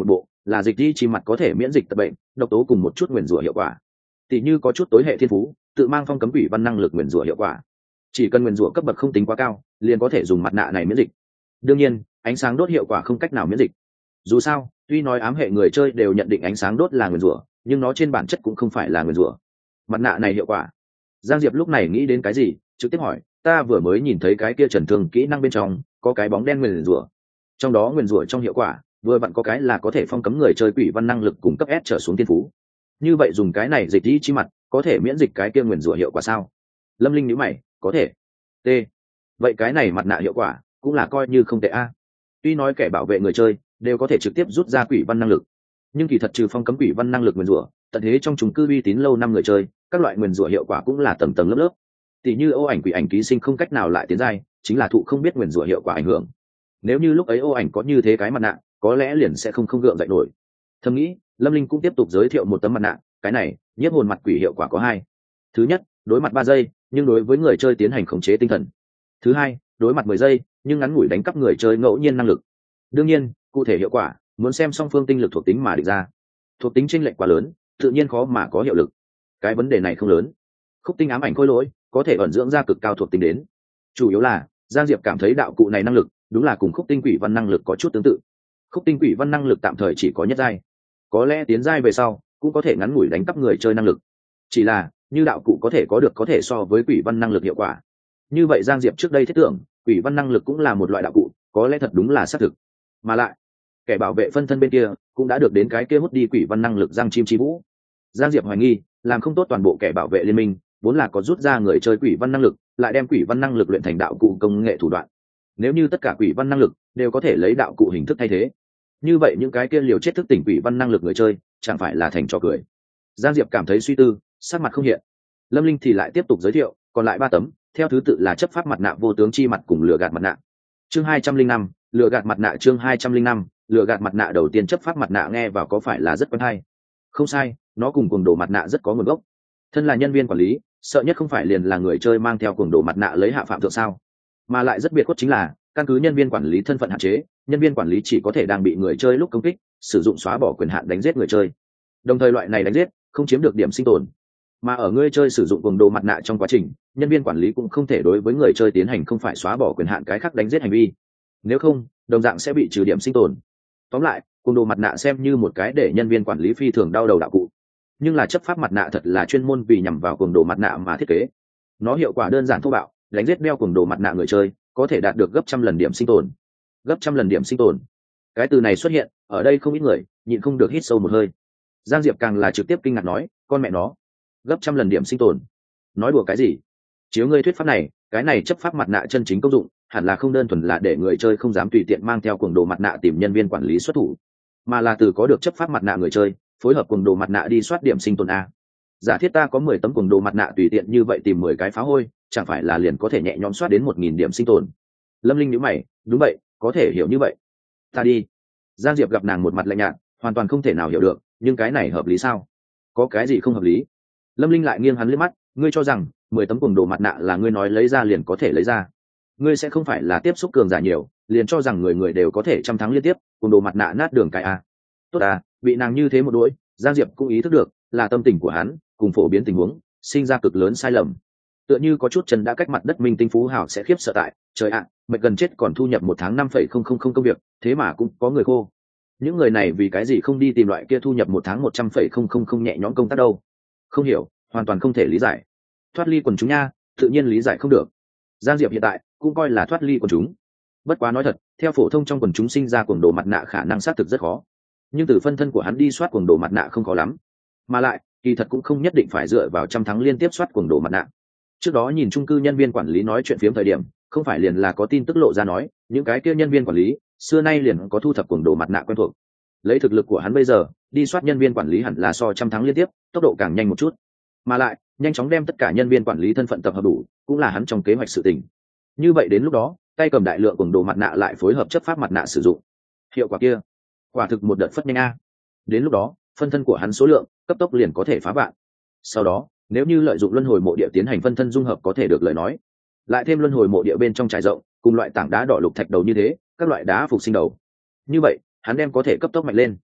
là dịch đi chi mặt có thể miễn dịch tật bệnh, độc tố cùng một chút nguyền rủa hiệu quả. Tỷ như có chút tối hệ thiên phú, tự mang phong cấm quỷ văn năng lực nguyền rủa hiệu quả. Chỉ cần nguyền rủa cấp bậc không tính quá cao, liền có thể dùng mặt nạ này miễn dịch. Đương nhiên, ánh sáng đốt hiệu quả không cách nào miễn dịch. Dù sao, tuy nói ám hệ người chơi đều nhận định ánh sáng đốt là nguyền rủa, nhưng nó trên bản chất cũng không phải là nguyền rủa. Mặt nạ này hiệu quả. Giang Diệp lúc này nghĩ đến cái gì, trực tiếp hỏi, ta vừa mới nhìn thấy cái kia trần thương kỹ năng bên trong, có cái bóng đen nguyền rủa. Trong đó nguyền rủa trong hiệu quả, vừa vặn có cái là có thể phong cấm người chơi quỷ văn năng lực cùng cấp S trở xuống thiên phú. Như vậy dùng cái này dịch đi chi mặt, có thể miễn dịch cái kia nguyền rủa hiệu quả sao? Lâm Linh nhíu mày, có thể. T. Vậy cái này mặt nạ hiệu quả cũng là coi như không tệ a. Tuy nói kẻ bảo vệ người chơi đều có thể trực tiếp rút ra quỷ văn năng lực, nhưng kỳ thật trừ phong cấm quỷ văn năng lực nguyền rủa, tận thế trong chúng cư uy tín lâu năm người chơi, các loại nguyền rủa hiệu quả cũng là tầng tầng lớp lớp. Tỷ như ô ảnh quỷ ảnh ký sinh không cách nào lại tiến giai, chính là thụ không biết nguyền rủa hiệu quả ảnh hưởng. Nếu như lúc ấy ô ảnh có như thế cái mặt nạ, có lẽ liền sẽ không không gượng dậy nổi. Thầm nghĩ, Lâm Linh cũng tiếp tục giới thiệu một tấm mặt nạ, cái này nhiếp hồn mặt quỷ hiệu quả có hai. Thứ nhất, đối mặt ba giây, nhưng đối với người chơi tiến hành khống chế tinh thần. Thứ hai, đối mặt mười giây, nhưng ngắn ngủi đánh cắp người chơi ngẫu nhiên năng lực. Đương nhiên, cụ thể hiệu quả muốn xem song phương tinh lực thuộc tính mà định ra. Thuộc tính chênh lệch quá lớn, tự nhiên khó mà có hiệu lực. Cái vấn đề này không lớn. Khúc tinh ám ảnh khôi lỗi có thể ẩn dưỡng ra cực cao thuộc tính đến. Chủ yếu là Giang Diệp cảm thấy đạo cụ này năng lực đúng là cùng khúc tinh quỷ văn năng lực có chút tương tự. Khúc tinh quỷ văn năng lực tạm thời chỉ có nhất giai, có lẽ tiến giai về sau cũng có thể ngắn ngủi đánh cắp người chơi năng lực. Chỉ là như đạo cụ có thể có được có thể so với quỷ văn năng lực hiệu quả, như vậy Giang Diệp trước đây thiết tưởng quỷ văn năng lực cũng là một loại đạo cụ, có lẽ thật đúng là xác thực. Mà lại kẻ bảo vệ phân thân bên kia cũng đã được đến cái kia hút đi quỷ văn năng lực Giang Chim Chi Vũ. Giang Diệp hoài nghi làm không tốt toàn bộ kẻ bảo vệ liên minh vốn là có rút ra người chơi quỷ văn năng lực, lại đem quỷ văn năng lực luyện thành đạo cụ công nghệ thủ đoạn. Nếu như tất cả quỷ văn năng lực đều có thể lấy đạo cụ hình thức thay thế, như vậy những cái kia liều chết thức tỉnh quỷ văn năng lực người chơi chẳng phải là thành trò cười. Giang Diệp cảm thấy suy tư, sắc mặt không hiện. Lâm Linh thì lại tiếp tục giới thiệu, còn lại ba tấm, theo thứ tự là chấp pháp mặt nạ vô tướng chi mặt cùng lửa gạt mặt nạ. Chương hai trăm linh năm, lửa gạt mặt nạ. Chương hai trăm linh năm, lửa gạt mặt nạ. Đầu tiên chấp pháp mặt nạ nghe vào có phải là rất quen hay? Không sai, nó cùng cuồng đồ mặt nạ rất có nguồn gốc. Thân là nhân viên quản lý, sợ nhất không phải liền là người chơi mang theo cuồng đồ mặt nạ lấy hạ phạm thượng sao? Mà lại rất biệt khuất chính là, căn cứ nhân viên quản lý thân phận hạn chế, nhân viên quản lý chỉ có thể đang bị người chơi lúc công kích, sử dụng xóa bỏ quyền hạn đánh giết người chơi. Đồng thời loại này đánh giết không chiếm được điểm sinh tồn. Mà ở người chơi sử dụng cuồng đồ mặt nạ trong quá trình, nhân viên quản lý cũng không thể đối với người chơi tiến hành không phải xóa bỏ quyền hạn cái khác đánh giết hành vi. Nếu không, đồng dạng sẽ bị trừ điểm sinh tồn. Tóm lại, cuồng đồ mặt nạ xem như một cái để nhân viên quản lý phi thường đau đầu đạo cụ. Nhưng là chấp pháp mặt nạ thật là chuyên môn vì nhằm vào cuồng đồ mặt nạ mà thiết kế. Nó hiệu quả đơn giản thô bạo, đánh giết đeo cuồng đồ mặt nạ người chơi có thể đạt được gấp trăm lần điểm sinh tồn. Gấp trăm lần điểm sinh tồn, cái từ này xuất hiện ở đây không ít người nhịn không được hít sâu một hơi. Giang Diệp càng là trực tiếp kinh ngạc nói, con mẹ nó, gấp trăm lần điểm sinh tồn, nói đùa cái gì? Chiếu ngươi thuyết pháp này, cái này chấp pháp mặt nạ chân chính công dụng hẳn là không đơn thuần là để người chơi không dám tùy tiện mang theo cuồng đồ mặt nạ tìm nhân viên quản lý xuất thủ, mà là từ có được chấp pháp mặt nạ người chơi phối hợp cuồng đồ mặt nạ đi soát điểm sinh tồn a. Giả thiết ta có mười tấm cuồng đồ mặt nạ tùy tiện như vậy tìm mười cái phá hôi, chẳng phải là liền có thể nhẹ nhõm soát đến một nghìn điểm sinh tồn? Lâm Linh nhíu mày, đúng vậy, có thể hiểu như vậy. Ta đi. Giang Diệp gặp nàng một mặt lạnh nhạt, hoàn toàn không thể nào hiểu được, nhưng cái này hợp lý sao? Có cái gì không hợp lý? Lâm Linh lại nghiêng hắn liếc mắt, ngươi cho rằng mười tấm cuồng đồ mặt nạ là ngươi nói lấy ra liền có thể lấy ra? Ngươi sẽ không phải là tiếp xúc cường giả nhiều, liền cho rằng người người đều có thể trăm thắng liên tiếp, cuồng đồ mặt nạ nát đường cái a? Tốt à, bị nàng như thế một đuổi, Giang Diệp cũng ý thức được, là tâm tình của hắn cùng phổ biến tình huống sinh ra cực lớn sai lầm. Tựa như có chút chân đã cách mặt đất minh tinh phú hào sẽ khiếp sợ tại, trời ạ, mệt gần chết còn thu nhập một tháng năm phẩy không không không công việc, thế mà cũng có người khô. Những người này vì cái gì không đi tìm loại kia thu nhập một tháng một trăm phẩy không không không nhẹ nhõm công tác đâu? Không hiểu, hoàn toàn không thể lý giải. Thoát ly quần chúng nha, tự nhiên lý giải không được. Giang Diệp hiện tại cũng coi là thoát ly quần chúng. Bất quá nói thật, theo phổ thông trong quần chúng sinh ra cuồng đồ mặt nạ khả năng xác thực rất khó. Nhưng từ phân thân của hắn đi soát cuồng đồ mặt nạ không khó lắm. Mà lại, kỳ thật cũng không nhất định phải dựa vào trăm thắng liên tiếp soát cuồng đồ mặt nạ. Trước đó nhìn chung cư nhân viên quản lý nói chuyện phiếm thời điểm, không phải liền là có tin tức lộ ra nói, những cái kia nhân viên quản lý xưa nay liền có thu thập cuồng đồ mặt nạ quen thuộc. Lấy thực lực của hắn bây giờ, đi soát nhân viên quản lý hẳn là so trăm thắng liên tiếp, tốc độ càng nhanh một chút. Mà lại, nhanh chóng đem tất cả nhân viên quản lý thân phận tập hợp đủ, cũng là hắn trong kế hoạch sự tình. Như vậy đến lúc đó, tay cầm đại lượng cuồng đồ mặt nạ lại phối hợp chấp pháp mặt nạ sử dụng. Hiệu quả kia, quả thực một đợt phất nhanh a. Đến lúc đó, phân thân của hắn số lượng, cấp tốc liền có thể phá vạn. Sau đó, nếu như lợi dụng luân hồi mộ địa tiến hành phân thân dung hợp có thể được lời nói, lại thêm luân hồi mộ địa bên trong trải rộng, cùng loại tảng đá đỏ lục thạch đầu như thế, các loại đá phục sinh đầu. Như vậy, hắn đem có thể cấp tốc mạnh lên.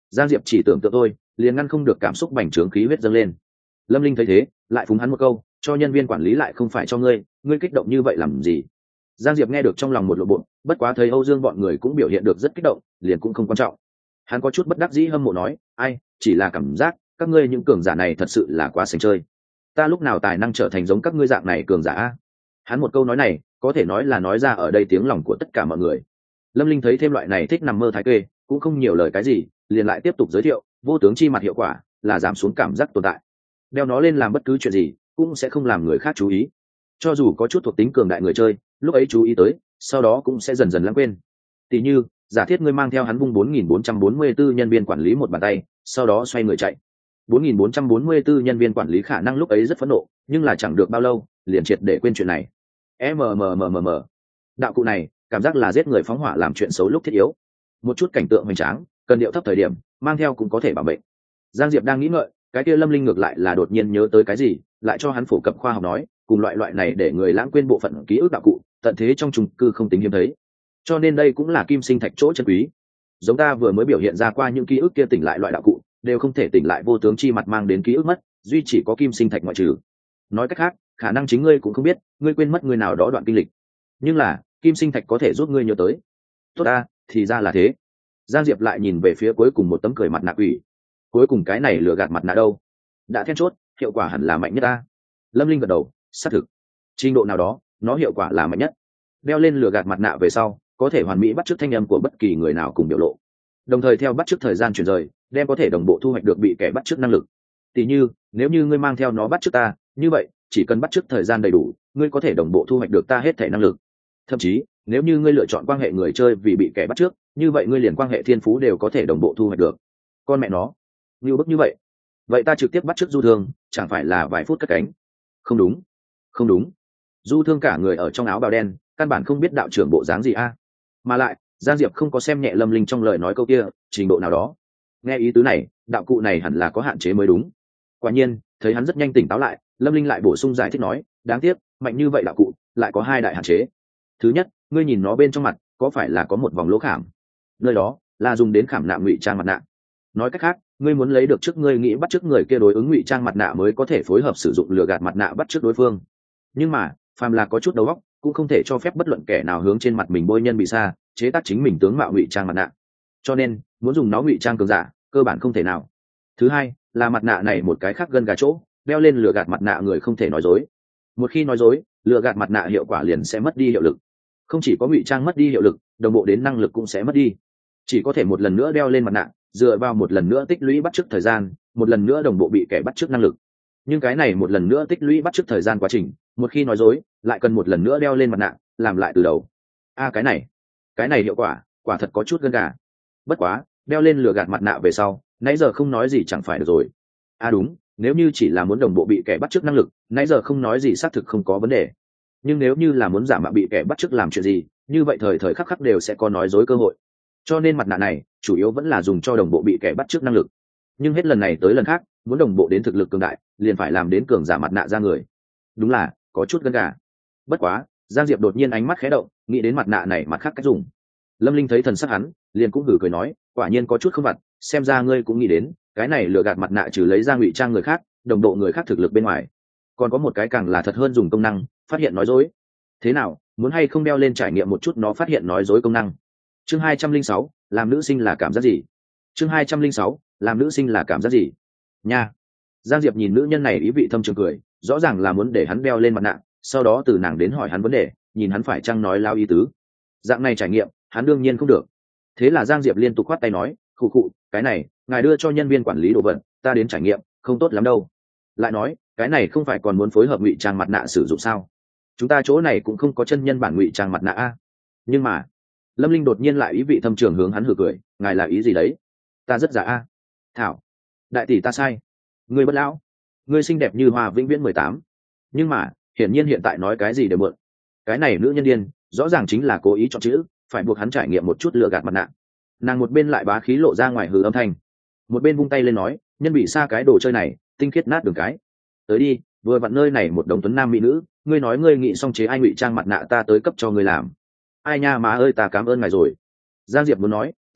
Giang Diệp chỉ tưởng tượng thôi liền ngăn không được cảm xúc bành trướng khí huyết dâng lên. Lâm Linh thấy thế lại phúng hắn một câu, cho nhân viên quản lý lại không phải cho ngươi, ngươi kích động như vậy làm gì? Giang Diệp nghe được trong lòng một lộ bộ, bất quá thấy Âu Dương bọn người cũng biểu hiện được rất kích động, liền cũng không quan trọng. Hắn có chút bất đắc dĩ hâm mộ nói, ai, chỉ là cảm giác các ngươi những cường giả này thật sự là quá sành chơi. Ta lúc nào tài năng trở thành giống các ngươi dạng này cường giả? Hắn một câu nói này có thể nói là nói ra ở đây tiếng lòng của tất cả mọi người. Lâm Linh thấy thêm loại này thích nằm mơ thái kê, cũng không nhiều lời cái gì, liền lại tiếp tục giới thiệu, vô tướng chi mặt hiệu quả là giảm xuống cảm giác tồn tại. Đeo nó lên làm bất cứ chuyện gì cũng sẽ không làm người khác chú ý, cho dù có chút thuộc tính cường đại người chơi lúc ấy chú ý tới, sau đó cũng sẽ dần dần lãng quên. Tỷ như giả thiết ngươi mang theo hắn vung bốn nghìn bốn trăm bốn mươi bốn nhân viên quản lý một bàn tay, sau đó xoay người chạy. bốn nghìn bốn trăm bốn mươi bốn nhân viên quản lý khả năng lúc ấy rất phẫn nộ, nhưng là chẳng được bao lâu liền triệt để quên chuyện này. mmmmm đạo cụ này cảm giác là giết người phóng hỏa làm chuyện xấu lúc thiết yếu, một chút cảnh tượng hoành tráng cần điệu thấp thời điểm mang theo cũng có thể bảo mệnh. Giang Diệp đang nghĩ ngợi, cái kia Lâm Linh ngược lại là đột nhiên nhớ tới cái gì, lại cho hắn phổ cập khoa học nói, cùng loại loại này để người lãng quên bộ phận ký ức đạo cụ tận thế trong chung cư không tính hiếm thấy, cho nên đây cũng là kim sinh thạch chỗ chân quý. Giống ta vừa mới biểu hiện ra qua những ký ức kia tỉnh lại loại đạo cụ đều không thể tỉnh lại vô tướng chi mặt mang đến ký ức mất, duy chỉ có kim sinh thạch ngoại trừ. Nói cách khác, khả năng chính ngươi cũng không biết ngươi quên mất người nào đó đoạn kinh lịch, nhưng là kim sinh thạch có thể giúp ngươi nhớ tới. Tốt ta, thì ra là thế. Giang Diệp lại nhìn về phía cuối cùng một tấm cười mặt nạ quỷ. Cuối cùng cái này lừa gạt mặt nạ đâu? Đã then chốt, hiệu quả hẳn là mạnh nhất ta. Lâm Linh gật đầu, xác thực. Trình độ nào đó, nó hiệu quả là mạnh nhất. Đeo lên lừa gạt mặt nạ về sau, có thể hoàn mỹ bắt chước thanh âm của bất kỳ người nào cùng biểu lộ. Đồng thời theo bắt chước thời gian chuyển rời, đem có thể đồng bộ thu hoạch được bị kẻ bắt chước năng lực. Tỷ như, nếu như ngươi mang theo nó bắt chước ta, như vậy, chỉ cần bắt chước thời gian đầy đủ, ngươi có thể đồng bộ thu hoạch được ta hết thể năng lực. Thậm chí, nếu như ngươi lựa chọn quan hệ người chơi vì bị kẻ bắt chước, như vậy ngươi liền quan hệ thiên phú đều có thể đồng bộ thu hoạch được. Con mẹ nó, như bức như vậy. Vậy ta trực tiếp bắt chước Du Thương, chẳng phải là vài phút cất cánh? Không đúng, không đúng. Du Thương cả người ở trong áo bào đen, căn bản không biết đạo trưởng bộ dáng gì a. Mà lại, Giang Diệp không có xem nhẹ Lâm Linh trong lời nói câu kia, trình độ nào đó. Nghe ý tứ này, đạo cụ này hẳn là có hạn chế mới đúng. Quả nhiên, thấy hắn rất nhanh tỉnh táo lại, Lâm Linh lại bổ sung giải thích nói, đáng tiếc, mạnh như vậy đạo cụ lại có hai đại hạn chế. Thứ nhất, ngươi nhìn nó bên trong mặt, có phải là có một vòng lỗ khảm? Nơi đó là dùng đến khảm nạm ngụy trang mặt nạ. Nói cách khác, ngươi muốn lấy được trước ngươi nghĩ bắt trước người kia đối ứng ngụy trang mặt nạ mới có thể phối hợp sử dụng lừa gạt mặt nạ bắt trước đối phương. Nhưng mà, phàm là có chút đầu óc, cũng không thể cho phép bất luận kẻ nào hướng trên mặt mình bôi nhân bị sa, chế tác chính mình tướng mạo ngụy trang mặt nạ. Cho nên, muốn dùng nó ngụy trang cường giả, cơ bản không thể nào. Thứ hai, là mặt nạ này một cái khác gân gà chỗ, đeo lên lừa gạt mặt nạ người không thể nói dối. Một khi nói dối, lừa gạt mặt nạ hiệu quả liền sẽ mất đi hiệu lực. Không chỉ có ngụy trang mất đi hiệu lực, đồng bộ đến năng lực cũng sẽ mất đi. Chỉ có thể một lần nữa đeo lên mặt nạ, dựa vào một lần nữa tích lũy bắt chước thời gian, một lần nữa đồng bộ bị kẻ bắt chước năng lực. Nhưng cái này một lần nữa tích lũy bắt chước thời gian quá trình, một khi nói dối, lại cần một lần nữa đeo lên mặt nạ, làm lại từ đầu. A à, cái này, cái này hiệu quả, quả thật có chút gân gà. Bất quá, đeo lên lừa gạt mặt nạ về sau, nãy giờ không nói gì chẳng phải được rồi. À đúng, nếu như chỉ là muốn đồng bộ bị kẻ bắt chước năng lực, nãy giờ không nói gì xác thực không có vấn đề. Nhưng nếu như là muốn giả mạo bị kẻ bắt chước làm chuyện gì, như vậy thời thời khắc khắc đều sẽ có nói dối cơ hội. Cho nên mặt nạ này chủ yếu vẫn là dùng cho đồng bộ bị kẻ bắt chước năng lực. Nhưng hết lần này tới lần khác, muốn đồng bộ đến thực lực cường đại, liền phải làm đến cường giả mặt nạ ra người. Đúng là có chút gân gà. Bất quá, Giang Diệp đột nhiên ánh mắt khé động, nghĩ đến mặt nạ này mặt khác cách dùng. Lâm Linh thấy thần sắc hắn, liền cũng hử cười nói, quả nhiên có chút không vặt, xem ra ngươi cũng nghĩ đến, cái này lừa gạt mặt nạ trừ lấy ra ngụy trang người khác, đồng bộ người khác thực lực bên ngoài, còn có một cái càng là thật hơn dùng công năng, phát hiện nói dối. Thế nào, muốn hay không đeo lên trải nghiệm một chút nó phát hiện nói dối công năng? Chương hai trăm linh sáu, làm nữ sinh là cảm giác gì? Chương hai trăm linh sáu, làm nữ sinh là cảm giác gì? Nha. Giang Diệp nhìn nữ nhân này ý vị thâm trường cười, rõ ràng là muốn để hắn đeo lên mặt nạ, sau đó từ nàng đến hỏi hắn vấn đề, nhìn hắn phải chăng nói lao ý tứ. Dạng này trải nghiệm, hắn đương nhiên không được. Thế là Giang Diệp liên tục khoát tay nói, khụ khụ, cái này, ngài đưa cho nhân viên quản lý đồ vật, ta đến trải nghiệm, không tốt lắm đâu. Lại nói, cái này không phải còn muốn phối hợp ngụy trang mặt nạ sử dụng sao? Chúng ta chỗ này cũng không có chân nhân bản ngụy trang mặt nạ a. Nhưng mà, Lâm Linh đột nhiên lại ý vị thâm trường hướng hắn hử cười, ngài là ý gì đấy? Ta rất giả a. Thảo, đại tỷ ta sai. Ngươi bất lão, ngươi xinh đẹp như hoa vĩnh viễn mười tám. Nhưng mà, hiển nhiên hiện tại nói cái gì đều mượn. Cái này nữ nhân điên, rõ ràng chính là cố ý chọn chữ, phải buộc hắn trải nghiệm một chút lừa gạt mặt nạ. Nàng một bên lại bá khí lộ ra ngoài hừ âm thanh, một bên vung tay lên nói, nhân bị xa cái đồ chơi này, tinh khiết nát đường cái. Tới đi, vừa vặn nơi này một đồng tuấn nam mỹ nữ, ngươi nói ngươi nghĩ xong chế ai ngụy trang mặt nạ ta tới cấp cho ngươi làm. Ai nha má ơi, ta cảm ơn ngài rồi. Giang Diệp muốn nói,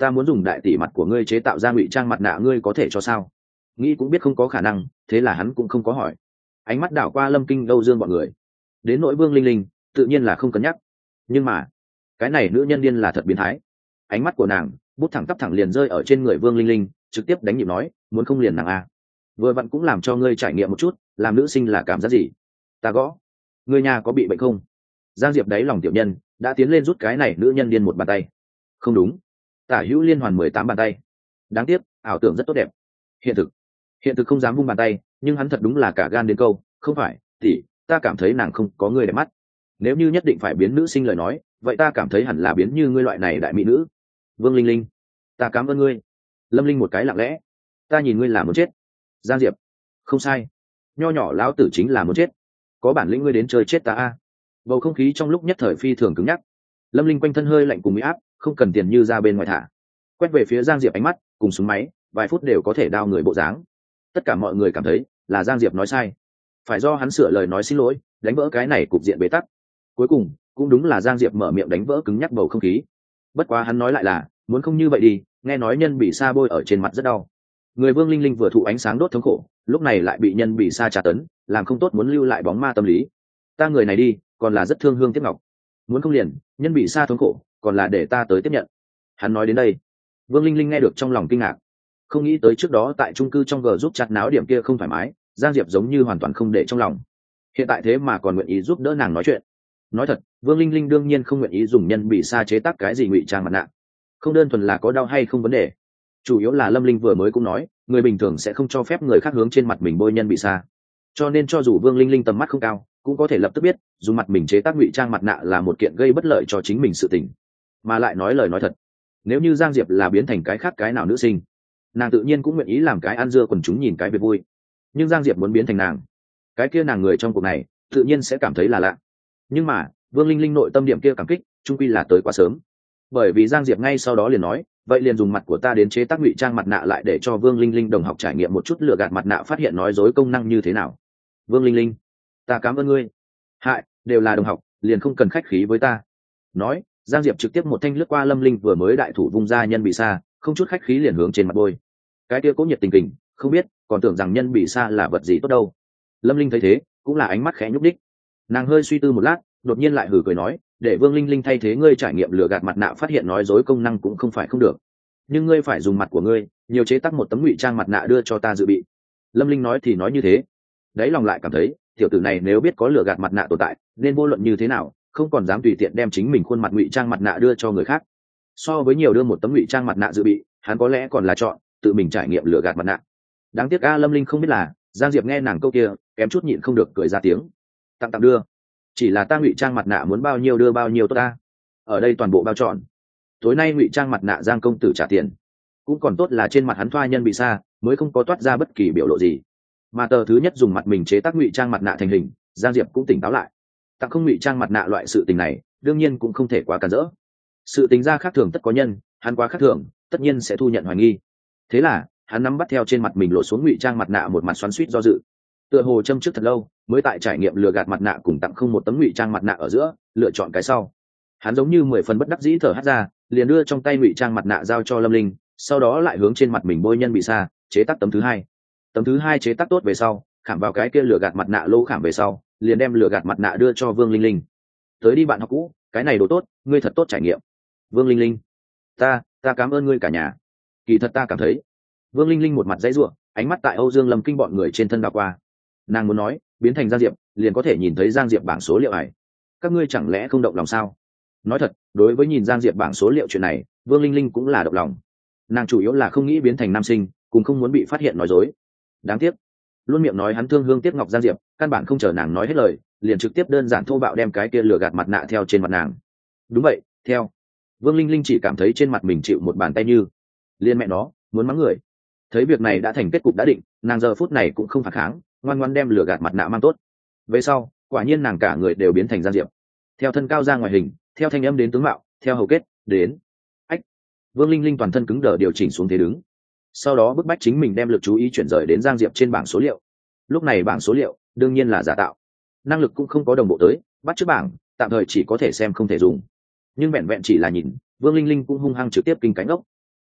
ta muốn dùng đại tỷ mặt của ngươi chế tạo ra ngụy trang mặt nạ, ngươi có thể cho sao? Nghĩ cũng biết không có khả năng, thế là hắn cũng không có hỏi. Ánh mắt đảo qua Lâm Kinh, Âu Dương bọn người. Đến nỗi Vương Linh Linh, tự nhiên là không cân nhắc. Nhưng mà, cái này nữ nhân điên là thật biến thái. Ánh mắt của nàng, bút thẳng tắp thẳng liền rơi ở trên người Vương Linh Linh, trực tiếp đánh nhịp nói, muốn không liền nàng a. Vừa vặn cũng làm cho ngươi trải nghiệm một chút, làm nữ sinh là cảm giác gì. Ta gõ. Ngươi nhà có bị bệnh không? Giang Diệp đáy lòng tiểu nhân, đã tiến lên rút cái này nữ nhân điên một bàn tay. Không đúng. Tả hữu liên hoàn mười tám bàn tay. Đáng tiếc, ảo tưởng rất tốt đẹp. Hiện thực. Hiện thực không dám vung bàn tay, nhưng hắn thật đúng là cả gan đến câu, không phải, thì ta cảm thấy nàng không có ngươi đẹp mắt. Nếu như nhất định phải biến nữ sinh lời nói, vậy ta cảm thấy hẳn là biến như ngươi loại này đại mỹ nữ. Vương Linh Linh, ta cảm ơn ngươi. Lâm Linh một cái lặng lẽ, ta nhìn ngươi là muốn chết. Giang Diệp, không sai, nho nhỏ lão tử chính là muốn chết. Có bản lĩnh ngươi đến chơi chết ta a. Bầu không khí trong lúc nhất thời phi thường cứng nhắc. Lâm Linh quanh thân hơi lạnh cùng mỹ áp, không cần tiền như ra bên ngoài thả. Quét về phía Giang Diệp ánh mắt, cùng súng máy, vài phút đều có thể đao người bộ dáng. Tất cả mọi người cảm thấy là Giang Diệp nói sai, phải do hắn sửa lời nói xin lỗi, đánh vỡ cái này cục diện bế tắc. Cuối cùng cũng đúng là Giang Diệp mở miệng đánh vỡ cứng nhắc bầu không khí. Bất quá hắn nói lại là muốn không như vậy đi, nghe nói nhân bị sa bôi ở trên mặt rất đau. Người Vương Linh Linh vừa thụ ánh sáng đốt thống khổ, lúc này lại bị nhân bị sa tra tấn, làm không tốt muốn lưu lại bóng ma tâm lý. Ta người này đi, còn là rất thương hương tiếc ngọc. Muốn không liền nhân bị sa thống khổ, còn là để ta tới tiếp nhận. Hắn nói đến đây, Vương Linh Linh nghe được trong lòng kinh ngạc, không nghĩ tới trước đó tại trung cư trong gờ giúp chặt náo điểm kia không thoải mái, Giang Diệp giống như hoàn toàn không để trong lòng. Hiện tại thế mà còn nguyện ý giúp đỡ nàng nói chuyện. Nói thật, Vương Linh Linh đương nhiên không nguyện ý dùng nhân bị sa chế tác cái gì ngụy trang mặt nạ. Không đơn thuần là có đau hay không vấn đề, chủ yếu là Lâm Linh vừa mới cũng nói, người bình thường sẽ không cho phép người khác hướng trên mặt mình bôi nhân bị sa. Cho nên cho dù Vương Linh Linh tầm mắt không cao, cũng có thể lập tức biết, dùng mặt mình chế tác ngụy trang mặt nạ là một kiện gây bất lợi cho chính mình sự tình. Mà lại nói lời nói thật, nếu như Giang Diệp là biến thành cái khác cái nào nữ sinh, nàng tự nhiên cũng nguyện ý làm cái ăn dưa quần chúng nhìn cái việc vui. Nhưng Giang Diệp muốn biến thành nàng, cái kia nàng người trong cuộc này tự nhiên sẽ cảm thấy là lạ. Nhưng mà Vương Linh Linh nội tâm điểm kia cảm kích trung quy là tới quá sớm, bởi vì Giang Diệp ngay sau đó liền nói, vậy liền dùng mặt của ta đến chế tác ngụy trang mặt nạ lại để cho Vương Linh Linh đồng học trải nghiệm một chút lừa gạt mặt nạ phát hiện nói dối công năng như thế nào. Vương Linh Linh, ta cảm ơn ngươi. Hại, đều là đồng học, liền không cần khách khí với ta. Nói, Giang Diệp trực tiếp một thanh lướt qua Lâm Linh vừa mới đại thủ vung ra nhân bị sa, không chút khách khí liền hướng trên mặt bôi. Cái kia cố nhiệt tình tình, không biết, còn tưởng rằng nhân bị sa là vật gì tốt đâu. Lâm Linh thấy thế, cũng là ánh mắt khẽ nhúc đích. Nàng hơi suy tư một lát, đột nhiên lại hừ cười nói, để Vương Linh Linh thay thế ngươi trải nghiệm lừa gạt mặt nạ phát hiện nói dối công năng cũng không phải không được, nhưng ngươi phải dùng mặt của ngươi nhiều chế tác một tấm ngụy trang mặt nạ đưa cho ta dự bị. Lâm Linh nói thì nói như thế, đấy lòng lại cảm thấy tiểu tử này nếu biết có lừa gạt mặt nạ tồn tại, nên vô luận như thế nào không còn dám tùy tiện đem chính mình khuôn mặt ngụy trang mặt nạ đưa cho người khác. So với nhiều đưa một tấm ngụy trang mặt nạ dự bị, hắn có lẽ còn là chọn tự mình trải nghiệm lừa gạt mặt nạ. Đáng tiếc a Lâm Linh không biết là Giang Diệp nghe nàng câu kia kém chút nhịn không được cười ra tiếng. Tặng tặng đưa, chỉ là ta ngụy trang mặt nạ muốn bao nhiêu đưa bao nhiêu tốt ta, ở đây toàn bộ bao trọn. Tối nay ngụy trang mặt nạ Giang công tử trả tiền, cũng còn tốt là trên mặt hắn thoa nhân bị sa mới không có toát ra bất kỳ biểu lộ gì. Mà tờ thứ nhất dùng mặt mình chế tác ngụy trang mặt nạ thành hình, Giang Diệp cũng tỉnh táo lại. Tặng không ngụy trang mặt nạ loại sự tình này đương nhiên cũng không thể quá cản rỡ, sự tính ra khác thường tất có nhân, hắn quá khác thường tất nhiên sẽ thu nhận hoài nghi. Thế là hắn nắm bắt theo trên mặt mình lộ xuống ngụy trang mặt nạ, một mặt xoắn xuýt do dự, tựa hồ châm trước thật lâu mới tại trải nghiệm lừa gạt mặt nạ cùng tặng không một tấm ngụy trang mặt nạ ở giữa lựa chọn cái sau. Hắn giống như mười phần bất đắc dĩ thở hắt ra, liền đưa trong tay ngụy trang mặt nạ giao cho Lâm Linh, sau đó lại hướng trên mặt mình bôi nhân bị sa, chế tác tấm thứ hai. Tấm thứ hai chế tác tốt về sau, khảm vào cái kia lừa gạt mặt nạ lô khảm về sau, liền đem lừa gạt mặt nạ đưa cho Vương Linh Linh. Tới đi bạn học cũ, cái này đồ tốt, ngươi thật tốt trải nghiệm. Vương Linh Linh, ta ta cảm ơn ngươi cả nhà. Kỳ thật ta cảm thấy. Vương Linh Linh một mặt dãy ruộng, ánh mắt tại Âu Dương Lâm Kinh bọn người trên thân đảo qua. Nàng muốn nói biến thành Giang Diệp liền có thể nhìn thấy Giang Diệp bảng số liệu ải, các ngươi chẳng lẽ không động lòng sao? Nói thật, đối với nhìn Giang Diệp bảng số liệu chuyện này, Vương Linh Linh cũng là động lòng. Nàng chủ yếu là không nghĩ biến thành nam sinh, cũng không muốn bị phát hiện nói dối. Đáng tiếc, luôn miệng nói hắn thương hương tiếc ngọc Giang Diệp, căn bản không chờ nàng nói hết lời, liền trực tiếp đơn giản thô bạo đem cái kia lừa gạt mặt nạ theo trên mặt nàng. Đúng vậy, theo. Vương Linh Linh chỉ cảm thấy trên mặt mình chịu một bàn tay như liên mẹ nó muốn mắng người. Thấy việc này đã thành kết cục đã định, nàng giờ phút này cũng không phản kháng, ngoan ngoan đem lửa gạt mặt nạ mang tốt. Về sau quả nhiên nàng cả người đều biến thành Giang Diệp, theo thân cao ra ngoài hình, theo thanh âm đến tướng mạo, theo hầu kết đến ách. Vương Linh Linh toàn thân cứng đờ điều chỉnh xuống thế đứng, sau đó bức bách chính mình đem lực chú ý chuyển rời đến Giang Diệp trên bảng số liệu. Lúc này bảng số liệu đương nhiên là giả tạo, năng lực cũng không có đồng bộ tới, bắt chước bảng tạm thời chỉ có thể xem không thể dùng. Nhưng vẹn vẹn chỉ là nhìn, Vương Linh Linh cũng hung hăng trực tiếp kinh cánh ốc.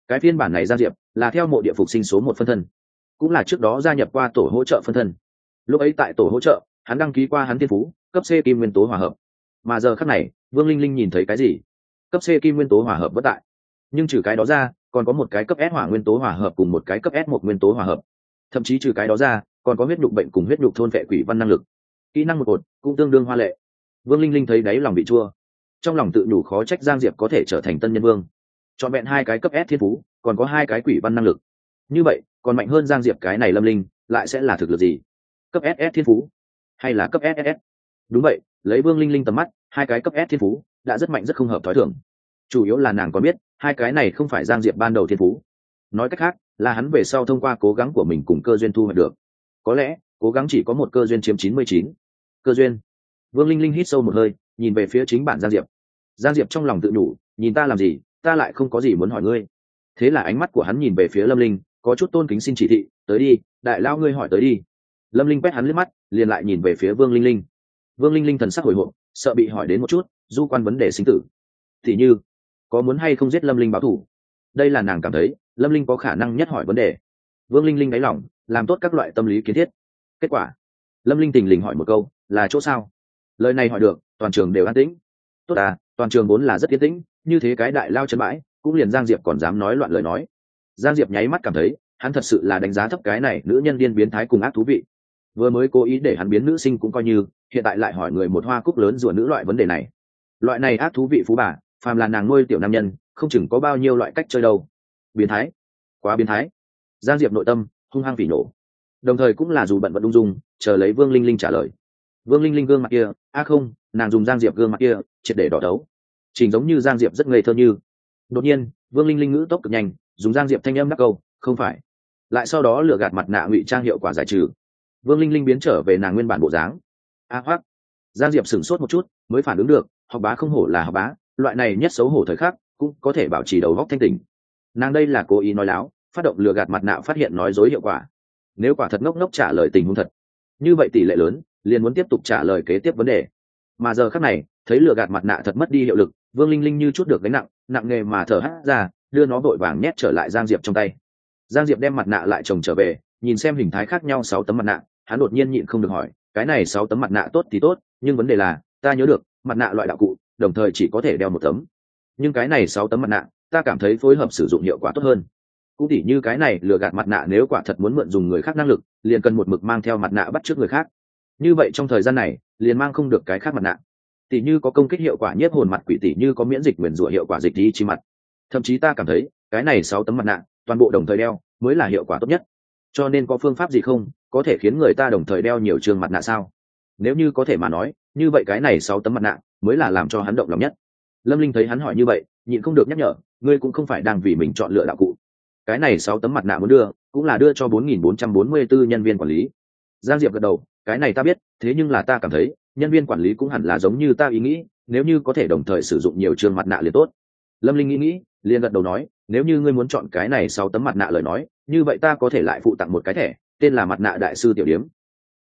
Cái phiên bản này Giang Diệp là theo mộ địa phục sinh số một phân thân, cũng là trước đó gia nhập qua tổ hỗ trợ phân thân. Lúc ấy tại tổ hỗ trợ, hắn đăng ký qua hắn thiên phú cấp C kim nguyên tố hòa hợp, mà giờ khắc này Vương Linh Linh nhìn thấy cái gì? Cấp C kim nguyên tố hòa hợp bất tại, nhưng trừ cái đó ra còn có một cái cấp S hỏa nguyên tố hòa hợp cùng một cái cấp S một nguyên tố hòa hợp, thậm chí trừ cái đó ra còn có huyết nhục bệnh cùng huyết nhục thôn vệ quỷ văn năng lực. Kỹ năng một cột cũng tương đương hoa lệ. Vương Linh Linh thấy đáy lòng bị chua, trong lòng tự nhủ khó trách Giang Diệp có thể trở thành tân nhân vương, chọn vẹn hai cái cấp S thiên phú còn có hai cái quỷ văn năng lực, như vậy còn mạnh hơn Giang Diệp cái này Lâm Linh lại sẽ là thực lực gì? Cấp S S thiên phú hay là cấp S S S? Đúng vậy, lấy Vương Linh Linh tầm mắt, hai cái cấp S thiên phú đã rất mạnh, rất không hợp thói thường. Chủ yếu là nàng còn biết hai cái này không phải Giang Diệp ban đầu thiên phú, nói cách khác là hắn về sau thông qua cố gắng của mình cùng cơ duyên thu hoạch được. Có lẽ cố gắng chỉ có một cơ duyên chiếm chín mươi chín. Cơ duyên. Vương Linh Linh hít sâu một hơi, nhìn về phía chính bản Giang Diệp. Giang Diệp trong lòng tự nhủ, nhìn ta làm gì, ta lại không có gì muốn hỏi ngươi. Thế là ánh mắt của hắn nhìn về phía Lâm Linh, có chút tôn kính xin chỉ thị, tới đi, đại lao ngươi hỏi tới đi. Lâm Linh quét hắn liếc mắt, liền lại nhìn về phía Vương Linh Linh. Vương Linh Linh thần sắc hồi hộp, sợ bị hỏi đến một chút du quan vấn đề sinh tử, thì như có muốn hay không giết Lâm Linh báo thù. Đây là nàng cảm thấy Lâm Linh có khả năng nhất hỏi vấn đề. Vương Linh Linh đáy lòng làm tốt các loại tâm lý kiến thiết. Kết quả Lâm Linh tình lình hỏi một câu, là chỗ sao? Lời này hỏi được toàn trường đều an tĩnh. Tốt à, toàn trường vốn là rất yên tĩnh, như thế cái đại lao chân bãi cũng liền Giang Diệp còn dám nói loạn lời nói. Giang Diệp nháy mắt cảm thấy hắn thật sự là đánh giá thấp cái này nữ nhân điên biến thái cùng ác thú vị. Vừa mới cố ý để hắn biến nữ sinh cũng coi như, hiện tại lại hỏi người một hoa cúc lớn rùa nữ loại vấn đề này. Loại này ác thú vị phú bà, phàm là nàng nuôi tiểu nam nhân, không chừng có bao nhiêu loại cách chơi đâu. Biến thái, quá biến thái. Giang Diệp nội tâm hung hăng phỉ nổ, đồng thời cũng là dù bận vận ung dung chờ lấy Vương Linh Linh trả lời. Vương Linh Linh gương mặt kia, a à không, nàng dùng Giang Diệp gương mặt kia triệt để đỏ đấu, chỉnh giống như Giang Diệp rất ngây thơ như. Đột nhiên Vương Linh Linh ngữ tốc cực nhanh, dùng Giang Diệp thanh âm đáp câu, không phải, lại sau đó lừa gạt mặt nạ ngụy trang hiệu quả giải trừ. Vương Linh Linh biến trở về nàng nguyên bản bộ dáng. A à, hoắc. Giang Diệp sửng sốt một chút mới phản ứng được, học bá không hổ là học bá, loại này nhất xấu hổ thời khắc cũng có thể bảo trì đầu góc thanh tỉnh. Nàng đây là cố ý nói láo, phát động lừa gạt mặt nạ phát hiện nói dối hiệu quả. Nếu quả thật ngốc ngốc trả lời tình huống thật, như vậy tỷ lệ lớn liền muốn tiếp tục trả lời kế tiếp vấn đề. Mà giờ khắc này thấy lừa gạt mặt nạ thật mất đi hiệu lực, Vương Linh Linh như chút được gánh nặng, nặng nề mà thở hắt ra, đưa nó vội vàng nhét trở lại Giang Diệp trong tay. Giang Diệp đem mặt nạ lại chồng trở về, nhìn xem hình thái khác nhau sáu tấm mặt nạ, hắn đột nhiên nhịn không được hỏi, cái này sáu tấm mặt nạ tốt thì tốt, nhưng vấn đề là ta nhớ được mặt nạ loại đạo cụ đồng thời chỉ có thể đeo một tấm, nhưng cái này sáu tấm mặt nạ ta cảm thấy phối hợp sử dụng hiệu quả tốt hơn. Cũng tỉ như cái này lừa gạt mặt nạ, nếu quả thật muốn mượn dùng người khác năng lực, liền cần một mực mang theo mặt nạ bắt trước người khác, như vậy trong thời gian này liền mang không được cái khác mặt nạ. Tỉ như có công kích hiệu quả nhiếp hồn mặt quỷ, tỉ như có miễn dịch nguyền rủa hiệu quả dịch đi chi mặt. Thậm chí ta cảm thấy cái này sáu tấm mặt nạ toàn bộ đồng thời đeo mới là hiệu quả tốt nhất. Cho nên có phương pháp gì không, có thể khiến người ta đồng thời đeo nhiều trường mặt nạ sao? Nếu như có thể mà nói, như vậy cái này sáu tấm mặt nạ mới là làm cho hắn động lòng nhất. Lâm Linh thấy hắn hỏi như vậy, nhịn không được nhắc nhở, ngươi cũng không phải đang vì mình chọn lựa đạo cụ. Cái này sáu tấm mặt nạ muốn đưa, cũng là đưa cho bốn nghìn bốn trăm bốn mươi tư nhân viên quản lý. Giang Diệp gật đầu, cái này ta biết, thế nhưng là ta cảm thấy nhân viên quản lý cũng hẳn là giống như ta ý nghĩ, nếu như có thể đồng thời sử dụng nhiều trường mặt nạ liền tốt. Lâm Linh nghĩ nghĩ, liền gật đầu nói, nếu như ngươi muốn chọn cái này sáu tấm mặt nạ lời nói, như vậy ta có thể lại phụ tặng một cái thẻ, tên là mặt nạ đại sư tiểu điếm,